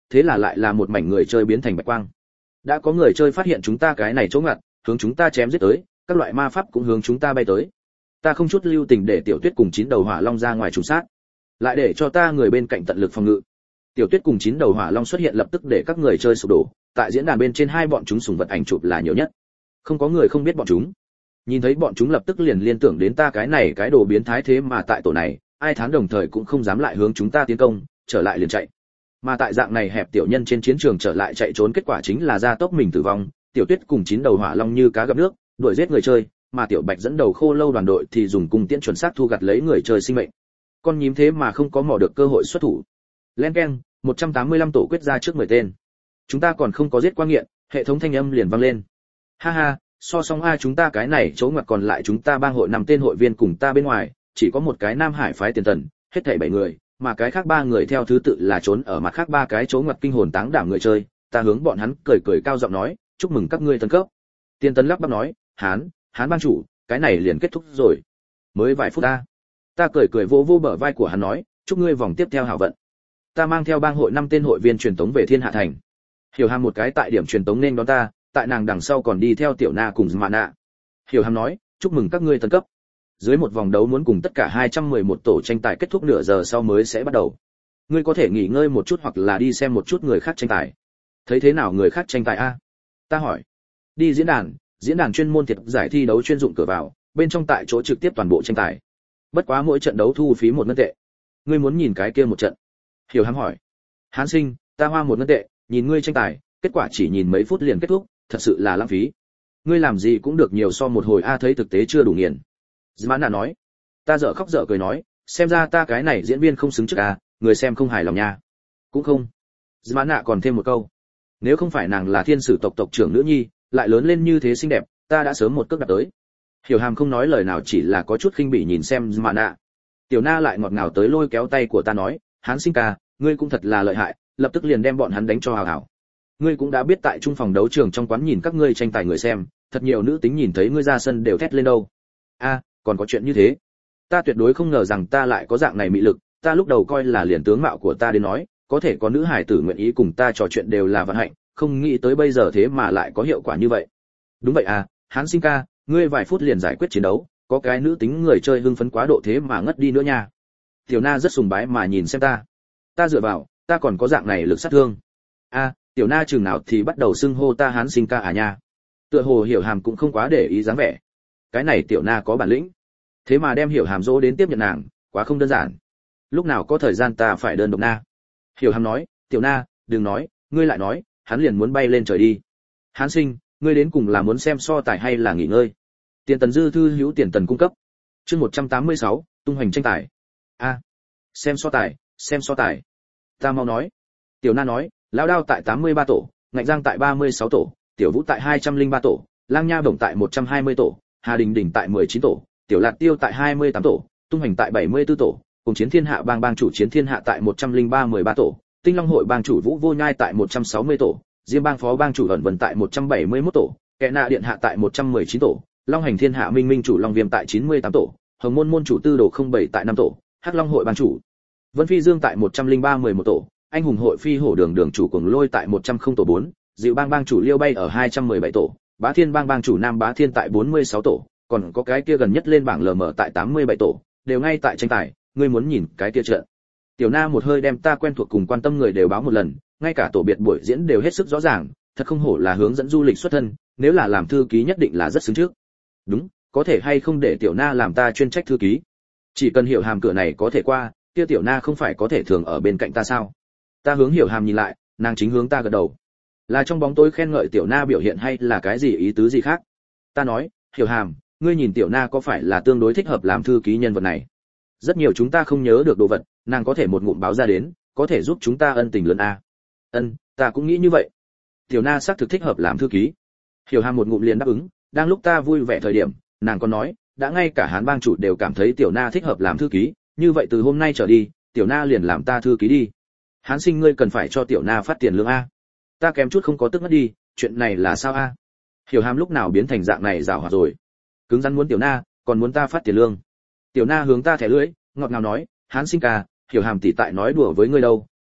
thế là lại là một mảnh người chơi biến thành bạch quang. Đã có người chơi phát hiện chúng ta cái này chỗ ngặt, hướng chúng ta chém giết tới, các loại ma pháp cũng hướng chúng ta bay tới. Ta không chút lưu tình để Tiểu Tuyết cùng chín đầu hỏa long ra ngoài trùng sát, lại để cho ta người bên cạnh tận lực phòng ngự. Tiểu Tuyết cùng chín đầu hỏa long xuất hiện lập tức để các người chơi sụp đổ, tại diễn đàn bên trên hai bọn chúng sùng vật ảnh chụp là nhiều nhất. Không có người không biết bọn chúng. Nhìn thấy bọn chúng lập tức liền liên tưởng đến ta cái này cái đồ biến thái, thế mà tại tổ này, ai thán đồng thời cũng không dám lại hướng chúng ta tiến công, trở lại liền chạy. Mà tại dạng này hẹp tiểu nhân trên chiến trường trở lại chạy trốn, kết quả chính là gia tốc mình tử vong. Tiểu Tuyết cùng chín đầu hỏa long như cá gặp nước, đuổi giết người chơi, mà Tiểu Bạch dẫn đầu khô lâu đoàn đội thì dùng cung tiễn chuẩn xác thu gặt lấy người chơi sinh mệnh. Con nhím thế mà không có mò được cơ hội xuất thủ. Len keng, một trăm tám mươi lăm tổ quyết ra trước mười tên. Chúng ta còn không có giết qua nghiện, hệ thống thanh âm liền vang lên. Ha ha, so song a, chúng ta cái này chỗ ngoặt còn lại chúng ta bang hội năm tên hội viên cùng ta bên ngoài, chỉ có một cái Nam Hải phái tiền tần, hết thảy bảy người, mà cái khác ba người theo thứ tự là trốn ở mặt khác ba cái chỗ ngoặt kinh hồn táng đảm người chơi. Ta hướng bọn hắn cười cười cao giọng nói, chúc mừng các ngươi tấn cấp. Tiền tần lắp bắp nói, hán, hán ban chủ, cái này liền kết thúc rồi. Mới vài phút ta. Ta cười cười vỗ vỗ bờ vai của hắn nói, chúc ngươi vòng tiếp theo hảo vận. Ta mang theo bang hội năm tên hội viên truyền tống về Thiên Hạ thành. Hiểu Hàm một cái tại điểm truyền tống nên đón ta, tại nàng đằng sau còn đi theo Tiểu Na cùng Mạn Nạ. Hiểu Hàm nói, chúc mừng các ngươi tấn cấp. Dưới một vòng đấu muốn cùng tất cả hai trăm mười một tổ tranh tài kết thúc nửa giờ sau mới sẽ bắt đầu. Ngươi có thể nghỉ ngơi một chút hoặc là đi xem một chút người khác tranh tài. Thấy thế nào người khác tranh tài a? Ta hỏi. Đi diễn đàn, diễn đàn chuyên môn thiệp giải thi đấu chuyên dụng cửa vào, bên trong tại chỗ trực tiếp toàn bộ tranh tài. Bất quá mỗi trận đấu thu phí một ngân tệ. Ngươi muốn nhìn cái kia một trận? Hiểu Hàm hỏi. Hán sinh, ta hoa một ngân tệ, nhìn ngươi tranh tài, kết quả chỉ nhìn mấy phút liền kết thúc, thật sự là lãng phí. Ngươi làm gì cũng được nhiều so một hồi a, thấy thực tế chưa đủ nghiền. Mạn nói. Ta dở khóc dở cười nói, xem ra ta cái này diễn viên không xứng trước a, người xem không hài lòng nha. Cũng không. Mạn còn thêm một câu. Nếu không phải nàng là thiên sử tộc tộc trưởng nữ nhi, lại lớn lên như thế xinh đẹp, ta đã sớm một cước đạp tới. Hiểu Hàm không nói lời nào, chỉ là có chút khinh bỉ nhìn xem Mạn. Tiểu Na lại ngọt ngào tới lôi kéo tay của ta nói, Hán sinh ca, ngươi cũng thật là lợi hại, lập tức liền đem bọn hắn đánh cho hào hào. Ngươi cũng đã biết tại trung phòng đấu trường trong quán nhìn các ngươi tranh tài người xem, thật nhiều nữ tính nhìn thấy ngươi ra sân đều thét lên đâu. A, còn có chuyện như thế. Ta tuyệt đối không ngờ rằng ta lại có dạng này mị lực, ta lúc đầu coi là liền tướng mạo của ta đến nói, có thể có nữ hải tử nguyện ý cùng ta trò chuyện đều là vận hạnh, không nghĩ tới bây giờ thế mà lại có hiệu quả như vậy. Đúng vậy à, Hán sinh ca, ngươi vài phút liền giải quyết chiến đấu, có cái nữ tính người chơi hưng phấn quá độ thế mà ngất đi nữa nha. Tiểu Na rất sùng bái mà nhìn xem ta. Ta dựa vào, ta còn có dạng này lực sát thương. A, Tiểu Na chừng nào thì bắt đầu xưng hô ta Hán sinh ca à nha. Tựa hồ Hiểu Hàm cũng không quá để ý dáng vẻ. Cái này Tiểu Na có bản lĩnh, thế mà đem Hiểu Hàm dỗ đến tiếp nhận nàng, quá không đơn giản. Lúc nào có thời gian ta phải đơn độc Na. Hiểu Hàm nói, Tiểu Na, đừng nói, ngươi lại nói, hắn liền muốn bay lên trời đi. Hán sinh, ngươi đến cùng là muốn xem so tài hay là nghỉ ngơi? Tiền tần dư thư hữu tiền tần cung cấp. Chương một trăm tám mươi sáu, tung hoành tranh tài. A, xem so tài, xem so tài. Ta mau nói. Tiểu Na nói, lão đao tại tám mươi ba tổ, ngạnh giang tại ba mươi sáu tổ, tiểu vũ tại hai trăm lẻ ba tổ, lang nha bổng tại một trăm hai mươi tổ, hà đình đình tại mười chín tổ, tiểu lạt tiêu tại hai mươi tám tổ, tung hoành tại bảy mươi tư tổ, cùng chiến thiên hạ bang bang chủ chiến thiên hạ tại một trăm lẻ ba mười ba tổ, tinh long hội bang chủ vũ vô nhai tại một trăm sáu mươi tổ, diêm bang phó bang chủ ẩn vân tại một trăm bảy mươi mốt tổ, kẻ nạ điện hạ tại một trăm mười chín tổ, long hành thiên hạ minh minh chủ long viêm tại chín mươi tám tổ, hồng môn môn chủ tư đồ không bảy tại năm tổ, hắc long hội bang chủ vân phi dương tại một trăm lẻ ba mười một tổ, anh hùng hội phi hổ đường đường chủ cuồng lôi tại một trăm không tổ bốn, dịu bang bang chủ liêu bay ở hai trăm mười bảy tổ, bá thiên bang bang chủ nam bá thiên tại bốn mươi sáu tổ, còn có cái kia gần nhất lên bảng lờ mờ tại tám mươi bảy tổ, đều ngay tại tranh tài, ngươi muốn nhìn cái kia trận. Tiểu Na một hơi đem ta quen thuộc cùng quan tâm người đều báo một lần, ngay cả tổ biệt buổi diễn đều hết sức rõ ràng, thật không hổ là hướng dẫn du lịch xuất thân, nếu là làm thư ký nhất định là rất xứng trước. Đúng, có thể hay không để Tiểu Na làm ta chuyên trách thư ký? Chỉ cần Hiểu Hàm cửa này có thể qua, kia Tiểu Na không phải có thể thường ở bên cạnh ta sao? Ta hướng Hiểu Hàm nhìn lại, nàng chính hướng ta gật đầu. Là trong bóng tối khen ngợi Tiểu Na biểu hiện hay là cái gì ý tứ gì khác? Ta nói, Hiểu Hàm, ngươi nhìn Tiểu Na có phải là tương đối thích hợp làm thư ký nhân vật này? Rất nhiều chúng ta không nhớ được đồ vật, nàng có thể một ngụm báo ra đến, có thể giúp chúng ta ân tình lớn a. Ân, ta cũng nghĩ như vậy. Tiểu Na xác thực thích hợp làm thư ký. Hiểu Hàm một ngụm liền đáp ứng, đang lúc ta vui vẻ thời điểm, nàng còn nói, đã ngay cả Hán bang chủ đều cảm thấy Tiểu Na thích hợp làm thư ký, như vậy từ hôm nay trở đi, Tiểu Na liền làm ta thư ký đi. Hán sinh ngươi cần phải cho Tiểu Na phát tiền lương a. Ta kém chút không có tức ngất đi, chuyện này là sao a? Hiểu Hàm lúc nào biến thành dạng này giảo hoạt rồi? Cứng rắn muốn Tiểu Na, còn muốn ta phát tiền lương. Tiểu Na hướng ta thẻ lưỡi, ngọt ngào nói, Hán sinh ca, Hiểu Hàm tỷ tại nói đùa với ngươi đâu,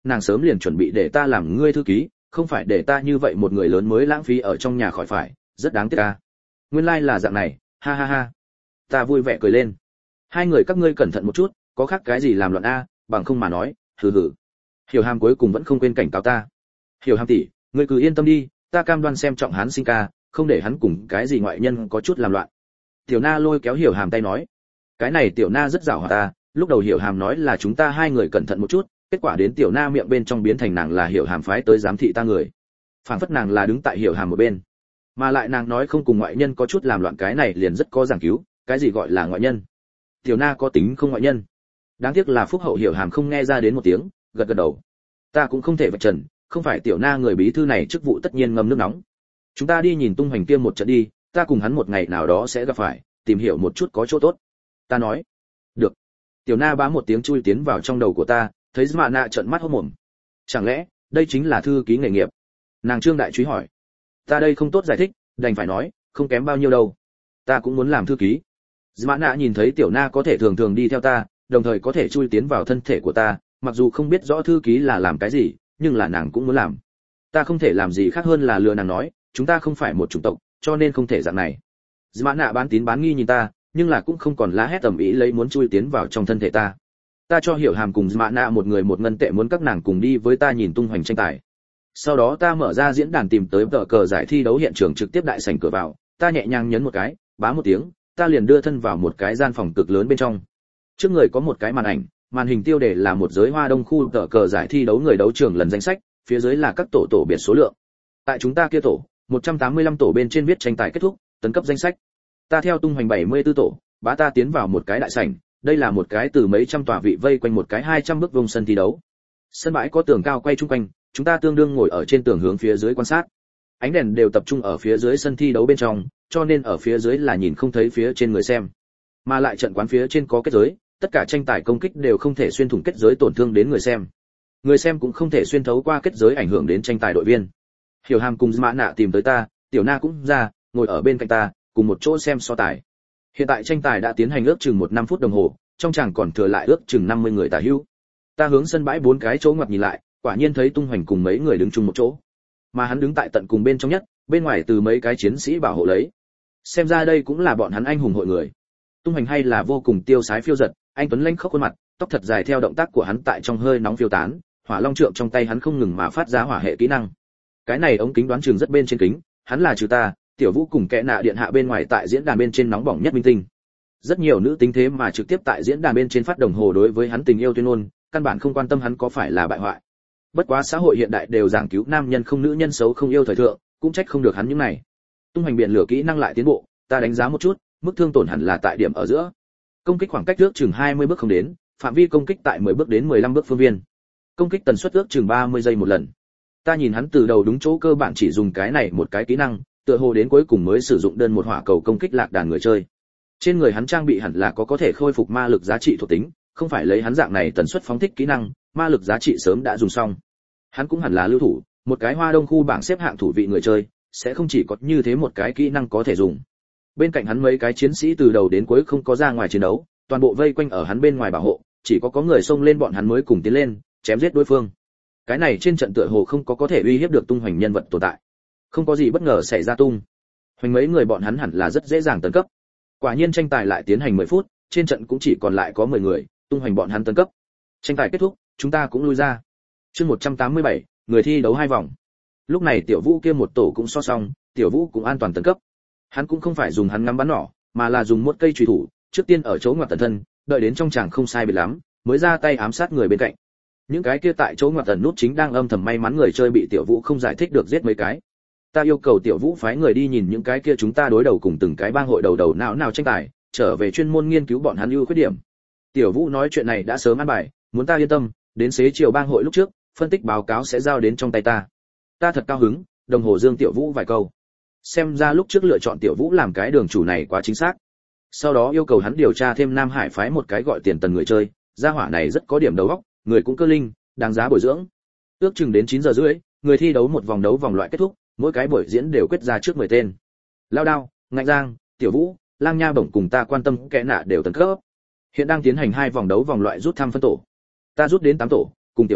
nàng sớm liền chuẩn bị để ta làm ngươi thư ký, không phải để ta như vậy một người lớn mới lãng phí ở trong nhà khỏi phải, rất đáng tiếc a. Nguyên lai like là dạng này, ha ha ha. Ta vui vẻ cười lên. Hai người các ngươi cẩn thận một chút, có khác cái gì làm loạn a, bằng không mà nói, hừ hừ. Hiểu Hàm cuối cùng vẫn không quên cảnh cáo ta. Hiểu Hàm tỷ, ngươi cứ yên tâm đi, ta cam đoan xem trọng hắn sinh ca, không để hắn cùng cái gì ngoại nhân có chút làm loạn. Tiểu Na lôi kéo Hiểu Hàm tay nói. Cái này Tiểu Na rất giàu hòa ta, lúc đầu Hiểu Hàm nói là chúng ta hai người cẩn thận một chút, kết quả đến Tiểu Na miệng bên trong biến thành nàng là Hiểu Hàm phái tới giám thị ta người. Phản phất nàng là đứng tại Hiểu Hàm một bên. Mà lại nàng nói không cùng ngoại nhân có chút làm loạn, cái này liền rất có giảng cứu, cái gì gọi là ngoại nhân? Tiểu Na có tính không ngoại nhân? Đáng tiếc là phúc hậu Hiểu Hàm không nghe ra đến một tiếng, gật gật đầu. Ta cũng không thể vạch trần, không phải Tiểu Na người bí thư này chức vụ tất nhiên ngâm nước nóng. Chúng ta đi nhìn Tung Hoành kia một trận đi, ta cùng hắn một ngày nào đó sẽ gặp phải, tìm hiểu một chút có chỗ tốt. Ta nói. Được. Tiểu Na bá một tiếng chui tiến vào trong đầu của ta, thấy Mạ Nạ trợn mắt hốt mồm. Chẳng lẽ đây chính là thư ký nghề nghiệp? Nàng trương đại chúy hỏi. Ta đây không tốt giải thích, đành phải nói, không kém bao nhiêu đâu. Ta cũng muốn làm thư ký. Mạ Nạ nhìn thấy Tiểu Na có thể thường thường đi theo ta, đồng thời có thể chui tiến vào thân thể của ta, mặc dù không biết rõ thư ký là làm cái gì, nhưng là nàng cũng muốn làm. Ta không thể làm gì khác hơn là lừa nàng nói, chúng ta không phải một chủng tộc, cho nên không thể dạng này. Mạ Nạ bán tín bán nghi nhìn ta, nhưng là cũng không còn lá hét tầm ý lấy muốn chui tiến vào trong thân thể ta. Ta cho Hiểu Hàm cùng Mạ Nạ một người một ngân tệ, muốn các nàng cùng đi với ta nhìn Tung Hoành tranh tài. Sau đó ta mở ra diễn đàn tìm tới tờ cờ giải thi đấu hiện trường trực tiếp đại sảnh cửa vào, ta nhẹ nhàng nhấn một cái, bá một tiếng, ta liền đưa thân vào một cái gian phòng cực lớn bên trong. Trước người có một cái màn ảnh, màn hình tiêu đề là một giới Hoa Đông khu tờ cờ giải thi đấu người đấu trường lần danh sách, phía dưới là các tổ tổ biệt số lượng. Tại chúng ta kia tổ, một trăm tám mươi lăm tổ bên trên viết tranh tài kết thúc, tấn cấp danh sách. Ta theo Tung Hoành bảy mươi tư tổ, bá ta tiến vào một cái đại sảnh, đây là một cái từ mấy trăm tòa vị vây quanh một cái hai trăm bước vuông sân thi đấu. Sân bãi có tường cao quay chung quanh, chúng ta tương đương ngồi ở trên tường hướng phía dưới quan sát. Ánh đèn đều tập trung ở phía dưới sân thi đấu bên trong, cho nên ở phía dưới là nhìn không thấy phía trên người xem. Mà lại trận quán phía trên có kết giới, tất cả tranh tài công kích đều không thể xuyên thủng kết giới tổn thương đến người xem. Người xem cũng không thể xuyên thấu qua kết giới ảnh hưởng đến tranh tài đội viên. Hiểu Hàm cùng Mạ Nạ tìm tới ta, Tiểu Na cũng ra, ngồi ở bên cạnh ta, cùng một chỗ xem so tài. Hiện tại tranh tài đã tiến hành ước chừng một năm phút đồng hồ, trong tràng còn thừa lại ước chừng năm mươi người tả hữu. Ta hướng sân bãi bốn cái chỗ ngoặt nhìn lại, quả nhiên thấy Tung Hoành cùng mấy người đứng chung một chỗ. Mà hắn đứng tại tận cùng bên trong nhất, bên ngoài từ mấy cái chiến sĩ bảo hộ lấy. Xem ra đây cũng là bọn hắn anh hùng hội người. Tung Hoành hay là vô cùng tiêu sái phiêu giật, anh tuấn lanh khốc khuôn mặt, tóc thật dài theo động tác của hắn tại trong hơi nóng phiêu tán, hỏa long trượng trong tay hắn không ngừng mà phát ra hỏa hệ kỹ năng. Cái này ống kính đoán chừng rất bên trên kính, hắn là trừ ta, Tiểu Vũ cùng kẻ nạ điện hạ bên ngoài tại diễn đàn bên trên nóng bỏng nhất minh tinh. Rất nhiều nữ tính thế mà trực tiếp tại diễn đàn bên trên phát đồng hồ đối với hắn tình yêu tuyên ngôn, căn bản không quan tâm hắn có phải là bại hoại. Bất quá xã hội hiện đại đều giảng cứu nam nhân không nữ nhân xấu không yêu thời thượng, cũng trách không được hắn những này. Tung Hoành biển lửa kỹ năng lại tiến bộ, ta đánh giá một chút, mức thương tổn hẳn là tại điểm ở giữa. Công kích khoảng cách ước chừng hai mươi bước không đến, phạm vi công kích tại mười bước đến mười lăm bước phương viên. Công kích tần suất ước chừng ba mươi giây một lần. Ta nhìn hắn từ đầu đúng chỗ cơ bản chỉ dùng cái này một cái kỹ năng, tựa hồ đến cuối cùng mới sử dụng đơn một hỏa cầu công kích lạc đàn người chơi. Trên người hắn trang bị hẳn là có có thể khôi phục ma lực giá trị thuộc tính, không phải lấy hắn dạng này tần suất phóng thích kỹ năng, ma lực giá trị sớm đã dùng xong. Hắn cũng hẳn là lưu thủ, một cái Hoa Đông khu bảng xếp hạng thủ vị người chơi, sẽ không chỉ có như thế một cái kỹ năng có thể dùng. Bên cạnh hắn mấy cái chiến sĩ từ đầu đến cuối không có ra ngoài chiến đấu, toàn bộ vây quanh ở hắn bên ngoài bảo hộ, chỉ có có người xông lên bọn hắn mới cùng tiến lên, chém giết đối phương. Cái này trên trận tựa hồ không có có thể uy hiếp được Tung Hoành nhân vật tồn tại. Không có gì bất ngờ xảy ra. Tung Hoành mấy người bọn hắn hẳn là rất dễ dàng tấn cấp. Quả nhiên tranh tài lại tiến hành mười phút, trên trận cũng chỉ còn lại có mười người, Tung Hoành bọn hắn tấn cấp. Tranh tài kết thúc, chúng ta cũng lui ra. Chương một trăm tám mươi bảy, người thi đấu hai vòng. Lúc này Tiểu Vũ kia một tổ cũng so xong, Tiểu Vũ cũng an toàn tấn cấp. Hắn cũng không phải dùng hắn ngắm bắn nỏ, mà là dùng một cây chùy thủ, trước tiên ở chỗ ngoặt tần thân, đợi đến trong tràng không sai biệt lắm, mới ra tay ám sát người bên cạnh. Những cái kia tại chỗ ngoặt tần nút chính đang âm thầm may mắn người chơi bị Tiểu Vũ không giải thích được giết mấy cái. Ta yêu cầu Tiểu Vũ phái người đi nhìn những cái kia chúng ta đối đầu cùng từng cái bang hội đầu đầu nào nào tranh tài, trở về chuyên môn nghiên cứu bọn hắn ưu khuyết điểm. Tiểu Vũ nói chuyện này đã sớm ăn bài, muốn ta yên tâm, đến xế chiều bang hội lúc trước, phân tích báo cáo sẽ giao đến trong tay ta. Ta thật cao hứng, đồng hồ dương Tiểu Vũ vài câu. Xem ra lúc trước lựa chọn Tiểu Vũ làm cái đường chủ này quá chính xác. Sau đó yêu cầu hắn điều tra thêm Nam Hải phái một cái gọi Tiền Tần người chơi, gia hỏa này rất có điểm đầu óc, người cũng cơ linh, đáng giá bồi dưỡng. Ước chừng đến chín giờ rưỡi, người thi đấu một vòng đấu vòng loại kết thúc, mỗi cái buổi diễn đều quyết ra trước mười tên. Lao Đao, Ngạnh Giang, Tiểu Vũ, Lang Nha Bổng cùng ta quan tâm kẻ nạ đều tấn cấp. Hiện đang tiến hành hai vòng đấu vòng loại rút thăm phân tổ. Ta rút đến tám tổ, cùng Tiểu Vũ,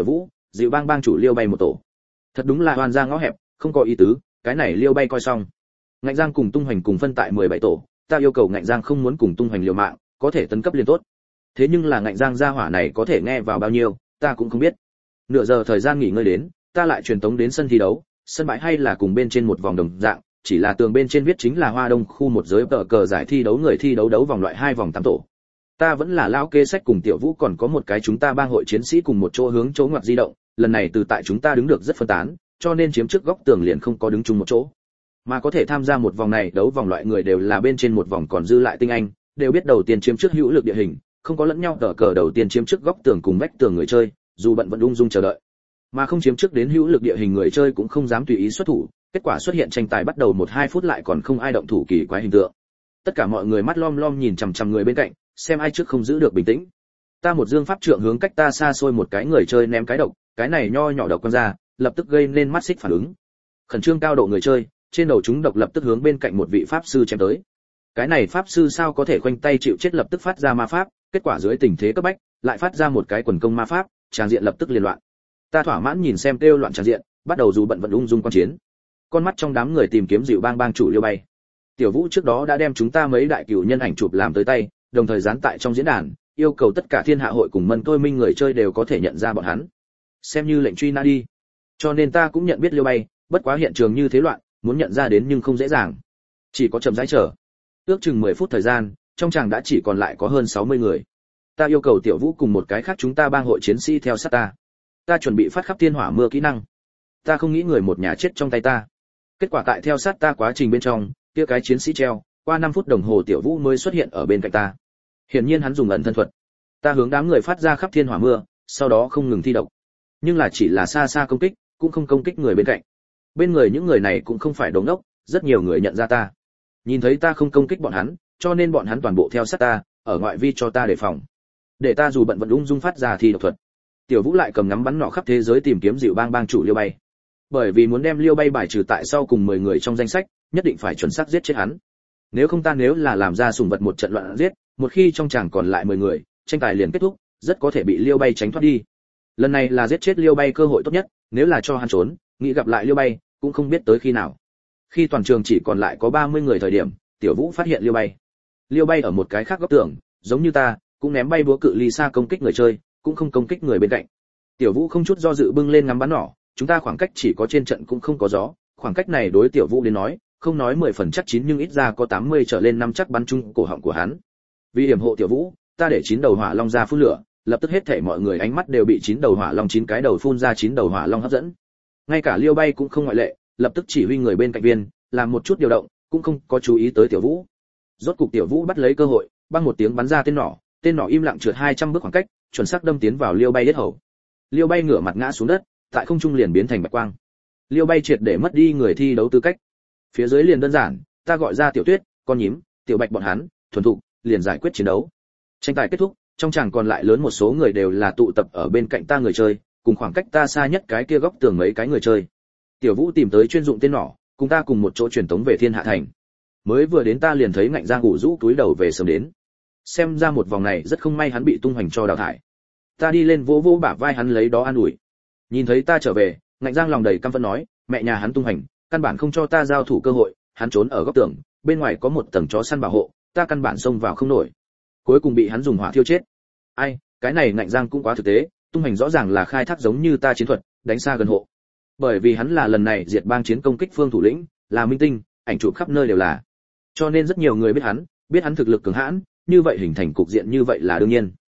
dịu bang bang chủ Liêu Bay một tổ. Thật đúng là hoàn ra ngõ hẹp, không có ý tứ, cái này Liêu Bay coi xong. Ngạnh Giang cùng Tung Hoành cùng phân tại mười bảy tổ, ta yêu cầu Ngạnh Giang không muốn cùng Tung Hoành liều mạng, có thể tấn cấp liền tốt. Thế nhưng là Ngạnh Giang gia hỏa này có thể nghe vào bao nhiêu, ta cũng không biết. Nửa giờ thời gian nghỉ ngơi đến, ta lại truyền tống đến sân thi đấu, sân bãi hay là cùng bên trên một vòng đồng dạng, chỉ là tường bên trên viết chính là Hoa Đông khu một giới tờ cờ giải thi đấu người thi đấu đấu vòng loại hai vòng tám tổ. Ta vẫn là lão kê sách cùng Tiểu Vũ còn có một cái chúng ta bang hội chiến sĩ cùng một chỗ hướng chỗ ngoặt di động, lần này từ tại chúng ta đứng được rất phân tán, cho nên chiếm trước góc tường liền không có đứng chung một chỗ. Mà có thể tham gia một vòng này đấu vòng loại người đều là bên trên một vòng còn dư lại tinh anh, đều biết đầu tiên chiếm trước hữu lực địa hình, không có lẫn nhau tờ cờ đầu tiên chiếm trước góc tường cùng vách tường người chơi, dù bận vẫn ung dung chờ đợi. Mà không chiếm trước đến hữu lực địa hình người chơi cũng không dám tùy ý xuất thủ, kết quả xuất hiện tranh tài bắt đầu một hai phút lại còn không ai động thủ kỳ quái hình tượng. Tất cả mọi người mắt lom lom nhìn chằm chằm người bên cạnh, xem ai trước không giữ được bình tĩnh. Ta một dương pháp trượng hướng cách ta xa xôi một cái người chơi ném cái độc, cái này nho nhỏ độc quăng ra, lập tức gây nên mắt xích phản ứng. Khẩn trương cao độ người chơi, trên đầu chúng độc lập tức hướng bên cạnh một vị pháp sư chém tới. Cái này pháp sư sao có thể khoanh tay chịu chết lập tức phát ra ma pháp, kết quả dưới tình thế cấp bách, lại phát ra một cái quần công ma pháp, tràng diện lập tức liên loạn. Ta thỏa mãn nhìn xem kêu loạn tràng diện, bắt đầu dù bận vận ung dung quan chiến. Con mắt trong đám người tìm kiếm dịu bang bang chủ Liêu Bay. Tiểu Vũ trước đó đã đem chúng ta mấy đại cửu nhân ảnh chụp làm tới tay, đồng thời dán tại trong diễn đàn, yêu cầu tất cả thiên hạ hội cùng Mân Tôi Minh người chơi đều có thể nhận ra bọn hắn. Xem như lệnh truy nã đi. Cho nên ta cũng nhận biết Liêu Bay, bất quá hiện trường như thế loạn, muốn nhận ra đến nhưng không dễ dàng. Chỉ có chậm rãi chờ. Ước chừng mười phút thời gian, trong tràng đã chỉ còn lại có hơn sáu mươi người. Ta yêu cầu Tiểu Vũ cùng một cái khác chúng ta bang hội chiến sĩ theo sát ta. Ta chuẩn bị phát khắp thiên hỏa mưa kỹ năng. Ta không nghĩ người một nhà chết trong tay ta. Kết quả tại theo sát ta quá trình bên trong, kia cái chiến sĩ treo, qua năm phút đồng hồ Tiểu Vũ mới xuất hiện ở bên cạnh ta. Hiển nhiên hắn dùng ẩn thân thuật. Ta hướng đám người phát ra khắp thiên hỏa mưa, sau đó không ngừng thi độc. Nhưng là chỉ là xa xa công kích, cũng không công kích người bên cạnh. Bên người những người này cũng không phải đồ ngốc, rất nhiều người nhận ra ta. Nhìn thấy ta không công kích bọn hắn, cho nên bọn hắn toàn bộ theo sát ta, ở ngoại vi cho ta đề phòng. Để ta dù bận vận ung dung phát ra thi độc thuật. Tiểu Vũ lại cầm ngắm bắn nỏ khắp thế giới tìm kiếm dịu bang bang chủ Liêu Bay. Bởi vì muốn đem Liêu Bay bài trừ tại sau cùng mười người trong danh sách, nhất định phải chuẩn xác giết chết hắn. Nếu không ta nếu là làm ra sủng vật một trận loạn giết, một khi trong chàng còn lại mười người, tranh tài liền kết thúc, rất có thể bị Liêu Bay tránh thoát đi. Lần này là giết chết Liêu Bay cơ hội tốt nhất, nếu là cho hắn trốn, nghĩ gặp lại Liêu Bay, cũng không biết tới khi nào. Khi toàn trường chỉ còn lại có ba mươi người thời điểm, Tiểu Vũ phát hiện Liêu Bay. Liêu Bay ở một cái khác góc tường, giống như ta, cũng ném bay búa cự ly xa công kích người chơi, cũng không công kích người bên cạnh. Tiểu Vũ không chút do dự bưng lên ngắm bắn nỏ, chúng ta khoảng cách chỉ có trên trận cũng không có gió, khoảng cách này đối Tiểu Vũ đến nói, không nói mười phần chắc chín nhưng ít ra có tám mươi trở lên năm chắc bắn trúng cổ họng của hắn. Vì hiểm hộ Tiểu Vũ, ta để chín đầu hỏa long ra phun lửa, lập tức hết thảy mọi người ánh mắt đều bị chín đầu hỏa long chín cái đầu phun ra chín đầu hỏa long hấp dẫn. Ngay cả Liêu Bay cũng không ngoại lệ, lập tức chỉ huy người bên cạnh viên, làm một chút điều động, cũng không có chú ý tới Tiểu Vũ. Rốt cục Tiểu Vũ bắt lấy cơ hội, băng một tiếng bắn ra tên nỏ, tên nỏ im lặng trượt hai trăm bước khoảng cách, chuẩn xác đâm tiến vào Liêu Bay yết hầu. Liêu Bay ngửa mặt ngã xuống đất, tại không trung liền biến thành bạch quang. Liêu Bay triệt để mất đi người thi đấu tư cách. Phía dưới liền đơn giản, ta gọi ra Tiểu Tuyết, con nhím, Tiểu Bạch bọn hắn, thuần thục, liền giải quyết chiến đấu. Tranh tài kết thúc, trong chàng còn lại lớn một số người đều là tụ tập ở bên cạnh ta người chơi, cùng khoảng cách ta xa nhất cái kia góc tường mấy cái người chơi. Tiểu Vũ tìm tới chuyên dụng tên nỏ, cùng ta cùng một chỗ truyền tống về Thiên Hạ thành. Mới vừa đến ta liền thấy Ngạnh Giang ngủ rũ túi đầu về sớm đến. Xem ra một vòng này rất không may hắn bị tung hoành cho đào thải. Ta đi lên vỗ vỗ bả vai hắn lấy đó an ủi. Nhìn thấy ta trở về, Ngạnh Giang lòng đầy căm phẫn nói, mẹ nhà hắn tung hoành, căn bản không cho ta giao thủ cơ hội, hắn trốn ở góc tường, bên ngoài có một tầng chó săn bảo hộ, ta căn bản xông vào không nổi. Cuối cùng bị hắn dùng hỏa thiêu chết. Ai, cái này Ngạnh Giang cũng quá thực tế, tung hoành rõ ràng là khai thác giống như ta chiến thuật, đánh xa gần hộ. Bởi vì hắn là lần này diệt bang chiến công kích phương thủ lĩnh, là minh tinh, ảnh chụp khắp nơi đều là. Cho nên rất nhiều người biết hắn, biết hắn thực lực cường hãn, như vậy hình thành cục diện như vậy là đương nhiên.